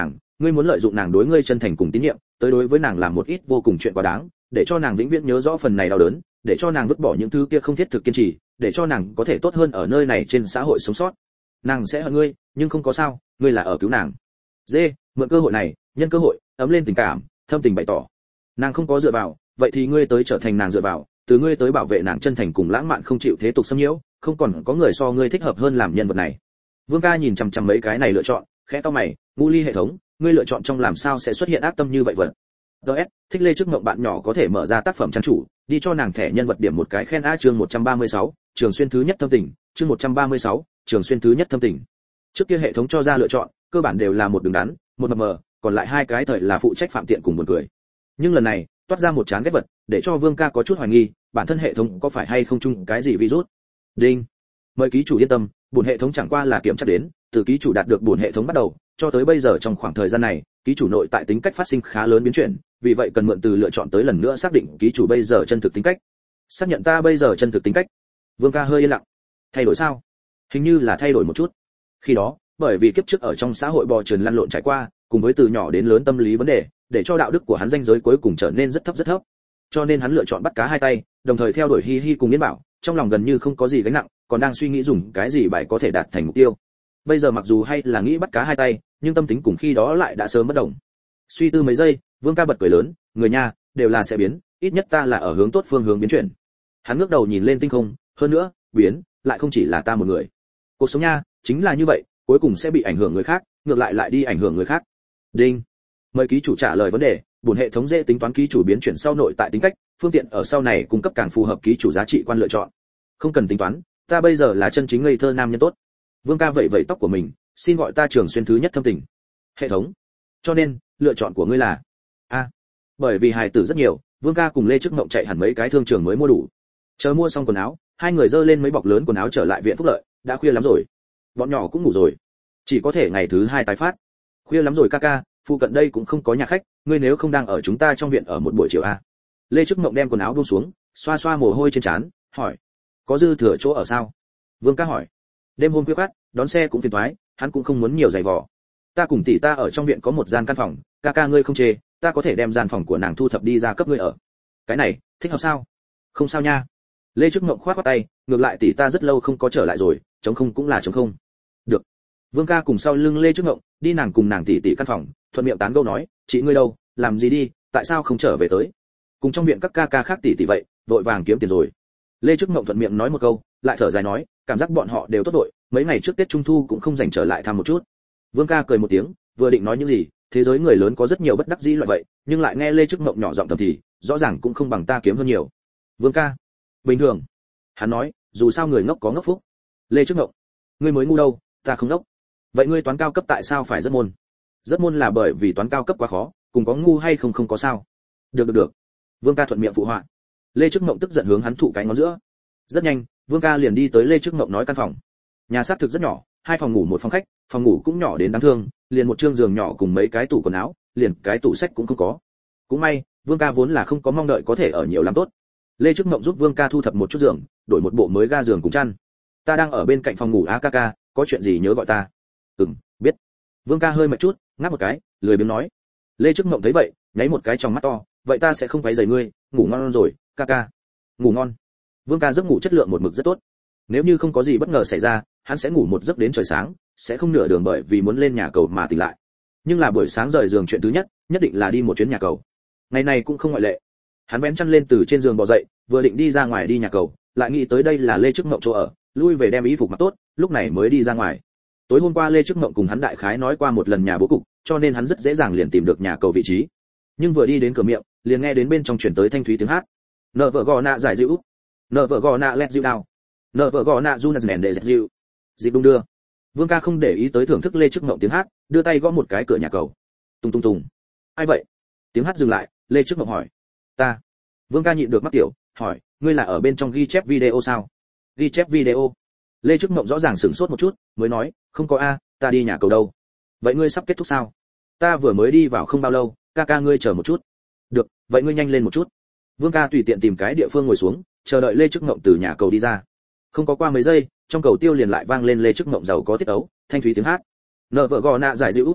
ngươi muốn lợi dụng nàng đối ngươi chân thành cùng tín nhiệm, tới đối với nàng làm một ít vô cùng chuyện quá đáng, để cho nàng vĩnh viễn nhớ rõ phần này đau đớn, để cho nàng vứt bỏ những thứ kia không thiết thực kiên trì, để cho nàng có thể tốt hơn ở nơi này trên xã hội sống sót. Nàng sẽ hận ngươi, nhưng không có sao, ngươi là ở cứu nàng. Dê, mượn cơ hội này, nhân cơ hội, ấm lên tình cảm, thâm tình bày tỏ. Nàng không có dựa vào, vậy thì ngươi tới trở thành nàng dựa vào, từ ngươi tới bảo vệ nàng chân thành cùng lãng mạn không chịu thế tục xâm nhiễu, không còn có người so ngươi thích hợp hơn làm nhân vật này. Vương ca nhìn chằm chằm mấy cái này lựa chọn, khẽ cau mày, ngũ ly hệ thống, ngươi lựa chọn trong làm sao sẽ xuất hiện ác tâm như vậy vật. ds thích Lê Trước Mộng bạn nhỏ có thể mở ra tác phẩm trang chủ, đi cho nàng thẻ nhân vật điểm một cái khen. A chương một trăm ba mươi sáu, Trường Xuyên thứ nhất thâm tình, chương một trăm ba mươi sáu, Trường Xuyên thứ nhất thâm tình. Trước kia hệ thống cho ra lựa chọn, cơ bản đều là một đường đắn, một mập mờ, còn lại hai cái thời là phụ trách phạm tiện cùng buồn cười. Nhưng lần này, toát ra một chán ghét vật, để cho Vương ca có chút hoài nghi, bản thân hệ thống có phải hay không chung cái gì virus. Đinh. Mời ký chủ yên tâm, buồn hệ thống chẳng qua là kiểm tra đến, từ ký chủ đạt được buồn hệ thống bắt đầu, cho tới bây giờ trong khoảng thời gian này, ký chủ nội tại tính cách phát sinh khá lớn biến chuyển, vì vậy cần mượn từ lựa chọn tới lần nữa xác định ký chủ bây giờ chân thực tính cách. Xác nhận ta bây giờ chân thực tính cách. Vương ca hơi yên lặng. Thay đổi sao? Hình như là thay đổi một chút. Khi đó, bởi vì kiếp trước ở trong xã hội bò trườn lăn lộn trải qua, cùng với từ nhỏ đến lớn tâm lý vấn đề, để cho đạo đức của hắn ranh giới cuối cùng trở nên rất thấp rất thấp. Cho nên hắn lựa chọn bắt cá hai tay, đồng thời theo đuổi hi hi cùng Yên Bảo, trong lòng gần như không có gì gánh nặng, còn đang suy nghĩ dùng cái gì bài có thể đạt thành mục tiêu. Bây giờ mặc dù hay là nghĩ bắt cá hai tay, nhưng tâm tính cùng khi đó lại đã sớm bất động. Suy tư mấy giây, Vương ca bật cười lớn, người nha, đều là sẽ biến, ít nhất ta là ở hướng tốt phương hướng biến chuyển. Hắn ngước đầu nhìn lên tinh không, hơn nữa, biến, lại không chỉ là ta một người. Cuộc sống nha, chính là như vậy, cuối cùng sẽ bị ảnh hưởng người khác, ngược lại lại đi ảnh hưởng người khác. Đinh. Mời ký chủ trả lời vấn đề, bổn hệ thống dễ tính toán ký chủ biến chuyển sau nội tại tính cách, phương tiện ở sau này cung cấp càng phù hợp ký chủ giá trị quan lựa chọn. Không cần tính toán, ta bây giờ là chân chính ngây thơ nam nhân tốt. Vương ca vẩy vẩy tóc của mình, xin gọi ta Trường Xuyên thứ nhất thâm tình. Hệ thống. Cho nên, lựa chọn của ngươi là a. À, bởi vì hài tử rất nhiều, Vương ca cùng Lê Trước Mộng chạy hẳn mấy cái thương trường mới mua đủ. Chờ mua xong quần áo, hai người dơ lên mấy bọc lớn quần áo trở lại viện phúc lợi, đã khuya lắm rồi. Bọn nhỏ cũng ngủ rồi, chỉ có thể ngày thứ hai tái phát. Khuya lắm rồi ca ca, phụ cận đây cũng không có nhà khách, ngươi nếu không đang ở chúng ta trong viện ở một buổi chiều a. Lê Trước Mộng đem quần áo buông xuống, xoa xoa mồ hôi trên trán, hỏi: có dư thừa chỗ ở sao? Vương ca hỏi. Đêm hôm khuya khoắt, đón xe cũng phiền toái, hắn cũng không muốn nhiều giày vò. Ta cùng tỷ ta ở trong viện có một gian căn phòng, ca ca ngươi không chê, ta có thể đem gian phòng của nàng thu thập đi ra cấp ngươi ở. Cái này, thích hợp sao? Không sao nha. Lê Trước Mộng khoát khoát tay, ngược lại tỷ ta rất lâu không có trở lại rồi, trống không cũng là trống không. Được. Vương ca cùng sau lưng Lê Trước Mộng, đi nàng cùng nàng tỷ tỷ căn phòng, thuận miệng tán gẫu nói, chị ngươi đâu, làm gì đi, tại sao không trở về tới? Cùng trong viện các ca ca khác tỷ tỷ vậy, vội vàng kiếm tiền rồi. Lê Trước Mộng thuận miệng nói một câu, lại thở dài nói, cảm giác bọn họ đều tốt đội, mấy ngày trước Tết Trung thu cũng không dành trở lại thăm một chút. Vương ca cười một tiếng, vừa định nói những gì, thế giới người lớn có rất nhiều bất đắc dĩ loại vậy, nhưng lại nghe Lê Trước Mộng nhỏ giọng thầm thì, rõ ràng cũng không bằng ta kiếm hơn nhiều. Vương ca, bình thường. Hắn nói, dù sao người ngốc có ngốc phúc. Lê Trước Mộng, ngươi mới ngu đâu, ta không ngốc. Vậy ngươi toán cao cấp tại sao phải rất môn? Rất môn là bởi vì toán cao cấp quá khó, cùng có ngu hay không không có sao. Được được được. Vương ca thuận miệng phụ họa. Lê Trước Mộng tức giận hướng hắn thụ cái ngón giữa. Rất nhanh, Vương ca liền đi tới Lê Trước Mộng nói căn phòng. Nhà xác thực rất nhỏ, hai phòng ngủ một phòng khách, phòng ngủ cũng nhỏ đến đáng thương, liền một trương giường nhỏ cùng mấy cái tủ quần áo, liền cái tủ sách cũng không có. Cũng may, Vương ca vốn là không có mong đợi có thể ở nhiều làm tốt. Lê Trước Mộng giúp Vương ca thu thập một chút giường, đổi một bộ mới ga giường cùng chăn. Ta đang ở bên cạnh phòng ngủ a ca ca, có chuyện gì nhớ gọi ta. Ừm, biết. Vương ca hơi mệt chút, ngáp một cái, lười biếng nói. Lê Trước Mộng thấy vậy, nháy một cái trong mắt to, vậy ta sẽ không quấy rầy ngươi, ngủ ngon rồi, ca ca. Ngủ ngon. Vương ca giấc ngủ chất lượng một mực rất tốt. Nếu như không có gì bất ngờ xảy ra, hắn sẽ ngủ một giấc đến trời sáng, sẽ không nửa đường bởi vì muốn lên nhà cầu mà tỉnh lại. Nhưng là buổi sáng rời giường chuyện thứ nhất, nhất định là đi một chuyến nhà cầu. Ngày này cũng không ngoại lệ. Hắn vén chăn lên từ trên giường bò dậy, vừa định đi ra ngoài đi nhà cầu, lại nghĩ tới đây là Lê Trước Mộng chỗ ở, lui về đem y phục mặc tốt, lúc này mới đi ra ngoài. Tối hôm qua Lê Trước Mộng cùng hắn đại khái nói qua một lần nhà bố cục, cho nên hắn rất dễ dàng liền tìm được nhà cầu vị trí. Nhưng vừa đi đến cửa miệng, liền nghe đến bên trong truyền tới thanh thúy tiếng hát. Nợ vợ gò nạ giải dịu, nợ vợ gò nạ lẹt dịu đào, nợ vợ gò nạ run nền để dịu. Dịp đung đưa. Vương ca không để ý tới thưởng thức Lê Trước Mộng tiếng hát, đưa tay gõ một cái cửa nhà cầu. Tung tung tung. Ai vậy? Tiếng hát dừng lại, Lê Trước Mộng hỏi. Ta. Vương ca nhịn được mắc tiểu, hỏi, ngươi là ở bên trong ghi chép video sao? Ghi chép video. Lê Trước Mộng rõ ràng sửng sốt một chút, mới nói, không có a, ta đi nhà cầu đâu. Vậy ngươi sắp kết thúc sao? Ta vừa mới đi vào không bao lâu, ca ca ngươi chờ một chút. Được, vậy ngươi nhanh lên một chút. Vương ca tùy tiện tìm cái địa phương ngồi xuống, chờ đợi Lê Trước Mộng từ nhà cầu đi ra. Không có qua mấy giây, trong cầu tiêu liền lại vang lên Lê Trước Mộng giàu có tiết tấu, thanh thúy tiếng hát. Nợ vợ gò nạ giải dịu.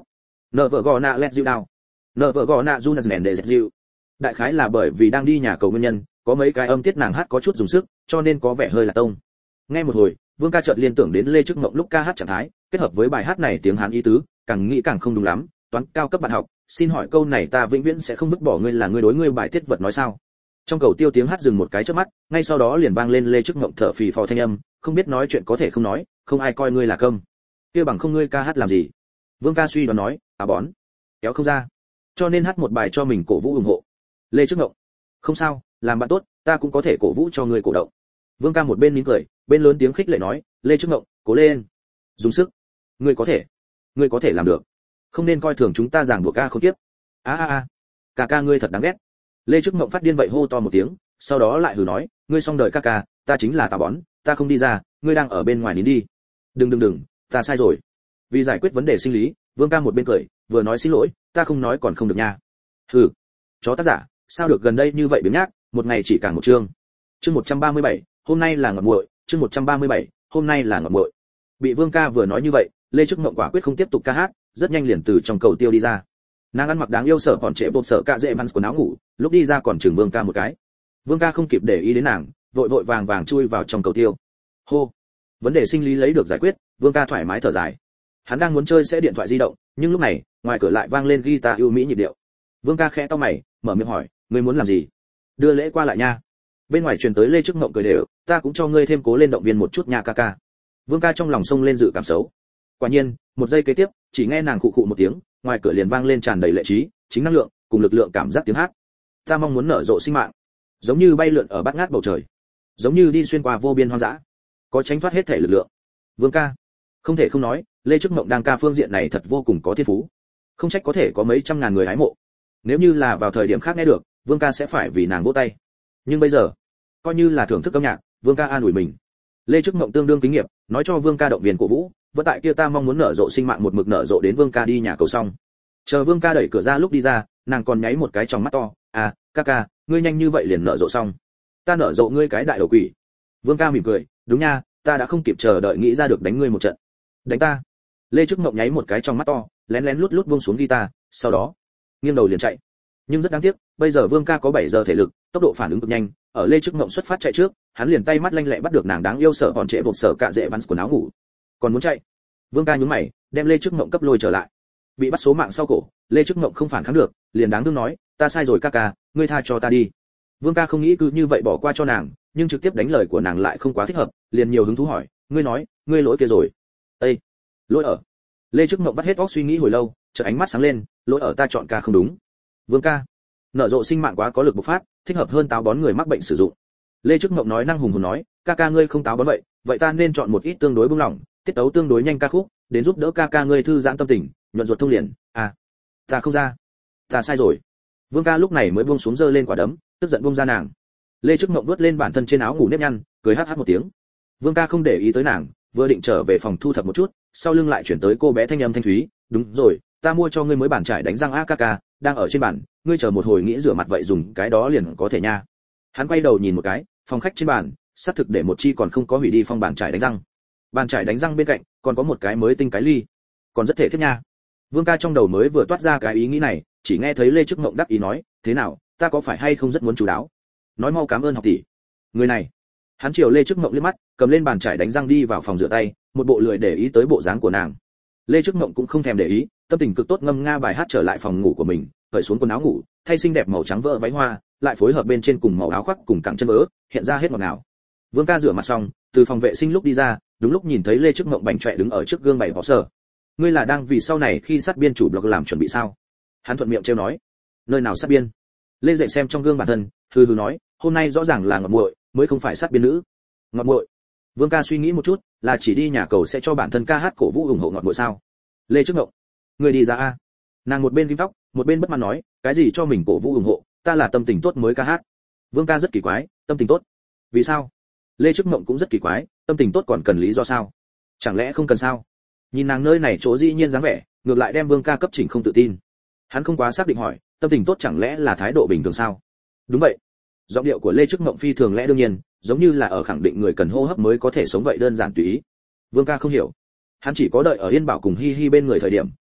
nợ vợ gò nạ lẹt dịu đào, nợ vợ gò nạ Jonas nền để dẹt dịu. Đại khái là bởi vì đang đi nhà cầu nguyên nhân, có mấy cái âm tiết nàng hát có chút dùng sức, cho nên có vẻ hơi là tông. Nghe một hồi, Vương ca chợt liên tưởng đến Lê Trức Mộng lúc ca hát trạng thái, kết hợp với bài hát này tiếng Hán ý tứ, càng nghĩ càng không đúng lắm. Toán cao cấp bạn học, xin hỏi câu này ta vĩnh viễn sẽ không vứt bỏ ngươi là ngươi đối ngươi bài tiết vật nói sao? Trong cầu tiêu tiếng hát dừng một cái chớp mắt, ngay sau đó liền vang lên Lê Trức Mộng thở phì phò thanh âm, không biết nói chuyện có thể không nói, không ai coi ngươi là câm. Kia bằng không ngươi ca hát làm gì? Vương ca suy đoán nói, à bón, kéo không ra, cho nên hát một bài cho mình cổ vũ ủng hộ. Lê Trức Mộng, không sao, làm bạn tốt, ta cũng có thể cổ vũ cho ngươi cổ động. Vương ca một bên mỉm cười, bên lớn tiếng khích lệ nói, Lê Trức Mộng, cố lên, dùng sức, ngươi có thể, ngươi có thể làm được, không nên coi thường chúng ta giảng buộc ca không tiếp. A a a, ca ca ngươi thật đáng ghét. Lê Trức Mộng phát điên vậy hô to một tiếng, sau đó lại hừ nói, ngươi xong đời ca ca, ta chính là tà bón, ta không đi ra, ngươi đang ở bên ngoài nín đi. Đừng đừng đừng, ta sai rồi. Vì giải quyết vấn đề sinh lý, Vương ca một bên cười, vừa nói xin lỗi, ta không nói còn không được nha. Hừ, chó tác giả, sao được gần đây như vậy biếng nhác, một ngày chỉ càng một chương. Chương một trăm ba mươi bảy, hôm nay là ngọt muội, chương một trăm ba mươi bảy, hôm nay là ngọt muội. Bị Vương ca vừa nói như vậy, Lê Trức Mộng quả quyết không tiếp tục ca hát, rất nhanh liền từ trong cầu tiêu đi ra. Nàng ăn mặc đáng yêu sở còn trễ bột sở cạ dễ vans quần áo ngủ, lúc đi ra còn chừng Vương ca một cái. Vương ca không kịp để ý đến nàng, vội vội vàng vàng chui vào trong cầu tiêu. Hô, vấn đề sinh lý lấy được giải quyết, Vương ca thoải mái thở dài. Hắn đang muốn chơi sẽ điện thoại di động, nhưng lúc này, ngoài cửa lại vang lên guitar yêu mỹ nhịp điệu. Vương ca khẽ cau mày, mở miệng hỏi, ngươi muốn làm gì? Đưa lễ qua lại nha. Bên ngoài truyền tới Lê Trức Mộng cười đều, ta cũng cho ngươi thêm cố lên động viên một chút nha ca ca. Vương ca trong lòng xông lên dự cảm xấu. Quả nhiên, một giây kế tiếp, chỉ nghe nàng khụ khụ một tiếng, ngoài cửa liền vang lên tràn đầy lệ trí, chính năng lượng, cùng lực lượng cảm giác tiếng hát. Ta mong muốn nở rộ sinh mạng, giống như bay lượn ở bát ngát bầu trời, giống như đi xuyên qua vô biên hoang dã, có tránh thoát hết thể lực lượng. Vương ca, không thể không nói, Lê Trức Mộng đang ca phương diện này thật vô cùng có thiên phú, không trách có thể có mấy trăm ngàn người hái mộ. Nếu như là vào thời điểm khác nghe được, Vương ca sẽ phải vì nàng vỗ tay. Nhưng bây giờ, coi như là thưởng thức âm nhạc, Vương ca an ủi mình. Lê Trức Mộng tương đương kinh nghiệm, nói cho Vương ca động viên cổ vũ, vẫn tại kia ta mong muốn nở rộ sinh mạng một mực nở rộ đến Vương ca đi nhà cầu xong. Chờ Vương ca đẩy cửa ra lúc đi ra, nàng còn nháy một cái trong mắt to, à, ca ca, ngươi nhanh như vậy liền nở rộ xong. Ta nở rộ ngươi cái đại đầu quỷ. Vương ca mỉm cười, đúng nha, ta đã không kịp chờ đợi nghĩ ra được đánh ngươi một trận. Đánh ta? Lê Trức Mộng nháy một cái trong mắt to, lén lén lút lút buông xuống guitar, sau đó nghiêng đầu liền chạy. Nhưng rất đáng tiếc, bây giờ Vương ca có bảy giờ thể lực, tốc độ phản ứng cực nhanh, ở Lê Trức Mộng xuất phát chạy trước, hắn liền tay mắt lanh lẹ bắt được nàng đáng yêu sợ còn trễ bột sở cạ dễ vans quần áo ngủ. Còn muốn chạy? Vương ca nhướng mày, đem Lê Trức Mộng cấp lôi trở lại. Bị bắt số mạng sau cổ, Lê Trức Mộng không phản kháng được, liền đáng thương nói, ta sai rồi ca ca, ngươi tha cho ta đi. Vương ca không nghĩ cứ như vậy bỏ qua cho nàng, nhưng trực tiếp đánh lời của nàng lại không quá thích hợp, liền nhiều hứng thú hỏi, ngươi nói, ngươi lỗi kia rồi? Ê, lỗi ở? Lê Trức Mộng vắt hết óc suy nghĩ hồi lâu, chợt ánh mắt sáng lên, lỗi ở ta chọn ca không đúng. Vương ca, nở rộ sinh mạng quá có lực bộc phát, thích hợp hơn táo bón người mắc bệnh sử dụng. Lê Trức Mộng nói năng hùng hồn nói, ca ca ngươi không táo bón vậy, vậy ta nên chọn một ít tương đối buông lỏng, tiết tấu tương đối nhanh ca khúc, đến giúp đỡ ca ca ngươi thư giãn tâm tình, nhuận ruột thông liền. À, ta không ra, ta sai rồi. Vương ca lúc này mới buông xuống giơ lên quả đấm, tức giận buông ra nàng. Lê Trức Mộng vuốt lên bản thân trên áo ngủ nếp nhăn, cười hát hát một tiếng. Vương ca không để ý tới nàng, vừa định trở về phòng thu thập một chút, sau lưng lại chuyển tới cô bé thanh âm thanh thúy, đúng rồi, ta mua cho ngươi mới bàn chải đánh răng a ca ca, đang ở trên bàn, ngươi chờ một hồi nghĩ rửa mặt vậy dùng cái đó liền có thể nha. Hắn quay đầu nhìn một cái, phòng khách trên bàn, xác thực để một chi còn không có hủy đi phong bàn chải đánh răng. Bàn chải đánh răng bên cạnh còn có một cái mới tinh cái ly, còn rất thể thiết nha. Vương ca trong đầu mới vừa toát ra cái ý nghĩ này, chỉ nghe thấy Lê Trức Mộng đắc ý nói, thế nào, ta có phải hay không rất muốn chú đáo? Nói mau cảm ơn học tỷ. Người này, hắn chiều Lê Trức Mộng liếc mắt, cầm lên bàn chải đánh răng đi vào phòng rửa tay, một bộ lười để ý tới bộ dáng của nàng. Lê Trức Mộng cũng không thèm để ý, tâm tình cực tốt ngâm nga bài hát trở lại phòng ngủ của mình, cởi xuống quần áo ngủ, thay xinh đẹp màu trắng vỡ váy hoa, lại phối hợp bên trên cùng màu áo khoác cùng cẳng chân vỡ, hiện ra hết ngọt ngào. Vương ca rửa mặt xong, từ phòng vệ sinh lúc đi ra, đúng lúc nhìn thấy Lê Trức Mộng bảnh chọe đứng ở trước gương bày bỏ sở. Ngươi là đang vì sau này khi sát biên chủ blog làm chuẩn bị sao? Hắn thuận miệng trêu nói. Nơi nào sát biên? Lê dậy xem trong gương bản thân, hừ hừ nói, hôm nay rõ ràng là ngọt muội, mới không phải sát biên nữ. Ngọt muội. Vương ca suy nghĩ một chút, là chỉ đi nhà cầu sẽ cho bản thân ca hát cổ vũ ủng hộ ngọt muội sao? Lê Trức Mộng, ngươi đi ra a. Nàng một bên kim tóc, một bên bất mãn nói, cái gì cho mình cổ vũ ủng hộ, ta là tâm tình tốt mới ca hát. Vương ca rất kỳ quái, tâm tình tốt? Vì sao? Lê Trức Mộng cũng rất kỳ quái, tâm tình tốt còn cần lý do sao? Chẳng lẽ không cần sao? Nhìn nàng nơi này chỗ dĩ nhiên dáng vẻ, ngược lại đem Vương ca cấp chỉnh không tự tin. Hắn không quá xác định hỏi, tâm tình tốt chẳng lẽ là thái độ bình thường sao? Đúng vậy. Giọng điệu của Lê Trức Mộng phi thường lẽ đương nhiên, giống như là ở khẳng định người cần hô hấp mới có thể sống vậy đơn giản tùy ý. Vương ca không hiểu. Hắn chỉ có đợi ở Yên Bảo cùng Hi Hi bên người thời điểm,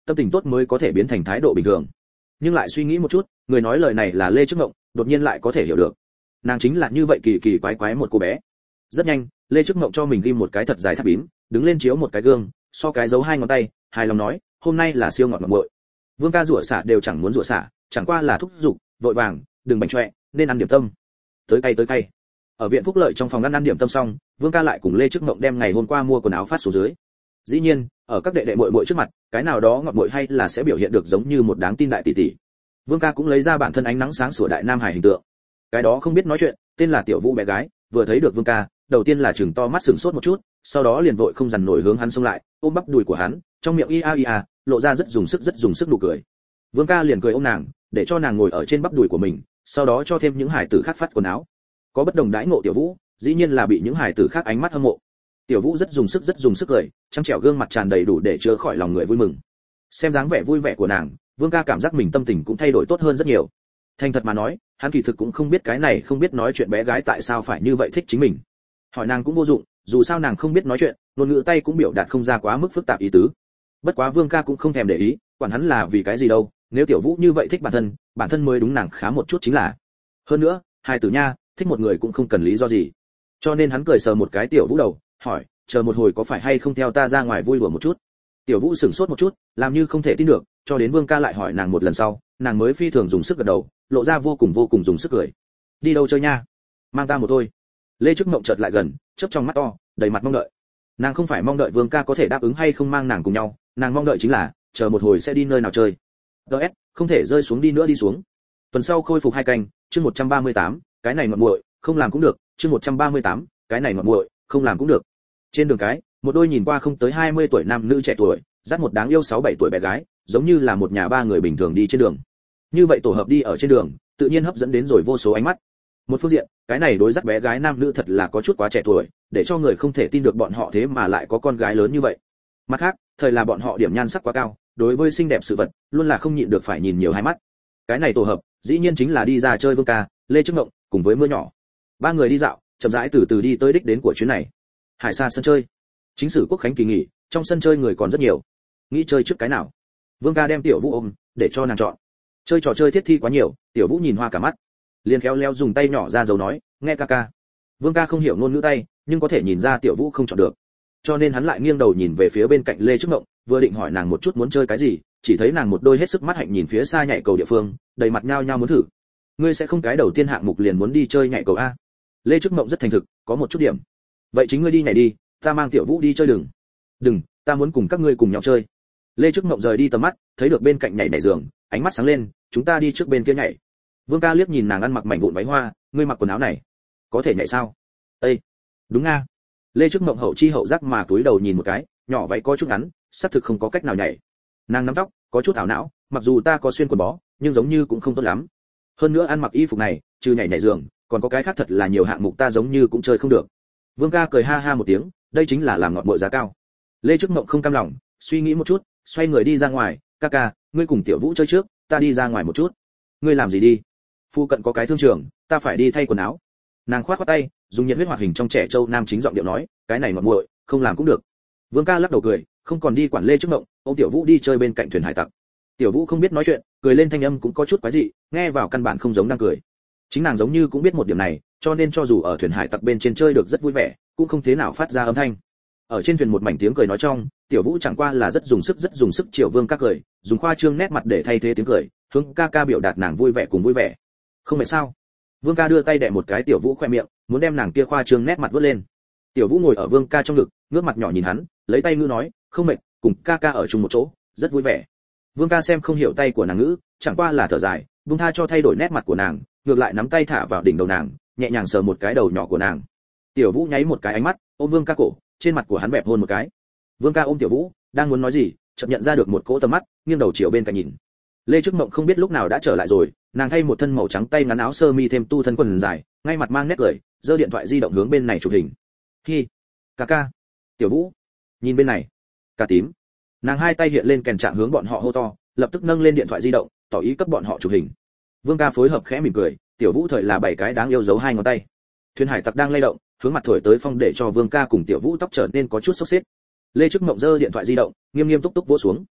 tâm tình tốt mới có thể biến thành thái độ bình thường. Nhưng lại suy nghĩ một chút, người nói lời này là Lê Trước Mộng, đột nhiên lại có thể hiểu được. Nàng chính là như vậy kỳ kỳ quái quái một cô bé. Rất nhanh, Lê Trước Mộng cho mình ghi một cái thật dài tháp bím, đứng lên chiếu một cái gương, so cái dấu hai ngón tay, hài lòng nói, hôm nay là siêu ngọt ngọt muội. Vương ca rủa xả đều chẳng muốn rủa xả, chẳng qua là thúc giục, vội vàng, đừng bành choẹ, nên ăn điểm tâm. Tới cay tới cay. Ở viện phúc lợi trong phòng ăn ăn điểm tâm xong, Vương ca lại cùng Lê Trước Mộng đem ngày hôm qua mua quần áo phát xuống dưới. Dĩ nhiên, ở các đệ đệ muội muội trước mặt, cái nào đó ngọt muội hay là sẽ biểu hiện được giống như một đáng tin đại tỷ tỷ. Vương ca cũng lấy ra bản thân ánh nắng sáng sủa đại nam hải hình tượng. Cái đó không biết nói chuyện, tên là Tiểu Vũ bé gái, vừa thấy được Vương ca, đầu tiên là chừng to mắt sửng sốt một chút, sau đó liền vội không dằn nổi hướng hắn xông lại, ôm bắp đùi của hắn, trong miệng ia ia, lộ ra rất dùng sức rất dùng sức nụ cười. Vương ca liền cười ôm nàng, để cho nàng ngồi ở trên bắp đùi của mình, sau đó cho thêm những hải tử khác phát quần áo. Có bất đồng đãi ngộ Tiểu Vũ, dĩ nhiên là bị những hải tử khác ánh mắt hâm mộ. Tiểu Vũ rất dùng sức rất dùng sức cười, trắng trẻo gương mặt tràn đầy đủ để chứa khỏi lòng người vui mừng. Xem dáng vẻ vui vẻ của nàng, Vương ca cảm giác mình tâm tình cũng thay đổi tốt hơn rất nhiều. Thành thật mà nói, hắn kỳ thực cũng không biết cái này không biết nói chuyện bé gái tại sao phải như vậy thích chính mình. Hỏi nàng cũng vô dụng, dù sao nàng không biết nói chuyện, ngôn ngữ tay cũng biểu đạt không ra quá mức phức tạp ý tứ. Bất quá Vương ca cũng không thèm để ý, quản hắn là vì cái gì đâu, nếu Tiểu Vũ như vậy thích bản thân, bản thân mới đúng nàng khá một chút chính là. Hơn nữa, hai tử nha, thích một người cũng không cần lý do gì. Cho nên hắn cười sờ một cái Tiểu Vũ đầu, hỏi, chờ một hồi có phải hay không theo ta ra ngoài vui đùa một chút. Tiểu Vũ sửng sốt một chút, làm như không thể tin được, cho đến Vương ca lại hỏi nàng một lần sau, nàng mới phi thường dùng sức gật đầu, lộ ra vô cùng vô cùng dùng sức cười. Đi đâu chơi nha? Mang ta một thôi. Lê Trước Mộng chợt lại gần, chớp trong mắt to, đầy mặt mong đợi. Nàng không phải mong đợi Vương ca có thể đáp ứng hay không mang nàng cùng nhau, nàng mong đợi chính là chờ một hồi sẽ đi nơi nào chơi. ds không thể rơi xuống đi nữa đi xuống. Tuần sau khôi phục hai canh, chương một trăm ba mươi tám, cái này ngọt muội, không làm cũng được, chương một trăm ba mươi tám, cái này ngọt muội, không làm cũng được. Trên đường cái, một đôi nhìn qua không tới hai mươi tuổi nam nữ trẻ tuổi, dắt một đáng yêu sáu bảy tuổi bé gái, giống như là một nhà ba người bình thường đi trên đường. Như vậy tổ hợp đi ở trên đường, tự nhiên hấp dẫn đến rồi vô số ánh mắt. Một phương diện, cái này đối dắt bé gái nam nữ thật là có chút quá trẻ tuổi, để cho người không thể tin được bọn họ thế mà lại có con gái lớn như vậy. Mặt khác, thời là bọn họ điểm nhan sắc quá cao, đối với xinh đẹp sự vật, luôn là không nhịn được phải nhìn nhiều hai mắt. Cái này tổ hợp, dĩ nhiên chính là đi ra chơi Vương ca, Lê Trước Mộng, cùng với Mưa Nhỏ. Ba người đi dạo, chậm rãi từ từ đi tới đích đến của chuyến này. Hải Sa sân chơi. Chính sử Quốc khánh kỳ nghỉ, trong sân chơi người còn rất nhiều. Nghĩ chơi trước cái nào? Vương ca đem Tiểu Vũ ôm, để cho nàng chọn. Chơi trò chơi thiết thi quá nhiều, Tiểu Vũ nhìn hoa cả mắt. Liền khéo léo dùng tay nhỏ ra dấu nói, nghe ca ca. Vương ca không hiểu ngôn ngữ tay, nhưng có thể nhìn ra Tiểu Vũ không chọn được. Cho nên hắn lại nghiêng đầu nhìn về phía bên cạnh Lê Trước Mộng, vừa định hỏi nàng một chút muốn chơi cái gì, chỉ thấy nàng một đôi hết sức mắt hạnh nhìn phía xa nhảy cầu địa phương, đầy mặt nhao nhao muốn thử. Ngươi sẽ không cái đầu tiên hạng mục liền muốn đi chơi nhảy cầu a? Lê Trước Mộng rất thành thực, có một chút điểm. Vậy chính ngươi đi nhảy đi, ta mang Tiểu Vũ đi chơi đừng. Đừng, ta muốn cùng các ngươi cùng nhau chơi. Lê Trước Mộng rời đi tầm mắt, thấy được bên cạnh nhảy nhảy giường, ánh mắt sáng lên, chúng ta đi trước bên kia nhảy. Vương ca liếc nhìn nàng ăn mặc mảnh vụn váy hoa, ngươi mặc quần áo này, có thể nhảy sao? Ê, đúng nga. Lê Trước Mộng hậu chi hậu giác mà túi đầu nhìn một cái, nhỏ váy có chút ngắn, xác thực không có cách nào nhảy. Nàng nắm tóc, có chút ảo não, mặc dù ta có xuyên quần bó, nhưng giống như cũng không tốt lắm. Hơn nữa ăn mặc y phục này, trừ nhảy nhảy giường, còn có cái khác thật là nhiều hạng mục ta giống như cũng chơi không được. Vương ca cười ha ha một tiếng, đây chính là làm ngọt muội giá cao. Lê Trước Mộng không cam lòng, suy nghĩ một chút, xoay người đi ra ngoài, ca ca, ngươi cùng Tiểu Vũ chơi trước, ta đi ra ngoài một chút. Ngươi làm gì đi? Phu cận có cái thương trường, ta phải đi thay quần áo. Nàng khoát khoát tay, dùng nhiệt huyết hoạt hình trong trẻ châu nam chính giọng điệu nói, cái này ngọt muội, không làm cũng được. Vương ca lắc đầu cười, không còn đi quản Lê Trước Mộng, ông Tiểu Vũ đi chơi bên cạnh thuyền hải tặc. Tiểu Vũ không biết nói chuyện, cười lên thanh âm cũng có chút quái dị, nghe vào căn bản không giống đang cười. Chính nàng giống như cũng biết một điểm này, cho nên cho dù ở thuyền hải tặc bên trên chơi được rất vui vẻ, cũng không thế nào phát ra âm thanh. Ở trên thuyền một mảnh tiếng cười nói trong, Tiểu Vũ chẳng qua là rất dùng sức rất dùng sức chiều Vương ca cười, dùng khoa trương nét mặt để thay thế tiếng cười, hướng ca ca biểu đạt nàng vui vẻ cùng vui vẻ. Không mệt sao? Vương ca đưa tay đè một cái Tiểu Vũ khoe miệng, muốn đem nàng kia khoa trương nét mặt vớt lên. Tiểu Vũ ngồi ở Vương ca trong ngực, ngước mặt nhỏ nhìn hắn, lấy tay ngữ nói, không mệt, cùng ca ca ở chung một chỗ, rất vui vẻ. Vương ca xem không hiểu tay của nàng ngữ, chẳng qua là thở dài, buông tha cho thay đổi nét mặt của nàng, ngược lại nắm tay thả vào đỉnh đầu nàng, nhẹ nhàng sờ một cái đầu nhỏ của nàng. Tiểu Vũ nháy một cái ánh mắt, ôm Vương ca cổ, trên mặt của hắn bẹp hôn một cái. Vương ca ôm Tiểu Vũ, đang muốn nói gì, chợt nhận ra được một cỗ tầm mắt, nghiêng đầu chiều bên cạnh nhìn. Lê Trước Mộng không biết lúc nào đã trở lại rồi, nàng thay một thân màu trắng tay ngắn áo sơ mi thêm tu thân quần dài, ngay mặt mang nét cười, giơ điện thoại di động hướng bên này chụp hình. Hi, ca ca, Tiểu Vũ, nhìn bên này, ca tím. Nàng hai tay hiện lên kèn trạng hướng bọn họ hô to, lập tức nâng lên điện thoại di động, tỏ ý cấp bọn họ chụp hình. Vương ca phối hợp khẽ mỉm cười, Tiểu Vũ thời là bảy cái đáng yêu giấu hai ngón tay. Thuyền hải tặc đang lay động, hướng mặt thổi tới phong để cho Vương ca cùng Tiểu Vũ tóc trở nên có chút xốc xếp. Lê Trước Mộng giơ điện thoại di động, nghiêm nghiêm túc túc vỗ xuống.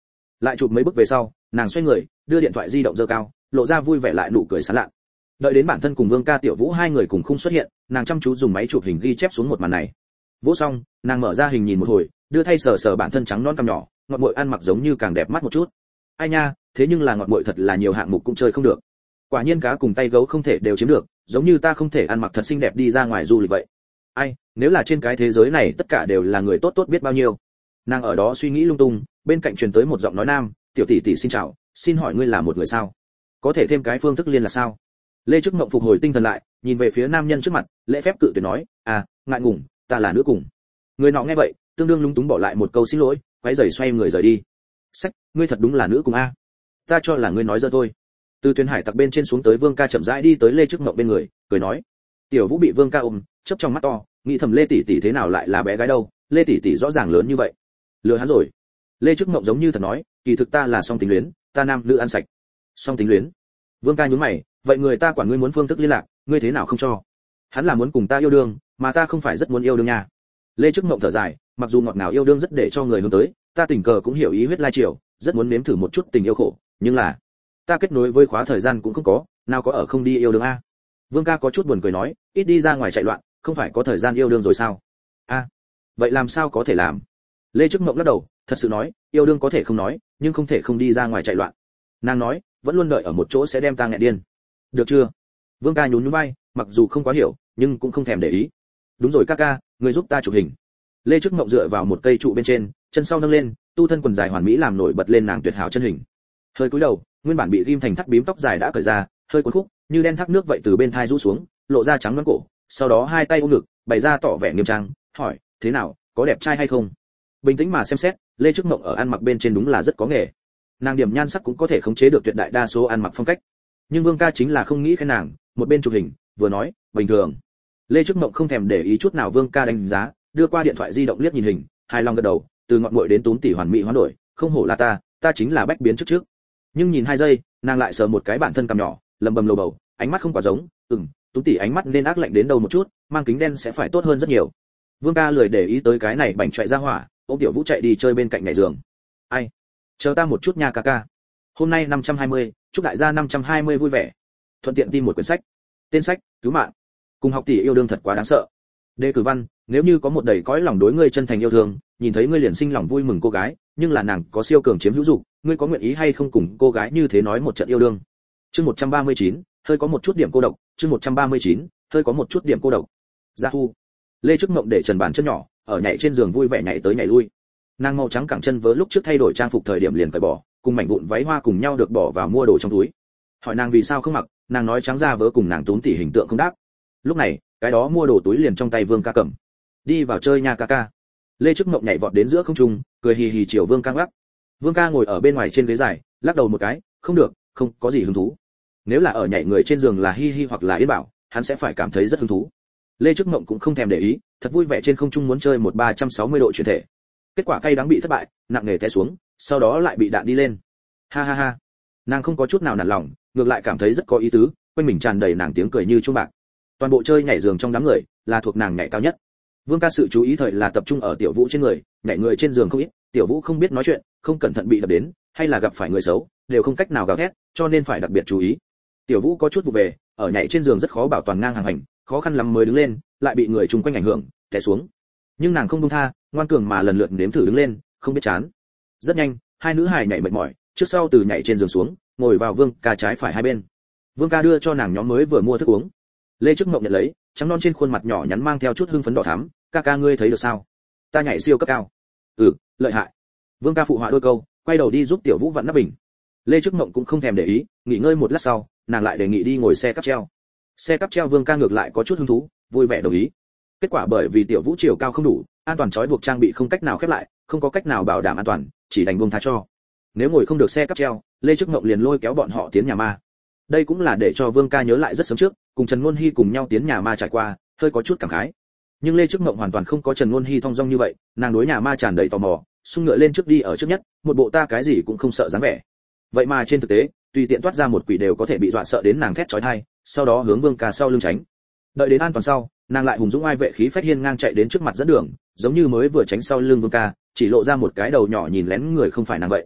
Lại chụp mấy bước về sau, nàng xoay người, đưa điện thoại di động giơ cao, lộ ra vui vẻ lại nụ cười sán lạn. Đợi đến bản thân cùng Vương Ca Tiểu Vũ hai người cùng khung xuất hiện, nàng chăm chú dùng máy chụp hình ghi chép xuống một màn này. Vỗ xong, nàng mở ra hình nhìn một hồi, đưa thay sờ sờ bản thân trắng non cằm nhỏ, ngọt muội ăn mặc giống như càng đẹp mắt một chút. Ai nha, thế nhưng là ngọt muội thật là nhiều hạng mục cũng chơi không được. Quả nhiên cá cùng tay gấu không thể đều chiếm được, giống như ta không thể ăn mặc thật xinh đẹp đi ra ngoài du lịch vậy. Ai, nếu là trên cái thế giới này tất cả đều là người tốt tốt biết bao nhiêu. Nàng ở đó suy nghĩ lung tung, bên cạnh truyền tới một giọng nói nam, "Tiểu tỷ tỷ xin chào, xin hỏi ngươi là một người sao? Có thể thêm cái phương thức liên lạc sao?" Lê Trức Mộng phục hồi tinh thần lại, nhìn về phía nam nhân trước mặt, lễ phép cự tuyệt nói, "À, ngại ngùng, ta là nữ cùng." Người nọ nghe vậy, tương đương lúng túng bỏ lại một câu xin lỗi, quay giày xoay người rời đi. "Sách, ngươi thật đúng là nữ cùng a. Ta cho là ngươi nói dơ thôi." Từ thuyền hải tặc bên trên xuống tới Vương Ca chậm rãi đi tới Lê Trức Mộng bên người, cười nói. Tiểu Vũ bị Vương Ca ôm, chớp trong mắt to, nghĩ thầm Lê tỷ tỷ thế nào lại là bé gái đâu, Lê tỷ tỷ rõ ràng lớn như vậy. Lừa hắn rồi. Lê Trức Mộng giống như thật nói, kỳ thực ta là song tính luyến, ta nam nữ ăn sạch. Song tính luyến? Vương Ca nhún mày, vậy người ta quản ngươi muốn phương thức liên lạc, ngươi thế nào không cho? Hắn là muốn cùng ta yêu đương, mà ta không phải rất muốn yêu đương nha. Lê Trức Mộng thở dài, mặc dù ngọt ngào yêu đương rất để cho người hướng tới, ta tình cờ cũng hiểu ý huyết lai triều, rất muốn nếm thử một chút tình yêu khổ, nhưng là ta kết nối với khóa thời gian cũng không có, nào có ở không đi yêu đương a. Vương Ca có chút buồn cười nói, ít đi ra ngoài chạy loạn, không phải có thời gian yêu đương rồi sao? A, vậy làm sao có thể làm? Lê Trức Mộng lắc đầu, thật sự nói, yêu đương có thể không nói, nhưng không thể không đi ra ngoài chạy loạn. Nàng nói, vẫn luôn đợi ở một chỗ sẽ đem ta nghẹn điên. Được chưa? Vương Ca nhún nhún vai, mặc dù không quá hiểu, nhưng cũng không thèm để ý. Đúng rồi ca ca, người giúp ta chụp hình. Lê Trức Mộng dựa vào một cây trụ bên trên, chân sau nâng lên, tu thân quần dài hoàn mỹ làm nổi bật lên nàng tuyệt hảo chân hình. Hơi cúi đầu, nguyên bản bị ghim thành thắt bím tóc dài đã cởi ra, hơi cuốn khúc, như đen thác nước vậy từ bên thai rũ xuống, lộ ra trắng nõn cổ, sau đó hai tay ôm ngực, bày ra tỏ vẻ nghiêm trang, hỏi, thế nào, có đẹp trai hay không? Bình tĩnh mà xem xét, Lê Trức Mộng ở ăn mặc bên trên đúng là rất có nghề. Nàng điểm nhan sắc cũng có thể khống chế được tuyệt đại đa số ăn mặc phong cách. Nhưng Vương Ca chính là không nghĩ khen nàng, một bên chụp hình, vừa nói, bình thường. Lê Trức Mộng không thèm để ý chút nào Vương Ca đánh giá, đưa qua điện thoại di động liếc nhìn hình, hài lòng gật đầu, từ ngọn muội đến túm tỉ hoàn mỹ hoán đổi, không hổ là ta, ta chính là bách biến trước trước. Nhưng nhìn hai giây, nàng lại sờ một cái bản thân cằm nhỏ, lầm bầm lầu bầu, ánh mắt không quá giống, ừm, túm tỉ ánh mắt nên ác lạnh đến đâu một chút, mang kính đen sẽ phải tốt hơn rất nhiều. Vương Ca lười để ý tới cái này bảnh chạy ra hỏa, ôm Tiểu Vũ chạy đi chơi bên cạnh mẹ giường. Ai, chờ ta một chút nha ca ca. Hôm nay năm trăm hai mươi, chúc đại gia năm trăm hai mươi vui vẻ. Thuận tiện tìm một quyển sách. Tên sách, Cứu mạng. Cùng học tỷ yêu đương thật quá đáng sợ. Đề cử văn, nếu như có một đầy cõi lòng đối ngươi chân thành yêu thương, nhìn thấy ngươi liền sinh lòng vui mừng cô gái, nhưng là nàng có siêu cường chiếm hữu dục, ngươi có nguyện ý hay không cùng cô gái như thế nói một trận yêu đương. Chương một trăm ba mươi chín, hơi có một chút điểm cô độc, chương một trăm ba mươi chín, hơi có một chút điểm cô độc. Gia Thu. Lê Trức Mộng để trần bàn chân nhỏ, ở nhảy trên giường vui vẻ nhảy tới nhảy lui. Nàng màu trắng cẳng chân vớ lúc trước thay đổi trang phục thời điểm liền cởi bỏ, cùng mảnh vụn váy hoa cùng nhau được bỏ vào mua đồ trong túi. Hỏi nàng vì sao không mặc, nàng nói trắng ra vớ cùng nàng túm tỉ hình tượng không đáp. Lúc này, cái đó mua đồ túi liền trong tay Vương Ca cầm. Đi vào chơi nha ca ca. Lê Trức Mộng nhảy vọt đến giữa không trung, cười hì hì chiều Vương Ca ngắc. Vương Ca ngồi ở bên ngoài trên ghế dài, lắc đầu một cái, không được, không có gì hứng thú. Nếu là ở nhảy người trên giường là hi hi hoặc là Yên Bảo, hắn sẽ phải cảm thấy rất hứng thú. Lê Trức Mộng cũng không thèm để ý, thật vui vẻ trên không trung muốn chơi một ba trăm sáu mươi độ chuyển thể. Kết quả cay đắng bị thất bại, nặng nề té xuống, sau đó lại bị đạn đi lên. Ha ha ha. Nàng không có chút nào nản lòng, ngược lại cảm thấy rất có ý tứ, quanh mình tràn đầy nàng tiếng cười như chuông bạc. Toàn bộ chơi nhảy giường trong đám người, là thuộc nàng nhảy cao nhất. Vương Ca sự chú ý thời là tập trung ở Tiểu Vũ trên người, nhảy người trên giường không ít, Tiểu Vũ không biết nói chuyện, không cẩn thận bị đập đến, hay là gặp phải người xấu, đều không cách nào gào thét, cho nên phải đặc biệt chú ý. Tiểu Vũ có chút vụ về, ở nhảy trên giường rất khó bảo toàn ngang hàng hành, khó khăn lắm mới đứng lên, lại bị người chung quanh ảnh hưởng, té xuống. Nhưng nàng không buông tha, ngoan cường mà lần lượt nếm thử đứng lên, không biết chán. Rất nhanh, hai nữ hài nhảy mệt mỏi, trước sau từ nhảy trên giường xuống, ngồi vào Vương Ca trái phải hai bên. Vương Ca đưa cho nàng nhóm mới vừa mua thức uống. Lê Trức Mộng nhận lấy, trắng non trên khuôn mặt nhỏ nhắn mang theo chút hưng phấn đỏ thắm, "Ca ca ngươi thấy được sao? Ta nhảy siêu cấp cao." "Ừ, lợi hại." Vương Ca phụ họa đôi câu, quay đầu đi giúp Tiểu Vũ vặn nắp bình. Lê Trức Mộng cũng không thèm để ý, nghỉ ngơi một lát sau, nàng lại đề nghị đi ngồi xe cáp treo. Xe cáp treo Vương Ca ngược lại có chút hứng thú, vui vẻ đồng ý. Kết quả bởi vì Tiểu Vũ chiều cao không đủ, an toàn trói buộc trang bị không cách nào khép lại, không có cách nào bảo đảm an toàn, chỉ đành buông tha cho. Nếu ngồi không được xe cáp treo, Lê Trức Mộng liền lôi kéo bọn họ tiến nhà ma. Đây cũng là để cho Vương Ca nhớ lại rất sớm trước, cùng Trần Luân Hi cùng nhau tiến nhà ma trải qua, hơi có chút cảm khái. Nhưng Lê Trức Mộng hoàn toàn không có Trần Luân Hi thong dong như vậy, nàng đối nhà ma tràn đầy tò mò, xung ngựa lên trước đi ở trước nhất, một bộ ta cái gì cũng không sợ dáng vẻ. Vậy mà trên thực tế, tùy tiện toát ra một quỷ đều có thể bị dọa sợ đến nàng thét chói tai, sau đó hướng Vương Ca sau lưng tránh. Đợi đến an toàn sau, nàng lại hùng dũng ai vệ khí phách hiên ngang chạy đến trước mặt dẫn đường, giống như mới vừa tránh sau lưng Vương Ca, chỉ lộ ra một cái đầu nhỏ nhìn lén người không phải nàng vậy.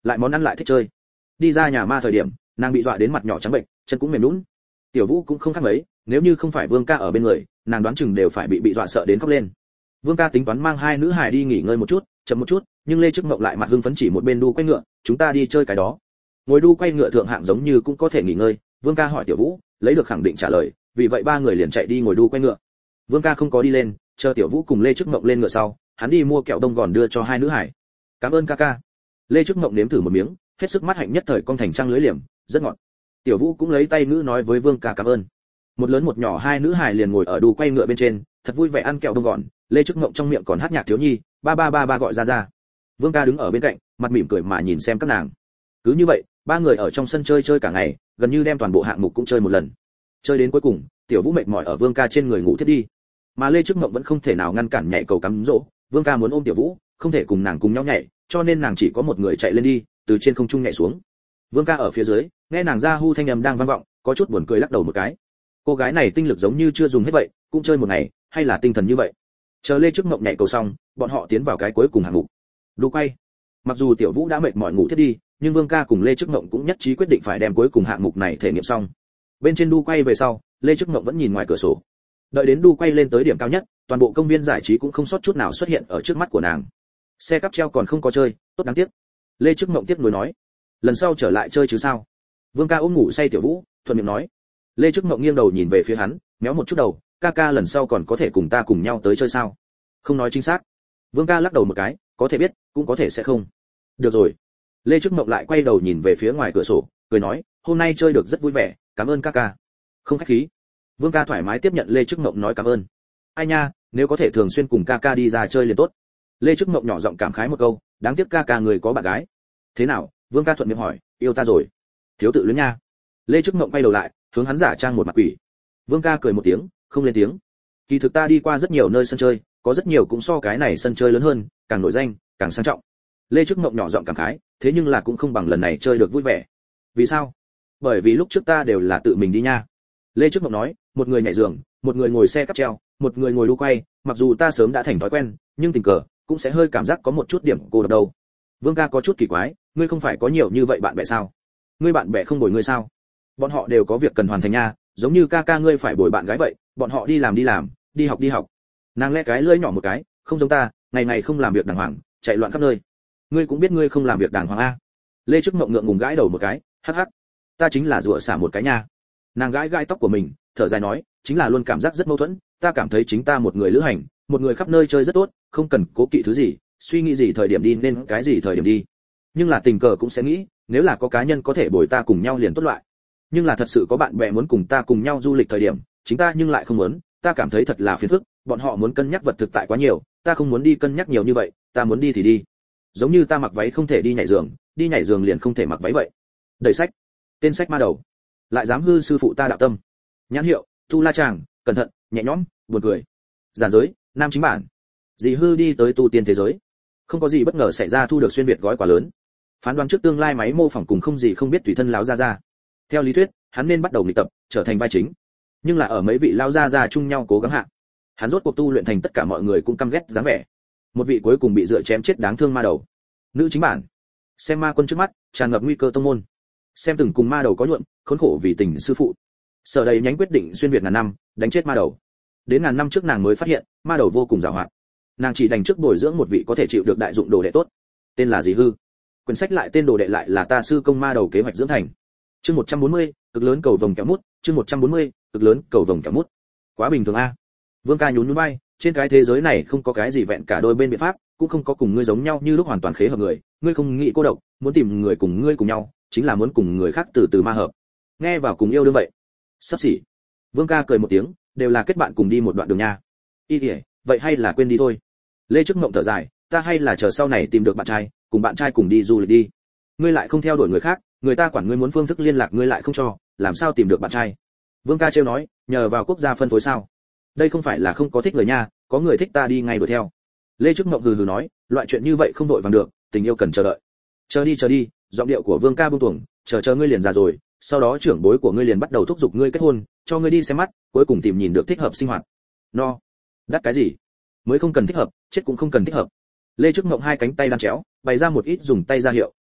lại món ăn lại thích chơi. Đi ra nhà ma thời điểm, nàng bị dọa đến mặt nhỏ trắng bệch, chân cũng mềm nhũn. Tiểu Vũ cũng không khác mấy, nếu như không phải Vương ca ở bên người, nàng đoán chừng đều phải bị bị dọa sợ đến khóc lên. Vương ca tính toán mang hai nữ hài đi nghỉ ngơi một chút, chậm một chút, nhưng Lê Trức Mộng lại mặt hưng phấn chỉ một bên đu quay ngựa, chúng ta đi chơi cái đó. Ngồi đu quay ngựa thượng hạng giống như cũng có thể nghỉ ngơi, Vương ca hỏi Tiểu Vũ, lấy được khẳng định trả lời, vì vậy ba người liền chạy đi ngồi đu quay ngựa. Vương ca không có đi lên, chờ Tiểu Vũ cùng Lê Trức Mộng lên ngựa sau, hắn đi mua kẹo đông gòn đưa cho hai nữ hải. Cảm ơn ca ca. Lê Trức Mộng nếm thử một miếng, hết sức mắt hạnh nhất thời cong thành trăng lưới liềm, rất ngọt. Tiểu Vũ cũng lấy tay ngữ nói với Vương ca cảm ơn. Một lớn một nhỏ hai nữ hải liền ngồi ở đu quay ngựa bên trên, thật vui vẻ ăn kẹo đông gòn. Lê Trức Mộng trong miệng còn hát nhạc thiếu nhi, ba ba ba ba gọi ra ra. Vương ca đứng ở bên cạnh, mặt mỉm cười mà nhìn xem các nàng. Cứ như vậy, ba người ở trong sân chơi chơi cả ngày, gần như đem toàn bộ hạng mục cũng chơi một lần. Chơi đến cuối cùng, Tiểu Vũ mệt mỏi ở Vương ca trên người ngủ thiếp đi. Mà Lê Trức Mộng vẫn không thể nào ngăn cản nhảy cầu cắm dỗ, Vương ca muốn ôm Tiểu Vũ, không thể cùng nàng cùng nhau nhảy, cho nên nàng chỉ có một người chạy lên đi, từ trên không trung nhảy xuống. Vương ca ở phía dưới, nghe nàng ra hu thanh âm đang vang vọng, có chút buồn cười lắc đầu một cái. Cô gái này tinh lực giống như chưa dùng hết vậy, cũng chơi một ngày, hay là tinh thần như vậy. Chờ Lê Trức Mộng nhảy cầu xong, bọn họ tiến vào cái cuối cùng hạng mục. Đu quay. Mặc dù Tiểu Vũ đã mệt mỏi ngủ thiếp đi, nhưng Vương ca cùng Lê Trức Mộng cũng nhất trí quyết định phải đem cuối cùng hạng mục này thể nghiệm xong. Bên trên đu quay về sau, Lê Trức Mộng vẫn nhìn ngoài cửa sổ. Đợi đến đu quay lên tới điểm cao nhất, toàn bộ công viên giải trí cũng không sót chút nào xuất hiện ở trước mắt của nàng. Xe cáp treo còn không có chơi, tốt đáng tiếc. Lê Trức Mộng tiếc nuối nói. Lần sau trở lại chơi chứ sao? Vương ca ôm ngủ say Tiểu Vũ, thuận miệng nói. Lê Trức Mộng nghiêng đầu nhìn về phía hắn, méo một chút đầu, ca ca lần sau còn có thể cùng ta cùng nhau tới chơi sao? Không nói chính xác. Vương ca lắc đầu một cái, có thể biết, cũng có thể sẽ không. Được rồi. Lê Trức Mộng lại quay đầu nhìn về phía ngoài cửa sổ, cười nói, hôm nay chơi được rất vui vẻ, cảm ơn ca ca. Không khách khí. Vương ca thoải mái tiếp nhận Lê Trức Mộng nói cảm ơn. Ai nha, nếu có thể thường xuyên cùng ca ca đi ra chơi liền tốt. Lê Trức Mộng nhỏ giọng cảm khái một câu, đáng tiếc ca ca người có bạn gái. Thế nào? Vương ca thuận miệng hỏi, yêu ta rồi? Thiếu tự luyến nha. Lê Trức Mộng quay đầu lại, hướng hắn giả trang một mặt quỷ. Vương ca cười một tiếng, không lên tiếng. Kỳ thực ta đi qua rất nhiều nơi sân chơi, có rất nhiều cũng so cái này sân chơi lớn hơn, càng nổi danh, càng sang trọng. Lê Trức Mộng nhỏ giọng cảm khái, thế nhưng là cũng không bằng lần này chơi được vui vẻ. Vì sao? Bởi vì lúc trước ta đều là tự mình đi nha. Lê Trức Mộng nói, một người nhảy giường, một người ngồi xe cáp treo, một người ngồi đu quay, mặc dù ta sớm đã thành thói quen, nhưng tình cờ cũng sẽ hơi cảm giác có một chút điểm cô độc đâu. Vương ca có chút kỳ quái, ngươi không phải có nhiều như vậy bạn bè sao? Ngươi bạn bè không bồi ngươi sao? Bọn họ đều có việc cần hoàn thành nha, giống như ca ca ngươi phải bồi bạn gái vậy, bọn họ đi làm đi làm, đi học đi học. Nàng lẽ cái lưỡi nhỏ một cái, không giống ta, ngày ngày không làm việc đàng hoàng, chạy loạn khắp nơi. Ngươi cũng biết ngươi không làm việc đàng hoàng a. Lê Trức Mộng ngượng ngùng gãi đầu một cái, hắc hắc. Ta chính là rủa xả một cái nha. Nàng gãi gãi tóc của mình, thở dài nói, chính là luôn cảm giác rất mâu thuẫn, ta cảm thấy chính ta một người lữ hành, một người khắp nơi chơi rất tốt, không cần cố kỵ thứ gì, suy nghĩ gì thời điểm đi nên cái gì thời điểm đi. Nhưng là tình cờ cũng sẽ nghĩ, nếu là có cá nhân có thể bồi ta cùng nhau liền tốt loại. Nhưng là thật sự có bạn bè muốn cùng ta cùng nhau du lịch thời điểm, chính ta nhưng lại không muốn, ta cảm thấy thật là phiền phức, bọn họ muốn cân nhắc vật thực tại quá nhiều, ta không muốn đi cân nhắc nhiều như vậy, ta muốn đi thì đi. Giống như ta mặc váy không thể đi nhảy giường, đi nhảy giường liền không thể mặc váy vậy. Đẩy sách. Tên sách ma đầu. Lại dám hư sư phụ ta đạo tâm. Nhãn hiệu, Tu La Tràng, cẩn thận, nhẹ nhõm, buồn cười. Giản giới, nam chính bản. Dì hư đi tới tu tiên thế giới. Không có gì bất ngờ xảy ra thu được xuyên việt gói quà lớn. Phán đoán trước tương lai máy mô phỏng cùng không gì không biết tùy thân láo ra ra. Theo lý thuyết, hắn nên bắt đầu nghịch tập, trở thành vai chính. Nhưng là ở mấy vị lao ra ra chung nhau cố gắng hạ, hắn rốt cuộc tu luyện thành tất cả mọi người cũng căm ghét dáng vẻ. Một vị cuối cùng bị dựa chém chết đáng thương ma đầu. Nữ chính bản. Xem ma quân trước mắt, tràn ngập nguy cơ tông môn. Xem từng cùng ma đầu có nhuộm, khốn khổ vì tình sư phụ. Sở đầy nhánh quyết định xuyên việt ngàn năm, đánh chết ma đầu. Đến ngàn năm trước nàng mới phát hiện, ma đầu vô cùng giàu hoạt. Nàng chỉ đành trước bồi dưỡng một vị có thể chịu được đại dụng đồ đệ tốt. Tên là gì hư. Quyển sách lại tên đồ đệ lại là ta sư công ma đầu kế hoạch dưỡng thành. Chương một trăm bốn mươi, cực lớn cầu vồng kéo mút, chương một trăm bốn mươi, cực lớn cầu vồng kéo mút. Quá bình thường a. Vương ca nhún nhún vai, trên cái thế giới này không có cái gì vẹn cả đôi bên biện pháp, cũng không có cùng ngươi giống nhau như lúc hoàn toàn khế hợp người, ngươi không nghĩ cô độc, muốn tìm người cùng ngươi cùng nhau, chính là muốn cùng người khác từ từ ma hợp. Nghe vào cùng yêu đương vậy. Sắp xỉ. Vương ca cười một tiếng, đều là kết bạn cùng đi một đoạn đường nha. Y kìa, vậy hay là quên đi thôi. Lê Trức Mộng thở dài, ta hay là chờ sau này tìm được bạn trai, cùng bạn trai cùng đi du lịch đi. Ngươi lại không theo đuổi người khác, người ta quản ngươi muốn phương thức liên lạc ngươi lại không cho, làm sao tìm được bạn trai? Vương ca trêu nói, nhờ vào quốc gia phân phối sao? Đây không phải là không có thích người nha, có người thích ta đi ngay đuổi theo. Lê Trức Mộng hừ hừ nói, loại chuyện như vậy không đội vàng được, tình yêu cần chờ đợi. Chờ đi chờ đi, giọng điệu của Vương ca buông tuồng, chờ chờ ngươi liền già rồi, sau đó trưởng bối của ngươi liền bắt đầu thúc giục ngươi kết hôn, cho ngươi đi xem mắt, cuối cùng tìm nhìn được thích hợp sinh hoạt. No, đắt cái gì? Mới không cần thích hợp, chết cũng không cần thích hợp. Lê Trức Mộng hai cánh tay đan chéo, bày ra một ít dùng tay ra hiệu,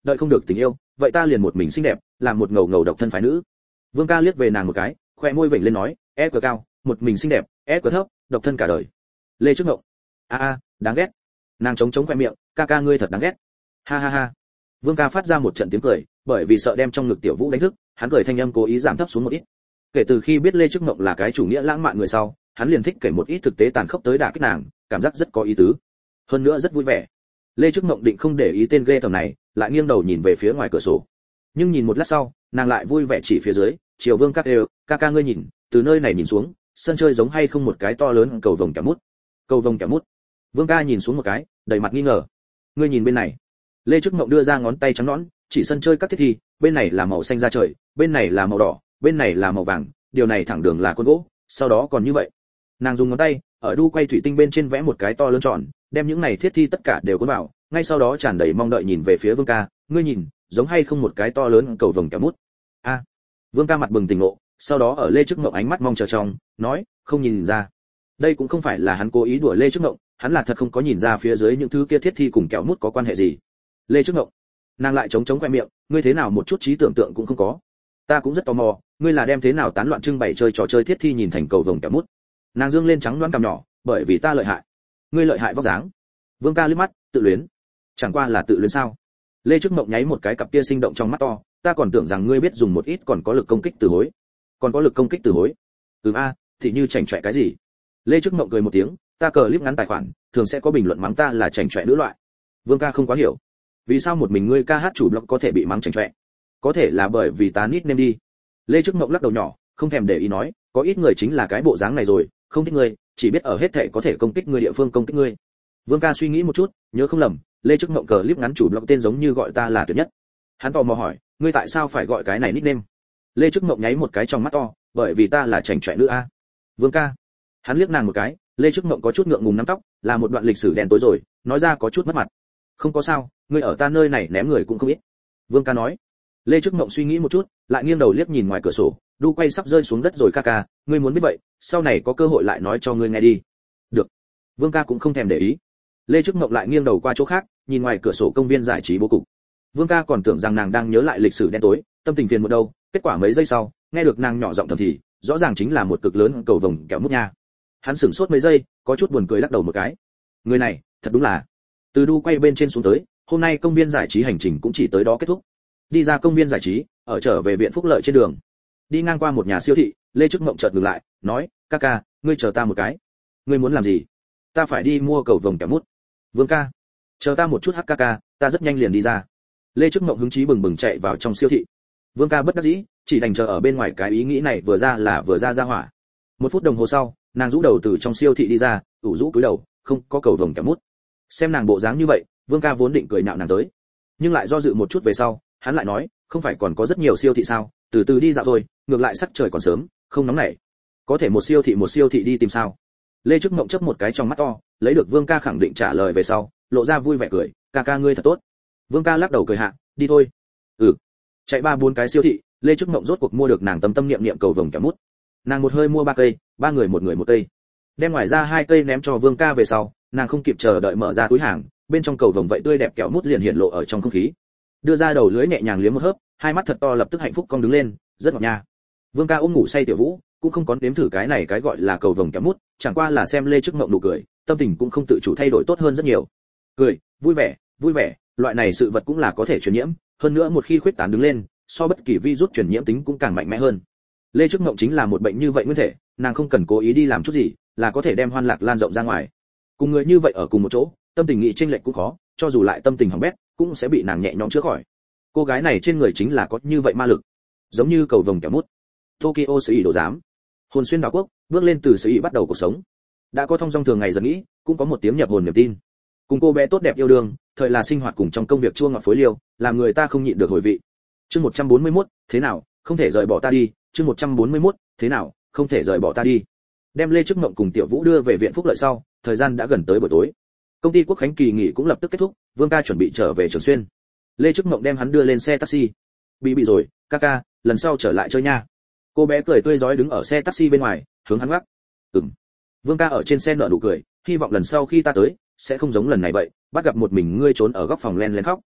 đợi không được tình yêu, vậy ta liền một mình xinh đẹp, làm một ngầu ngầu độc thân phái nữ. Vương ca liếc về nàng một cái, khoe môi vểnh lên nói, e cờ cao, một mình xinh đẹp, e cờ thấp, độc thân cả đời. Lê Trước Ngộng, a a, đáng ghét. Nàng chống chống khoe miệng, ca ca ngươi thật đáng ghét. Ha ha ha. Vương ca phát ra một trận tiếng cười, bởi vì sợ đem trong ngực Tiểu Vũ đánh thức, hắn cười thanh âm cố ý giảm thấp xuống một ít. Kể từ khi biết Lê Trước Ngộng là cái chủ nghĩa lãng mạn người sau, hắn liền thích kể một ít thực tế tàn khốc tới đả kích nàng, cảm giác rất có ý tứ, hơn nữa rất vui vẻ. Lê Trước Ngộng định không để ý tên ghê tởm này, lại nghiêng đầu nhìn về phía ngoài cửa sổ. Nhưng nhìn một lát sau, nàng lại vui vẻ chỉ phía dưới, chiều Vương Các đều, ca ca ngươi nhìn, từ nơi này nhìn xuống, sân chơi giống hay không một cái to lớn cầu vồng kẹo mút. Cầu vồng kẹo mút. Vương ca nhìn xuống một cái, đầy mặt nghi ngờ. Ngươi nhìn bên này. Lê Trước Ngộng đưa ra ngón tay trắng nõn, chỉ sân chơi các thiết thi, bên này là màu xanh da trời, bên này là màu đỏ, bên này là màu vàng, điều này thẳng đường là con gỗ, sau đó còn như vậy. Nàng dùng ngón tay ở đu quay thủy tinh bên trên vẽ một cái to lớn tròn, đem những này thiết thi tất cả đều cuốn vào, ngay sau đó tràn đầy mong đợi nhìn về phía Vương ca, ngươi nhìn, giống hay không một cái to lớn cầu vồng kẹo mút. A. À. Vương ca mặt bừng tỉnh ngộ, sau đó ở Lê Trước Ngộng ánh mắt mong chờ trong, nói, không nhìn ra. Đây cũng không phải là hắn cố ý đùa Lê Trước Ngộng, hắn là thật không có nhìn ra phía dưới những thứ kia thiết thi cùng kẹo mút có quan hệ gì. Lê Trước Ngộng, nàng lại chống chống khoe miệng, ngươi thế nào một chút trí tưởng tượng cũng không có. Ta cũng rất tò mò, ngươi là đem thế nào tán loạn trưng bày chơi trò chơi thiết thi nhìn thành cầu vồng kẹo mút. Nàng dương lên trắng đoán cằm nhỏ, bởi vì ta lợi hại. Ngươi lợi hại vóc dáng. Vương ca liếc mắt, tự luyến. Chẳng qua là tự luyến sao? Lê Trước Mộng nháy một cái cặp kia sinh động trong mắt to, ta còn tưởng rằng ngươi biết dùng một ít còn có lực công kích từ hối. Còn có lực công kích từ hối? Ừm a, thì như chảnh chọe cái gì? Lê Trước Mộng cười một tiếng, ta cờ clip ngắn tài khoản, thường sẽ có bình luận mắng ta là chảnh chọe nữ loại. Vương ca không quá hiểu, vì sao một mình ngươi ca hát chủ blog có thể bị mắng chảnh chọe? Có thể là bởi vì ta nickname đi. Lê Trước Mộng lắc đầu nhỏ, không thèm để ý nói, có ít người chính là cái bộ dáng này rồi, không thích ngươi, chỉ biết ở hết thảy có thể công kích ngươi địa phương công kích ngươi. Vương ca suy nghĩ một chút, nhớ không lầm, Lê Trước Mộng cờ clip ngắn chủ blog tên giống như gọi ta là tuyệt nhất. Hắn tò mò hỏi, ngươi tại sao phải gọi cái này nickname? Lê Trước Mộng nháy một cái trong mắt to, bởi vì ta là chảnh chọe nữ a. Vương ca. Hắn liếc nàng một cái, Lê Trước Mộng có chút ngượng ngùng nắm tóc, là một đoạn lịch sử đen tối rồi, nói ra có chút mất mặt. Không có sao, ngươi ở ta nơi này ném người cũng không ít. Vương ca nói. Lê Trước Mộng suy nghĩ một chút, lại nghiêng đầu liếc nhìn ngoài cửa sổ, đu quay sắp rơi xuống đất rồi ca ca, ngươi muốn biết vậy, sau này có cơ hội lại nói cho ngươi nghe đi. Được. Vương ca cũng không thèm để ý. Lê Trước Mộng lại nghiêng đầu qua chỗ khác, nhìn ngoài cửa sổ công viên giải trí bố cục. Vương ca còn tưởng rằng nàng đang nhớ lại lịch sử đen tối, tâm tình phiền một đâu, kết quả mấy giây sau, nghe được nàng nhỏ giọng thầm thì, rõ ràng chính là một cực lớn cầu vồng kẹo mút nha. Hắn sửng sốt mấy giây, có chút buồn cười lắc đầu một cái. Người này, thật đúng là. Từ đu quay bên trên xuống tới, hôm nay công viên giải trí hành trình cũng chỉ tới đó kết thúc. Đi ra công viên giải trí, ở trở về viện Phúc Lợi trên đường, đi ngang qua một nhà siêu thị, Lê Trước Mộng chợt ngừng lại, nói, ca ca, ngươi chờ ta một cái. Ngươi muốn làm gì? Ta phải đi mua cầu vồng kẹo mút. Vương ca, chờ ta một chút hắc ca ca, ta rất nhanh liền đi ra. Lê Trước Mộng hứng chí bừng bừng chạy vào trong siêu thị. Vương ca bất đắc dĩ, chỉ đành chờ ở bên ngoài, cái ý nghĩ này vừa ra là vừa ra ra hỏa. Một phút đồng hồ sau, nàng rũ đầu từ trong siêu thị đi ra, ủ rũ cúi đầu, không có cầu vồng kẹo mút. Xem nàng bộ dáng như vậy, Vương ca vốn định cười nhạo nàng tới, nhưng lại do dự một chút về sau, hắn lại nói, không phải còn có rất nhiều siêu thị sao, từ từ đi dạo thôi, ngược lại sắc trời còn sớm, không nóng nảy. Có thể một siêu thị một siêu thị đi tìm sao? Lê Trước Mộng chớp một cái trong mắt to, lấy được Vương ca khẳng định trả lời về sau, lộ ra vui vẻ cười, ca ca ngươi thật tốt. Vương ca lắc đầu cười hạ, đi thôi. Ừ. Chạy ba bốn cái siêu thị, Lê Trước Mộng rốt cuộc mua được nàng tâm tâm niệm niệm cầu vồng kẹo mút. Nàng một hơi mua ba cây, ba người một người một cây. Đem ngoài ra hai cây ném cho Vương ca về sau, nàng không kịp chờ đợi mở ra túi hàng, bên trong cầu vồng vậy tươi đẹp kẹo mút liền hiện lộ ở trong không khí. Đưa ra đầu lưỡi nhẹ nhàng liếm một hớp, hai mắt thật to lập tức hạnh phúc cong đứng lên, rất ngọt nha. Vương ca ôm ngủ say Tiểu Vũ, cũng không có nếm thử cái này cái gọi là cầu vồng kẹo mút, chẳng qua là xem Lê Trước Mộng nụ cười, tâm tình cũng không tự chủ thay đổi tốt hơn rất nhiều. Cười, vui vẻ, vui vẻ, loại này sự vật cũng là có thể truyền nhiễm, hơn nữa một khi khuyết tán đứng lên, so bất kỳ virus truyền nhiễm tính cũng càng mạnh mẽ hơn. Lê Trước Mộng chính là một bệnh như vậy nguyên thể, nàng không cần cố ý đi làm chút gì, là có thể đem hoan lạc lan rộng ra ngoài. Cùng người như vậy ở cùng một chỗ, tâm tình nghị chênh lệch cũng khó, cho dù lại tâm tình hỏng bét, cũng sẽ bị nàng nhẹ nhõm chữa khỏi. Cô gái này trên người chính là có như vậy ma lực, giống như cầu vồng kẹo mút. Tokyo Sử Ý đồ giám, hồn xuyên đảo quốc, bước lên từ Sử Ý bắt đầu cuộc sống. Đã có thông dong thường ngày dần nghĩ, cũng có một tiếng nhập hồn niềm tin. Cùng cô bé tốt đẹp yêu đương, thời là sinh hoạt cùng trong công việc chua ngọt phối liêu, làm người ta không nhịn được hồi vị. Chương một trăm bốn mươi mốt, thế nào, không thể rời bỏ ta đi, chương một trăm bốn mươi mốt, thế nào, không thể rời bỏ ta đi. Đem Lê Trước Mộng cùng Tiểu Vũ đưa về viện Phúc Lợi sau, thời gian đã gần tới buổi tối. Công ty Quốc Khánh kỳ nghỉ cũng lập tức kết thúc, Vương ca chuẩn bị trở về Trường Xuyên. Lê Trước Mộng đem hắn đưa lên xe taxi. Bị bị rồi, ca ca, lần sau trở lại chơi nha. Cô bé cười tươi rói đứng ở xe taxi bên ngoài, hướng hắn ngoắc. Ừm. Vương ca ở trên xe nở nụ cười, hy vọng lần sau khi ta tới, sẽ không giống lần này vậy, bắt gặp một mình ngươi trốn ở góc phòng len lén khóc.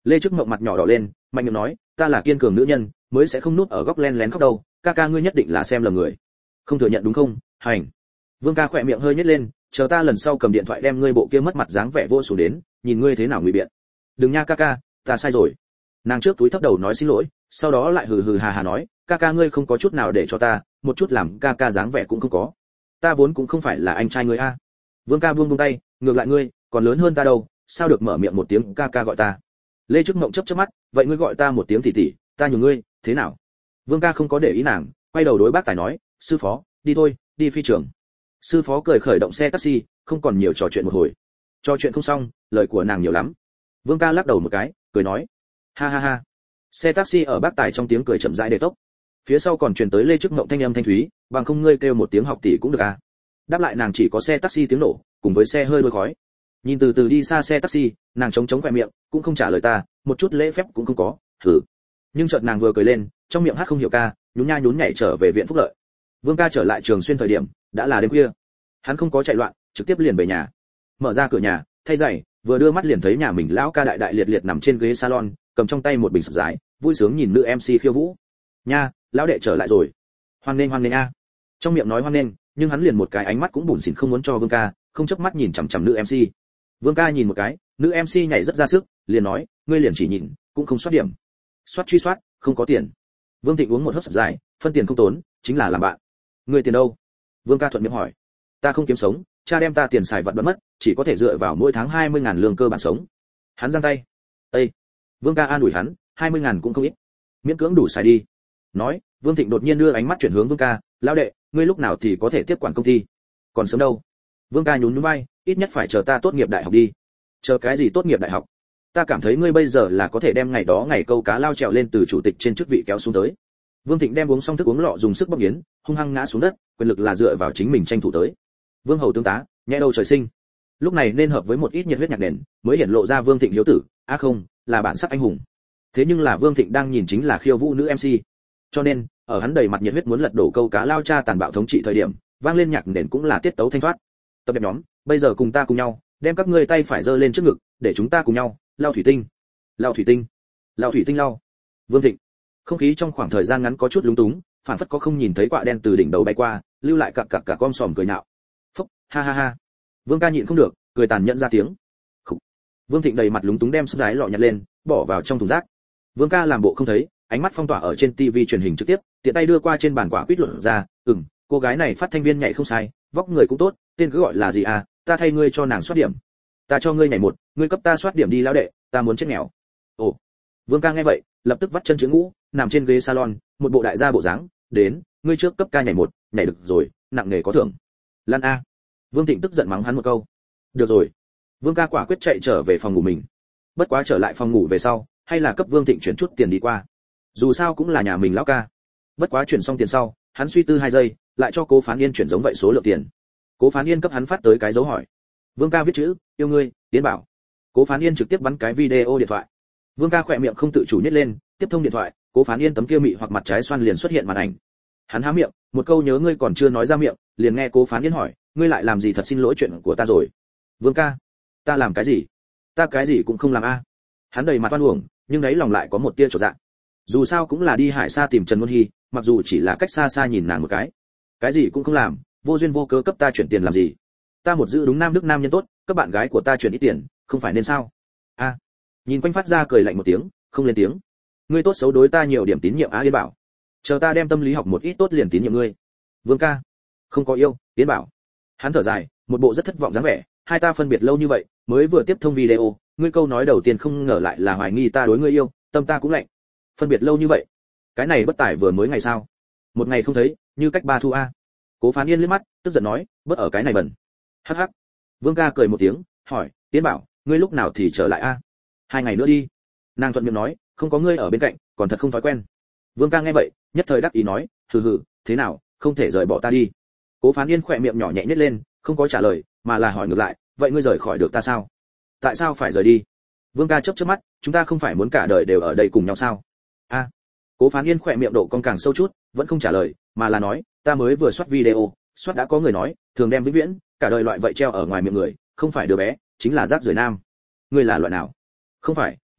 Lê Trức Mộng mặt nhỏ đỏ lên, mạnh miệng nói, ta là kiên cường nữ nhân, mới sẽ không núp ở góc len lén khóc đâu, ca ca ngươi nhất định là xem lầm người. Không thừa nhận đúng không? Hành. Vương ca khỏe miệng hơi nhếch lên, chờ ta lần sau cầm điện thoại đem ngươi bộ kia mất mặt dáng vẻ vô xuống đến, nhìn ngươi thế nào ngụy biện. Đừng nha ca ca, ta sai rồi. Nàng trước túi thấp đầu nói xin lỗi, sau đó lại hừ hừ hà hà nói, ca ca ngươi không có chút nào để cho ta, một chút làm ca ca dáng vẻ cũng không có. Ta vốn cũng không phải là anh trai ngươi a. Vương ca buông buông tay, ngược lại ngươi, còn lớn hơn ta đâu, sao được mở miệng một tiếng ca ca gọi ta. Lê Trức Mộng chớp chớp mắt, vậy ngươi gọi ta một tiếng tỷ tỷ, ta nhường ngươi, thế nào? Vương ca không có để ý nàng, quay đầu đối bác tài nói, sư phó, đi thôi, đi phi trường. Sư phó cười khởi động xe taxi, không còn nhiều trò chuyện một hồi. Trò chuyện không xong, lời của nàng nhiều lắm. Vương ca lắc đầu một cái, cười nói, ha ha ha. Xe taxi ở bác tài trong tiếng cười chậm rãi đề tốc. Phía sau còn truyền tới Lê Trức Mộng thanh âm thanh thúy, bằng không ngươi kêu một tiếng học tỷ cũng được à. Đáp lại nàng chỉ có xe taxi tiếng nổ, cùng với xe hơi đuôi khói. Nhìn từ từ đi xa xe taxi, nàng chống chống khóe miệng, cũng không trả lời ta, một chút lễ phép cũng không có, thử. Nhưng chợt nàng vừa cười lên, trong miệng hát không hiểu ca, nhún nha nhún nhảy trở về viện phúc lợi. Vương ca trở lại Trường Xuyên thời điểm, đã là đêm khuya. Hắn không có chạy loạn, trực tiếp liền về nhà. Mở ra cửa nhà, thay giày, vừa đưa mắt liền thấy nhà mình lão ca đại đại liệt liệt nằm trên ghế salon, cầm trong tay một bình sập rái, vui sướng nhìn nữ em xê khiêu vũ. Nha, lão đệ trở lại rồi. Hoan nghênh hoan nghênh a. Trong miệng nói hoan nghênh, nhưng hắn liền một cái ánh mắt cũng bủn xỉn không muốn cho Vương ca, không chớp mắt nhìn chằm chằm nữ em xê. Vương ca nhìn một cái, nữ em xê nhảy rất ra sức, liền nói, ngươi liền chỉ nhìn, cũng không soát điểm. Soát truy soát, không có tiền. Vương Thịnh uống một hớp sập dài, phân tiền không tốn, chính là làm bạn. Ngươi tiền đâu? Vương ca thuận miệng hỏi. Ta không kiếm sống, cha đem ta tiền xài vặt bận mất, chỉ có thể dựa vào mỗi tháng hai mươi ngàn lương cơ bản sống. Hắn giang tay. Ê! Vương ca an ủi hắn, hai mươi ngàn cũng không ít. Miễn cưỡng đủ xài đi. Nói, Vương Thịnh đột nhiên đưa ánh mắt chuyển hướng Vương ca, lão đệ, ngươi lúc nào thì có thể tiếp quản công ty? Còn sớm đâu. Vương ca nhún nhún vai, ít nhất phải chờ ta tốt nghiệp đại học đi. Chờ cái gì tốt nghiệp đại học? Ta cảm thấy ngươi bây giờ là có thể đem ngày đó ngày câu cá lao trèo lên từ chủ tịch trên chức vị kéo xuống tới. Vương Thịnh đem uống xong thức uống lọ dùng sức bóp nghiến, hung hăng ngã xuống đất, quyền lực là dựa vào chính mình tranh thủ tới. Vương hầu tướng tá, nhẹ đầu trời sinh. Lúc này nên hợp với một ít nhiệt huyết nhạc nền, mới hiển lộ ra Vương Thịnh hiếu tử, a à không, là bản sắc anh hùng. Thế nhưng là Vương Thịnh đang nhìn chính là khiêu vũ nữ em xê. Cho nên, ở hắn đầy mặt nhiệt huyết muốn lật đổ câu cá lao cha tàn bạo thống trị thời điểm, vang lên nhạc nền cũng là tiết tấu thanh thoát. Tập đẹp nhóm, bây giờ cùng ta cùng nhau, đem các ngươi tay phải giơ lên trước ngực, để chúng ta cùng nhau lao thủy tinh. Lao thủy tinh. Lao thủy tinh lao. Vương Thịnh. Không khí trong khoảng thời gian ngắn có chút lúng túng, phản phất có không nhìn thấy quạ đen từ đỉnh đầu bay qua, lưu lại cặc cặc cả com sòm cười nhạo. Phúc, ha ha ha. Vương ca nhịn không được, cười tàn nhẫn ra tiếng. Khủ. Vương Thịnh đầy mặt lúng túng đem sấp giái lọ nhặt lên, bỏ vào trong thùng rác. Vương ca làm bộ không thấy, ánh mắt phong tỏa ở trên tivi truyền hình trực tiếp, tiện tay đưa qua trên bàn quả quýt luận ra, ừm, cô gái này phát thanh viên nhảy không sai, vóc người cũng tốt, tên cứ gọi là gì à, ta thay ngươi cho nàng soát điểm. Ta cho ngươi nhảy một, ngươi cấp ta soát điểm đi lão đệ, ta muốn chết nghèo. Ồ. Vương ca nghe vậy, lập tức vắt chân chữ ngũ, nằm trên ghế salon, một bộ đại gia bộ dáng, đến, ngươi trước cấp ca nhảy một, nhảy được rồi, nặng nghề có thưởng. Lan a. Vương Thịnh tức giận mắng hắn một câu. Được rồi. Vương ca quả quyết chạy trở về phòng ngủ mình. Bất quá trở lại phòng ngủ về sau, hay là cấp Vương Thịnh chuyển chút tiền đi qua. Dù sao cũng là nhà mình lão ca. Bất quá chuyển xong tiền sau, hắn suy tư hai giây, lại cho Cố Phán Yên chuyển giống vậy số lượng tiền. Cố Phán Yên cấp hắn phát tới cái dấu hỏi. Vương ca viết chữ, yêu ngươi, Tiến Bảo. Cố Phán Yên trực tiếp bắn cái video điện thoại. Vương ca khỏe miệng không tự chủ nhếch lên, tiếp thông điện thoại, Cố Phán Yên tấm kia mị hoặc mặt trái xoan liền xuất hiện màn ảnh. Hắn há miệng, một câu nhớ ngươi còn chưa nói ra miệng, liền nghe Cố Phán Yên hỏi, ngươi lại làm gì thật xin lỗi chuyện của ta rồi? Vương ca, ta làm cái gì? Ta cái gì cũng không làm a. Hắn đầy mặt oan uổng, nhưng đấy lòng lại có một tia chột dạ. Dù sao cũng là đi Hải Sa tìm Trần Môn Hi, mặc dù chỉ là cách xa xa nhìn nàng một cái. Cái gì cũng không làm, vô duyên vô cớ cấp ta chuyển tiền làm gì? Ta một giữ đúng nam đức nam nhân tốt, các bạn gái của ta chuyển ít tiền, không phải nên sao? A. Nhìn quanh phát ra cười lạnh một tiếng, không lên tiếng. Ngươi tốt xấu đối ta nhiều điểm tín nhiệm á Yên Bảo. Chờ ta đem tâm lý học một ít tốt liền tín nhiệm ngươi. Vương ca, không có yêu, Yên Bảo. Hắn thở dài, một bộ rất thất vọng dáng vẻ, hai ta phân biệt lâu như vậy, mới vừa tiếp thông video, ngươi câu nói đầu tiên không ngờ lại là hoài nghi ta đối ngươi yêu, tâm ta cũng lạnh. Phân biệt lâu như vậy, cái này bất tải vừa mới ngày sao? Một ngày không thấy, như cách ba thu a. Cố Phán Yên liếc mắt, tức giận nói, bớt ở cái này bẩn. Hắc hắc. Vương ca cười một tiếng, hỏi, Tiến Bảo, ngươi lúc nào thì trở lại a? Hai ngày nữa đi. Nàng thuận miệng nói, không có ngươi ở bên cạnh, còn thật không thói quen. Vương ca nghe vậy, nhất thời đắc ý nói, hừ hừ, thế nào, không thể rời bỏ ta đi. Cố Phán Yên khỏe miệng nhỏ nhẹ nhếch lên, không có trả lời, mà là hỏi ngược lại, vậy ngươi rời khỏi được ta sao? Tại sao phải rời đi? Vương ca chớp chớp mắt, chúng ta không phải muốn cả đời đều ở đây cùng nhau sao? A. Cố Phán Yên khỏe miệng độ cong càng sâu chút, vẫn không trả lời, mà là nói, ta mới vừa soát video, soát đã có người nói, thường đem vĩnh viễn, cả đời loại vậy treo ở ngoài miệng người, không phải đứa bé, chính là rác rưởi nam. Ngươi là loại nào? Không phải, Tiên Bảo,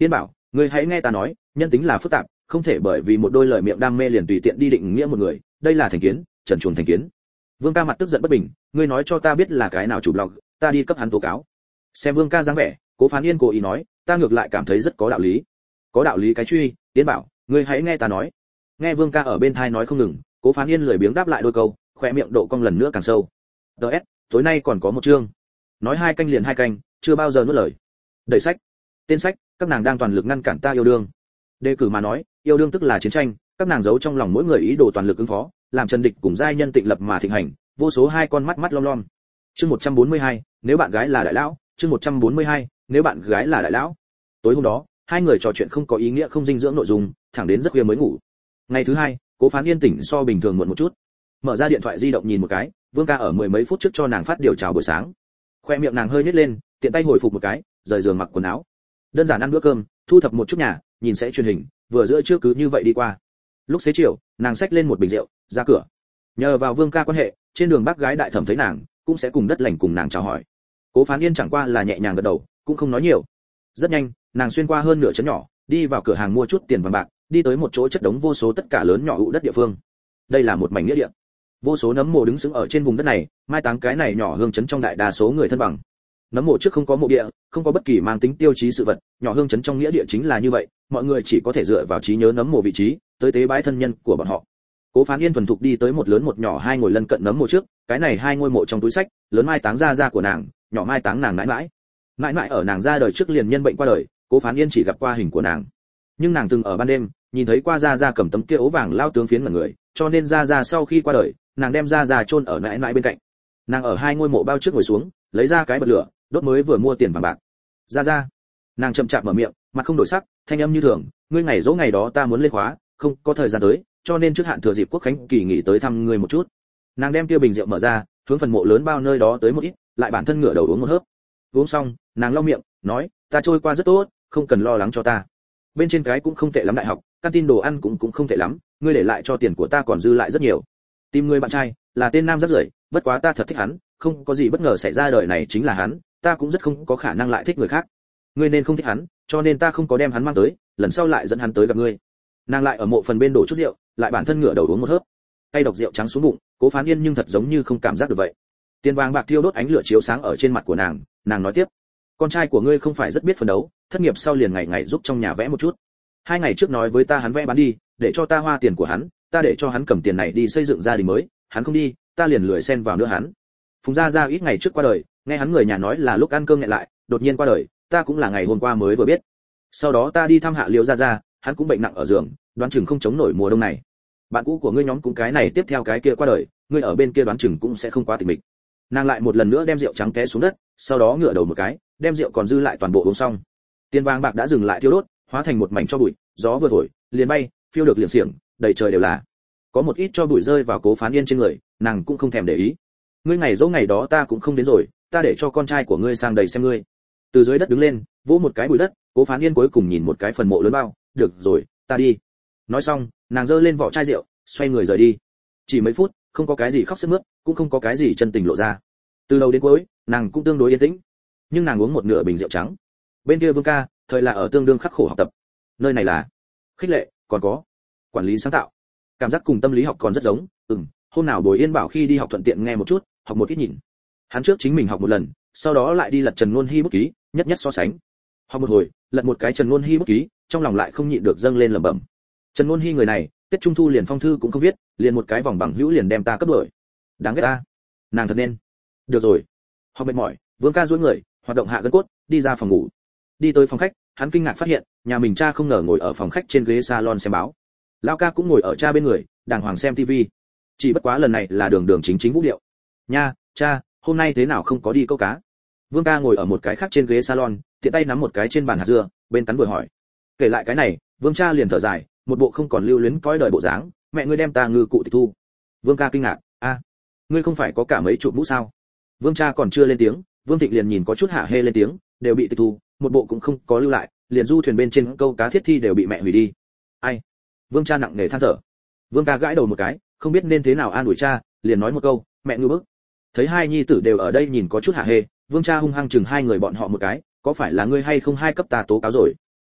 ngươi hãy nghe ta nói, nhân tính là phức tạp, không thể bởi vì một đôi lời miệng đam mê liền tùy tiện đi định nghĩa một người, đây là thành kiến, trần truồng thành kiến. Vương ca mặt tức giận bất bình, ngươi nói cho ta biết là cái nào chủ blog, ta đi cấp hắn tố cáo. Xem Vương ca dáng vẻ, Cố Phán Yên cố ý nói, ta ngược lại cảm thấy rất có đạo lý. Có đạo lý cái truy, Tiến bảo, ngươi hãy nghe ta nói. Nghe Vương ca ở bên tai nói không ngừng, Cố Phán Yên lười biếng đáp lại đôi câu, khóe miệng độ cong lần nữa càng sâu. ds tối nay còn có một chương. Nói hai canh liền hai canh, chưa bao giờ nuốt lời. Đẩy sách. Tên sách, các nàng đang toàn lực ngăn cản ta yêu đương. Đề cử mà nói, yêu đương tức là chiến tranh, các nàng giấu trong lòng mỗi người ý đồ toàn lực ứng phó, làm Trần Địch cùng giai nhân tịnh lập mà thịnh hành, vô số hai con mắt mắt lom lom. Chương một trăm bốn mươi hai, nếu bạn gái là đại lão, chương một trăm bốn mươi hai, nếu bạn gái là đại lão. Tối hôm đó, hai người trò chuyện không có ý nghĩa không dinh dưỡng nội dung, thẳng đến rất khuya mới ngủ. Ngày thứ hai, Cố Phán Yên tỉnh so bình thường muộn một chút. Mở ra điện thoại di động nhìn một cái, Vương ca ở mười mấy phút trước cho nàng phát điều chào buổi sáng. Khoe miệng nàng hơi nhếch lên, tiện tay hồi phục một cái, rời giường mặc quần áo. Đơn giản ăn bữa cơm, thu thập một chút nhà, nhìn sẽ truyền hình, vừa giữa trưa cứ như vậy đi qua. Lúc xế chiều, nàng xách lên một bình rượu, ra cửa. Nhờ vào Vương ca quan hệ, trên đường bác gái đại thẩm thấy nàng, cũng sẽ cùng đất lành cùng nàng chào hỏi. Cố Phán Yên chẳng qua là nhẹ nhàng gật đầu, cũng không nói nhiều. Rất nhanh, nàng xuyên qua hơn nửa trấn nhỏ, đi vào cửa hàng mua chút tiền vàng bạc, đi tới một chỗ chất đống vô số tất cả lớn nhỏ ụ đất địa phương. Đây là một mảnh nghĩa địa. Vô số nấm mồ đứng sững ở trên vùng đất này, mai táng cái này nhỏ hương trấn trong đại đa số người thân bằng. Nấm mồ trước không có mộ địa, không có bất kỳ mang tính tiêu chí sự vật, nhỏ hương trấn trong nghĩa địa chính là như vậy, mọi người chỉ có thể dựa vào trí nhớ nấm mồ vị trí, tới tế bái thân nhân của bọn họ. Cố Phán Yên thuần thục đi tới một lớn một nhỏ hai ngồi lân cận nấm mồ trước, cái này hai ngôi mộ trong túi sách, lớn mai táng ra ra của nàng, nhỏ mai táng nàng mãi mãi. Mãi mãi ở nàng ra đời trước liền nhân bệnh qua đời, Cố Phán Yên chỉ gặp qua hình của nàng. Nhưng nàng từng ở ban đêm, nhìn thấy qua ra ra cầm tấm kia ố vàng lao tướng phiến mặt người, cho nên ra ra sau khi qua đời, nàng đem ra ra chôn ở mãi mãi bên cạnh. Nàng ở hai ngôi mộ bao trước ngồi xuống, lấy ra cái bật lửa, đốt mới vừa mua tiền vàng bạc. Ra ra. Nàng chậm chạp mở miệng, mặt không đổi sắc, thanh âm như thường, ngươi ngày dỗ ngày đó ta muốn lên khóa, không có thời gian tới, cho nên trước hạn thừa dịp quốc khánh kỳ nghỉ tới thăm ngươi một chút. Nàng đem kia bình rượu mở ra, hướng phần mộ lớn bao nơi đó tới một ít, lại bản thân ngửa đầu uống một hớp. Uống xong, nàng lau miệng, nói, ta trôi qua rất tốt, không cần lo lắng cho ta. Bên trên cái cũng không tệ lắm đại học, canteen đồ ăn cũng cũng không tệ lắm, ngươi để lại cho tiền của ta còn dư lại rất nhiều. Tìm người bạn trai, là tên nam rất rưởi, bất quá ta thật thích hắn, không có gì bất ngờ xảy ra đời này chính là hắn, ta cũng rất không có khả năng lại thích người khác. Ngươi nên không thích hắn, cho nên ta không có đem hắn mang tới, lần sau lại dẫn hắn tới gặp ngươi. Nàng lại ở mộ phần bên đổ chút rượu, lại bản thân ngửa đầu uống một hớp. Tay độc rượu trắng xuống bụng, Cố Phán Yên nhưng thật giống như không cảm giác được vậy. Tiền vàng bạc thiêu đốt ánh lửa chiếu sáng ở trên mặt của nàng, nàng nói tiếp, con trai của ngươi không phải rất biết phấn đấu, thất nghiệp sau liền ngày ngày giúp trong nhà vẽ một chút. Hai ngày trước nói với ta hắn vẽ bán đi, để cho ta hoa tiền của hắn, ta để cho hắn cầm tiền này đi xây dựng gia đình mới, hắn không đi, ta liền lười xen vào nữa hắn. Phùng gia gia ít ngày trước qua đời, nghe hắn người nhà nói là lúc ăn cơm nghẹn lại, đột nhiên qua đời, ta cũng là ngày hôm qua mới vừa biết. Sau đó ta đi thăm Hạ Liễu gia gia, hắn cũng bệnh nặng ở giường, đoán chừng không chống nổi mùa đông này. Bạn cũ của ngươi nhóm cũng cái này tiếp theo cái kia qua đời, ngươi ở bên kia đoán chừng cũng sẽ không quá tịch mịch. Nàng lại một lần nữa đem rượu trắng té xuống đất, sau đó ngửa đầu một cái, đem rượu còn dư lại toàn bộ uống xong. Tiền vàng bạc đã dừng lại thiêu đốt, hóa thành một mảnh cho bụi, gió vừa thổi, liền bay, phiêu được liền xiềng, đầy trời đều là. Có một ít cho bụi rơi vào Cố Phán Yên trên người, nàng cũng không thèm để ý. Ngươi ngày dỗ ngày đó ta cũng không đến rồi, ta để cho con trai của ngươi sang đầy xem ngươi. Từ dưới đất đứng lên, vỗ một cái bụi đất, Cố Phán Yên cuối cùng nhìn một cái phần mộ lớn bao, được rồi, ta đi. Nói xong, nàng giơ lên vỏ chai rượu, xoay người rời đi. Chỉ mấy phút, không có cái gì khóc sướt mướt, cũng không có cái gì chân tình lộ ra. Từ đầu đến cuối, nàng cũng tương đối yên tĩnh. Nhưng nàng uống một nửa bình rượu trắng. Bên kia Vương ca, thời là ở tương đương khắc khổ học tập. Nơi này là khích lệ, còn có quản lý sáng tạo. Cảm giác cùng tâm lý học còn rất giống. Ừm, hôm nào Bồi Yên bảo khi đi học thuận tiện nghe một chút, học một ít nhìn. Hắn trước chính mình học một lần, sau đó lại đi lật Trần Luân Hi bút ký, nhất nhất so sánh. Học một hồi, lật một cái Trần Luân Hi bút ký, trong lòng lại không nhịn được dâng lên lẩm bẩm. Trần Luân Hi người này, Tết Trung thu liền phong thư cũng không viết, liền một cái vòng bằng hữu liền đem ta cấp đuổi. Đáng ghét ta. Nàng thật nên. Được rồi. Học mệt mỏi, Vương ca duỗi người, hoạt động hạ gân cốt, đi ra phòng ngủ. Đi tới phòng khách, hắn kinh ngạc phát hiện, nhà mình cha không ngờ ngồi ở phòng khách trên ghế salon xem báo. Lão ca cũng ngồi ở cha bên người, đàng hoàng xem tivi. Chỉ bất quá lần này là đường đường chính chính vũ điệu. Nha, cha, hôm nay thế nào không có đi câu cá? Vương ca ngồi ở một cái khác trên ghế salon, tiện tay nắm một cái trên bàn hạt dưa, bên cắn vừa hỏi. Kể lại cái này, Vương cha liền thở dài, một bộ không còn lưu luyến cõi đời bộ dáng, mẹ ngươi đem ta ngư cụ tịch thu. Vương ca kinh ngạc, a, ngươi không phải có cả mấy chục mũ sao? Vương cha còn chưa lên tiếng, Vương Thịnh liền nhìn có chút hạ hê lên tiếng, đều bị tịch thu, một bộ cũng không có lưu lại, liền du thuyền bên trên câu cá thiết thi đều bị mẹ hủy đi. Ai? Vương cha nặng nề than thở. Vương ca gãi đầu một cái, không biết nên thế nào an ủi cha, liền nói một câu, mẹ ngư bức. Thấy hai nhi tử đều ở đây nhìn có chút hạ hê, Vương cha hung hăng chừng hai người bọn họ một cái, có phải là ngươi hay không hai cấp ta tố cáo rồi? Ai,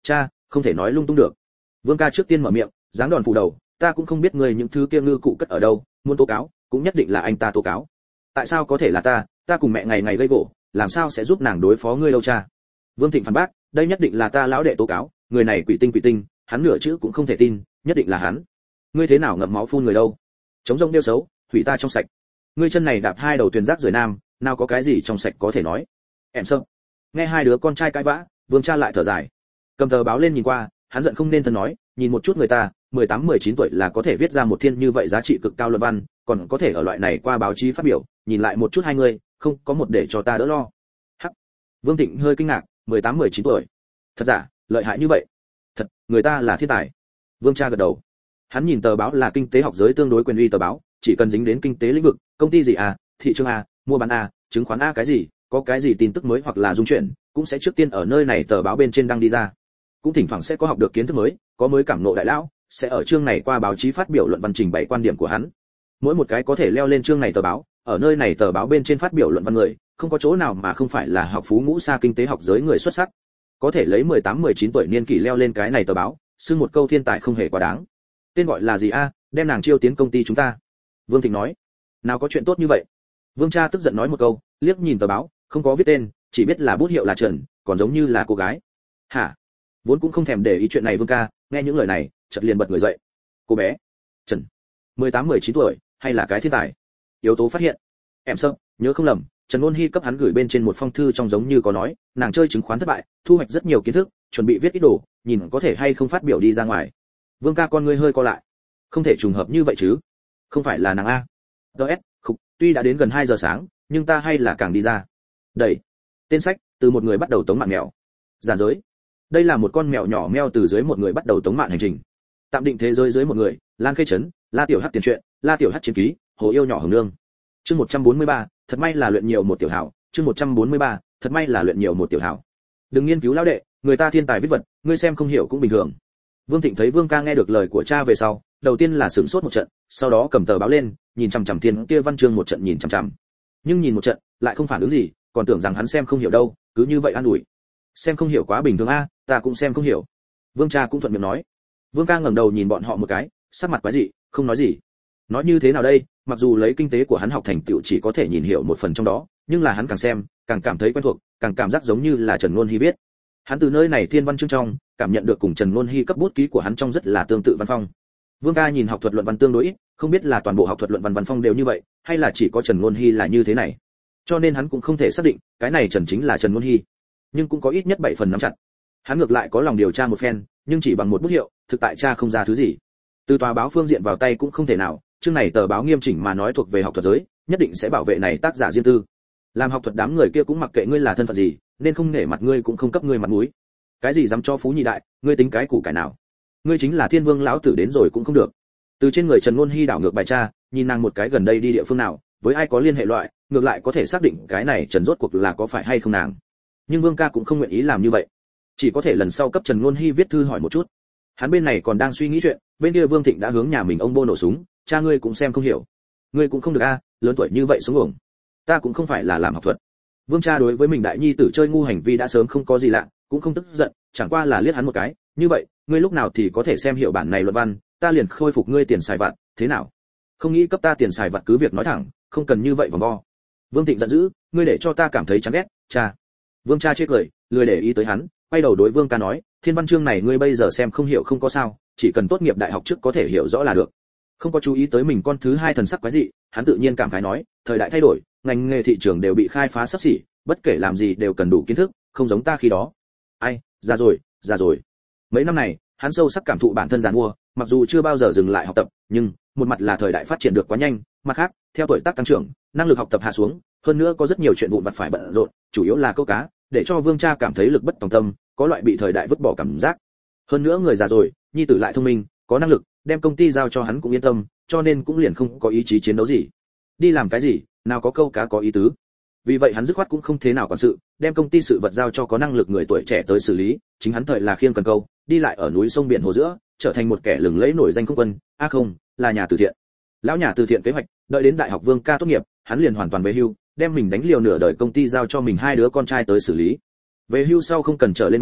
cha, không thể nói lung tung được. Vương ca trước tiên mở miệng, giáng đòn phủ đầu, ta cũng không biết người những thứ kia ngư cụ cất ở đâu, muốn tố cáo, cũng nhất định là anh ta tố cáo. Tại sao có thể là ta, ta cùng mẹ ngày ngày gây gỗ, làm sao sẽ giúp nàng đối phó ngươi đâu cha. Vương Thịnh phản bác, đây nhất định là ta lão đệ tố cáo, người này quỷ tinh quỷ tinh, hắn nửa chữ cũng không thể tin, nhất định là hắn. Ngươi thế nào ngậm máu phun người đâu? Chống rông đeo xấu, hủy ta trong sạch. Ngươi chân này đạp hai đầu thuyền rác rưởi nam, nào có cái gì trong sạch có thể nói. Em sợ. Nghe hai đứa con trai cãi vã, Vương cha lại thở dài. Cầm tờ báo lên nhìn qua, hắn giận không nên thân nói, nhìn một chút người ta, mười tám mười chín tuổi là có thể viết ra một thiên như vậy giá trị cực cao luận văn, còn có thể ở loại này qua báo chí phát biểu, nhìn lại một chút hai người, không có một để cho ta đỡ lo. Hắc. Vương Thịnh hơi kinh ngạc, mười tám mười chín tuổi. Thật giả, lợi hại như vậy. Thật, người ta là thiên tài. Vương cha gật đầu. Hắn nhìn tờ báo là kinh tế học giới tương đối quyền uy tờ báo, chỉ cần dính đến kinh tế lĩnh vực, công ty gì à, thị trường à, mua bán à, chứng khoán a cái gì, có cái gì tin tức mới hoặc là dung chuyển, cũng sẽ trước tiên ở nơi này tờ báo bên trên đăng đi ra. Cũng thỉnh thoảng sẽ có học được kiến thức mới, có mới cảm ngộ đại lão, sẽ ở chương này qua báo chí phát biểu luận văn trình bày quan điểm của hắn. Mỗi một cái có thể leo lên chương này tờ báo, ở nơi này tờ báo bên trên phát biểu luận văn người, không có chỗ nào mà không phải là học phú ngũ xa kinh tế học giới người xuất sắc. Có thể lấy mười tám mười chín tuổi niên kỷ leo lên cái này tờ báo, xưng một câu thiên tài không hề quá đáng. Tên gọi là gì a, đem nàng chiêu tiến công ty chúng ta. Vương Thịnh nói. Nào có chuyện tốt như vậy. Vương cha tức giận nói một câu, liếc nhìn tờ báo, không có viết tên, chỉ biết là bút hiệu là Trần, còn giống như là cô gái. Hả? Vốn cũng không thèm để ý chuyện này Vương ca, nghe những lời này, chợt liền bật người dậy. Cô bé, Trần, mười tám mười chín tuổi, hay là cái thiên tài? Yếu tố phát hiện. Em sợ, nhớ không lầm, Trần Luân Hi cấp hắn gửi bên trên một phong thư trong giống như có nói, nàng chơi chứng khoán thất bại, thu hoạch rất nhiều kiến thức, chuẩn bị viết ít đồ, nhìn có thể hay không phát biểu đi ra ngoài. Vương ca con ngươi hơi co lại. Không thể trùng hợp như vậy chứ? Không phải là nàng a? đê ét, khục, tuy đã đến gần hai giờ sáng, nhưng ta hay là càng đi ra. Đẩy. Tên sách, từ một người bắt đầu tống mạn mèo. Giản giới. Đây là một con mèo nhỏ meo từ dưới một người bắt đầu tống mạn hành trình. Tạm định thế giới dưới một người, Lan Khê Trấn, La Tiểu Hắc tiền truyện, La Tiểu Hắc chiến ký, Hồ yêu nhỏ hồng nương. Chương một trăm bốn mươi ba, thật may là luyện nhiều một tiểu hảo, chương một trăm bốn mươi ba, thật may là luyện nhiều một tiểu hảo. Đừng nghiên cứu lão đệ, người ta thiên tài viết vật, ngươi xem không hiểu cũng bình thường. Vương Thịnh thấy Vương ca nghe được lời của cha về sau, đầu tiên là sửng sốt một trận, sau đó cầm tờ báo lên, nhìn chằm chằm thiên kia văn chương một trận nhìn chằm chằm. Nhưng nhìn một trận, lại không phản ứng gì, còn tưởng rằng hắn xem không hiểu đâu, cứ như vậy an ủi. Xem không hiểu quá bình thường a, ta cũng xem không hiểu. Vương cha cũng thuận miệng nói. Vương ca ngẩng đầu nhìn bọn họ một cái, sắc mặt quái dị, không nói gì. Nói như thế nào đây, mặc dù lấy kinh tế của hắn học thành tựu chỉ có thể nhìn hiểu một phần trong đó, nhưng là hắn càng xem, càng cảm thấy quen thuộc, càng cảm giác giống như là Trần Luân Hi viết. Hắn từ nơi này thiên văn chương trong, cảm nhận được cùng Trần Luân Hi cấp bút ký của hắn trong rất là tương tự văn phong. Vương ca nhìn học thuật luận văn tương đối ít, không biết là toàn bộ học thuật luận văn văn phong đều như vậy, hay là chỉ có Trần Luân Hi là như thế này. Cho nên hắn cũng không thể xác định, cái này Trần chính là Trần Luân Hi, nhưng cũng có ít nhất bảy phần nắm chặt. Hắn ngược lại có lòng điều tra một phen, nhưng chỉ bằng một bút hiệu, thực tại tra không ra thứ gì. Từ tòa báo phương diện vào tay cũng không thể nào, chương này tờ báo nghiêm chỉnh mà nói thuộc về học thuật giới, nhất định sẽ bảo vệ này tác giả riêng tư. Làm học thuật đám người kia cũng mặc kệ ngươi là thân phận gì, nên không nể mặt ngươi cũng không cấp ngươi mặt mũi. Cái gì dám cho phú nhị đại, ngươi tính cái củ cải nào? Ngươi chính là Thiên Vương lão tử đến rồi cũng không được. Từ trên người Trần Luân Hi đảo ngược bài tra, nhìn nàng một cái gần đây đi địa phương nào, với ai có liên hệ loại, ngược lại có thể xác định cái này Trần rốt cuộc là có phải hay không nàng. Nhưng Vương ca cũng không nguyện ý làm như vậy, chỉ có thể lần sau cấp Trần Luân Hi viết thư hỏi một chút. Hắn bên này còn đang suy nghĩ chuyện, bên kia Vương Thịnh đã hướng nhà mình ông bô nổ súng, cha ngươi cũng xem không hiểu, ngươi cũng không được a, lớn tuổi như vậy xuống uổng. Ta cũng không phải là làm học thuật. Vương cha đối với mình đại nhi tử chơi ngu hành vi đã sớm không có gì lạ, cũng không tức giận, chẳng qua là liếc hắn một cái, như vậy, ngươi lúc nào thì có thể xem hiểu bản này luận văn, ta liền khôi phục ngươi tiền xài vặt, thế nào? Không nghĩ cấp ta tiền xài vặt cứ việc nói thẳng, không cần như vậy vòng vo. Vương Thịnh giận dữ, ngươi để cho ta cảm thấy chán ghét, cha. Vương cha chê cười, lười để ý tới hắn, quay đầu đối Vương ca nói, thiên văn chương này ngươi bây giờ xem không hiểu không có sao, chỉ cần tốt nghiệp đại học trước có thể hiểu rõ là được. Không có chú ý tới mình con thứ hai thần sắc quái dị, hắn tự nhiên cảm khái nói, thời đại thay đổi, ngành nghề thị trường đều bị khai phá sắp xỉ, bất kể làm gì đều cần đủ kiến thức, không giống ta khi đó. Ai, già rồi, già rồi. Mấy năm này, hắn sâu sắc cảm thụ bản thân già mua, mặc dù chưa bao giờ dừng lại học tập, nhưng một mặt là thời đại phát triển được quá nhanh, mặt khác, theo tuổi tác tăng trưởng, năng lực học tập hạ xuống, hơn nữa có rất nhiều chuyện vụn vặt phải bận rộn, chủ yếu là câu cá, để cho Vương cha cảm thấy lực bất tòng tâm, có loại bị thời đại vứt bỏ cảm giác. Hơn nữa người già rồi, nhi tử lại thông minh, có năng lực, đem công ty giao cho hắn cũng yên tâm, cho nên cũng liền không có ý chí chiến đấu gì. Đi làm cái gì, nào có câu cá có ý tứ. Vì vậy hắn dứt khoát cũng không thế nào quản sự, đem công ty sự vật giao cho có năng lực người tuổi trẻ tới xử lý, chính hắn thời là khiêng cần câu, đi lại ở núi sông biển hồ giữa, trở thành một kẻ lừng lẫy nổi danh không quân, a à không, là nhà từ thiện. Lão nhà từ thiện kế hoạch, đợi đến đại học Vương ca tốt nghiệp, hắn liền hoàn toàn về hưu, đem mình đánh liều nửa đời công ty giao cho mình hai đứa con trai tới xử lý. Về hưu sau không cần trở lên ban,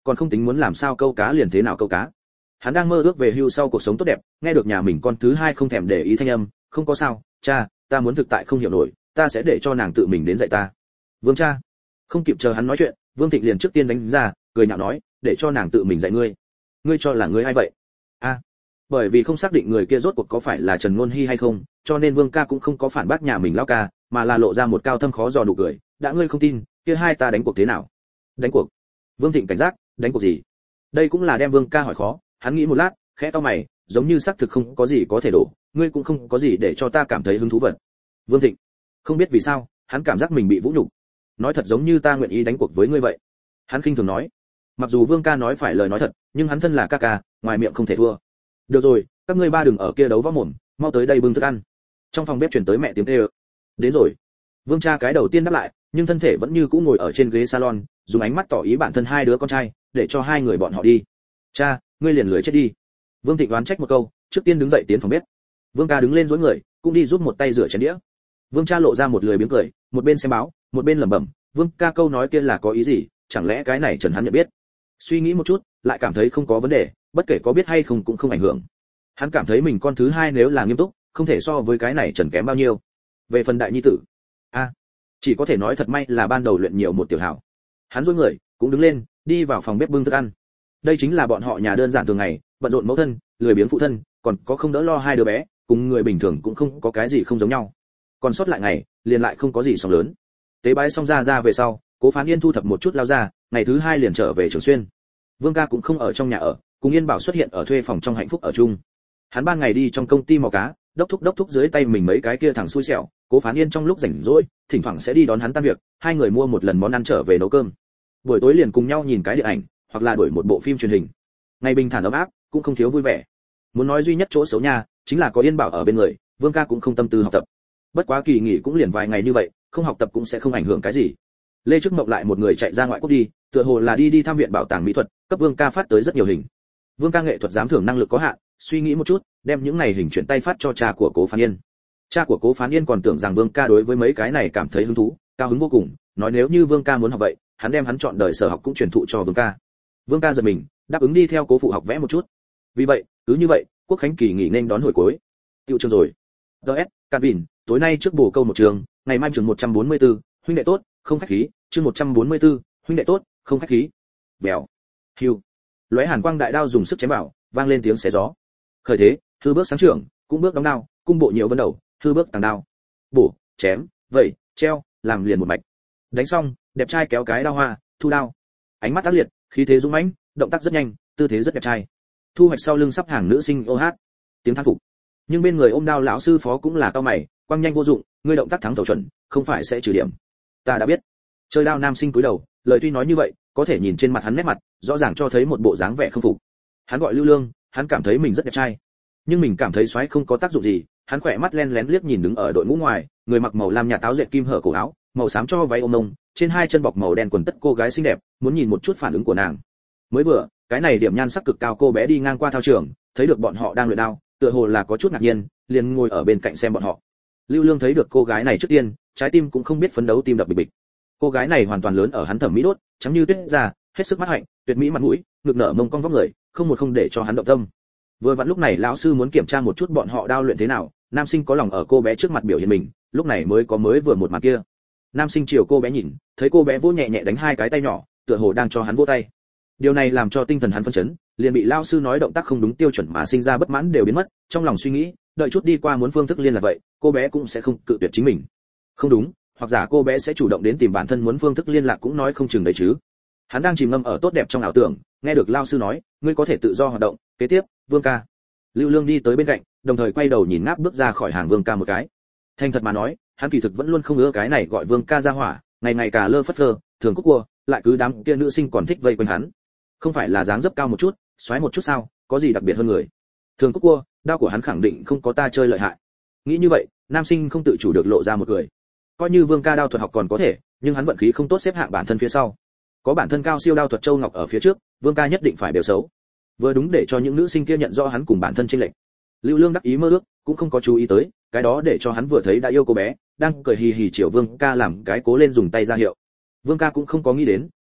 còn không tính muốn làm sao câu cá liền thế nào câu cá. Hắn đang mơ ước về hưu sau cuộc sống tốt đẹp, nghe được nhà mình con thứ hai không thèm để ý thanh âm, không có sao, cha, ta muốn thực tại không hiểu nổi, ta sẽ để cho nàng tự mình đến dạy ta. Vương cha. Không kịp chờ hắn nói chuyện, Vương Thịnh liền trước tiên đánh ra, cười nhạo nói, để cho nàng tự mình dạy ngươi. Ngươi cho là ngươi ai vậy? A. À, bởi vì không xác định người kia rốt cuộc có phải là Trần Ngôn Hi hay không, cho nên Vương ca cũng không có phản bác nhà mình lão ca, mà là lộ ra một cao thâm khó dò nụ cười, đã ngươi không tin, kia hai ta đánh cuộc thế nào? Đánh cuộc? Vương Thịnh cảnh giác, đánh cuộc gì? Đây cũng là đem Vương ca hỏi khó, hắn nghĩ một lát, khẽ cau mày, giống như xác thực không có gì có thể đổ, ngươi cũng không có gì để cho ta cảm thấy hứng thú vật. Vương Thịnh, không biết vì sao, hắn cảm giác mình bị vũ nhục. Nói thật giống như ta nguyện ý đánh cuộc với ngươi vậy. Hắn khinh thường nói. Mặc dù Vương ca nói phải lời nói thật, nhưng hắn thân là ca ca, ngoài miệng không thể thua. Được rồi, các ngươi ba đừng ở kia đấu võ mồm, mau tới đây bưng thức ăn. Trong phòng bếp truyền tới mẹ tiếng kêu. Đến rồi. Vương cha cái đầu tiên đáp lại, nhưng thân thể vẫn như cũ ngồi ở trên ghế salon, dùng ánh mắt tỏ ý bản thân hai đứa con trai, để cho hai người bọn họ đi. Cha, ngươi liền lưới chết đi. Vương Thịnh đoán trách một câu, trước tiên đứng dậy tiến phòng bếp. Vương ca đứng lên duỗi người, cũng đi giúp một tay rửa chén đĩa. Vương cha lộ ra một lười biếng cười, một bên xem báo, một bên lẩm bẩm, Vương ca câu nói kia là có ý gì, chẳng lẽ cái này Trần hắn nhận biết. Suy nghĩ một chút, lại cảm thấy không có vấn đề, bất kể có biết hay không cũng không ảnh hưởng. Hắn cảm thấy mình con thứ hai nếu là nghiêm túc, không thể so với cái này Trần kém bao nhiêu. Về phần đại nhi tử, a, à, chỉ có thể nói thật may là ban đầu luyện nhiều một tiểu hảo. Hắn duỗi người, cũng đứng lên, đi vào phòng bếp bưng thức ăn. Đây chính là bọn họ nhà đơn giản thường ngày, bận rộn mẫu thân, lười biếng phụ thân, còn có không đỡ lo hai đứa bé, cùng người bình thường cũng không có cái gì không giống nhau. Còn sót lại ngày, liền lại không có gì sóng lớn. Tế bái xong ra ra về sau, Cố Phán Yên thu thập một chút lao ra, ngày thứ hai liền trở về Trường Xuyên. Vương ca cũng không ở trong nhà ở, cùng Yên Bảo xuất hiện ở thuê phòng trong hạnh phúc ở chung. Hắn ban ngày đi trong công ty mò cá, đốc thúc đốc thúc dưới tay mình mấy cái kia thằng xui xẻo, Cố Phán Yên trong lúc rảnh rỗi, thỉnh thoảng sẽ đi đón hắn tan việc, hai người mua một lần món ăn trở về nấu cơm. Buổi tối liền cùng nhau nhìn cái điện ảnh, hoặc là đổi một bộ phim truyền hình. Ngày bình thản ấm áp, cũng không thiếu vui vẻ. Muốn nói duy nhất chỗ xấu nha, chính là có Yên Bảo ở bên người, Vương ca cũng không tâm tư học tập. Bất quá kỳ nghỉ cũng liền vài ngày như vậy, không học tập cũng sẽ không ảnh hưởng cái gì. Lê Trức Mộng lại một người chạy ra ngoại quốc đi, tựa hồ là đi đi thăm viện bảo tàng mỹ thuật, cấp Vương ca phát tới rất nhiều hình. Vương ca nghệ thuật giám thưởng năng lực có hạn, suy nghĩ một chút, đem những này hình chuyển tay phát cho cha của Cố Phán Yên. Cha của Cố Phán Yên còn tưởng rằng Vương ca đối với mấy cái này cảm thấy hứng thú, cao hứng vô cùng, nói nếu như Vương ca muốn học vậy, hắn đem hắn chọn đời sở học cũng truyền thụ cho Vương ca. Vương ca giật mình, đáp ứng đi theo Cố phụ học vẽ một chút. Vì vậy, cứ như vậy, Quốc khánh kỳ nghỉ nên đón hồi cuối. Tiêu trường rồi. đê ét, Càn Vìn, tối nay trước bổ câu một trường, ngày mai trường một trăm bốn mươi tư, huynh đệ tốt, không khách khí, chương một trăm bốn mươi tư, huynh đệ tốt, không khách khí. Bèo. Hưu. Lóe hàn quang đại đao dùng sức chém vào, vang lên tiếng xé gió. Khởi thế, hư bước sáng trưởng, cũng bước đóng đao, cung bộ nhiều vân đầu, hư bước tàng đao. Bổ, chém, vẩy, treo, làm liền một mạch. Đánh xong, đẹp trai kéo cái đao hoa, thu đao. Ánh mắt ác liệt, khí thế dũng mãnh, động tác rất nhanh, tư thế rất đẹp trai. Thu hoạch sau lưng sắp hàng nữ sinh ô hát. Tiếng thán phục. Nhưng bên người ôm đao lão sư phó cũng là cao mày, quăng nhanh vô dụng, ngươi động tác thắng thầu chuẩn, không phải sẽ trừ điểm. Ta đã biết. Chơi đao nam sinh cúi đầu, lời tuy nói như vậy, có thể nhìn trên mặt hắn nét mặt, rõ ràng cho thấy một bộ dáng vẻ không phục. Hắn gọi Lưu Lương, hắn cảm thấy mình rất đẹp trai, nhưng mình cảm thấy xoáy không có tác dụng gì. Hắn khỏe mắt len lén liếc nhìn đứng ở đội ngũ ngoài, người mặc màu lam nhà táo dệt kim hở cổ áo, màu xám cho váy ôm mông, trên hai chân bọc màu đen quần tất cô gái xinh đẹp, muốn nhìn một chút phản ứng của nàng. Mới vừa, cái này điểm nhan sắc cực cao cô bé đi ngang qua thao trường, thấy được bọn họ đang luyện đao, tựa hồ là có chút ngạc nhiên, liền ngồi ở bên cạnh xem bọn họ. Lưu Lương thấy được cô gái này trước tiên, trái tim cũng không biết phấn đấu tim đập bịch bịch. Cô gái này hoàn toàn lớn ở hắn thẩm mỹ đốt, trắng như tuyết da, hết sức mắt hạnh, tuyệt mỹ mặt mũi, ngực nở mông cong vóc người, không một không để cho hắn động tâm. Vừa vặn lúc này lão sư muốn kiểm tra một chút bọn họ đao luyện thế nào, nam sinh có lòng ở cô bé trước mặt biểu hiện mình, lúc này mới có mới vừa một màn kia. Nam sinh chiều cô bé nhìn, thấy cô bé vỗ nhẹ nhẹ đánh hai cái tay nhỏ, tựa hồ đang cho hắn vỗ tay. Điều này làm cho tinh thần hắn phấn chấn, liền bị lão sư nói động tác không đúng tiêu chuẩn mà sinh ra bất mãn đều biến mất, trong lòng suy nghĩ, đợi chút đi qua muốn phương thức liên lạc vậy, cô bé cũng sẽ không cự tuyệt chính mình. Không đúng, hoặc giả cô bé sẽ chủ động đến tìm bản thân muốn phương thức liên lạc cũng nói không chừng đấy chứ. Hắn đang chìm ngâm ở tốt đẹp trong ảo tưởng, nghe được lão sư nói, ngươi có thể tự do hoạt động. Kế tiếp, Vương ca. Lưu Lương đi tới bên cạnh, đồng thời quay đầu nhìn ngáp bước ra khỏi hàng Vương ca một cái. Thành thật mà nói, hắn kỳ thực vẫn luôn không ưa cái này gọi Vương ca ra hỏa, ngày ngày cả lơ phất lơ, thường cúc cua, lại cứ đám kia nữ sinh còn thích vây quanh hắn. Không phải là dáng dấp cao một chút, xoáy một chút sao, có gì đặc biệt hơn người. Thường cúc cua, đao của hắn khẳng định không có ta chơi lợi hại. Nghĩ như vậy, nam sinh không tự chủ được lộ ra một cười. Coi như Vương ca đao thuật học còn có thể, nhưng hắn vận khí không tốt xếp hạng bản thân phía sau. Có bản thân cao siêu đao thuật châu ngọc ở phía trước, Vương ca nhất định phải đều xấu. Vừa đúng để cho những nữ sinh kia nhận rõ hắn cùng bản thân chênh lệch. Lưu Lương đắc ý mơ ước, cũng không có chú ý tới, cái đó để cho hắn vừa thấy đã yêu cô bé, đang cười hì hì chiều Vương ca làm cái cố lên dùng tay ra hiệu. Vương ca cũng không có nghĩ đến,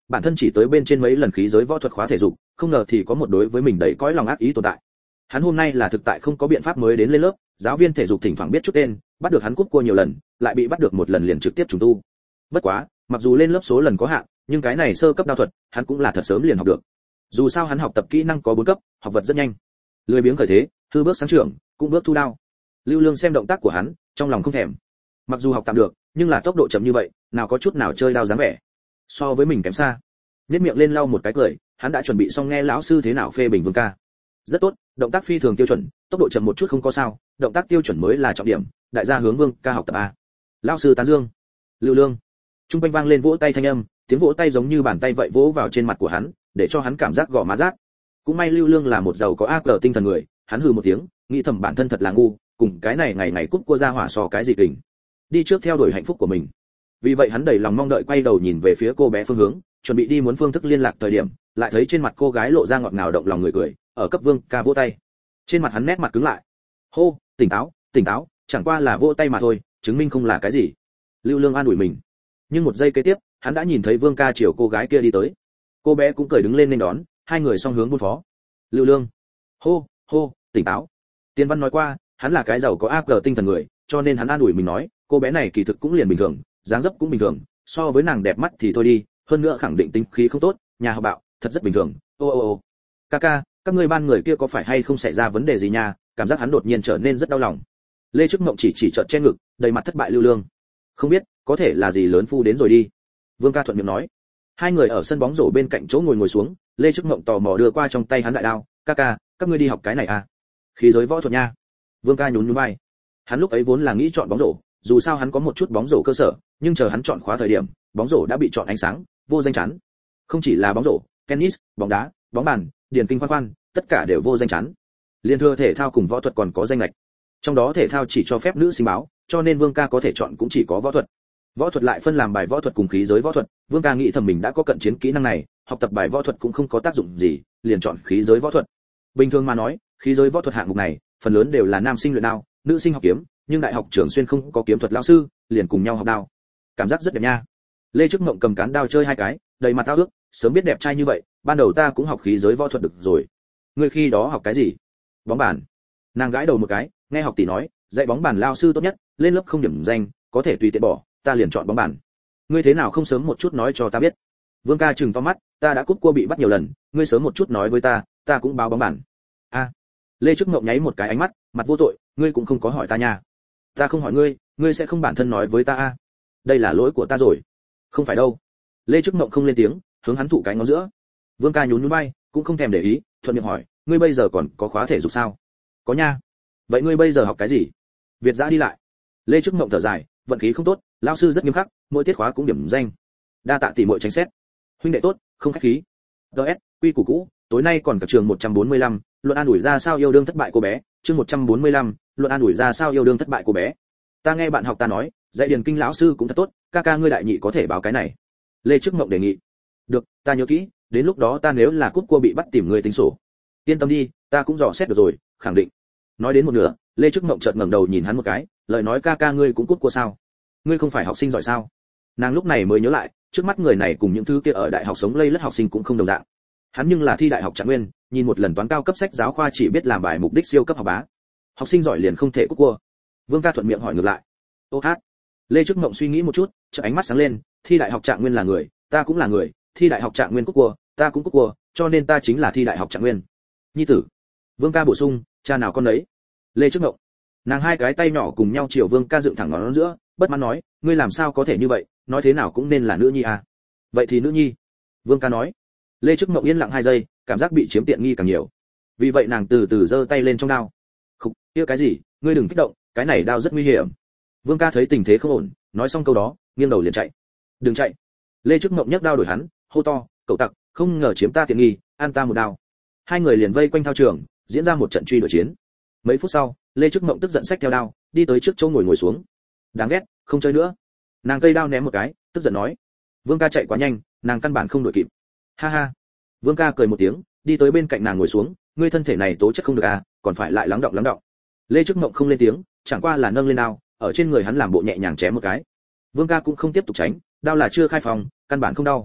bản thân chỉ tới bên trên mấy lần khí giới võ thuật khóa thể dục, không ngờ thì có một đối với mình đầy cõi lòng ác ý tồn tại. Hắn hôm nay là thực tại không có biện pháp mới đến lên lớp, giáo viên thể dục thỉnh thoảng biết chút tên, bắt được hắn cúp cua nhiều lần, lại bị bắt được một lần liền trực tiếp trùng tu. Bất quá, mặc dù lên lớp số lần có hạn, nhưng cái này sơ cấp đao thuật, hắn cũng là thật sớm liền học được. Dù sao hắn học tập kỹ năng có bốn cấp, học vật rất nhanh. Lười biếng khởi thế, hư bước sáng trưởng, cũng bước thu đao. Lưu Lương xem động tác của hắn, trong lòng không thèm. Mặc dù học tạm được, nhưng là tốc độ chậm như vậy, nào có chút nào chơi đao dáng vẻ. So với mình kém xa. Nhếch miệng lên lau một cái cười, hắn đã chuẩn bị xong nghe lão sư thế nào phê bình Vương ca. Rất tốt, động tác phi thường tiêu chuẩn, tốc độ chậm một chút không có sao, động tác tiêu chuẩn mới là trọng điểm, đại gia hướng Vương ca học tập a. Lão sư tán dương. Lưu Lương. Trung quanh vang lên vỗ tay thanh âm, tiếng vỗ tay giống như bàn tay vậy vỗ vào trên mặt của hắn, để cho hắn cảm giác gò má rát. Cũng may Lưu Lương là một giàu có ác tinh thần người, hắn hừ một tiếng, nghĩ thầm bản thân thật là ngu, cùng cái này ngày ngày cúp cua ra hỏa so cái gì kình. Đi trước theo đuổi hạnh phúc của mình. Vì vậy hắn đầy lòng mong đợi quay đầu nhìn về phía cô bé phương hướng, chuẩn bị đi muốn phương thức liên lạc thời điểm, lại thấy trên mặt cô gái lộ ra ngọt ngào động lòng người cười, ở cấp Vương ca vỗ tay. Trên mặt hắn nét mặt cứng lại. Hô, tỉnh táo, tỉnh táo, chẳng qua là vỗ tay mà thôi, chứng minh không là cái gì. Lưu Lương an ủi mình. Nhưng một giây kế tiếp, hắn đã nhìn thấy Vương ca chiều cô gái kia đi tới. Cô bé cũng cười đứng lên nên đón, hai người song hướng buôn phó. Lưu Lương. Hô, hô, tỉnh táo. Tiên Văn nói qua, hắn là cái giàu có ác tinh thần người, cho nên hắn an ủi mình nói, cô bé này kỳ thực cũng liền bình thường, dáng dấp cũng bình thường, so với nàng đẹp mắt thì thôi đi, hơn nữa khẳng định tính khí không tốt, nhà học bạo, thật rất bình thường. Ô ô ô. Kaka, các ngươi ban người kia có phải hay không xảy ra vấn đề gì nha? Cảm giác hắn đột nhiên trở nên rất đau lòng. Lê Trức Mộng chỉ chỉ trợn che ngực, đầy mặt thất bại Lưu Lương. Không biết, có thể là gì lớn phu đến rồi đi. Vương ca thuận miệng nói. Hai người ở sân bóng rổ bên cạnh chỗ ngồi ngồi xuống, Lê Trức Mộng tò mò đưa qua trong tay hắn đại đao, "Kaka, các ngươi đi học cái này à? Khí giới võ thuật nha." Vương ca nhún nhún vai. Hắn lúc ấy vốn là nghĩ chọn bóng rổ, dù sao hắn có một chút bóng rổ cơ sở, nhưng chờ hắn chọn khóa thời điểm, bóng rổ đã bị chọn ánh sáng, vô danh chán. Không chỉ là bóng rổ, tennis, bóng đá, bóng bàn, điền kinh khoan khoan, tất cả đều vô danh chán. Liên thừa thể thao cùng võ thuật còn có danh lệch. Trong đó thể thao chỉ cho phép nữ sinh báo, cho nên Vương ca có thể chọn cũng chỉ có võ thuật. Võ thuật lại phân làm bài võ thuật cùng khí giới võ thuật, Vương ca nghĩ thầm mình đã có cận chiến kỹ năng này, học tập bài võ thuật cũng không có tác dụng gì, liền chọn khí giới võ thuật. Bình thường mà nói, khí giới võ thuật hạng mục này, phần lớn đều là nam sinh luyện đao, nữ sinh học kiếm, nhưng đại học trường xuyên không có kiếm thuật lão sư, liền cùng nhau học đao. Cảm giác rất đẹp nha. Lê Trức Mộng cầm cán đao chơi hai cái, đầy mặt tao ước, sớm biết đẹp trai như vậy, ban đầu ta cũng học khí giới võ thuật được rồi. Ngươi khi đó học cái gì? Bóng bàn. Nàng gãi đầu một cái, nghe học tỷ nói, dạy bóng bàn lao sư tốt nhất, lên lớp không điểm danh, có thể tùy tiện bỏ, ta liền chọn bóng bàn. Ngươi thế nào không sớm một chút nói cho ta biết? Vương ca trừng to mắt, ta đã cúp cua bị bắt nhiều lần, ngươi sớm một chút nói với ta, ta cũng báo bóng bàn. A. À. Lê Trức Mộng nháy một cái ánh mắt, mặt vô tội, ngươi cũng không có hỏi ta nha. Ta không hỏi ngươi, ngươi sẽ không bản thân nói với ta a? À. Đây là lỗi của ta rồi. Không phải đâu. Lê Trức Mộng không lên tiếng, hướng hắn thụ cái ngón giữa. Vương ca nhún nhún vai, cũng không thèm để ý, thuận miệng hỏi, ngươi bây giờ còn có khóa thể dục sao? Có nha. Vậy ngươi bây giờ học cái gì? Việt giã đi lại. Lê Trức Mộng thở dài, vận khí không tốt, lão sư rất nghiêm khắc, mỗi tiết khóa cũng điểm danh. Đa tạ tỷ muội tránh xét. Huynh đệ tốt, không khách khí. đê ét, quy củ cũ, tối nay còn cả trường một trăm bốn mươi lăm, luận an ủi ra sao yêu đương thất bại cô bé, chương một trăm bốn mươi lăm, luận an ủi ra sao yêu đương thất bại cô bé. Ta nghe bạn học ta nói, dạy điền kinh lão sư cũng thật tốt, ca ca ngươi đại nhị có thể báo cái này. Lê Trức Mộng đề nghị. Được, ta nhớ kỹ, đến lúc đó ta nếu là cúp cua bị bắt tìm người tính sổ. Yên tâm đi, ta cũng dò xét được rồi, khẳng định. Nói đến một nửa, Lê Trức Mộng chợt ngẩng đầu nhìn hắn một cái, lời nói ca ca ngươi cũng cúp cua sao? Ngươi không phải học sinh giỏi sao? Nàng lúc này mới nhớ lại, trước mắt người này cùng những thứ kia ở đại học sống lây lất học sinh cũng không đồng dạng. Hắn nhưng là thi đại học Trạng Nguyên, nhìn một lần toán cao cấp sách giáo khoa chỉ biết làm bài mục đích siêu cấp học bá. Học sinh giỏi liền không thể cúp cua. Vương ca thuận miệng hỏi ngược lại. Ô hát. Lê Trức Mộng suy nghĩ một chút, chợt ánh mắt sáng lên, thi đại học Trạng Nguyên là người, ta cũng là người, thi đại học Trạng Nguyên cúp cua, ta cũng cúp cua, cho nên ta chính là thi đại học Trạng Nguyên. Nhi tử. Vương ca bổ sung, cha nào con đấy. Lê Trức Mộng. Nàng hai cái tay nhỏ cùng nhau chiều Vương ca dựng thẳng ngón giữa, bất mãn nói, ngươi làm sao có thể như vậy, nói thế nào cũng nên là nữ nhi à. Vậy thì nữ nhi. Vương ca nói. Lê Trức Mộng yên lặng hai giây, cảm giác bị chiếm tiện nghi càng nhiều. Vì vậy nàng từ từ giơ tay lên trong đao. Khục, kia cái gì, ngươi đừng kích động, cái này đao rất nguy hiểm. Vương ca thấy tình thế không ổn, nói xong câu đó, nghiêng đầu liền chạy. Đừng chạy. Lê Trức Mộng nhấc đao đuổi hắn, hô to, cậu tặc, không ngờ chiếm ta tiện nghi, ăn ta một đao. Hai người liền vây quanh thao trường, diễn ra một trận truy đuổi chiến. Mấy phút sau, Lê Trức Mộng tức giận xách theo đao, đi tới trước chỗ ngồi ngồi xuống. Đáng ghét, không chơi nữa. Nàng cây đao ném một cái, tức giận nói. Vương ca chạy quá nhanh, nàng căn bản không đuổi kịp. Ha ha. Vương ca cười một tiếng, đi tới bên cạnh nàng ngồi xuống, ngươi thân thể này tố chất không được à, còn phải lại lắng động lắng động. Lê Trức Mộng không lên tiếng, chẳng qua là nâng lên đao, ở trên người hắn làm bộ nhẹ nhàng chém một cái. Vương ca cũng không tiếp tục tránh, đao là chưa khai phòng, căn bản không đau.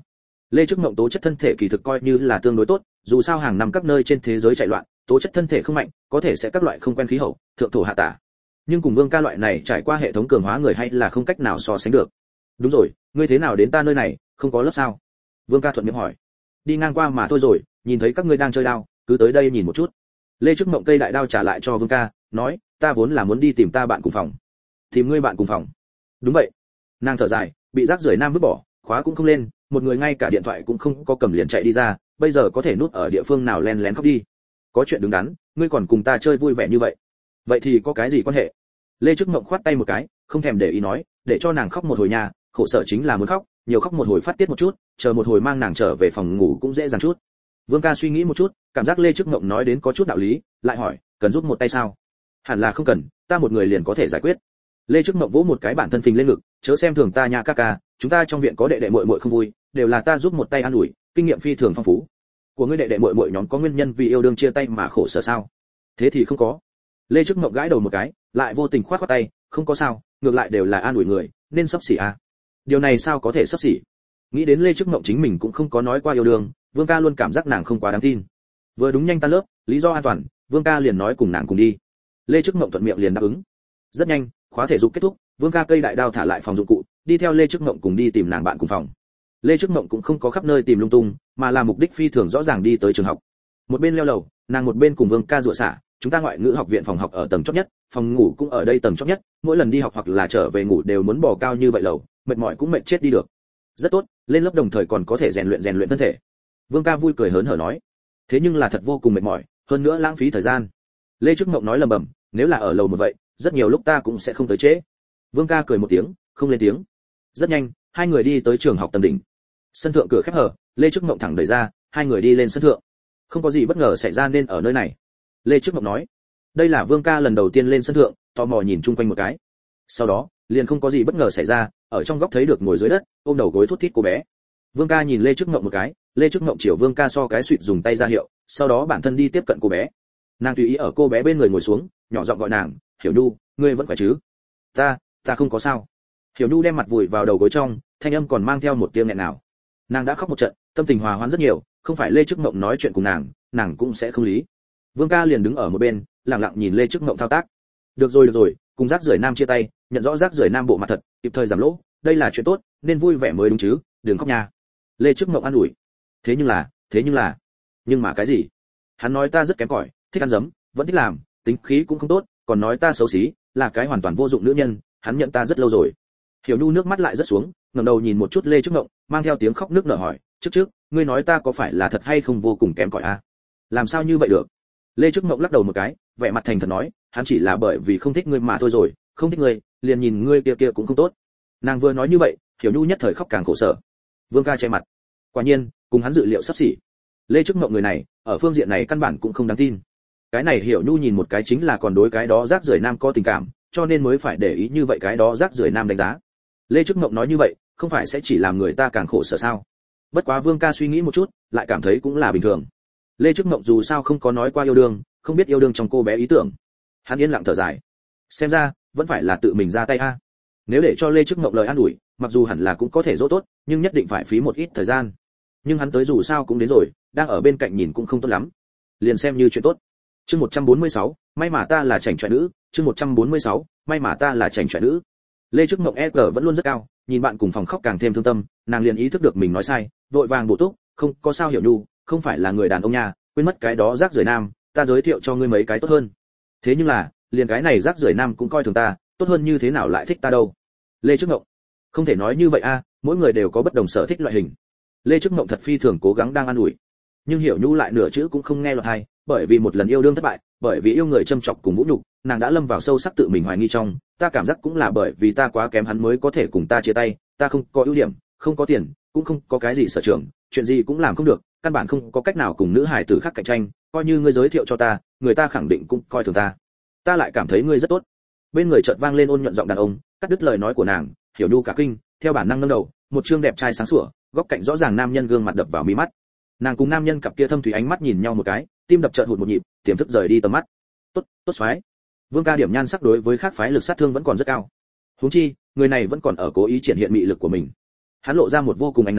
Lê Trức Mộng tố chất thân thể kỳ thực coi như là tương đối tốt, dù sao hàng năm các nơi trên thế giới chạy loạn, tố chất thân thể không mạnh, có thể sẽ các loại không quen khí hậu, thượng thổ hạ tả. Nhưng cùng Vương Ca loại này trải qua hệ thống cường hóa người hay là không cách nào so sánh được. Đúng rồi, ngươi thế nào đến ta nơi này, không có lớp sao? Vương Ca thuận miệng hỏi. Đi ngang qua mà thôi rồi, nhìn thấy các ngươi đang chơi đao, cứ tới đây nhìn một chút. Lê Trức Mộng cây đại đao trả lại cho Vương Ca, nói, ta vốn là muốn đi tìm ta bạn cùng phòng. Tìm ngươi bạn cùng phòng? Đúng vậy. Nàng thở dài, bị rác rưởi nam vứt bỏ, khóa cũng không lên, một người ngay cả điện thoại cũng không có cầm liền chạy đi ra, bây giờ có thể núp ở địa phương nào len lén khóc đi. Có chuyện đứng đắn, ngươi còn cùng ta chơi vui vẻ như vậy. Vậy thì có cái gì quan hệ? Lê Trức Mộng khoát tay một cái, không thèm để ý nói, để cho nàng khóc một hồi nha, khổ sở chính là muốn khóc, nhiều khóc một hồi phát tiết một chút, chờ một hồi mang nàng trở về phòng ngủ cũng dễ dàng chút. Vương Ca suy nghĩ một chút, cảm giác Lê Trức Mộng nói đến có chút đạo lý, lại hỏi, cần giúp một tay sao? Hẳn là không cần, ta một người liền có thể giải quyết. Lê Trức Mộng vỗ một cái bản thân phình lên ngực, chớ xem thường ta nha ca ca, chúng ta trong viện có đệ đệ muội muội không vui, đều là ta giúp một tay an ủi, kinh nghiệm phi thường phong phú. Của ngươi đệ đệ muội muội nhóm có nguyên nhân vì yêu đương chia tay mà khổ sở sao? Thế thì không có. Lê Trức Mộng gãi đầu một cái, lại vô tình khoát khoát tay, không có sao, ngược lại đều là an ủi người, nên sắp xỉ à? Điều này sao có thể sắp xỉ? Nghĩ đến Lê Trức Mộng chính mình cũng không có nói qua yêu đương, Vương Ca luôn cảm giác nàng không quá đáng tin. Vừa đúng nhanh tan lớp, lý do an toàn, Vương Ca liền nói cùng nàng cùng đi. Lê Trức Mộng thuận miệng liền đáp ứng. Rất nhanh, khóa thể dục kết thúc, Vương Ca cây đại đao thả lại phòng dụng cụ, đi theo Lê Trức Mộng cùng đi tìm nàng bạn cùng phòng. Lê Trức Mộng cũng không có khắp nơi tìm lung tung, mà là mục đích phi thường rõ ràng đi tới trường học. Một bên leo lầu, nàng một bên cùng Vương Ca rủa xả, chúng ta ngoại ngữ học viện phòng học ở tầng chót nhất, phòng ngủ cũng ở đây tầng chót nhất, mỗi lần đi học hoặc là trở về ngủ đều muốn bò cao như vậy lầu, mệt mỏi cũng mệt chết đi được. Rất tốt, lên lớp đồng thời còn có thể rèn luyện rèn luyện thân thể. Vương Ca vui cười hớn hở nói. Thế nhưng là thật vô cùng mệt mỏi, hơn nữa lãng phí thời gian. Lê Trức Mộng nói lầm bầm, nếu là ở lầu một vậy, rất nhiều lúc ta cũng sẽ không tới trễ. Vương Ca cười một tiếng, không lên tiếng. Rất nhanh, hai người đi tới trường học tầng đỉnh. Sân thượng cửa khép hờ, Lê Trức Mộng thẳng đẩy ra, hai người đi lên sân thượng. Không có gì bất ngờ xảy ra nên ở nơi này. Lê Trức Mộng nói. Đây là Vương Ca lần đầu tiên lên sân thượng, tò mò nhìn chung quanh một cái. Sau đó, liền không có gì bất ngờ xảy ra, ở trong góc thấy được ngồi dưới đất, ôm đầu gối thút thít cô bé. Vương Ca nhìn Lê Trức Mộng một cái, Lê Trức Mộng chiều Vương Ca so cái suýt dùng tay ra hiệu, sau đó bản thân đi tiếp cận cô bé. Nàng tùy ý ở cô bé bên người ngồi xuống, nhỏ giọng gọi nàng, "Hiểu Nhu, ngươi vẫn khỏe chứ?" "Ta, ta không có sao." Hiểu Nhu đem mặt vùi vào đầu gối trong, thanh âm còn mang theo một tia nghẹn nào. Nàng đã khóc một trận, tâm tình hòa hoãn rất nhiều, không phải Lê Trức Mộng nói chuyện cùng nàng, nàng cũng sẽ không lý. Vương Ca liền đứng ở một bên, lặng lặng nhìn Lê Trức Mộng thao tác. "Được rồi được rồi, cùng rác rưởi nam chia tay, nhận rõ rác rưởi nam bộ mặt thật, kịp thời giảm lỗ, đây là chuyện tốt, nên vui vẻ mới đúng chứ, đừng khóc nha." Lê Trức Mộng an ủi. "Thế nhưng là, thế nhưng là, nhưng mà cái gì?" "Hắn nói ta rất kém cỏi, thích ăn dấm, vẫn thích làm, tính khí cũng không tốt, còn nói ta xấu xí, là cái hoàn toàn vô dụng nữ nhân, hắn nhận ta rất lâu rồi." Hiểu Nhu nước mắt lại rất xuống, ngẩng đầu nhìn một chút Lê Trức Mộng, mang theo tiếng khóc nức nở hỏi, "Trước trước, ngươi nói ta có phải là thật hay không vô cùng kém cỏi a?" "Làm sao như vậy được?" Lê Trức Mộng lắc đầu một cái, vẻ mặt thành thật nói, "Hắn chỉ là bởi vì không thích ngươi mà thôi rồi, không thích ngươi, liền nhìn ngươi kia kia cũng không tốt." Nàng vừa nói như vậy, Hiểu Nhu nhất thời khóc càng khổ sở. Vương Ca che mặt. Quả nhiên, cùng hắn dự liệu sắp xỉ. Lê Trức Mộng người này, ở phương diện này căn bản cũng không đáng tin. Cái này Hiểu Nhu nhìn một cái chính là còn đối cái đó rác rưởi nam có tình cảm, cho nên mới phải để ý như vậy cái đó rác rưởi nam đánh giá. Lê Trức Mộng nói như vậy, không phải sẽ chỉ làm người ta càng khổ sở sao? Bất quá Vương Ca suy nghĩ một chút, lại cảm thấy cũng là bình thường. Lê Trức Mộng dù sao không có nói qua yêu đương, không biết yêu đương trong cô bé ý tưởng. Hắn yên lặng thở dài. Xem ra, vẫn phải là tự mình ra tay a. Nếu để cho Lê Trức Mộng lời an ủi, mặc dù hẳn là cũng có thể dỗ tốt, nhưng nhất định phải phí một ít thời gian. Nhưng hắn tới dù sao cũng đến rồi, đang ở bên cạnh nhìn cũng không tốt lắm. Liền xem như chuyện tốt. Chương một trăm bốn mươi sáu, may mà ta là chảnh chọe nữ, chương một trăm bốn mươi sáu, may mà ta là chảnh chọe nữ. Lê Trức Mộng e giê vẫn luôn rất cao, nhìn bạn cùng phòng khóc càng thêm thương tâm, nàng liền ý thức được mình nói sai, vội vàng bổ túc, "Không, có sao Hiểu Nhu, không phải là người đàn ông nha, quên mất cái đó rác rưởi nam, ta giới thiệu cho ngươi mấy cái tốt hơn." "Thế nhưng là, liền cái này rác rưởi nam cũng coi thường ta, tốt hơn như thế nào lại thích ta đâu?" Lê Trức Mộng. "Không thể nói như vậy a, mỗi người đều có bất đồng sở thích loại hình." Lê Trức Mộng thật phi thường cố gắng đang an ủi. Nhưng Hiểu Nhu lại nửa chữ cũng không nghe lọt tai, bởi vì một lần yêu đương thất bại, bởi vì yêu người châm chọc cùng vũ nhục, nàng đã lâm vào sâu sắc tự mình hoài nghi trong, ta cảm giác cũng là bởi vì ta quá kém hắn mới có thể cùng ta chia tay, ta không có ưu điểm, không có tiền, cũng không có cái gì sở trường, chuyện gì cũng làm không được, căn bản không có cách nào cùng nữ hài tử khác cạnh tranh, coi như ngươi giới thiệu cho ta, người ta khẳng định cũng coi thường ta. Ta lại cảm thấy ngươi rất tốt. Bên người chợt vang lên ôn nhuận giọng đàn ông, cắt đứt lời nói của nàng, Hiểu Nhu cả kinh, theo bản năng nâng đầu, một trương đẹp trai sáng sủa, góc cạnh rõ ràng nam nhân gương mặt đập vào mí mắt. Nàng cùng nam nhân cặp kia thâm thủy ánh mắt nhìn nhau một cái, tim đập chợt hụt một nhịp, tiềm thức rời đi tầm mắt. Tốt, tốt xoái. Vương Ca điểm nhan sắc đối với khác phái lực sát thương vẫn còn rất cao. Huống chi, người này vẫn còn ở cố ý triển hiện mị lực của mình. Hắn lộ ra một vô cùng ánh nắng,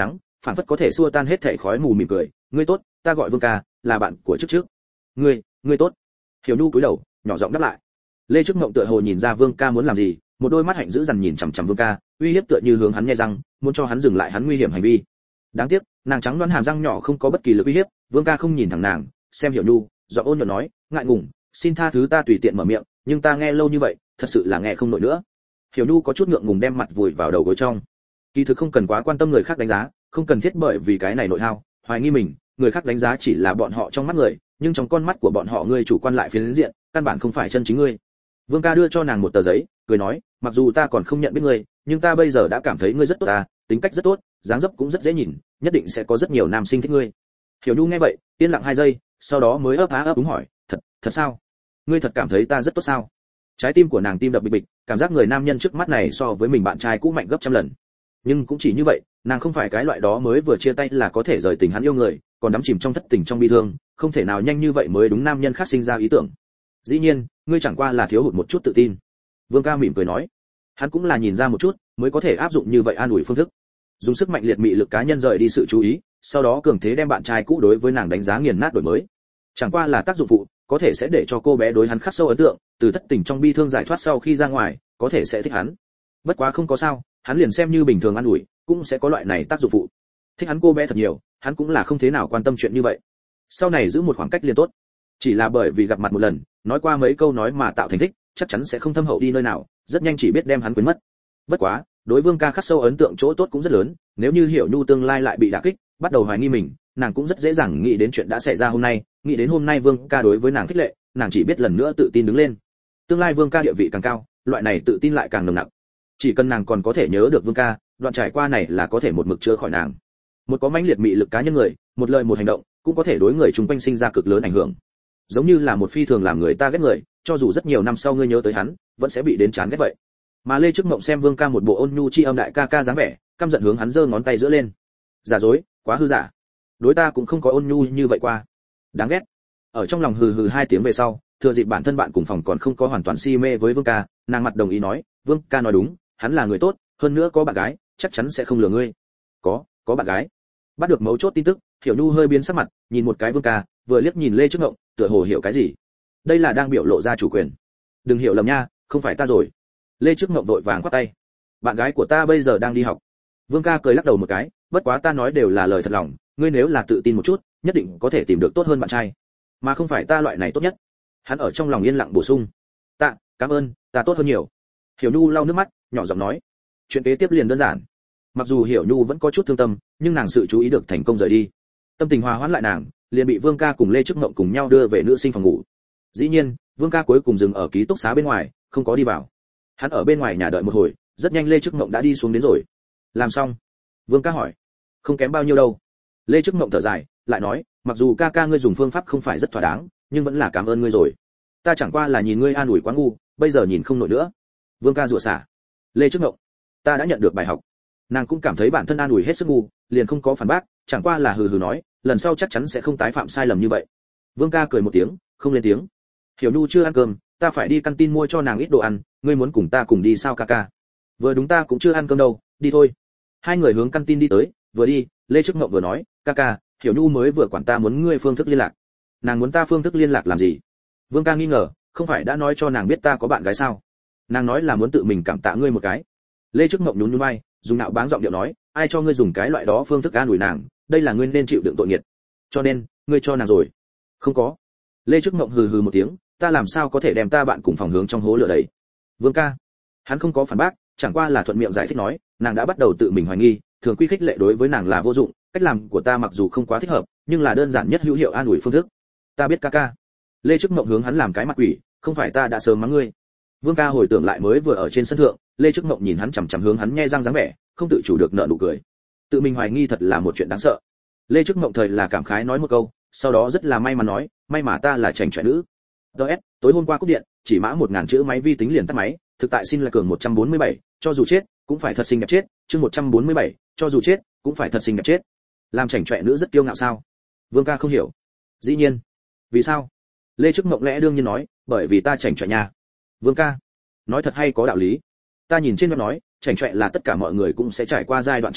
phản phất có thể xua tan hết thảy khói mù mỉm cười, ngươi tốt, ta gọi Vương ca, là bạn của trước trước. Ngươi, ngươi tốt. Hiểu Nhu cúi đầu, nhỏ giọng đáp lại. Lê Trức Mộng tựa hồ nhìn ra Vương ca muốn làm gì, một đôi mắt hạnh dữ dằn nhìn chằm chằm Vương ca, uy hiếp tựa như hướng hắn nghe răng, muốn cho hắn dừng lại hắn nguy hiểm hành vi. Đáng tiếc, nàng trắng đoán hàm răng nhỏ không có bất kỳ lực uy hiếp, Vương ca không nhìn thẳng nàng, xem Hiểu Nhu, giọng ôn nhuận nói, ngại ngùng, xin tha thứ ta tùy tiện mở miệng, nhưng ta nghe lâu như vậy, thật sự là nghe không nổi nữa. Hiểu Nhu có chút ngượng ngùng đem mặt vùi vào đầu gối trong. Kỳ thực không cần quá quan tâm người khác đánh giá, không cần thiết bởi vì cái này nội hao, hoài nghi mình, người khác đánh giá chỉ là bọn họ trong mắt người, nhưng trong con mắt của bọn họ ngươi chủ quan lại phiến diện, căn bản không phải chân chính ngươi. Vương ca đưa cho nàng một tờ giấy, cười nói, mặc dù ta còn không nhận biết ngươi, nhưng ta bây giờ đã cảm thấy ngươi rất tốt ta, tính cách rất tốt, dáng dấp cũng rất dễ nhìn, nhất định sẽ có rất nhiều nam sinh thích ngươi. Hiểu Nhu nghe vậy, yên lặng hai giây, sau đó mới ấp á ấp úng hỏi, thật, thật sao? Ngươi thật cảm thấy ta rất tốt sao? Trái tim của nàng tim đập bịch bịch, cảm giác người nam nhân trước mắt này so với mình bạn trai cũ mạnh gấp trăm lần. Nhưng cũng chỉ như vậy, nàng không phải cái loại đó mới vừa chia tay là có thể rời tình hắn yêu người, còn đắm chìm trong thất tình trong bi thương, không thể nào nhanh như vậy mới đúng nam nhân khác sinh ra ý tưởng. Dĩ nhiên, ngươi chẳng qua là thiếu hụt một chút tự tin. Vương ca mỉm cười nói, hắn cũng là nhìn ra một chút, mới có thể áp dụng như vậy an ủi phương thức, dùng sức mạnh liệt mị lực cá nhân rời đi sự chú ý, sau đó cường thế đem bạn trai cũ đối với nàng đánh giá nghiền nát đổi mới. Chẳng qua là tác dụng phụ, có thể sẽ để cho cô bé đối hắn khắc sâu ấn tượng, từ thất tình trong bi thương giải thoát sau khi ra ngoài, có thể sẽ thích hắn. Bất quá không có sao, hắn liền xem như bình thường an ủi, cũng sẽ có loại này tác dụng phụ. Thích hắn cô bé thật nhiều, hắn cũng là không thế nào quan tâm chuyện như vậy. Sau này giữ một khoảng cách liền tốt. Chỉ là bởi vì gặp mặt một lần, nói qua mấy câu nói mà tạo thành thích, chắc chắn sẽ không thâm hậu đi nơi nào, rất nhanh chỉ biết đem hắn quên mất. Bất quá, đối Vương ca khắc sâu ấn tượng chỗ tốt cũng rất lớn, nếu như Hiểu Nhu tương lai lại bị đả kích, bắt đầu hoài nghi mình, nàng cũng rất dễ dàng nghĩ đến chuyện đã xảy ra hôm nay, nghĩ đến hôm nay Vương ca đối với nàng khích lệ, nàng chỉ biết lần nữa tự tin đứng lên. Tương lai Vương ca địa vị càng cao, loại này tự tin lại càng nồng nặc. Chỉ cần nàng còn có thể nhớ được Vương ca, đoạn trải qua này là có thể một mực chữa khỏi nàng. Một có mãnh liệt mị lực cá nhân người, một lời một hành động, cũng có thể đối người chung quanh sinh ra cực lớn ảnh hưởng. Giống như là một phi thường làm người ta ghét người, cho dù rất nhiều năm sau ngươi nhớ tới hắn, vẫn sẽ bị đến chán ghét vậy. Mà Lê Trức Mộng xem Vương ca một bộ ôn nhu chi âm đại ca ca dáng vẻ, căm giận hướng hắn giơ ngón tay giữa lên. Giả dối, quá hư giả. Đối ta cũng không có ôn nhu như vậy qua. Đáng ghét. Ở trong lòng hừ hừ hai tiếng về sau, thừa dịp bản thân bạn cùng phòng còn không có hoàn toàn si mê với Vương ca, nàng mặt đồng ý nói, Vương ca nói đúng, hắn là người tốt, hơn nữa có bạn gái, chắc chắn sẽ không lừa ngươi. Có, có bạn gái. Bắt được mấu chốt tin tức, Hiểu Nhu hơi biến sắc mặt, nhìn một cái Vương ca, vừa liếc nhìn Lê Trức Mộng, tựa hồ hiểu cái gì. Đây là đang biểu lộ ra chủ quyền. Đừng hiểu lầm nha, không phải ta rồi. Lê Trức Mộng vội vàng quát tay. Bạn gái của ta bây giờ đang đi học. Vương ca cười lắc đầu một cái, bất quá ta nói đều là lời thật lòng, ngươi nếu là tự tin một chút, nhất định có thể tìm được tốt hơn bạn trai, mà không phải ta loại này tốt nhất. Hắn ở trong lòng yên lặng bổ sung. Ta, cảm ơn, ta tốt hơn nhiều. Hiểu Nhu lau nước mắt, nhỏ giọng nói. Chuyện kế tiếp liền đơn giản. Mặc dù Hiểu Nhu vẫn có chút thương tâm, nhưng nàng sự chú ý được thành công rời đi. Tâm tình hòa hoãn lại nàng, liền bị Vương ca cùng Lê Trức Mộng cùng nhau đưa về nữ sinh phòng ngủ. Dĩ nhiên, Vương ca cuối cùng dừng ở ký túc xá bên ngoài, không có đi vào. Hắn ở bên ngoài nhà đợi một hồi, rất nhanh Lê Trức Mộng đã đi xuống đến rồi. Làm xong? Vương ca hỏi. Không kém bao nhiêu đâu. Lê Trức Mộng thở dài, lại nói, mặc dù ca ca ngươi dùng phương pháp không phải rất thỏa đáng, nhưng vẫn là cảm ơn ngươi rồi. Ta chẳng qua là nhìn ngươi an ủi quá ngu, bây giờ nhìn không nổi nữa. Vương ca rủa xả. Lê Trức Mộng, ta đã nhận được bài học. Nàng cũng cảm thấy bản thân an ủi hết sức ngu, liền không có phản bác, chẳng qua là hừ hừ nói, lần sau chắc chắn sẽ không tái phạm sai lầm như vậy. Vương ca cười một tiếng, không lên tiếng. Hiểu Nhu chưa ăn cơm, ta phải đi căn tin mua cho nàng ít đồ ăn, ngươi muốn cùng ta cùng đi sao ca ca? Vừa đúng ta cũng chưa ăn cơm đâu, đi thôi. Hai người hướng căn tin đi tới, vừa đi, Lê Trức Mộng vừa nói, ca ca, Hiểu Nhu mới vừa quản ta muốn ngươi phương thức liên lạc. Nàng muốn ta phương thức liên lạc làm gì? Vương ca nghi ngờ, không phải đã nói cho nàng biết ta có bạn gái sao? Nàng nói là muốn tự mình cảm tạ ngươi một cái. Lê Trức Mộng nhún nhún vai, dùng nạo báng giọng điệu nói, ai cho ngươi dùng cái loại đó phương thức an ủi nàng, đây là ngươi nên chịu đựng tội nghiệt. Cho nên, ngươi cho nàng rồi. Không có. Lê Trức Mộng hừ hừ một tiếng, ta làm sao có thể đem ta bạn cùng phòng hướng trong hố lửa đấy? Vương ca. Hắn không có phản bác, chẳng qua là thuận miệng giải thích nói, nàng đã bắt đầu tự mình hoài nghi, thường quy khích lệ đối với nàng là vô dụng, cách làm của ta mặc dù không quá thích hợp, nhưng là đơn giản nhất hữu hiệu an ủi phương thức. Ta biết ca ca. Lê Trức Mộng hướng hắn làm cái mặt quỷ, không phải ta đã sớm mắng ngươi. Vương ca hồi tưởng lại mới vừa ở trên sân thượng, Lê Trức Mộng nhìn hắn chằm chằm hướng hắn nhe răng dáng vẻ, không tự chủ được nở nụ cười. Tự mình hoài nghi thật là một chuyện đáng sợ. Lê Trức Mộng thời là cảm khái nói một câu, sau đó rất là may mắn nói, may mà ta là chảnh chọe nữ. ds tối hôm qua cúp điện, chỉ mã một ngàn chữ máy vi tính liền tắt máy, thực tại xin là cường một trăm bốn mươi bảy, cho dù chết cũng phải thật xinh đẹp chết, chương một trăm bốn mươi bảy, cho dù chết cũng phải thật xinh đẹp chết. Làm chảnh chọe nữ rất kiêu ngạo sao? Vương ca không hiểu. Dĩ nhiên. Vì sao? Lê Trức Mộng lẽ đương nhiên nói, bởi vì ta chảnh chọe nha. Vương ca, nói thật hay có đạo lý. Ta nhìn trên web nói, chảnh chọe là tất cả mọi người cũng sẽ trải qua giai đoạn trưởng thành,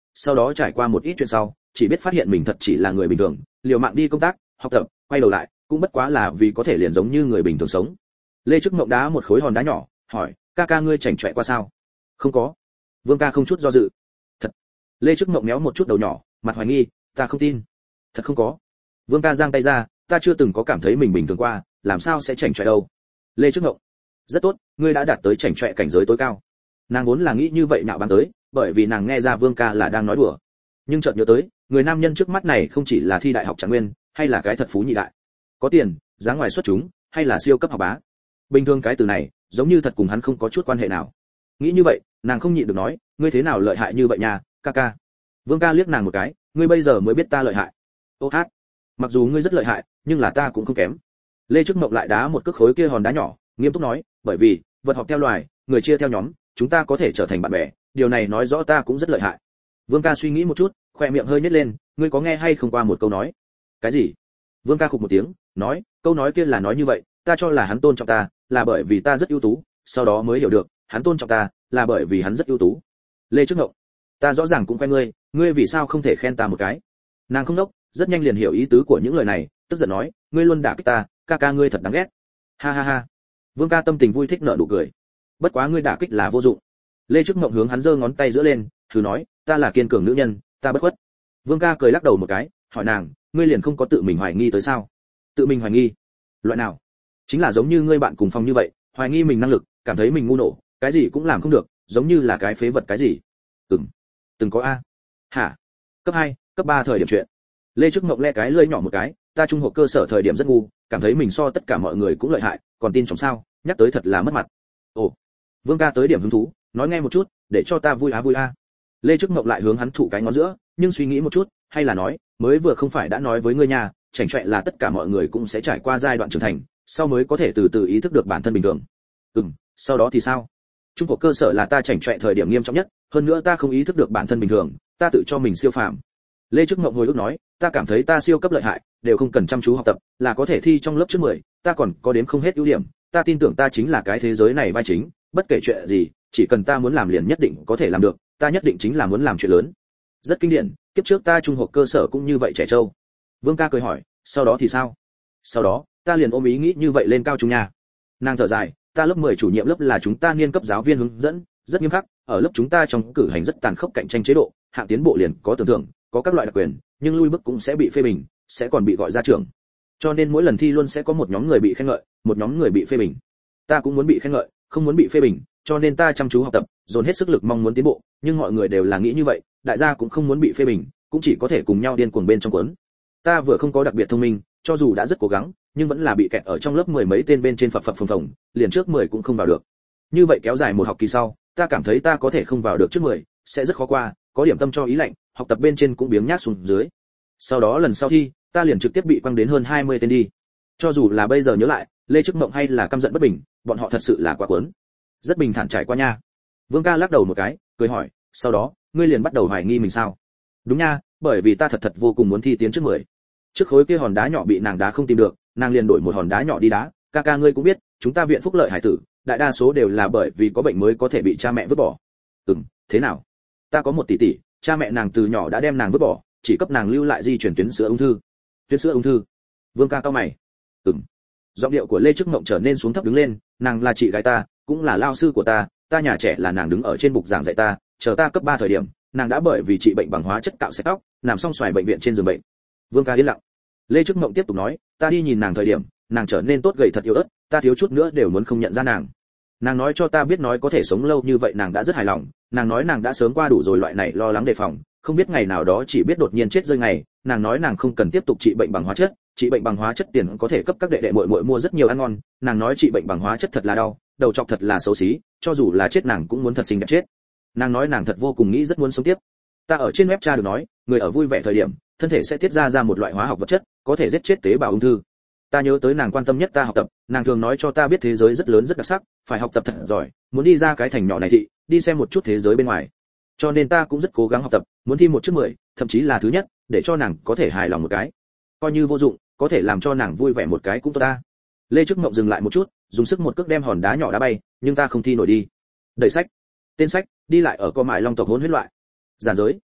sau đó trải qua một ít chuyện sau, chỉ biết phát hiện mình thật chỉ là người bình thường, liều mạng đi công tác, học tập, quay đầu lại, cũng bất quá là vì có thể liền giống như người bình thường sống. Lê Trức Mộng đá một khối hòn đá nhỏ, hỏi, ca ca ngươi chảnh chọe qua sao? Không có. Vương ca không chút do dự. Thật. Lê Trức Mộng méo một chút đầu nhỏ, mặt hoài nghi, ta không tin. Thật không có. Vương ca giang tay ra, ta chưa từng có cảm thấy mình bình thường qua, làm sao sẽ chảnh chọe đâu. Lê Trức Mộng, rất tốt, ngươi đã đạt tới chảnh chọe cảnh giới tối cao. Nàng vốn là nghĩ như vậy nạo báng tới, bởi vì nàng nghe ra Vương ca là đang nói đùa. Nhưng chợt nhớ tới, người nam nhân trước mắt này không chỉ là thi đại học trạng nguyên, hay là cái thật phú nhị đại. Có tiền, dáng ngoài xuất chúng, hay là siêu cấp học bá. Bình thường cái từ này, giống như thật cùng hắn không có chút quan hệ nào. Nghĩ như vậy, nàng không nhịn được nói, ngươi thế nào lợi hại như vậy nha, ca ca. Vương ca liếc nàng một cái, ngươi bây giờ mới biết ta lợi hại. Ô hát, mặc dù ngươi rất lợi hại, nhưng là ta cũng không kém. Lê Trức Mộng lại đá một cước khối kia hòn đá nhỏ, nghiêm túc nói, bởi vì vật học theo loài, người chia theo nhóm, chúng ta có thể trở thành bạn bè, điều này nói rõ ta cũng rất lợi hại. Vương ca suy nghĩ một chút, khoe miệng hơi nhếch lên, ngươi có nghe hay không qua một câu nói? Cái gì? Vương ca khục một tiếng, nói, câu nói kia là nói như vậy, ta cho là hắn tôn trọng ta, là bởi vì ta rất ưu tú, sau đó mới hiểu được, hắn tôn trọng ta, là bởi vì hắn rất ưu tú. Lê Trức Mộng, ta rõ ràng cũng quen ngươi, ngươi vì sao không thể khen ta một cái? Nàng không đốc, rất nhanh liền hiểu ý tứ của những lời này, tức giận nói, ngươi luôn đả kích ta, ca ca ngươi thật đáng ghét. Ha ha ha. Vương ca tâm tình vui thích nở nụ cười. Bất quá ngươi đả kích là vô dụng. Lê Trức Mộng hướng hắn giơ ngón tay giữa lên, thử nói, ta là kiên cường nữ nhân, ta bất khuất. Vương ca cười lắc đầu một cái, hỏi nàng, ngươi liền không có tự mình hoài nghi tới sao? Tự mình hoài nghi? Loại nào? Chính là giống như ngươi bạn cùng phòng như vậy, hoài nghi mình năng lực, cảm thấy mình ngu nổ, cái gì cũng làm không được, giống như là cái phế vật cái gì. Ừm. Từng có a. Hả? Cấp hai, cấp ba thời điểm chuyện. Lê Trức Mộng le cái lưỡi nhỏ một cái, ta trung học cơ sở thời điểm rất ngu, cảm thấy mình so tất cả mọi người cũng lợi hại, còn tin trong sao, nhắc tới thật là mất mặt. Ồ. Vương ca tới điểm hứng thú, nói nghe một chút, để cho ta vui á vui a. Lê Trức Mộng lại hướng hắn thụ cái ngón giữa, nhưng suy nghĩ một chút, hay là nói, mới vừa không phải đã nói với ngươi nhà, chảnh chọe là tất cả mọi người cũng sẽ trải qua giai đoạn trưởng thành, sau mới có thể từ từ ý thức được bản thân bình thường. Ừm, sau đó thì sao? Trung học cơ sở là ta chảnh chọe thời điểm nghiêm trọng nhất, hơn nữa ta không ý thức được bản thân bình thường, ta tự cho mình siêu phàm. Lê Trức Mộng hồi ức nói, ta cảm thấy ta siêu cấp lợi hại, đều không cần chăm chú học tập, là có thể thi trong lớp trước mười, ta còn có đến không hết ưu điểm, ta tin tưởng ta chính là cái thế giới này vai chính, bất kể chuyện gì, chỉ cần ta muốn làm liền nhất định có thể làm được, ta nhất định chính là muốn làm chuyện lớn. Rất kinh điển, kiếp trước ta trung học cơ sở cũng như vậy trẻ trâu. Vương ca cười hỏi, sau đó thì sao? Sau đó, ta liền ôm ý nghĩ như vậy lên cao trung nhà. Nàng thở dài, ta lớp mười chủ nhiệm lớp là chúng ta niên cấp giáo viên hướng dẫn, rất nghiêm khắc, ở lớp chúng ta trong cử hành rất tàn khốc cạnh tranh chế độ, hạng tiến bộ liền có tưởng thưởng, có các loại đặc quyền, nhưng lui bước cũng sẽ bị phê bình, sẽ còn bị gọi ra trường. Cho nên mỗi lần thi luôn sẽ có một nhóm người bị khen ngợi, một nhóm người bị phê bình. Ta cũng muốn bị khen ngợi, không muốn bị phê bình, cho nên ta chăm chú học tập, dồn hết sức lực mong muốn tiến bộ, nhưng mọi người đều là nghĩ như vậy, đại gia cũng không muốn bị phê bình, cũng chỉ có thể cùng nhau điên cuồng bên trong cuốn. Ta vừa không có đặc biệt thông minh, cho dù đã rất cố gắng, nhưng vẫn là bị kẹt ở trong lớp mười mấy tên bên trên phập phập phồng phồng, liền trước mười cũng không vào được. Như vậy kéo dài một học kỳ sau, ta cảm thấy ta có thể không vào được trước mười, sẽ rất khó qua, có điểm tâm cho ý lạnh, học tập bên trên cũng biếng nhác xuống dưới. Sau đó lần sau thi, ta liền trực tiếp bị quăng đến hơn hai mươi tên đi. Cho dù là bây giờ nhớ lại, Lê Trức Mộng hay là căm giận bất bình, bọn họ thật sự là quá cuốn. Rất bình thản trải qua nha. Vương ca lắc đầu một cái, cười hỏi, sau đó, ngươi liền bắt đầu hoài nghi mình sao? Đúng nha, bởi vì ta thật thật vô cùng muốn thi tiến trước mười. Trước khối kia hòn đá nhỏ bị nàng đá không tìm được, nàng liền đổi một hòn đá nhỏ đi đá, ca ca ngươi cũng biết, chúng ta viện phúc lợi hải tử, đại đa số đều là bởi vì có bệnh mới có thể bị cha mẹ vứt bỏ. Ừm, thế nào? Ta có một tỷ tỷ, cha mẹ nàng từ nhỏ đã đem nàng vứt bỏ, chỉ cấp nàng lưu lại di truyền tuyến sữa ung thư. Tuyến sữa ung thư? Vương ca cau mày. Ừm. Giọng điệu của Lê Trức Mộng trở nên xuống thấp đứng lên, nàng là chị gái ta, cũng là lao sư của ta, ta nhà trẻ là nàng đứng ở trên bục giảng dạy ta, chờ ta cấp ba thời điểm, nàng đã bởi vì trị bệnh bằng hóa chất cạo sạch tóc, nằm xong xoài bệnh viện trên giường bệnh. Vương ca yên lặng. Lê Trức Mộng tiếp tục nói, ta đi nhìn nàng thời điểm, nàng trở nên tốt gầy thật yếu ớt, ta thiếu chút nữa đều muốn không nhận ra nàng. Nàng nói cho ta biết nói có thể sống lâu như vậy nàng đã rất hài lòng, nàng nói nàng đã sớm qua đủ rồi loại này lo lắng đề phòng, không biết ngày nào đó chỉ biết đột nhiên chết rơi ngày, nàng nói nàng không cần tiếp tục trị bệnh bằng hóa chất, trị bệnh bằng hóa chất tiền có thể cấp các đệ đệ muội muội mua rất nhiều ăn ngon, nàng nói trị bệnh bằng hóa chất thật là đau, đầu trọc thật là xấu xí, cho dù là chết nàng cũng muốn thật xinh đẹp chết. Nàng nói nàng thật vô cùng nghĩ rất muốn sống tiếp. Ta ở trên web tra được nói, người ở vui vẻ thời điểm, thân thể sẽ tiết ra ra một loại hóa học vật chất, có thể giết chết tế bào ung thư. Ta nhớ tới nàng quan tâm nhất ta học tập, nàng thường nói cho ta biết thế giới rất lớn rất đặc sắc, phải học tập thật giỏi, muốn đi ra cái thành nhỏ này thị, đi xem một chút thế giới bên ngoài. Cho nên ta cũng rất cố gắng học tập, muốn thi một trước mười, thậm chí là thứ nhất, để cho nàng có thể hài lòng một cái. Coi như vô dụng, có thể làm cho nàng vui vẻ một cái cũng tốt ta. Lê Trức Mộng dừng lại một chút, dùng sức một cước đem hòn đá nhỏ đá bay, nhưng ta không thi nổi đi. Đẩy sách. Tên sách, đi lại ở co mại long tộc hỗn huyết loại. Giản giới.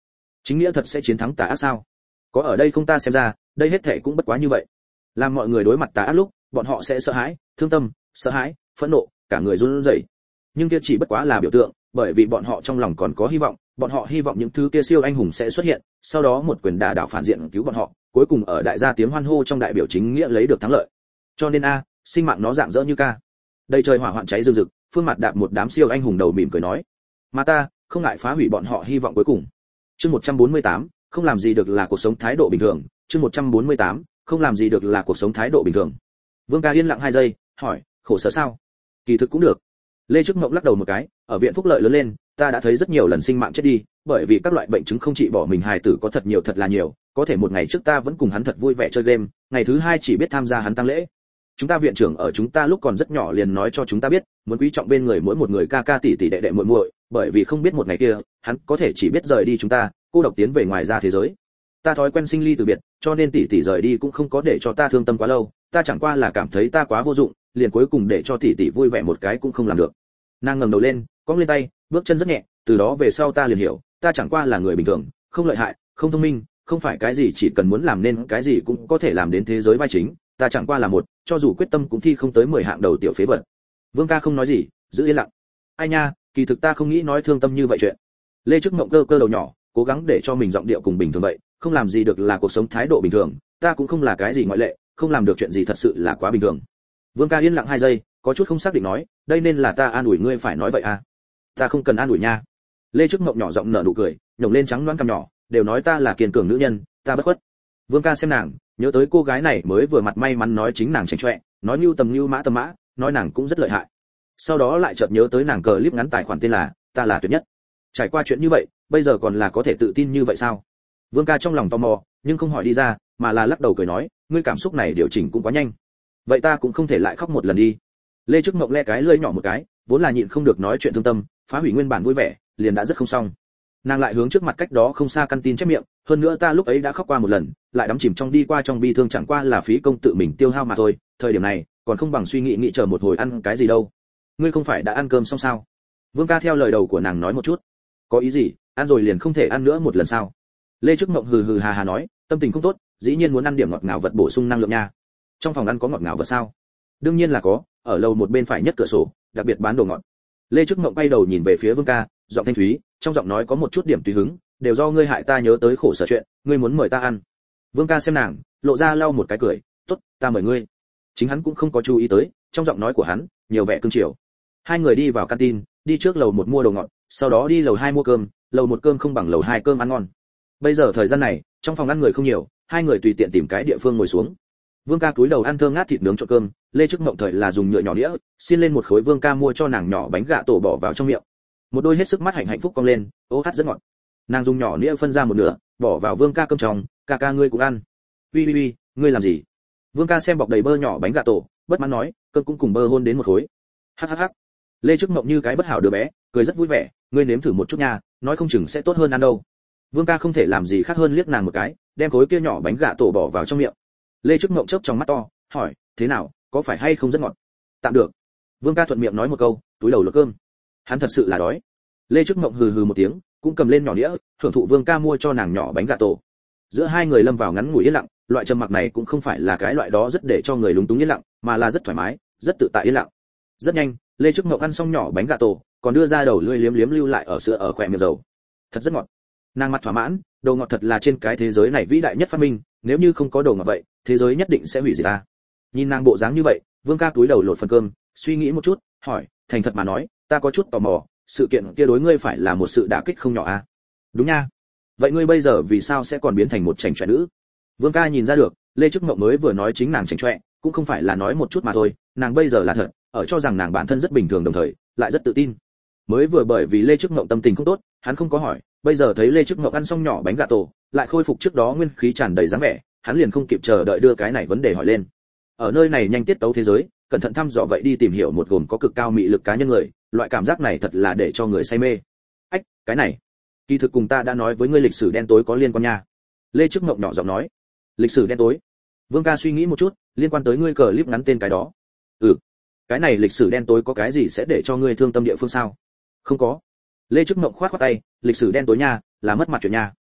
chính nghĩa thật sẽ chiến thắng tà ác sao? Có ở đây không ta xem ra, đây hết thảy cũng bất quá như vậy. Làm mọi người đối mặt tà ác lúc, bọn họ sẽ sợ hãi, thương tâm, sợ hãi, phẫn nộ, cả người run rẩy. Nhưng kia chỉ bất quá là biểu tượng, bởi vì bọn họ trong lòng còn có hy vọng, bọn họ hy vọng những thứ kia siêu anh hùng sẽ xuất hiện, sau đó một quyền đả đảo phản diện cứu bọn họ, cuối cùng ở đại gia tiếng hoan hô trong đại biểu chính nghĩa lấy được thắng lợi. Cho nên a, sinh mạng nó rạng rỡ như ca. Đây trời hỏa hoạn cháy rừng rực, Phương Mạt đạp một đám siêu anh hùng đầu mỉm cười nói: "Mà ta, không ngại phá hủy bọn họ hy vọng cuối cùng." Chương một trăm bốn mươi tám, không làm gì được là cuộc sống thái độ bình thường. Chương một trăm bốn mươi tám, không làm gì được là cuộc sống thái độ bình thường. Vương Ca yên lặng hai giây, hỏi: "Khổ sở sao?" "Kỳ thực cũng được." Lê Trức Mộng lắc đầu một cái, ở viện phúc lợi lớn lên, ta đã thấy rất nhiều lần sinh mạng chết đi, bởi vì các loại bệnh chứng không trị bỏ mình hài tử có thật nhiều thật là nhiều, có thể một ngày trước ta vẫn cùng hắn thật vui vẻ chơi game, ngày thứ hai chỉ biết tham gia hắn tang lễ. Chúng ta viện trưởng ở chúng ta lúc còn rất nhỏ liền nói cho chúng ta biết, muốn quý trọng bên người mỗi một người ca ca tỷ tỷ đệ đệ muội muội, bởi vì không biết một ngày kia, hắn có thể chỉ biết rời đi chúng ta, cô độc tiến về ngoài ra thế giới. Ta thói quen sinh ly từ biệt, cho nên tỷ tỷ rời đi cũng không có để cho ta thương tâm quá lâu, ta chẳng qua là cảm thấy ta quá vô dụng, liền cuối cùng để cho tỷ tỷ vui vẻ một cái cũng không làm được. Nàng ngẩng đầu lên, cong lên tay, bước chân rất nhẹ, từ đó về sau ta liền hiểu, ta chẳng qua là người bình thường, không lợi hại, không thông minh, không phải cái gì chỉ cần muốn làm nên cái gì cũng có thể làm đến thế giới vai chính, ta chẳng qua là một, cho dù quyết tâm cũng thi không tới mười hạng đầu tiểu phế vật. Vương Ca không nói gì, giữ yên lặng. Ai nha, kỳ thực ta không nghĩ nói thương tâm như vậy chuyện. Lê Trức Mộng cơ cơ đầu nhỏ, cố gắng để cho mình giọng điệu cùng bình thường vậy, không làm gì được là cuộc sống thái độ bình thường, ta cũng không là cái gì ngoại lệ, không làm được chuyện gì thật sự là quá bình thường. Vương Ca yên lặng hai giây, có chút không xác định nói, đây nên là ta an ủi ngươi phải nói vậy à? Ta không cần an ủi nha. Lê Trức Mộng nhỏ giọng nở nụ cười, nhổng lên trắng loáng cằm nhỏ, đều nói ta là kiên cường nữ nhân, ta bất khuất. Vương Ca xem nàng, nhớ tới cô gái này mới vừa mặt may mắn nói chính nàng chảnh chọe, nói nhu tầm nhu mã tầm mã, nói nàng cũng rất lợi hại. Sau đó lại chợt nhớ tới nàng cờ clip ngắn tài khoản tên là ta là tuyệt nhất. Trải qua chuyện như vậy, bây giờ còn là có thể tự tin như vậy sao? Vương Ca trong lòng tò mò, nhưng không hỏi đi ra, mà là lắc đầu cười nói, ngươi cảm xúc này điều chỉnh cũng quá nhanh. Vậy ta cũng không thể lại khóc một lần đi. Lê Trức Mộng le cái lưỡi nhỏ một cái, vốn là nhịn không được nói chuyện thương tâm, phá hủy nguyên bản vui vẻ, liền đã rất không xong. Nàng lại hướng trước mặt cách đó không xa căn tin chép miệng, hơn nữa ta lúc ấy đã khóc qua một lần, lại đắm chìm trong đi qua trong bi thương chẳng qua là phí công tự mình tiêu hao mà thôi, thời điểm này, còn không bằng suy nghĩ nghĩ chờ một hồi ăn cái gì đâu. Ngươi không phải đã ăn cơm xong sao? Vương Ca theo lời đầu của nàng nói một chút. Có ý gì, ăn rồi liền không thể ăn nữa một lần sao? Lê Trức Mộng hừ hừ hà hà nói, tâm tình không tốt, dĩ nhiên muốn ăn điểm ngọt ngào vật bổ sung năng lượng nha. Trong phòng ăn có ngọt ngào vật sao? Đương nhiên là có, ở lầu một bên phải nhất cửa sổ, đặc biệt bán đồ ngọt. Lê Trức Mộng bay đầu nhìn về phía Vương Ca, giọng thanh thúy, trong giọng nói có một chút điểm tùy hứng, đều do ngươi hại ta nhớ tới khổ sở chuyện, ngươi muốn mời ta ăn. Vương Ca xem nàng, lộ ra lau một cái cười, tốt, ta mời ngươi. Chính hắn cũng không có chú ý tới, trong giọng nói của hắn nhiều vẻ cương chiều. Hai người đi vào canteen, đi trước lầu một mua đồ ngọt, sau đó đi lầu hai mua cơm, lầu một cơm không bằng lầu hai cơm ăn ngon. Bây giờ thời gian này, trong phòng ăn người không nhiều, hai người tùy tiện tìm cái địa phương ngồi xuống. Vương Ca cúi đầu ăn thơm ngát thịt nướng trộn cơm, Lê Trức Mộng thời là dùng nhựa nhỏ đĩa, xin lên một khối Vương Ca mua cho nàng nhỏ bánh gạ tổ bỏ vào trong miệng. Một đôi hết sức mắt hạnh hạnh phúc cong lên, ô hát rất ngọt. Nàng dùng nhỏ đĩa phân ra một nửa, bỏ vào Vương Ca cơm trong, ca ca ngươi cũng ăn. Uy uy uy, ngươi làm gì? Vương Ca xem bọc đầy bơ nhỏ bánh gạ tổ, bất mãn nói, cơm cũng cùng bơ hôn đến một khối. Hắc hắc hắc. Lê Trức Mộng như cái bất hảo đứa bé, cười rất vui vẻ, ngươi nếm thử một chút nha, nói không chừng sẽ tốt hơn ăn đâu. Vương Ca không thể làm gì khác hơn liếc nàng một cái, đem khối kia nhỏ bánh gạ tổ bỏ vào trong miệng. Lê Trức Mộng chớp trong mắt to, hỏi, thế nào, có phải hay không rất ngọt? Tạm được. Vương Ca thuận miệng nói một câu, túi đầu lột cơm. Hắn thật sự là đói. Lê Trức Mộng hừ hừ một tiếng, cũng cầm lên nhỏ đĩa, thưởng thụ Vương Ca mua cho nàng nhỏ bánh gà tổ. Giữa hai người lâm vào ngắn ngủi yên lặng, loại trầm mặc này cũng không phải là cái loại đó rất để cho người lúng túng yên lặng, mà là rất thoải mái, rất tự tại yên lặng. Rất nhanh, Lê Trức Mộng ăn xong nhỏ bánh gà tổ, còn đưa ra đầu lưỡi liếm liếm lưu lại ở sữa ở khóe miệng dầu. Thật rất ngọt. Nàng mặt thỏa mãn, đồ ngọt thật là trên cái thế giới này vĩ đại nhất phát minh, nếu như không có đồ ngọt vậy, thế giới nhất định sẽ hủy diệt ta. Nhìn nàng bộ dáng như vậy, Vương Ca túi đầu lột phần cơm, suy nghĩ một chút, hỏi, thành thật mà nói, ta có chút tò mò, sự kiện kia đối ngươi phải là một sự đả kích không nhỏ à? Đúng nha. Vậy ngươi bây giờ vì sao sẽ còn biến thành một chảnh chọe nữ? Vương Ca nhìn ra được, Lê Trức Mộng mới vừa nói chính nàng chảnh chọe, cũng không phải là nói một chút mà thôi, nàng bây giờ là thật, ở cho rằng nàng bản thân rất bình thường đồng thời, lại rất tự tin. Mới vừa bởi vì Lê Trức Mộng tâm tình không tốt, hắn không có hỏi, bây giờ thấy Lê Trức Mộng ăn xong nhỏ bánh gà tổ, lại khôi phục trước đó nguyên khí tràn đầy dáng vẻ, hắn liền không kịp chờ đợi đưa cái này vấn đề hỏi lên. Ở nơi này nhanh tiết tấu thế giới, cẩn thận thăm dò vậy đi tìm hiểu một gồm có cực cao mị lực cá nhân người, loại cảm giác này thật là để cho người say mê. Ách, cái này, kỳ thực cùng ta đã nói với ngươi lịch sử đen tối có liên quan nha. Lê Trức Mộng nhỏ giọng nói. Lịch sử đen tối? Vương Ca suy nghĩ một chút, liên quan tới ngươi cờ clip ngắn tên cái đó. Ừ, cái này lịch sử đen tối có cái gì sẽ để cho ngươi thương tâm địa phương sao? Không có. Lê Trức Mộng khoát khoát tay, lịch sử đen tối nha, là mất mặt chuyện nha.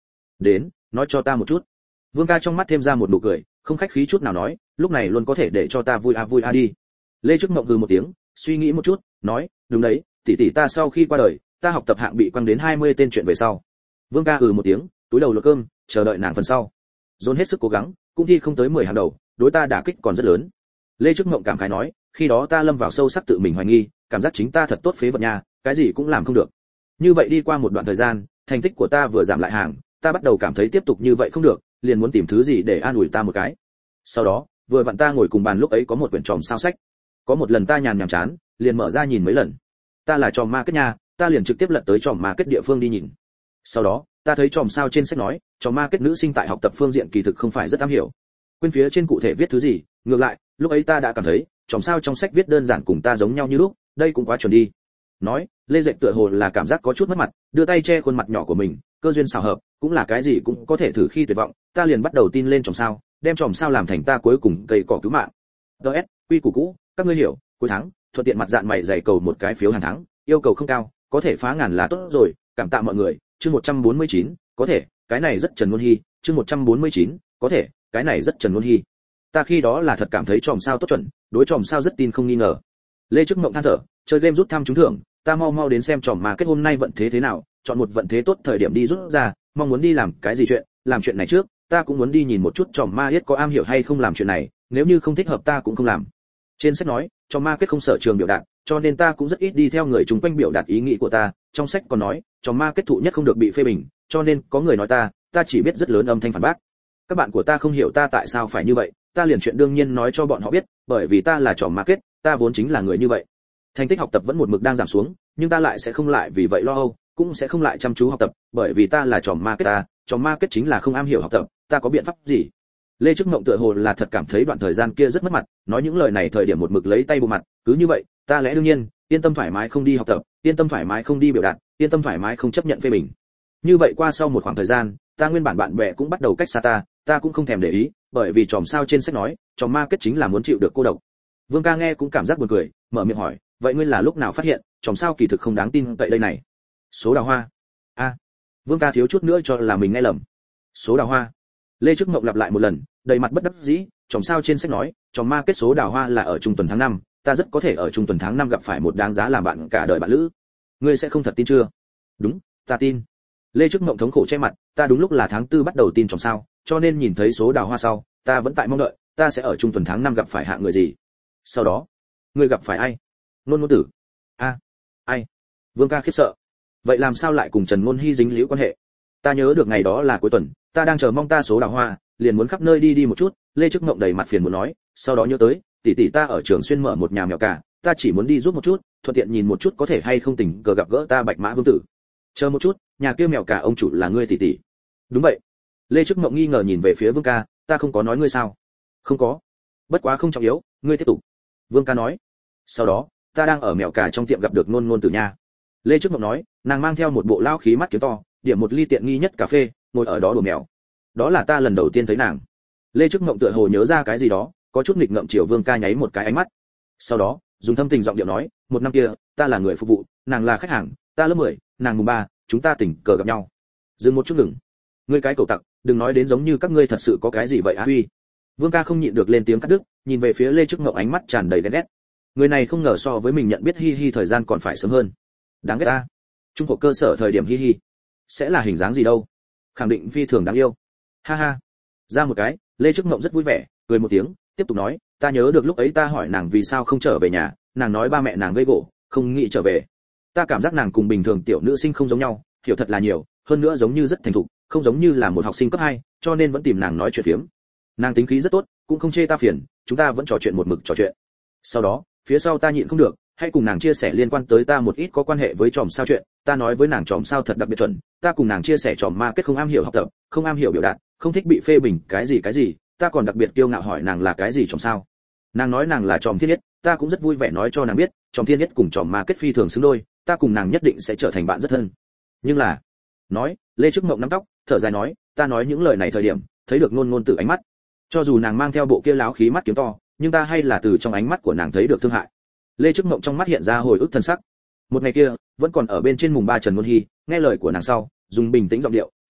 đến, nói cho ta một chút. Vương ca trong mắt thêm ra một nụ cười, không khách khí chút nào nói, lúc này luôn có thể để cho ta vui à vui à đi. Lê Trức Mộng hừ một tiếng, suy nghĩ một chút, nói, đúng đấy, tỷ tỷ ta sau khi qua đời, ta học tập hạng bị quăng đến hai mươi tên chuyện về sau. Vương ca ừ một tiếng, túi đầu lột cơm, chờ đợi nàng phần sau. Dồn hết sức cố gắng, cũng thi không tới mười hàng đầu, đối ta đả kích còn rất lớn. Lê Trức Mộng cảm khái nói, khi đó ta lâm vào sâu sắc tự mình hoài nghi, cảm giác chính ta thật tốt phế vật nha, cái gì cũng làm không được. Như vậy đi qua một đoạn thời gian, thành tích của ta vừa giảm lại hàng, ta bắt đầu cảm thấy tiếp tục như vậy không được, liền muốn tìm thứ gì để an ủi ta một cái. Sau đó, vừa vặn ta ngồi cùng bàn lúc ấy có một quyển tròm sao sách. Có một lần ta nhàn nhàm chán, liền mở ra nhìn mấy lần. Ta là tròm ma kết nha, ta liền trực tiếp lật tới tròm ma kết địa phương đi nhìn. Sau đó, ta thấy tròm sao trên sách nói, tròm ma kết nữ sinh tại học tập phương diện kỳ thực không phải rất am hiểu. Quên phía trên cụ thể viết thứ gì, ngược lại, lúc ấy ta đã cảm thấy, tròm sao trong sách viết đơn giản cùng ta giống nhau như lúc, đây cũng quá chuẩn đi. Nói, Lê Dệt tựa hồ là cảm giác có chút mất mặt, đưa tay che khuôn mặt nhỏ của mình, cơ duyên xảo hợp, cũng là cái gì cũng có thể thử khi tuyệt vọng, ta liền bắt đầu tin lên tròm sao, đem tròm sao làm thành ta cuối cùng cây cỏ cứu mạng. đê ét, quy củ cũ, các ngươi hiểu, cuối tháng, thuận tiện mặt dạng mày dày cầu một cái phiếu hàng tháng, yêu cầu không cao, có thể phá ngàn là tốt rồi, cảm tạ mọi người. Chương một trăm bốn mươi chín, có thể, cái này rất Trần Luân Hi, chương một trăm bốn mươi chín, có thể, cái này rất Trần Luân Hi. Ta khi đó là thật cảm thấy tròm sao tốt chuẩn, đối tròm sao rất tin không nghi ngờ. Lê Trức Mộng than thở, chơi game rút thăm trúng thưởng, ta mau mau đến xem tròm ma kết hôm nay vận thế thế nào, chọn một vận thế tốt thời điểm đi rút ra, mong muốn đi làm cái gì chuyện, làm chuyện này trước, ta cũng muốn đi nhìn một chút tròm ma yết có am hiểu hay không làm chuyện này, nếu như không thích hợp ta cũng không làm. Trên sách nói, tròm ma kết không sở trường biểu đạt, cho nên ta cũng rất ít đi theo người chung quanh biểu đạt ý nghĩ của ta, trong sách còn nói, tròm ma kết thụ nhất không được bị phê bình, cho nên có người nói ta, ta chỉ biết rất lớn âm thanh phản bác. Các bạn của ta không hiểu ta tại sao phải như vậy, ta liền chuyện đương nhiên nói cho bọn họ biết, bởi vì ta là tròm ma kết, ta vốn chính là người như vậy. Thành tích học tập vẫn một mực đang giảm xuống, nhưng ta lại sẽ không lại vì vậy lo âu, cũng sẽ không lại chăm chú học tập, bởi vì ta là tròm ma kết ta, tròm ma kết chính là không am hiểu học tập, ta có biện pháp gì? Lê Trức Mộng tựa hồ là thật cảm thấy đoạn thời gian kia rất mất mặt, nói những lời này thời điểm một mực lấy tay bù mặt, cứ như vậy, ta lẽ đương nhiên, yên tâm thoải mái không đi học tập, yên tâm thoải mái không đi biểu đạt, yên tâm thoải mái không chấp nhận phê bình. Như vậy qua sau một khoảng thời gian, ta nguyên bản bạn bè cũng bắt đầu cách xa ta, ta cũng không thèm để ý, bởi vì tròm sao trên sách nói, tròm ma kết chính là muốn chịu được cô độc. Vương ca nghe cũng cảm giác buồn cười, mở miệng hỏi, vậy ngươi là lúc nào phát hiện, tròm sao kỳ thực không đáng tin cậy đây này? Số đào hoa. A. À, Vương ca thiếu chút nữa cho là mình nghe lầm. Số đào hoa. Lê Trức Mộng lặp lại một lần, đầy mặt bất đắc dĩ, tròm sao trên sách nói, tròm ma kết số đào hoa là ở trung tuần tháng năm, ta rất có thể ở trung tuần tháng năm gặp phải một đáng giá làm bạn cả đời bạn lữ. Ngươi sẽ không thật tin chưa? Đúng, ta tin. Lê Trức Mộng thống khổ che mặt, ta đúng lúc là tháng tư bắt đầu tin tròm sao, cho nên nhìn thấy số đào hoa sau, ta vẫn tại mong đợi, ta sẽ ở trung tuần tháng năm gặp phải hạ người gì. Sau đó, ngươi gặp phải ai? Nôn Ngôn Tử. A, à, ai? Vương ca khiếp sợ. Vậy làm sao lại cùng Trần Ngôn Hi dính líu quan hệ? Ta nhớ được ngày đó là cuối tuần, ta đang chờ mong ta số đào hoa, liền muốn khắp nơi đi đi một chút. Lê Trức Mộng đầy mặt phiền muốn nói, sau đó nhớ tới, tỷ tỷ ta ở trường xuyên mở một nhà mèo cả, ta chỉ muốn đi giúp một chút, thuận tiện nhìn một chút có thể hay không tình cờ gặp gỡ ta Bạch Mã Vương tử. Chờ một chút, nhà kia mèo cả ông chủ là ngươi tỷ tỷ? Đúng vậy. Lê Trức Mộng nghi ngờ nhìn về phía Vương ca, ta không có nói ngươi sao? Không có. Bất quá không trọng yếu, ngươi tiếp tục. Vương ca nói. Sau đó, ta đang ở mèo cả trong tiệm gặp được Nôn Ngôn Tử nha. Lê Trức Mộng nói, nàng mang theo một bộ lao khí mắt kiếm to, điểm một ly tiện nghi nhất cà phê, ngồi ở đó đùa mèo. Đó là ta lần đầu tiên thấy nàng. Lê Trức Mộng tựa hồ nhớ ra cái gì đó, có chút nghịch ngợm chiều Vương ca nháy một cái ánh mắt. Sau đó, dùng thâm tình giọng điệu nói, một năm kia, ta là người phục vụ, nàng là khách hàng, ta lớp mười, nàng mùng ba, chúng ta tình cờ gặp nhau. Dừng một chút ngừng. Ngươi cái cẩu tặc, đừng nói đến giống như các ngươi thật sự có cái gì vậy á huy. Vương ca không nhịn được lên tiếng cắt đứt, nhìn về phía Lê Trức Mộng ánh mắt tràn đầy ghen ghét. Người này không ngờ so với mình nhận biết Hi Hi thời gian còn phải sớm hơn. Đáng ghét ta. Trung học cơ sở thời điểm Hi Hi sẽ là hình dáng gì đâu? Khẳng định phi thường đáng yêu. Ha ha. Ra một cái, Lê Trức Mộng rất vui vẻ, cười một tiếng, tiếp tục nói, ta nhớ được lúc ấy ta hỏi nàng vì sao không trở về nhà, nàng nói ba mẹ nàng gây gỗ, không nghĩ trở về. Ta cảm giác nàng cùng bình thường tiểu nữ sinh không giống nhau, hiểu thật là nhiều, hơn nữa giống như rất thành thục, không giống như là một học sinh cấp hai, cho nên vẫn tìm nàng nói chuyện phiếm. Nàng tính khí rất tốt, cũng không chê ta phiền, chúng ta vẫn trò chuyện một mực trò chuyện. Sau đó, phía sau ta nhịn không được, hãy cùng nàng chia sẻ liên quan tới ta một ít có quan hệ với tròm sao chuyện, ta nói với nàng tròm sao thật đặc biệt chuẩn, ta cùng nàng chia sẻ tròm ma kết không am hiểu học tập, không am hiểu biểu đạt, không thích bị phê bình, cái gì cái gì, ta còn đặc biệt kiêu ngạo hỏi nàng là cái gì tròm sao. Nàng nói nàng là tròm thiên nhất, ta cũng rất vui vẻ nói cho nàng biết, tròm thiên nhất cùng tròm ma kết phi thường xứng đôi, ta cùng nàng nhất định sẽ trở thành bạn rất thân. Nhưng là, nói, Lê Trức Mộng nắm tóc, thở dài nói, ta nói những lời này thời điểm, thấy được Nôn Ngôn Tử ánh mắt. Cho dù nàng mang theo bộ kia láo khí mắt kiếm to, nhưng ta hay là từ trong ánh mắt của nàng thấy được thương hại. Lê Trức Mộng trong mắt hiện ra hồi ức thân sắc. Một ngày kia, vẫn còn ở bên trên mùng ba Trần Ngôn Hi, nghe lời của nàng sau, dùng bình tĩnh giọng điệu,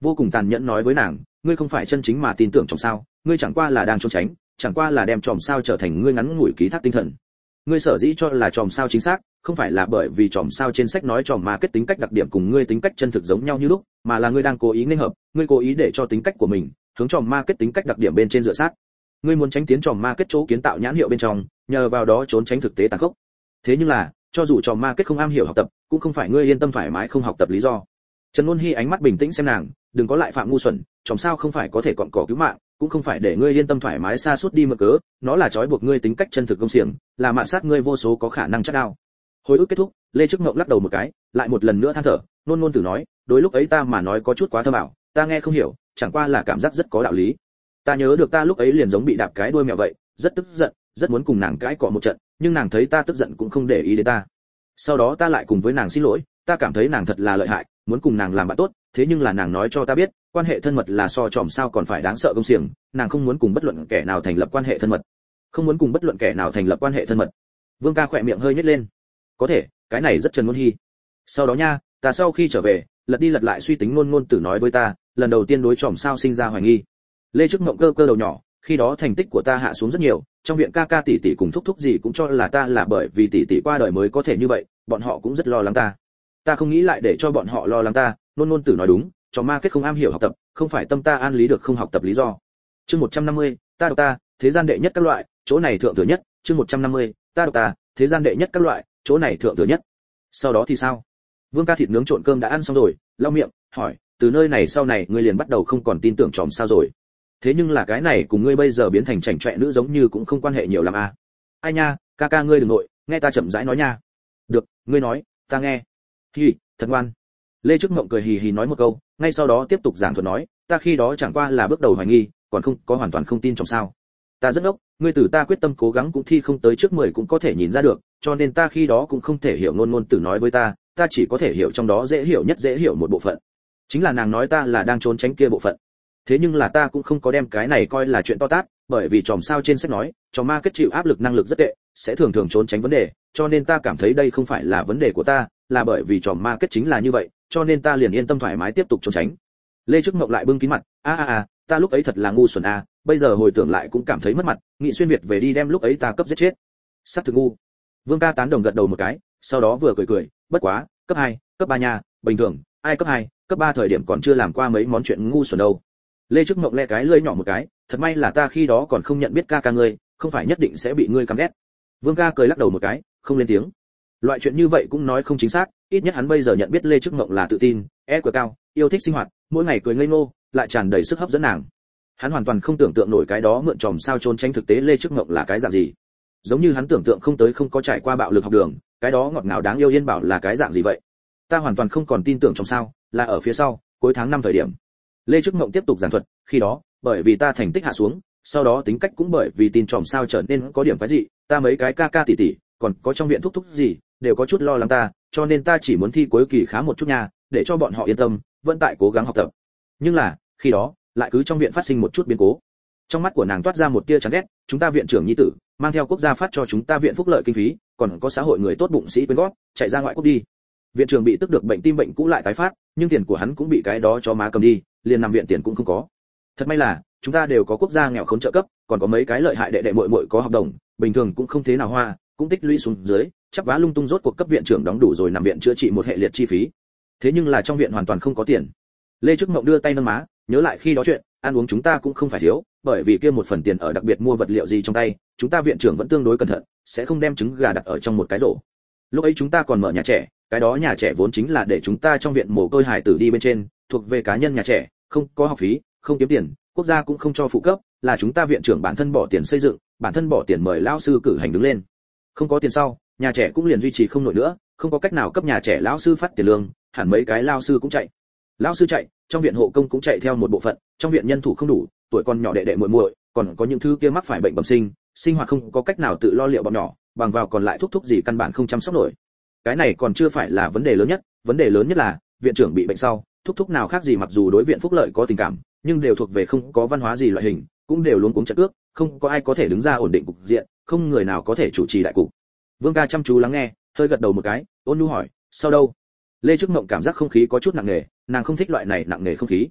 vô cùng tàn nhẫn nói với nàng, ngươi không phải chân chính mà tin tưởng chòm sao, ngươi chẳng qua là đang trốn tránh, chẳng qua là đem chòm sao trở thành ngươi ngắn ngủi ký thác tinh thần. Ngươi sở dĩ cho là chòm sao chính xác, không phải là bởi vì chòm sao trên sách nói chòm ma kết tính cách đặc điểm cùng ngươi tính cách chân thực giống nhau như lúc, mà là ngươi đang cố ý nghênh hợp, ngươi cố ý để cho tính cách của mình hướng chòm ma kết tính cách đặc điểm bên trên dựa sát. Ngươi muốn tránh tiến chòm ma kết chỗ kiến tạo nhãn hiệu bên trong, nhờ vào đó trốn tránh thực tế tàn khốc. Thế nhưng là, cho dù chòm ma kết không am hiểu học tập, cũng không phải ngươi yên tâm thoải mái không học tập lý do. Trần Luân Hi ánh mắt bình tĩnh xem nàng, đừng có lại phạm ngu xuẩn, chòm sao không phải có thể cọn cỏ cứu mạng, cũng không phải để ngươi yên tâm thoải mái xa suốt đi mượn cớ, nó là trói buộc ngươi tính cách chân thực công xiềng, là mạn sát ngươi vô số có khả năng chắc đao. Hồi ức kết thúc, Lê Trức Mộng lắc đầu một cái, lại một lần nữa than thở, nôn nôn tử nói, đối lúc ấy ta mà nói có chút quá thơ bảo, ta nghe không hiểu, chẳng qua là cảm giác rất có đạo lý. Ta nhớ được ta lúc ấy liền giống bị đạp cái đuôi mèo vậy, rất tức giận, rất muốn cùng nàng cãi cọ một trận, nhưng nàng thấy ta tức giận cũng không để ý đến ta. Sau đó ta lại cùng với nàng xin lỗi, ta cảm thấy nàng thật là lợi hại, muốn cùng nàng làm bạn tốt, thế nhưng là nàng nói cho ta biết, quan hệ thân mật là so chòm sao còn phải đáng sợ công xiềng, nàng không muốn cùng bất luận kẻ nào thành lập quan hệ thân mật. Không muốn cùng bất luận kẻ nào thành lập quan hệ thân mật. Vương Ca khỏe miệng hơi nhếch lên. Có thể, cái này rất Trần Luân Hi. Sau đó nha, ta sau khi trở về, lật đi lật lại suy tính ngôn ngôn tử nói với ta, lần đầu tiên đối chòm sao sinh ra hoài nghi. Lê Trức Mộng cơ cơ đầu nhỏ, khi đó thành tích của ta hạ xuống rất nhiều, trong viện ca ca tỷ tỷ cùng thúc thúc gì cũng cho là ta là bởi vì tỷ tỷ qua đời mới có thể như vậy, bọn họ cũng rất lo lắng ta. Ta không nghĩ lại để cho bọn họ lo lắng ta, nôn nôn tử nói đúng, chó ma kết không am hiểu học tập, không phải tâm ta an lý được không học tập lý do. Chương một trăm năm mươi, ta độc ta, thế gian đệ nhất các loại, chỗ này thượng thừa nhất, chương một trăm năm mươi, ta độc ta, thế gian đệ nhất các loại, chỗ này thượng thừa nhất. Sau đó thì sao? Vương Ca thịt nướng trộn cơm đã ăn xong rồi, lau miệng, hỏi, từ nơi này sau này ngươi liền bắt đầu không còn tin tưởng chòm sao rồi. Thế nhưng là cái này cùng ngươi bây giờ biến thành chảnh chọe nữ giống như cũng không quan hệ nhiều lắm à. Ai nha, ca ca ngươi đừng nội, nghe ta chậm rãi nói nha. Được, ngươi nói, ta nghe. Hi, thật ngoan. Lê Trức Mộng cười hì hì nói một câu, ngay sau đó tiếp tục giảng thuật nói, ta khi đó chẳng qua là bước đầu hoài nghi, còn không có hoàn toàn không tin trong sao. Ta rất ngốc, ngươi tử ta quyết tâm cố gắng cũng thi không tới trước mười cũng có thể nhìn ra được, cho nên ta khi đó cũng không thể hiểu ngôn ngôn tử nói với ta, ta chỉ có thể hiểu trong đó dễ hiểu nhất dễ hiểu một bộ phận. Chính là nàng nói ta là đang trốn tránh kia bộ phận. Thế nhưng là ta cũng không có đem cái này coi là chuyện to tát, bởi vì chòm sao trên sách nói, chòm ma kết chịu áp lực năng lực rất tệ, sẽ thường thường trốn tránh vấn đề, cho nên ta cảm thấy đây không phải là vấn đề của ta, là bởi vì chòm ma kết chính là như vậy, cho nên ta liền yên tâm thoải mái tiếp tục trốn tránh. Lê Trức Mộng lại bưng kín mặt, a a a, ta lúc ấy thật là ngu xuẩn a, bây giờ hồi tưởng lại cũng cảm thấy mất mặt, nghị xuyên việt về đi đem lúc ấy ta cấp giết chết. Sắp thực ngu. Vương Ca tán đồng gật đầu một cái, sau đó vừa cười cười, bất quá, cấp hai, cấp ba nha, bình thường, ai cấp hai, cấp ba thời điểm còn chưa làm qua mấy món chuyện ngu xuẩn đâu. Lê Trức Mộng le cái lưỡi nhỏ một cái, thật may là ta khi đó còn không nhận biết ca ca ngươi, không phải nhất định sẽ bị ngươi căm ghét. Vương Ca cười lắc đầu một cái, không lên tiếng. Loại chuyện như vậy cũng nói không chính xác, ít nhất hắn bây giờ nhận biết Lê Trức Mộng là tự tin, e quy cao, yêu thích sinh hoạt, mỗi ngày cười ngây ngô, lại tràn đầy sức hấp dẫn nàng. Hắn hoàn toàn không tưởng tượng nổi cái đó mượn tròm sao trốn tránh thực tế Lê Trức Mộng là cái dạng gì. Giống như hắn tưởng tượng không tới không có trải qua bạo lực học đường, cái đó ngọt ngào đáng yêu Yên Bảo là cái dạng gì vậy. Ta hoàn toàn không còn tin tưởng trong sao, là ở phía sau, cuối tháng năm thời điểm. Lê Trức Mộng tiếp tục giảng thuật, khi đó, bởi vì ta thành tích hạ xuống, sau đó tính cách cũng bởi vì tin tròm sao trở nên có điểm cái gì, ta mấy cái ca ca tỷ tỷ, còn có trong viện thúc thúc gì, đều có chút lo lắng ta, cho nên ta chỉ muốn thi cuối kỳ khá một chút nha, để cho bọn họ yên tâm, vẫn tại cố gắng học tập. Nhưng là, khi đó, lại cứ trong viện phát sinh một chút biến cố. Trong mắt của nàng toát ra một tia chán ghét, chúng ta viện trưởng nhi tử, mang theo quốc gia phát cho chúng ta viện phúc lợi kinh phí, còn có xã hội người tốt bụng sĩ quyên góp, chạy ra ngoại quốc đi. Viện trưởng bị tức được bệnh tim bệnh cũ lại tái phát, nhưng tiền của hắn cũng bị cái đó cho má cầm đi, liền nằm viện tiền cũng không có. Thật may là, chúng ta đều có quốc gia nghèo khốn trợ cấp, còn có mấy cái lợi hại đệ đệ muội muội có học đồng, bình thường cũng không thế nào hoa, cũng tích lũy xuống dưới, chắp vá lung tung rốt cuộc cấp viện trưởng đóng đủ rồi nằm viện chữa trị một hệ liệt chi phí. Thế nhưng là trong viện hoàn toàn không có tiền. Lê Trức Mộng đưa tay nâng má, nhớ lại khi đó chuyện, ăn uống chúng ta cũng không phải thiếu, bởi vì kia một phần tiền ở đặc biệt mua vật liệu gì trong tay, chúng ta viện trưởng vẫn tương đối cẩn thận, sẽ không đem trứng gà đặt ở trong một cái rổ. Lúc ấy chúng ta còn mở nhà trẻ, cái đó nhà trẻ vốn chính là để chúng ta trong viện mồ côi hài tử đi bên trên, thuộc về cá nhân nhà trẻ, không có học phí, không kiếm tiền, quốc gia cũng không cho phụ cấp, là chúng ta viện trưởng bản thân bỏ tiền xây dựng, bản thân bỏ tiền mời lão sư cử hành đứng lên. Không có tiền sau, nhà trẻ cũng liền duy trì không nổi nữa, không có cách nào cấp nhà trẻ lão sư phát tiền lương, hẳn mấy cái lão sư cũng chạy. Lão sư chạy, trong viện hộ công cũng chạy theo một bộ phận, trong viện nhân thủ không đủ, tuổi còn nhỏ đệ đệ muội muội, còn có những thứ kia mắc phải bệnh bẩm sinh, sinh hoạt không có cách nào tự lo liệu bọn nhỏ, bằng vào còn lại thúc thúc gì căn bản không chăm sóc nổi. Cái này còn chưa phải là vấn đề lớn nhất, vấn đề lớn nhất là viện trưởng bị bệnh sau, thúc thúc nào khác gì mặc dù đối viện phúc lợi có tình cảm, nhưng đều thuộc về không có văn hóa gì loại hình, cũng đều luống cuống trận ước, không có ai có thể đứng ra ổn định cục diện, không người nào có thể chủ trì đại cục. Vương Ca chăm chú lắng nghe, hơi gật đầu một cái, ôn nhu hỏi, sau đâu? Lê Trức Mộng cảm giác không khí có chút nặng nề, nàng không thích loại này nặng nề không khí.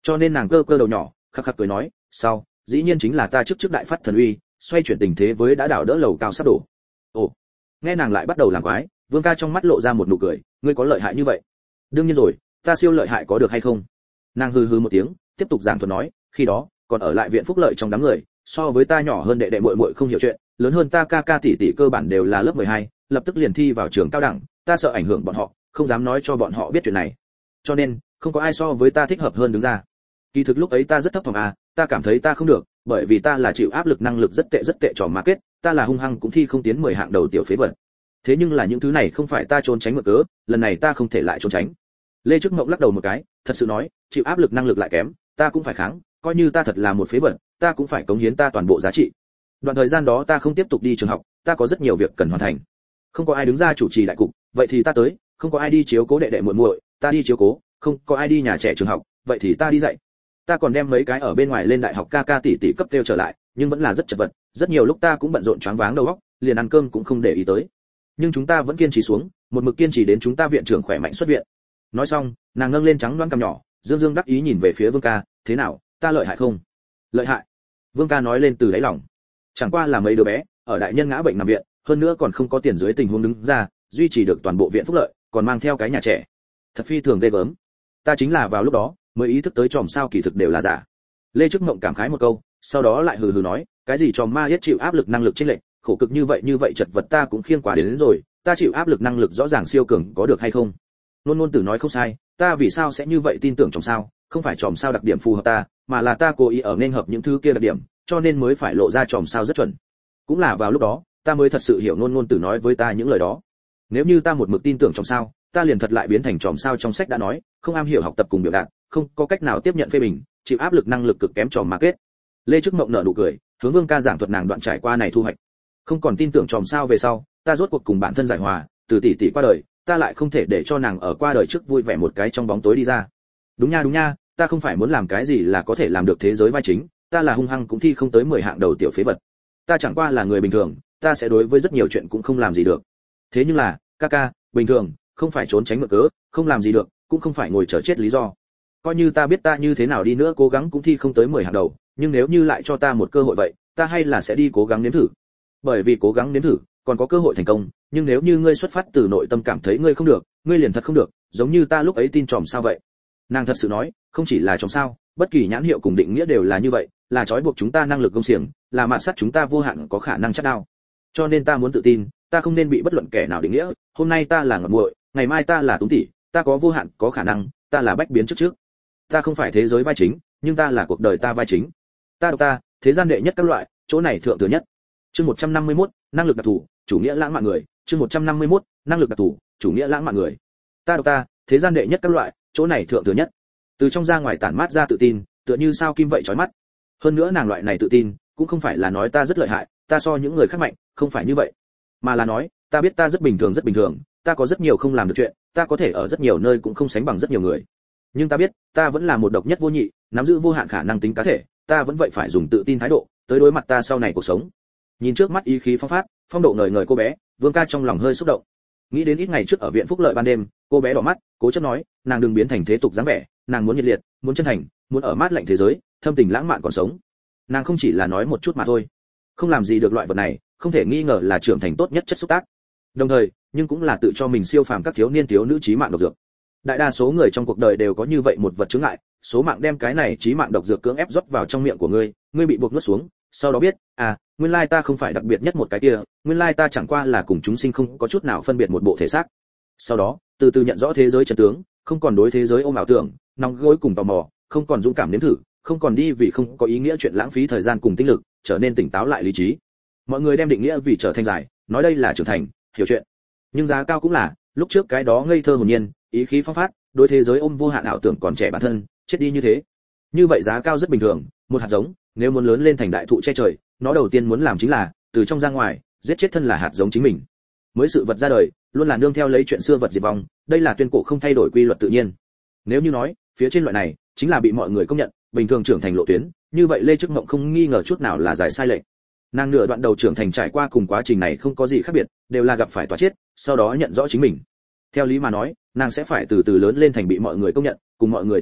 cho nên nàng cơ cơ đầu nhỏ khắc khắc cười nói, sau dĩ nhiên chính là ta trước trước đại phát thần uy, xoay chuyển tình thế với đã đảo đỡ lầu cao sắp đổ. Ồ, nghe nàng lại bắt đầu làm quái, Vương Ca trong mắt lộ ra một nụ cười, ngươi có lợi hại như vậy? Đương nhiên rồi, ta siêu lợi hại có được hay không? Nàng hừ hừ một tiếng, tiếp tục giảng thuật nói, khi đó còn ở lại viện phúc lợi trong đám người, so với ta nhỏ hơn đệ đệ muội muội không hiểu chuyện, lớn hơn ta ca ca tỷ tỷ cơ bản đều là lớp mười hai, lập tức liền thi vào trường cao đẳng, ta sợ ảnh hưởng bọn họ, không dám nói cho bọn họ biết chuyện này. Cho nên, không có ai so với ta thích hợp hơn đứng ra. Kỳ thực lúc ấy ta rất thấp thỏm à, ta cảm thấy ta không được, bởi vì ta là chịu áp lực năng lực rất tệ rất tệ trò mà kết, ta là hung hăng cũng thi không tiến mười hạng đầu tiểu phế vật. Thế nhưng là những thứ này không phải ta trốn tránh mượn cớ, lần này ta không thể lại trốn tránh. Lê Trức Mộng lắc đầu một cái, thật sự nói, chịu áp lực năng lực lại kém, ta cũng phải kháng, coi như ta thật là một phế vật, ta cũng phải cống hiến ta toàn bộ giá trị. Đoạn thời gian đó ta không tiếp tục đi trường học, ta có rất nhiều việc cần hoàn thành. Không có ai đứng ra chủ trì đại cục, vậy thì ta tới, không có ai đi chiếu cố đệ đệ muội muội, ta đi chiếu cố, không có ai đi nhà trẻ trường học, vậy thì ta đi dạy. Ta còn đem mấy cái ở bên ngoài lên đại học ca ca tỷ tỷ cấp kêu trở lại, nhưng vẫn là rất chật vật, rất nhiều lúc ta cũng bận rộn choáng váng đầu óc, liền ăn cơm cũng không để ý tới. Nhưng chúng ta vẫn kiên trì xuống, một mực kiên trì đến chúng ta viện trưởng khỏe mạnh xuất viện. Nói xong, nàng nâng lên trắng loáng cằm nhỏ, dương dương đắc ý nhìn về phía Vương Ca, thế nào, ta lợi hại không? Lợi hại. Vương Ca nói lên từ đáy lòng. Chẳng qua là mấy đứa bé ở đại nhân ngã bệnh nằm viện, hơn nữa còn không có tiền dưới tình huống đứng ra, duy trì được toàn bộ viện phúc lợi, còn mang theo cái nhà trẻ. Thật phi thường ghê gớm. Ta chính là vào lúc đó mới ý thức tới tròm sao kỳ thực đều là giả. Lê Trức Mộng cảm khái một câu, sau đó lại hừ hừ nói, cái gì tròm ma yết chịu áp lực năng lực chênh lệch, khổ cực như vậy như vậy chật vật ta cũng khiêng quá đến, đến rồi, ta chịu áp lực năng lực rõ ràng siêu cường có được hay không? Nôn Nôn Tử nói không sai, ta vì sao sẽ như vậy tin tưởng tròm sao, không phải tròm sao đặc điểm phù hợp ta, mà là ta cố ý ở nên hợp những thứ kia đặc điểm, cho nên mới phải lộ ra tròm sao rất chuẩn. Cũng là vào lúc đó, ta mới thật sự hiểu Nôn Nôn Tử nói với ta những lời đó. Nếu như ta một mực tin tưởng tròm sao, ta liền thật lại biến thành tròm sao trong sách đã nói, không am hiểu học tập cùng biểu đạt, không có cách nào tiếp nhận phê bình, chịu áp lực năng lực cực kém tròm market. Lê Trức Mộng nở nụ cười, hướng Vương Ca giảng thuật nàng đoạn trải qua này thu hoạch. Không còn tin tưởng tròm sao về sau, ta rốt cuộc cùng bản thân giải hòa, từ tỷ tỷ qua đời, ta lại không thể để cho nàng ở qua đời trước vui vẻ một cái trong bóng tối đi ra. Đúng nha đúng nha, ta không phải muốn làm cái gì là có thể làm được thế giới vai chính, ta là hung hăng cũng thi không tới mười hạng đầu tiểu phế vật. Ta chẳng qua là người bình thường, ta sẽ đối với rất nhiều chuyện cũng không làm gì được. Thế nhưng là, ca ca, bình thường, không phải trốn tránh mượn cớ, không làm gì được, cũng không phải ngồi chờ chết lý do. Coi như ta biết ta như thế nào đi nữa cố gắng cũng thi không tới mười hạng đầu, nhưng nếu như lại cho ta một cơ hội vậy, ta hay là sẽ đi cố gắng nếm thử. Bởi vì cố gắng nếm thử, còn có cơ hội thành công, nhưng nếu như ngươi xuất phát từ nội tâm cảm thấy ngươi không được, ngươi liền thật không được, giống như ta lúc ấy tin tròm sao vậy. Nàng thật sự nói, không chỉ là tròm sao, bất kỳ nhãn hiệu cùng định nghĩa đều là như vậy, là trói buộc chúng ta năng lực công xiềng, là mạt sắt chúng ta vô hạn có khả năng chắt đao. Cho nên ta muốn tự tin, ta không nên bị bất luận kẻ nào định nghĩa, hôm nay ta là ngậm muội, ngày mai ta là túng tỷ, ta có vô hạn có khả năng, ta là bách biến trước trước. Ta không phải thế giới vai chính, nhưng ta là cuộc đời ta vai chính. Ta độc ta, thế gian đệ nhất các loại, chỗ này thượng thừa nhất. Chương một trăm năm mươi mốt, năng lực đặc thù, chủ nghĩa lãng mạn người, chương một trăm năm mươi mốt, năng lực đặc thù, chủ nghĩa lãng mạn người. Ta độc ta, thế gian đệ nhất các loại, chỗ này thượng thừa nhất. Từ trong ra ngoài tản mát ra tự tin, tựa như sao kim vậy chói mắt. Hơn nữa nàng loại này tự tin, cũng không phải là nói ta rất lợi hại, ta so những người khác mạnh, không phải như vậy, mà là nói, ta biết ta rất bình thường rất bình thường, ta có rất nhiều không làm được chuyện, ta có thể ở rất nhiều nơi cũng không sánh bằng rất nhiều người. Nhưng ta biết, ta vẫn là một độc nhất vô nhị, nắm giữ vô hạn khả năng tính cá thể, ta vẫn vậy phải dùng tự tin thái độ tới đối mặt ta sau này cuộc sống. Nhìn trước mắt ý khí phong phát, phong độ ngời ngời cô bé, Vương Ca trong lòng hơi xúc động. Nghĩ đến ít ngày trước ở viện phúc lợi ban đêm, cô bé đỏ mắt, cố chấp nói, nàng đừng biến thành thế tục dáng vẻ, nàng muốn nhiệt liệt, muốn chân thành, muốn ở mát lạnh thế giới, thâm tình lãng mạn còn sống. Nàng không chỉ là nói một chút mà thôi, không làm gì được loại vật này, không thể nghi ngờ là trưởng thành tốt nhất chất xúc tác. Đồng thời, nhưng cũng là tự cho mình siêu phàm các thiếu niên thiếu nữ chí mạng độc dược. Đại đa số người trong cuộc đời đều có như vậy một vật chướng ngại, số mạng đem cái này chí mạng độc dược cưỡng ép rót vào trong miệng của ngươi, ngươi bị buộc nuốt xuống, sau đó biết, à, nguyên lai ta không phải đặc biệt nhất một cái kia, nguyên lai ta chẳng qua là cùng chúng sinh không có chút nào phân biệt một bộ thể xác. Sau đó, từ từ nhận rõ thế giới chân tướng, không còn đối thế giới ôm ảo tưởng, nóng gối cùng tò mò, không còn dũng cảm nếm thử, không còn đi vì không có ý nghĩa chuyện lãng phí thời gian cùng tinh lực, trở nên tỉnh táo lại lý trí. Mọi người đem định nghĩa vì trở thành giải, nói đây là trưởng thành, hiểu chuyện. Nhưng giá cao cũng là, lúc trước cái đó ngây thơ hồn nhiên, ý khí phong phát, đối thế giới ôm vô hạn ảo tưởng còn trẻ bản thân, chết đi như thế. Như vậy giá cao rất bình thường, một hạt giống, nếu muốn lớn lên thành đại thụ che trời, nó đầu tiên muốn làm chính là từ trong ra ngoài, giết chết thân là hạt giống chính mình. Mới sự vật ra đời, luôn là nương theo lấy chuyện xưa vật diệt vong, đây là tuyên cổ không thay đổi quy luật tự nhiên. Nếu như nói, phía trên loại này chính là bị mọi người công nhận, bình thường trưởng thành lộ tuyến, như vậy Lê Trức Mộng không nghi ngờ chút nào là giải sai lệch. Nàng nửa đoạn đầu trưởng thành trải qua cùng quá trình này không có gì khác biệt, đều là gặp phải tòa chết, sau đó nhận rõ chính mình. Theo lý mà nói, nàng sẽ phải từ từ lớn lên thành bị mọi người công nhận, cùng mọi người tương tự,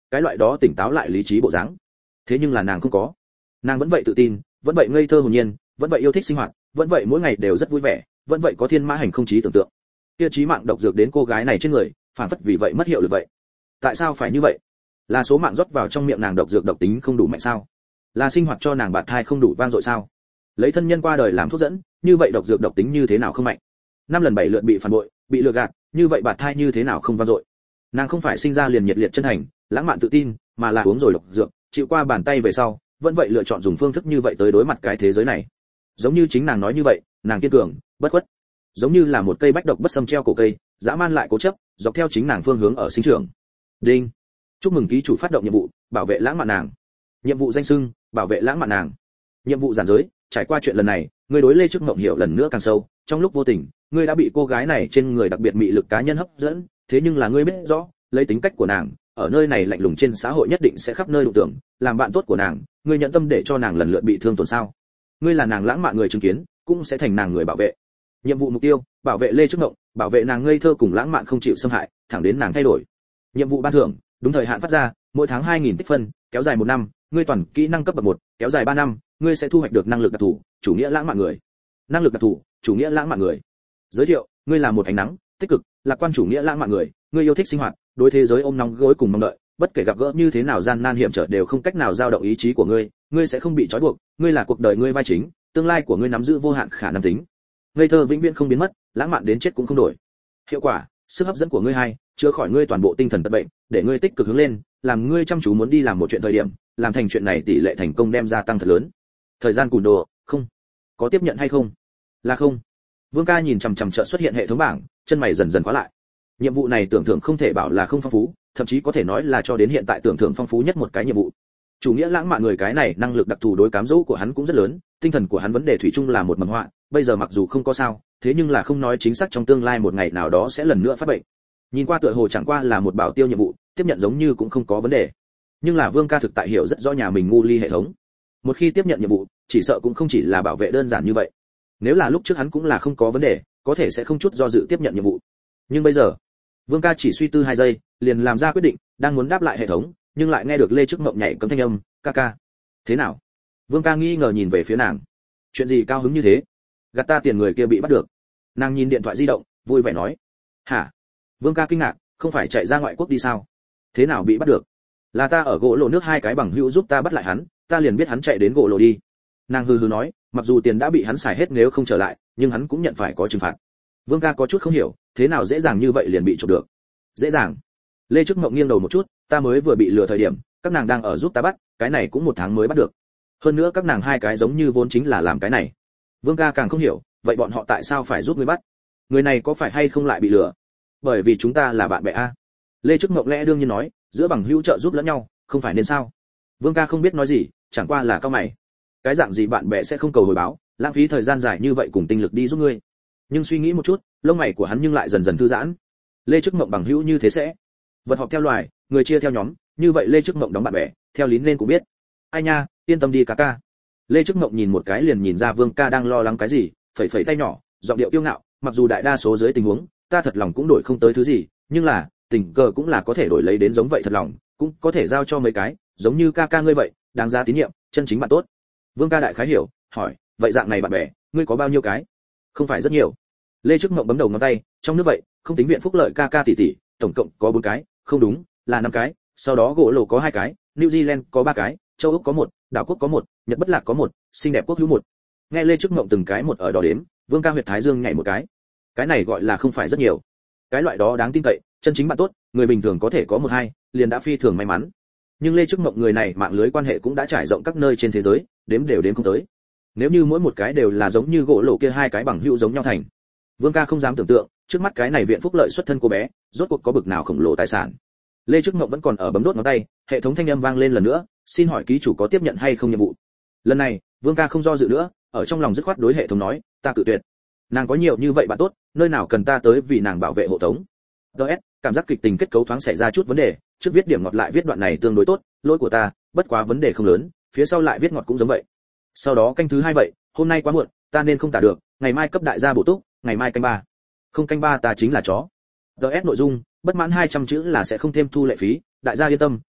cái loại đó tỉnh táo lại lý trí bộ dáng. Thế nhưng là nàng không có. Nàng vẫn vậy tự tin, vẫn vậy ngây thơ hồn nhiên, vẫn vậy yêu thích sinh hoạt, vẫn vậy mỗi ngày đều rất vui vẻ, vẫn vậy có thiên mã hành không trí tưởng tượng. Kia chí mạng độc dược đến cô gái này trên người, phản phất vì vậy mất hiệu lực vậy. Tại sao phải như vậy? Là số mạng rót vào trong miệng nàng độc dược độc tính không đủ mạnh sao? Là sinh hoạt cho nàng bạt thai không đủ vang dội sao? Lấy thân nhân qua đời làm thuốc dẫn, như vậy độc dược độc tính như thế nào không mạnh? Năm lần bảy lượt bị phản bội, bị lừa gạt, như vậy bạt thai như thế nào không vang dội? Nàng không phải sinh ra liền nhiệt liệt chân thành, lãng mạn tự tin, mà là uống rồi độc dược, chịu qua bàn tay về sau, vẫn vậy lựa chọn dùng phương thức như vậy tới đối mặt cái thế giới này. Giống như chính nàng nói như vậy, nàng kiên cường, bất khuất. Giống như là một cây bách độc bất xâm treo cổ cây, dã man lại cố chấp, dọc theo chính nàng phương hướng ở sinh trưởng. Đinh. Chúc mừng ký chủ phát động nhiệm vụ, bảo vệ lãng mạn nàng. Nhiệm vụ danh xưng, bảo vệ lãng mạn nàng. Nhiệm vụ giản giới, trải qua chuyện lần này, ngươi đối Lê Trức Mộng hiểu lần nữa càng sâu, trong lúc vô tình, ngươi đã bị cô gái này trên người đặc biệt mị lực cá nhân hấp dẫn, thế nhưng là ngươi biết rõ, lấy tính cách của nàng, ở nơi này lạnh lùng trên xã hội nhất định sẽ khắp nơi đụng tưởng, làm bạn tốt của nàng, ngươi nhận tâm để cho nàng lần lượt bị thương tổn sao? Ngươi là nàng lãng mạn người chứng kiến, cũng sẽ thành nàng người bảo vệ. Nhiệm vụ mục tiêu, bảo vệ Lê Trức Mộng, bảo vệ nàng ngây thơ cùng lãng mạn không chịu xâm hại, thẳng đến nàng thay đổi. Nhiệm vụ ban thưởng, đúng thời hạn phát ra, mỗi tháng hai nghìn tích phân, kéo dài một năm, ngươi toàn kỹ năng cấp bậc một, kéo dài ba năm, ngươi sẽ thu hoạch được năng lực đặc thù, chủ nghĩa lãng mạn người. Năng lực đặc thù, chủ nghĩa lãng mạn người. Giới thiệu, ngươi là một ánh nắng, tích cực, lạc quan chủ nghĩa lãng mạn người, ngươi yêu thích sinh hoạt, đối thế giới ôm nóng gối cùng mong đợi, bất kể gặp gỡ như thế nào gian nan hiểm trở đều không cách nào dao động ý chí của ngươi, ngươi sẽ không bị trói buộc, ngươi là cuộc đời ngươi vai chính, tương lai của ngươi nắm giữ vô hạn khả năng tính. Ngây thơ vĩnh viễn không biến mất, lãng mạn đến chết cũng không đổi. Hiệu quả, sức hấp dẫn của ngươi hai, chữa khỏi ngươi toàn bộ tinh thần tật bệnh, để ngươi tích cực hướng lên, làm ngươi chăm chú muốn đi làm một chuyện thời điểm, làm thành chuyện này tỷ lệ thành công đem gia tăng thật lớn. Thời gian cùn đồ, không. Có tiếp nhận hay không? Là không. Vương Ca nhìn chằm chằm chợt xuất hiện hệ thống bảng, chân mày dần dần khóa lại. Nhiệm vụ này tưởng thưởng không thể bảo là không phong phú, thậm chí có thể nói là cho đến hiện tại tưởng thưởng phong phú nhất một cái nhiệm vụ. Chủ nghĩa lãng mạn người cái này năng lực đặc thù đối cám dỗ của hắn cũng rất lớn, tinh thần của hắn vấn đề thủy chung là một mầm họa, bây giờ mặc dù không có sao, thế nhưng là không nói chính xác trong tương lai một ngày nào đó sẽ lần nữa phát bệnh. Nhìn qua tựa hồ chẳng qua là một bảo tiêu nhiệm vụ, tiếp nhận giống như cũng không có vấn đề. Nhưng là Vương Ca thực tại hiểu rất rõ nhà mình ngu ly hệ thống. Một khi tiếp nhận nhiệm vụ, chỉ sợ cũng không chỉ là bảo vệ đơn giản như vậy. Nếu là lúc trước hắn cũng là không có vấn đề, có thể sẽ không chút do dự tiếp nhận nhiệm vụ. Nhưng bây giờ, Vương Ca chỉ suy tư hai giây, liền làm ra quyết định, đang muốn đáp lại hệ thống, nhưng lại nghe được Lê Trức Mộng nhảy cấm thanh âm, "Ca ca, thế nào?" Vương Ca nghi ngờ nhìn về phía nàng. "Chuyện gì cao hứng như thế? Gạt ta tiền người kia bị bắt được." Nàng nhìn điện thoại di động, vui vẻ nói. "Hả?" Vương Ca kinh ngạc, "Không phải chạy ra ngoại quốc đi sao? Thế nào bị bắt được?" "Là ta ở gỗ lộ nước hai cái bằng hữu giúp ta bắt lại hắn, ta liền biết hắn chạy đến gỗ lộ đi." Nàng hừ hừ nói, mặc dù tiền đã bị hắn xài hết nếu không trở lại, nhưng hắn cũng nhận phải có trừng phạt. Vương Ca có chút không hiểu, thế nào dễ dàng như vậy liền bị chụp được? Dễ dàng? Lê Trức Mộng nghiêng đầu một chút, ta mới vừa bị lừa thời điểm, các nàng đang ở giúp ta bắt, cái này cũng một tháng mới bắt được. Hơn nữa các nàng hai cái giống như vốn chính là làm cái này. Vương Ca càng không hiểu, vậy bọn họ tại sao phải giúp người bắt? Người này có phải hay không lại bị lừa? Bởi vì chúng ta là bạn bè a. Lê Trức Mộng lẽ đương nhiên nói, giữa bằng hữu trợ giúp lẫn nhau, không phải nên sao? Vương Ca không biết nói gì, chẳng qua là cao mày. Cái dạng gì bạn bè sẽ không cầu hồi báo, lãng phí thời gian dài như vậy cùng tinh lực đi giúp ngươi. Nhưng suy nghĩ một chút, lông mày của hắn nhưng lại dần dần thư giãn. Lê Trức Mộng bằng hữu như thế sẽ vật họp theo loài, người chia theo nhóm, như vậy Lê Trức Mộng đóng bạn bè, theo lý nên cũng biết. Ai nha, yên tâm đi ca ca. Lê Trức Mộng nhìn một cái liền nhìn ra Vương Ca đang lo lắng cái gì, phẩy phẩy tay nhỏ, giọng điệu kiêu ngạo, mặc dù đại đa số dưới tình huống, ta thật lòng cũng đổi không tới thứ gì, nhưng là, tình cờ cũng là có thể đổi lấy đến giống vậy thật lòng, cũng có thể giao cho mấy cái, giống như ca ca ngươi vậy, đáng giá tín nhiệm, chân chính bạn tốt. Vương Ca đại khái hiểu, hỏi, vậy dạng này bạn bè, ngươi có bao nhiêu cái? Không phải rất nhiều. Lê Trức Mộng bấm đầu ngón tay, trong nước vậy, không tính viện phúc lợi ca ca tỷ tỷ, tổng cộng có bốn cái, không đúng, là năm cái, sau đó gỗ lồ có hai cái, New Zealand có ba cái, châu Úc có một, đảo quốc có một, Nhật Bất Lạc có một, xinh đẹp quốc hữu một. Nghe Lê Trức Mộng từng cái một ở đó đếm, Vương Ca huyệt thái dương nhảy một cái. Cái này gọi là không phải rất nhiều. Cái loại đó đáng tin cậy, chân chính bạn tốt, người bình thường có thể có một hai, liền đã phi thường may mắn. Nhưng Lê Trức Mộng người này mạng lưới quan hệ cũng đã trải rộng các nơi trên thế giới, đếm đều đếm không tới. Nếu như mỗi một cái đều là giống như gỗ lồ kia hai cái bằng hữu giống nhau thành, Vương Ca không dám tưởng tượng, trước mắt cái này viện phúc lợi xuất thân cô bé, rốt cuộc có bực nào khổng lồ tài sản. Lê Trức Mộng vẫn còn ở bấm đốt ngón tay, hệ thống thanh âm vang lên lần nữa, xin hỏi ký chủ có tiếp nhận hay không nhiệm vụ. Lần này, Vương Ca không do dự nữa, ở trong lòng dứt khoát đối hệ thống nói, ta cự tuyệt. Nàng có nhiều như vậy bạn tốt, nơi nào cần ta tới vì nàng bảo vệ hộ tống. đê ét, cảm giác kịch tình kết cấu thoáng xảy ra chút vấn đề, trước viết điểm ngọt lại viết đoạn này tương đối tốt, lỗi của ta, bất quá vấn đề không lớn, phía sau lại viết ngọt cũng giống vậy. Sau đó canh thứ hai vậy, hôm nay quá muộn, ta nên không tả được, ngày mai cấp đại gia bổ túc, ngày mai canh ba. Không canh ba ta chính là chó. đê ét nội dung, bất mãn hai trăm chữ là sẽ không thêm thu lệ phí, đại gia yên tâm,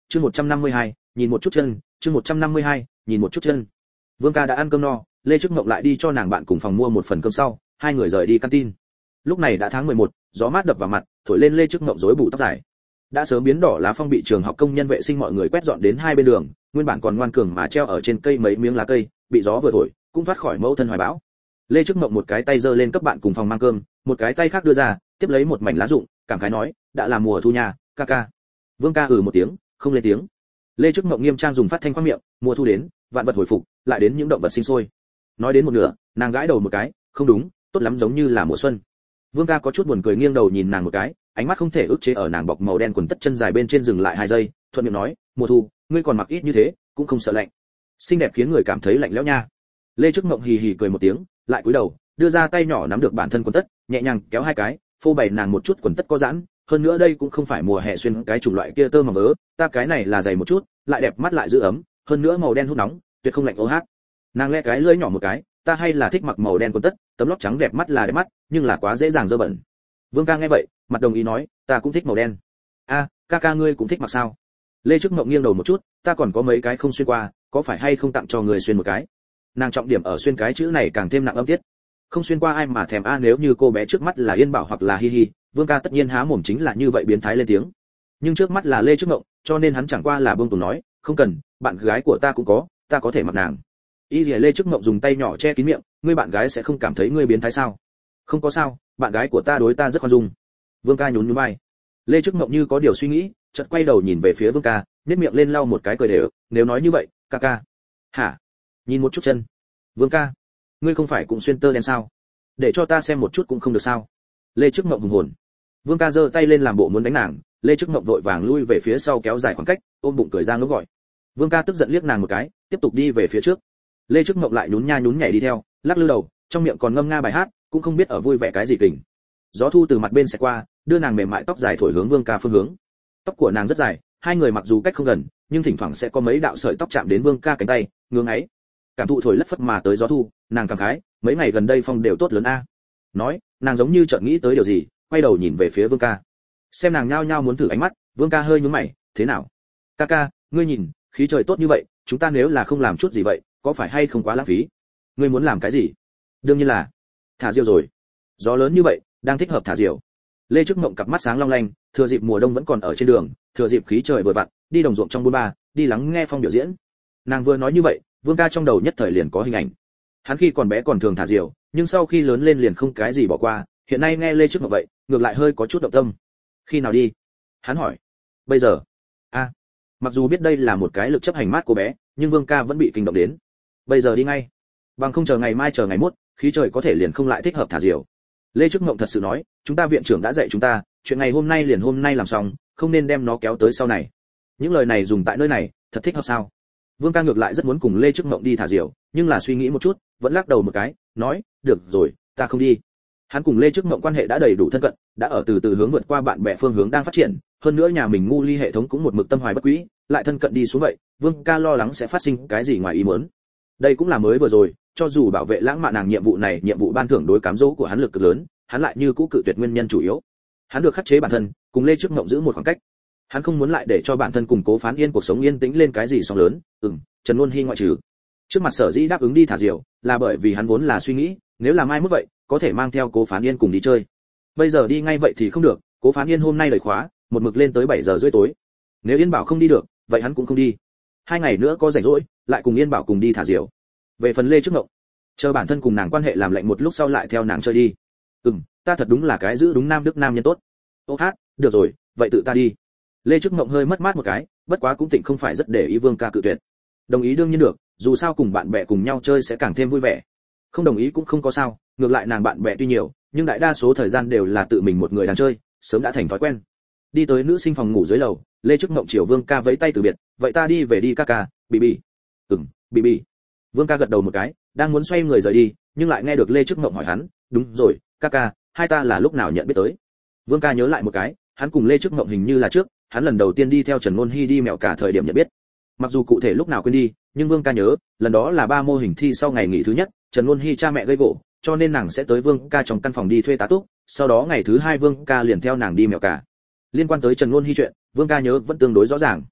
chương một trăm năm mươi hai, nhìn một chút chân, chương một trăm năm mươi hai, nhìn một chút chân. Vương ca đã ăn cơm no, Lê Trức Mộng lại đi cho nàng bạn cùng phòng mua một phần cơm sau, hai người rời đi canteen. Lúc này đã tháng mười một, gió mát đập vào mặt, thổi lên Lê Trức Mộng rối bù tóc dài. Đã sớm biến đỏ lá phong bị trường học công nhân vệ sinh mọi người quét dọn đến hai bên đường, nguyên bản còn ngoan cường mà treo ở trên cây mấy miếng lá cây, bị gió vừa thổi, cũng thoát khỏi mẫu thân hoài bão. Lê Trức Mộng một cái tay giơ lên cấp bạn cùng phòng mang cơm, một cái tay khác đưa ra, tiếp lấy một mảnh lá rụng, cảm khái nói, đã là mùa thu nhà, ca ca. Vương ca ừ một tiếng, không lên tiếng. Lê Trức Mộng nghiêm trang dùng phát thanh khoác miệng, mùa thu đến, vạn vật hồi phục, lại đến những động vật sinh sôi. Nói đến một nửa, nàng gãi đầu một cái, không đúng, tốt lắm giống như là mùa xuân. Vương ca có chút buồn cười nghiêng đầu nhìn nàng một cái, ánh mắt không thể ức chế ở nàng bọc màu đen quần tất chân dài bên trên dừng lại hai giây, thuận miệng nói, mùa thu, ngươi còn mặc ít như thế, cũng không sợ lạnh. Xinh đẹp khiến người cảm thấy lạnh lẽo nha. Lê Trức Mộng hì hì cười một tiếng, lại cúi đầu, đưa ra tay nhỏ nắm được bản thân quần tất, nhẹ nhàng kéo hai cái, phô bày nàng một chút quần tất có giãn, hơn nữa đây cũng không phải mùa hè xuyên cái chủng loại kia tơ mà vớ, ta cái này là dày một chút, lại đẹp mắt lại giữ ấm, hơn nữa màu đen hút nóng, tuyệt không lạnh ô hát. Nàng le cái lưỡi nhỏ một cái, ta hay là thích mặc màu đen quần tất, tấm lót trắng đẹp mắt là đẹp mắt, nhưng là quá dễ dàng dơ bẩn. Vương ca nghe vậy, mặt đồng ý nói, ta cũng thích màu đen. A, ca ca ngươi cũng thích mặc sao? Lê Trức Mộng nghiêng đầu một chút, ta còn có mấy cái không xuyên qua, có phải hay không tặng cho người xuyên một cái? Nàng trọng điểm ở xuyên cái chữ này càng thêm nặng âm tiết. Không xuyên qua ai mà thèm a, nếu như cô bé trước mắt là Yên Bảo hoặc là Hi Hi, Vương ca tất nhiên há mồm chính là như vậy biến thái lên tiếng. Nhưng trước mắt là Lê Trức Mộng, cho nên hắn chẳng qua là buông tùng nói, không cần, bạn gái của ta cũng có, ta có thể mặc nàng. Y Lê Trức Mộng dùng tay nhỏ che kín miệng, ngươi bạn gái sẽ không cảm thấy ngươi biến thái sao? Không có sao, bạn gái của ta đối ta rất khoan dung. Vương ca nhún nhún vai. Lê Trức Mộng như có điều suy nghĩ, chợt quay đầu nhìn về phía Vương ca, nhếch miệng lên lau một cái cười đều, nếu nói như vậy, ca ca. Hả? Nhìn một chút chân. Vương ca, ngươi không phải cũng xuyên tơ đen sao? Để cho ta xem một chút cũng không được sao? Lê Trức Mộng hùng hồn. Vương ca giơ tay lên làm bộ muốn đánh nàng, Lê Trức Mộng vội vàng lui về phía sau kéo dài khoảng cách, ôm bụng cười ra ngốc gọi. Vương ca tức giận liếc nàng một cái, tiếp tục đi về phía trước. Lê Trức Mộng lại nhún nha nhún nhảy đi theo, lắc lư đầu, trong miệng còn ngâm nga bài hát, cũng không biết ở vui vẻ cái gì kình. Gió thu từ mặt bên sẽ qua, đưa nàng mềm mại tóc dài thổi hướng Vương ca phương hướng. Tóc của nàng rất dài, hai người mặc dù cách không gần, nhưng thỉnh thoảng sẽ có mấy đạo sợi tóc chạm đến Vương ca cánh tay, ngưỡng ấy. Cảm thụ thổi lất phất mà tới gió thu, nàng cảm khái, mấy ngày gần đây phong đều tốt lớn a. Nói, nàng giống như chợt nghĩ tới điều gì, quay đầu nhìn về phía Vương ca. Xem nàng nhao nhao muốn thử ánh mắt, Vương ca hơi nhướng mày, thế nào? Ca ca, ngươi nhìn, khí trời tốt như vậy, chúng ta nếu là không làm chút gì vậy, có phải hay không quá lãng phí? Ngươi muốn làm cái gì? Đương nhiên là thả diều rồi. Gió lớn như vậy, đang thích hợp thả diều. Lê Trức Mộng cặp mắt sáng long lanh, thừa dịp mùa đông vẫn còn ở trên đường, thừa dịp khí trời vừa vặn, đi đồng ruộng trong buôn ba, đi lắng nghe phong biểu diễn. Nàng vừa nói như vậy, Vương ca trong đầu nhất thời liền có hình ảnh. Hắn khi còn bé còn thường thả diều, nhưng sau khi lớn lên liền không cái gì bỏ qua, hiện nay nghe Lê Trức Mộng vậy, ngược lại hơi có chút động tâm. Khi nào đi? Hắn hỏi. Bây giờ. A. À, mặc dù biết đây là một cái lực chấp hành mát của bé, nhưng Vương ca vẫn bị kinh động đến. Bây giờ đi ngay. Bằng không chờ ngày mai chờ ngày mốt, khí trời có thể liền không lại thích hợp thả diều. Lê Trức Mộng thật sự nói, chúng ta viện trưởng đã dạy chúng ta, chuyện ngày hôm nay liền hôm nay làm xong, không nên đem nó kéo tới sau này. Những lời này dùng tại nơi này, thật thích hợp sao? Vương ca ngược lại rất muốn cùng Lê Trức Mộng đi thả diều, nhưng là suy nghĩ một chút, vẫn lắc đầu một cái, nói, được rồi, ta không đi. Hắn cùng Lê Trức Mộng quan hệ đã đầy đủ thân cận, đã ở từ từ hướng vượt qua bạn bè phương hướng đang phát triển, hơn nữa nhà mình ngu ly hệ thống cũng một mực tâm hoài bất quý, lại thân cận đi xuống vậy, Vương ca lo lắng sẽ phát sinh cái gì ngoài ý muốn. Đây cũng là mới vừa rồi, cho dù bảo vệ lãng mạn nàng nhiệm vụ này, nhiệm vụ ban thưởng đối cám dỗ của hắn lực cực lớn, hắn lại như cũ cự tuyệt nguyên nhân chủ yếu. Hắn được khắc chế bản thân, cùng Lê Trức Mộng giữ một khoảng cách. Hắn không muốn lại để cho bản thân cùng Cố Phán Yên cuộc sống yên tĩnh lên cái gì sóng lớn, ừm, Trần Luân Hi ngoại trừ. Trước mặt Sở Dĩ đáp ứng đi thả diều, là bởi vì hắn vốn là suy nghĩ, nếu là mai mốt vậy, có thể mang theo Cố Phán Yên cùng đi chơi. Bây giờ đi ngay vậy thì không được, Cố Phán Yên hôm nay lời khóa, một mực lên tới bảy giờ rưỡi tối. Nếu Yên Bảo không đi được, vậy hắn cũng không đi. Hai ngày nữa có rảnh rỗi, lại cùng Yên Bảo cùng đi thả diều. Về phần Lê Trức Mộng, chờ bản thân cùng nàng quan hệ làm lạnh một lúc sau lại theo nàng chơi đi. Ừm, ta thật đúng là cái giữ đúng nam đức nam nhân tốt. Ô hát, được rồi, vậy tự ta đi. Lê Trức Mộng hơi mất mát một cái, bất quá cũng tịnh không phải rất để ý Vương ca cự tuyệt. Đồng ý đương nhiên được, dù sao cùng bạn bè cùng nhau chơi sẽ càng thêm vui vẻ. Không đồng ý cũng không có sao, ngược lại nàng bạn bè tuy nhiều, nhưng đại đa số thời gian đều là tự mình một người đang chơi, sớm đã thành thói quen. Đi tới nữ sinh phòng ngủ dưới lầu, Lê Trức Mộng chiều Vương ca vẫy tay từ biệt, vậy ta đi về đi ca ca, bì bì. Ừm, bì bì. Vương ca gật đầu một cái, đang muốn xoay người rời đi, nhưng lại nghe được Lê Trức Mộng hỏi hắn, đúng rồi, ca ca, hai ta là lúc nào nhận biết tới? Vương ca nhớ lại một cái, hắn cùng Lê Trức Mộng hình như là trước, hắn lần đầu tiên đi theo Trần Luân Hi đi mẹo cả thời điểm nhận biết. Mặc dù cụ thể lúc nào quên đi, nhưng Vương ca nhớ, lần đó là ba mô hình thi sau ngày nghỉ thứ nhất, Trần Luân Hi cha mẹ gây gỗ, cho nên nàng sẽ tới Vương ca trong căn phòng đi thuê tá túc, sau đó ngày thứ hai Vương ca liền theo nàng đi mẹo cả. Liên quan tới Trần Luân Hi chuyện, Vương ca nhớ vẫn tương đối rõ ràng.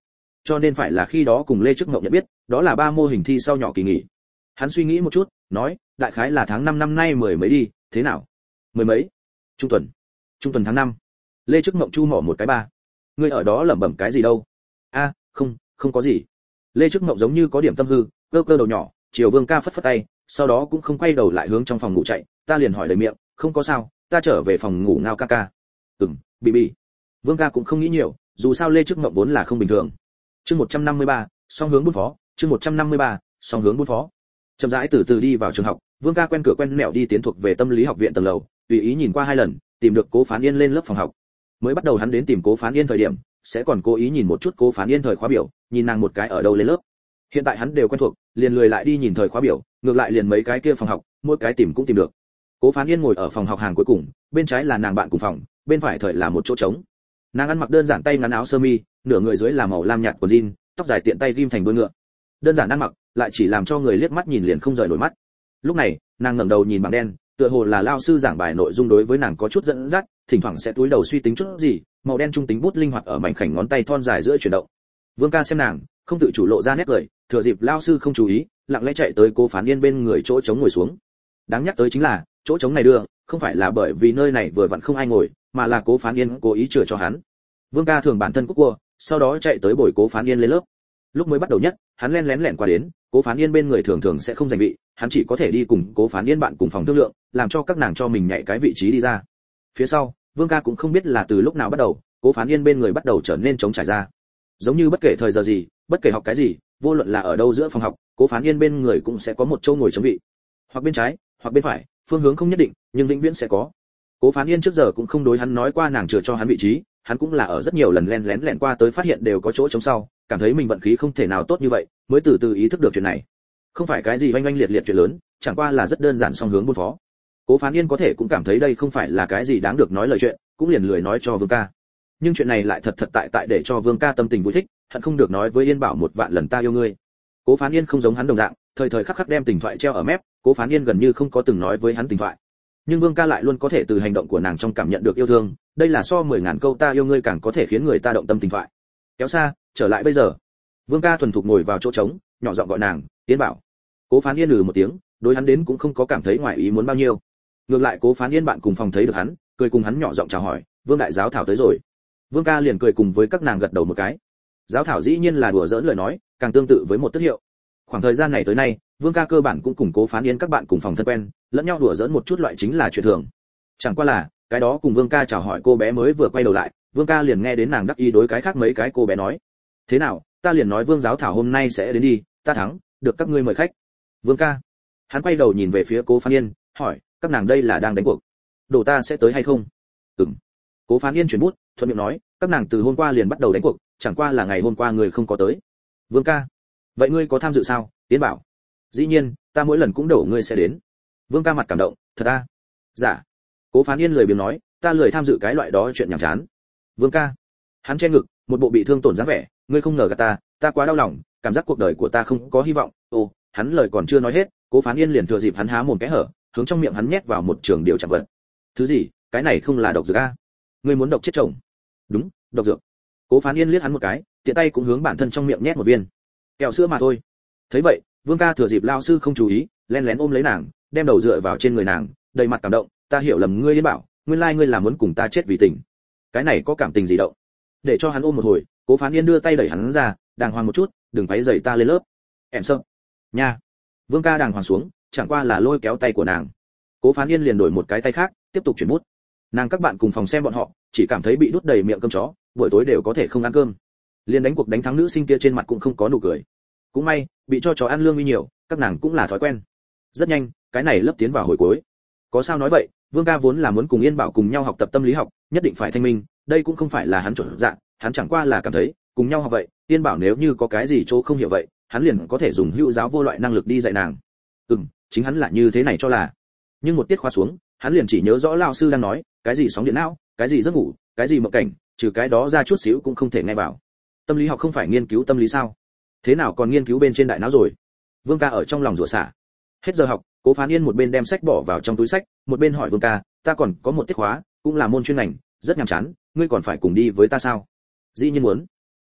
cho nên phải là khi đó cùng Lê Trức Ngộng nhận biết, đó là ba mô hình thi sau nhỏ kỳ nghỉ. Hắn suy nghĩ một chút, nói, đại khái là tháng năm năm nay mười mấy đi, thế nào? Mười mấy? Trung tuần. Trung tuần tháng năm. Lê Trức Ngộng chu mỏ một cái ba. Ngươi ở đó lẩm bẩm cái gì đâu? A, không, không có gì. Lê Trức Ngộng giống như có điểm tâm hư, cơ cơ đầu nhỏ, chiều Vương Ca phất phất tay, sau đó cũng không quay đầu lại hướng trong phòng ngủ chạy, ta liền hỏi đầy miệng, không có sao, ta trở về phòng ngủ ngao ca ca. Ừm, bị bị. Vương Ca cũng không nghĩ nhiều, dù sao Lê Trức Ngộng vốn là không bình thường. Chương một trăm năm mươi ba, song hướng buôn phó, chương một trăm năm mươi ba, song hướng buôn phó. Chậm rãi từ từ đi vào trường học, Vương Ca quen cửa quen mẹo đi tiến thuộc về tâm lý học viện tầng lầu, tùy ý nhìn qua hai lần, tìm được Cố Phán Yên lên lớp phòng học. Mới bắt đầu hắn đến tìm Cố Phán Yên thời điểm, sẽ còn cố ý nhìn một chút Cố Phán Yên thời khóa biểu, nhìn nàng một cái ở đâu lên lớp. Hiện tại hắn đều quen thuộc, liền lười lại đi nhìn thời khóa biểu, ngược lại liền mấy cái kia phòng học, mỗi cái tìm cũng tìm được. Cố Phán Yên ngồi ở phòng học hàng cuối cùng, bên trái là nàng bạn cùng phòng, bên phải thời là một chỗ trống. Nàng ăn mặc đơn giản tay ngắn áo sơ mi, nửa người dưới là màu lam nhạt quần jean, tóc dài tiện tay ghim thành đuôi ngựa. Đơn giản ăn mặc, lại chỉ làm cho người liếc mắt nhìn liền không rời nổi mắt. Lúc này, nàng ngẩng đầu nhìn bảng đen, tựa hồ là lao sư giảng bài nội dung đối với nàng có chút dẫn dắt, thỉnh thoảng sẽ túi đầu suy tính chút gì, màu đen trung tính bút linh hoạt ở mảnh khảnh ngón tay thon dài giữa chuyển động. Vương Ca xem nàng, không tự chủ lộ ra nét cười, thừa dịp lao sư không chú ý, lặng lẽ chạy tới Cố Phán Yên bên người chỗ trống ngồi xuống. Đáng nhắc tới chính là, chỗ trống này đưa, không phải là bởi vì nơi này vừa vặn không ai ngồi, mà là Cố Phán Yên cố ý chừa cho hắn. Vương Ca thường bản thân cúc cua, sau đó chạy tới bồi Cố Phán Yên lên lớp. Lúc mới bắt đầu nhất, hắn len lén lẻn qua đến, Cố Phán Yên bên người thường thường sẽ không giành vị, hắn chỉ có thể đi cùng Cố Phán Yên bạn cùng phòng thương lượng, làm cho các nàng cho mình nhảy cái vị trí đi ra. Phía sau, Vương Ca cũng không biết là từ lúc nào bắt đầu, Cố Phán Yên bên người bắt đầu trở nên trống trải ra. Giống như bất kể thời giờ gì, bất kể học cái gì, vô luận là ở đâu giữa phòng học, Cố Phán Yên bên người cũng sẽ có một chỗ ngồi chống vị. Hoặc bên trái, hoặc bên phải, phương hướng không nhất định, nhưng vĩnh viễn sẽ có. Cố Phán Yên trước giờ cũng không đối hắn nói qua nàng chừa cho hắn vị trí, hắn cũng là ở rất nhiều lần len lén lẻn qua tới phát hiện đều có chỗ trống sau, cảm thấy mình vận khí không thể nào tốt như vậy, mới từ từ ý thức được chuyện này. Không phải cái gì oanh oanh liệt liệt chuyện lớn, chẳng qua là rất đơn giản song hướng buôn phó. Cố Phán Yên có thể cũng cảm thấy đây không phải là cái gì đáng được nói lời chuyện, cũng liền lười nói cho Vương Ca. Nhưng chuyện này lại thật thật tại tại để cho Vương Ca tâm tình vui thích, hận không được nói với Yên Bảo một vạn lần ta yêu ngươi. Cố Phán Yên không giống hắn đồng dạng, thời thời khắc khắc đem tình thoại treo ở mép, Cố Phán Yên gần như không có từng nói với hắn tình thoại. Nhưng Vương Ca lại luôn có thể từ hành động của nàng trong cảm nhận được yêu thương, đây là so mười ngàn câu ta yêu ngươi càng có thể khiến người ta động tâm tình thoại. Kéo xa, trở lại bây giờ. Vương Ca thuần thục ngồi vào chỗ trống, nhỏ giọng gọi nàng, Yên Bảo. Cố Phán Yên lừ một tiếng, đối hắn đến cũng không có cảm thấy ngoài ý muốn bao nhiêu. Ngược lại Cố Phán Yên bạn cùng phòng thấy được hắn, cười cùng hắn nhỏ giọng chào hỏi, Vương đại giáo thảo tới rồi. Vương Ca liền cười cùng với các nàng gật đầu một cái. Giáo thảo dĩ nhiên là đùa giỡn lời nói, càng tương tự với một tước hiệu. Khoảng thời gian này tới nay, Vương Ca cơ bản cũng cùng Cố Phán Yên các bạn cùng phòng thân quen, lẫn nhau đùa giỡn một chút loại chính là chuyện thường. Chẳng qua là, cái đó cùng Vương Ca chào hỏi cô bé mới vừa quay đầu lại, Vương Ca liền nghe đến nàng đắc ý đối cái khác mấy cái cô bé nói. Thế nào, ta liền nói Vương giáo thảo hôm nay sẽ đến đi, ta thắng, được các ngươi mời khách. Vương Ca. Hắn quay đầu nhìn về phía Cố Phán Yên, hỏi, các nàng đây là đang đánh cuộc. Đồ ta sẽ tới hay không? Ừm. Cố Phán Yên chuyển bút, thuận miệng nói, các nàng từ hôm qua liền bắt đầu đánh cuộc, chẳng qua là ngày hôm qua người không có tới. Vương Ca. Vậy ngươi có tham dự sao? Tiến Bảo. Dĩ nhiên, ta mỗi lần cũng đổ ngươi sẽ đến. Vương Ca mặt cảm động, thật à? Dạ. Cố Phán Yên lười biếng nói, ta lười tham dự cái loại đó chuyện nhảm chán. Vương Ca. Hắn che ngực, một bộ bị thương tổn dáng vẻ, ngươi không ngờ gạt ta, ta quá đau lòng, cảm giác cuộc đời của ta không có hy vọng. Ồ, hắn lời còn chưa nói hết, Cố Phán Yên liền thừa dịp hắn há mồm cái hở, hướng trong miệng hắn nhét vào một trường điều chạm vật. Thứ gì? Cái này không là độc dược a? Ngươi muốn độc chết chồng? Đúng, độc dược. Cố Phán Yên liếc hắn một cái, tiện tay cũng hướng bản thân trong miệng nhét một viên. Kẹo sữa mà thôi. Thấy vậy, Vương Ca thừa dịp lao sư không chú ý, len lén ôm lấy nàng, đem đầu dựa vào trên người nàng, đầy mặt cảm động, ta hiểu lầm ngươi Yên Bảo, nguyên lai ngươi là muốn cùng ta chết vì tình. Cái này có cảm tình gì đâu? Để cho hắn ôm một hồi, Cố Phán Yên đưa tay đẩy hắn ra, đàng hoàng một chút, đừng quấy rầy ta lên lớp. Em sợ. Nha. Vương Ca đàng hoàng xuống, chẳng qua là lôi kéo tay của nàng. Cố Phán Yên liền đổi một cái tay khác, tiếp tục chuyển bút. Nàng các bạn cùng phòng xem bọn họ, chỉ cảm thấy bị đút đầy miệng cơm chó, buổi tối đều có thể không ăn cơm. Liên đánh cuộc đánh thắng nữ sinh kia trên mặt cũng không có nụ cười. Cũng may, bị cho chó ăn lương uy nhiều, các nàng cũng là thói quen. Rất nhanh, cái này lớp tiến vào hồi cuối. Có sao nói vậy, Vương Ca vốn là muốn cùng Yên Bảo cùng nhau học tập tâm lý học, nhất định phải thanh minh, đây cũng không phải là hắn chuẩn dạng, hắn chẳng qua là cảm thấy, cùng nhau học vậy, Yên Bảo nếu như có cái gì chỗ không hiểu vậy, hắn liền có thể dùng hữu giáo vô loại năng lực đi dạy nàng. Ừm, chính hắn là như thế này cho là. Nhưng một tiết khóa xuống, hắn liền chỉ nhớ rõ lão sư đang nói, cái gì sóng điện não, cái gì giấc ngủ, cái gì mộng cảnh, trừ cái đó ra chút xíu cũng không thể nghe vào. Tâm lý học không phải nghiên cứu tâm lý sao? Thế nào còn nghiên cứu bên trên đại não rồi? Vương Ca ở trong lòng rủa xả. Hết giờ học, Cố Phán Yên một bên đem sách bỏ vào trong túi sách, một bên hỏi Vương Ca, ta còn có một tiết khóa, cũng là môn chuyên ngành, rất nhàm chán, ngươi còn phải cùng đi với ta sao? Dĩ nhiên muốn.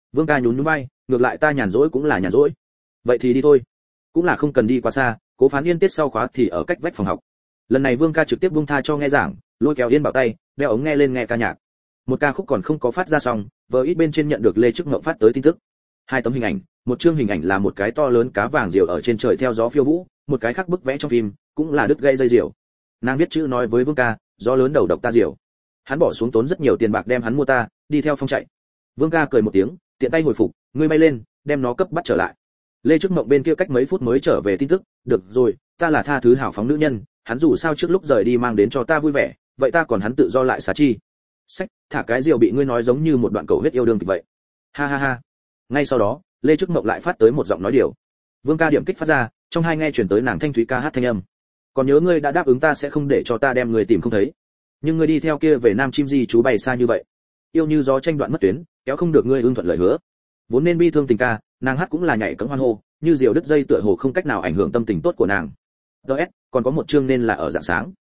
Vương ca nhún nhún vai, ngược lại ta nhàn rỗi cũng là nhàn rỗi. Vậy thì đi thôi. Cũng là không cần đi quá xa, Cố Phán Yên tiết sau khóa thì ở cách vách phòng học. Lần này Vương ca trực tiếp buông tha cho nghe giảng, lôi kéo Yên Bảo tay, đeo ống nghe lên nghe ca nhạc. Một ca khúc còn không có phát ra xong, vừa ít bên trên nhận được Lê Trức Ngộng phát tới tin tức. Hai tấm hình ảnh, một chương hình ảnh là một cái to lớn cá vàng diều ở trên trời theo gió phiêu vũ, một cái khác bức vẽ trong phim, cũng là đứt gây dây diều. Nàng viết chữ nói với Vương ca, gió lớn đầu độc ta diều. Hắn bỏ xuống tốn rất nhiều tiền bạc đem hắn mua ta, đi theo phong chạy. Vương ca cười một tiếng, tiện tay hồi phục, ngươi bay lên, đem nó cấp bắt trở lại. Lê Trức Mộng bên kia cách mấy phút mới trở về tin tức, được rồi, ta là tha thứ hảo phóng nữ nhân, hắn dù sao trước lúc rời đi mang đến cho ta vui vẻ, vậy ta còn hắn tự do lại xá chi. Sách, thả cái diều bị ngươi nói giống như một đoạn cầu huyết yêu đương kịch vậy. Ha ha ha. Ngay sau đó, Lê Trức Mộng lại phát tới một giọng nói điều. Vương ca điểm kích phát ra, trong hai nghe truyền tới nàng thanh thúy ca hát thanh âm. Còn nhớ ngươi đã đáp ứng ta sẽ không để cho ta đem người tìm không thấy. Nhưng ngươi đi theo kia về Nam Chim Di chú bay xa như vậy. Yêu như gió tranh đoạn mất tuyến, kéo không được ngươi ưng thuận lời hứa. Vốn nên bi thương tình ca, nàng hát cũng là nhảy cẫng hoan hô, như diều đứt dây tựa hồ không cách nào ảnh hưởng tâm tình tốt của nàng. đê ét, còn có một chương nên là ở dạng sáng.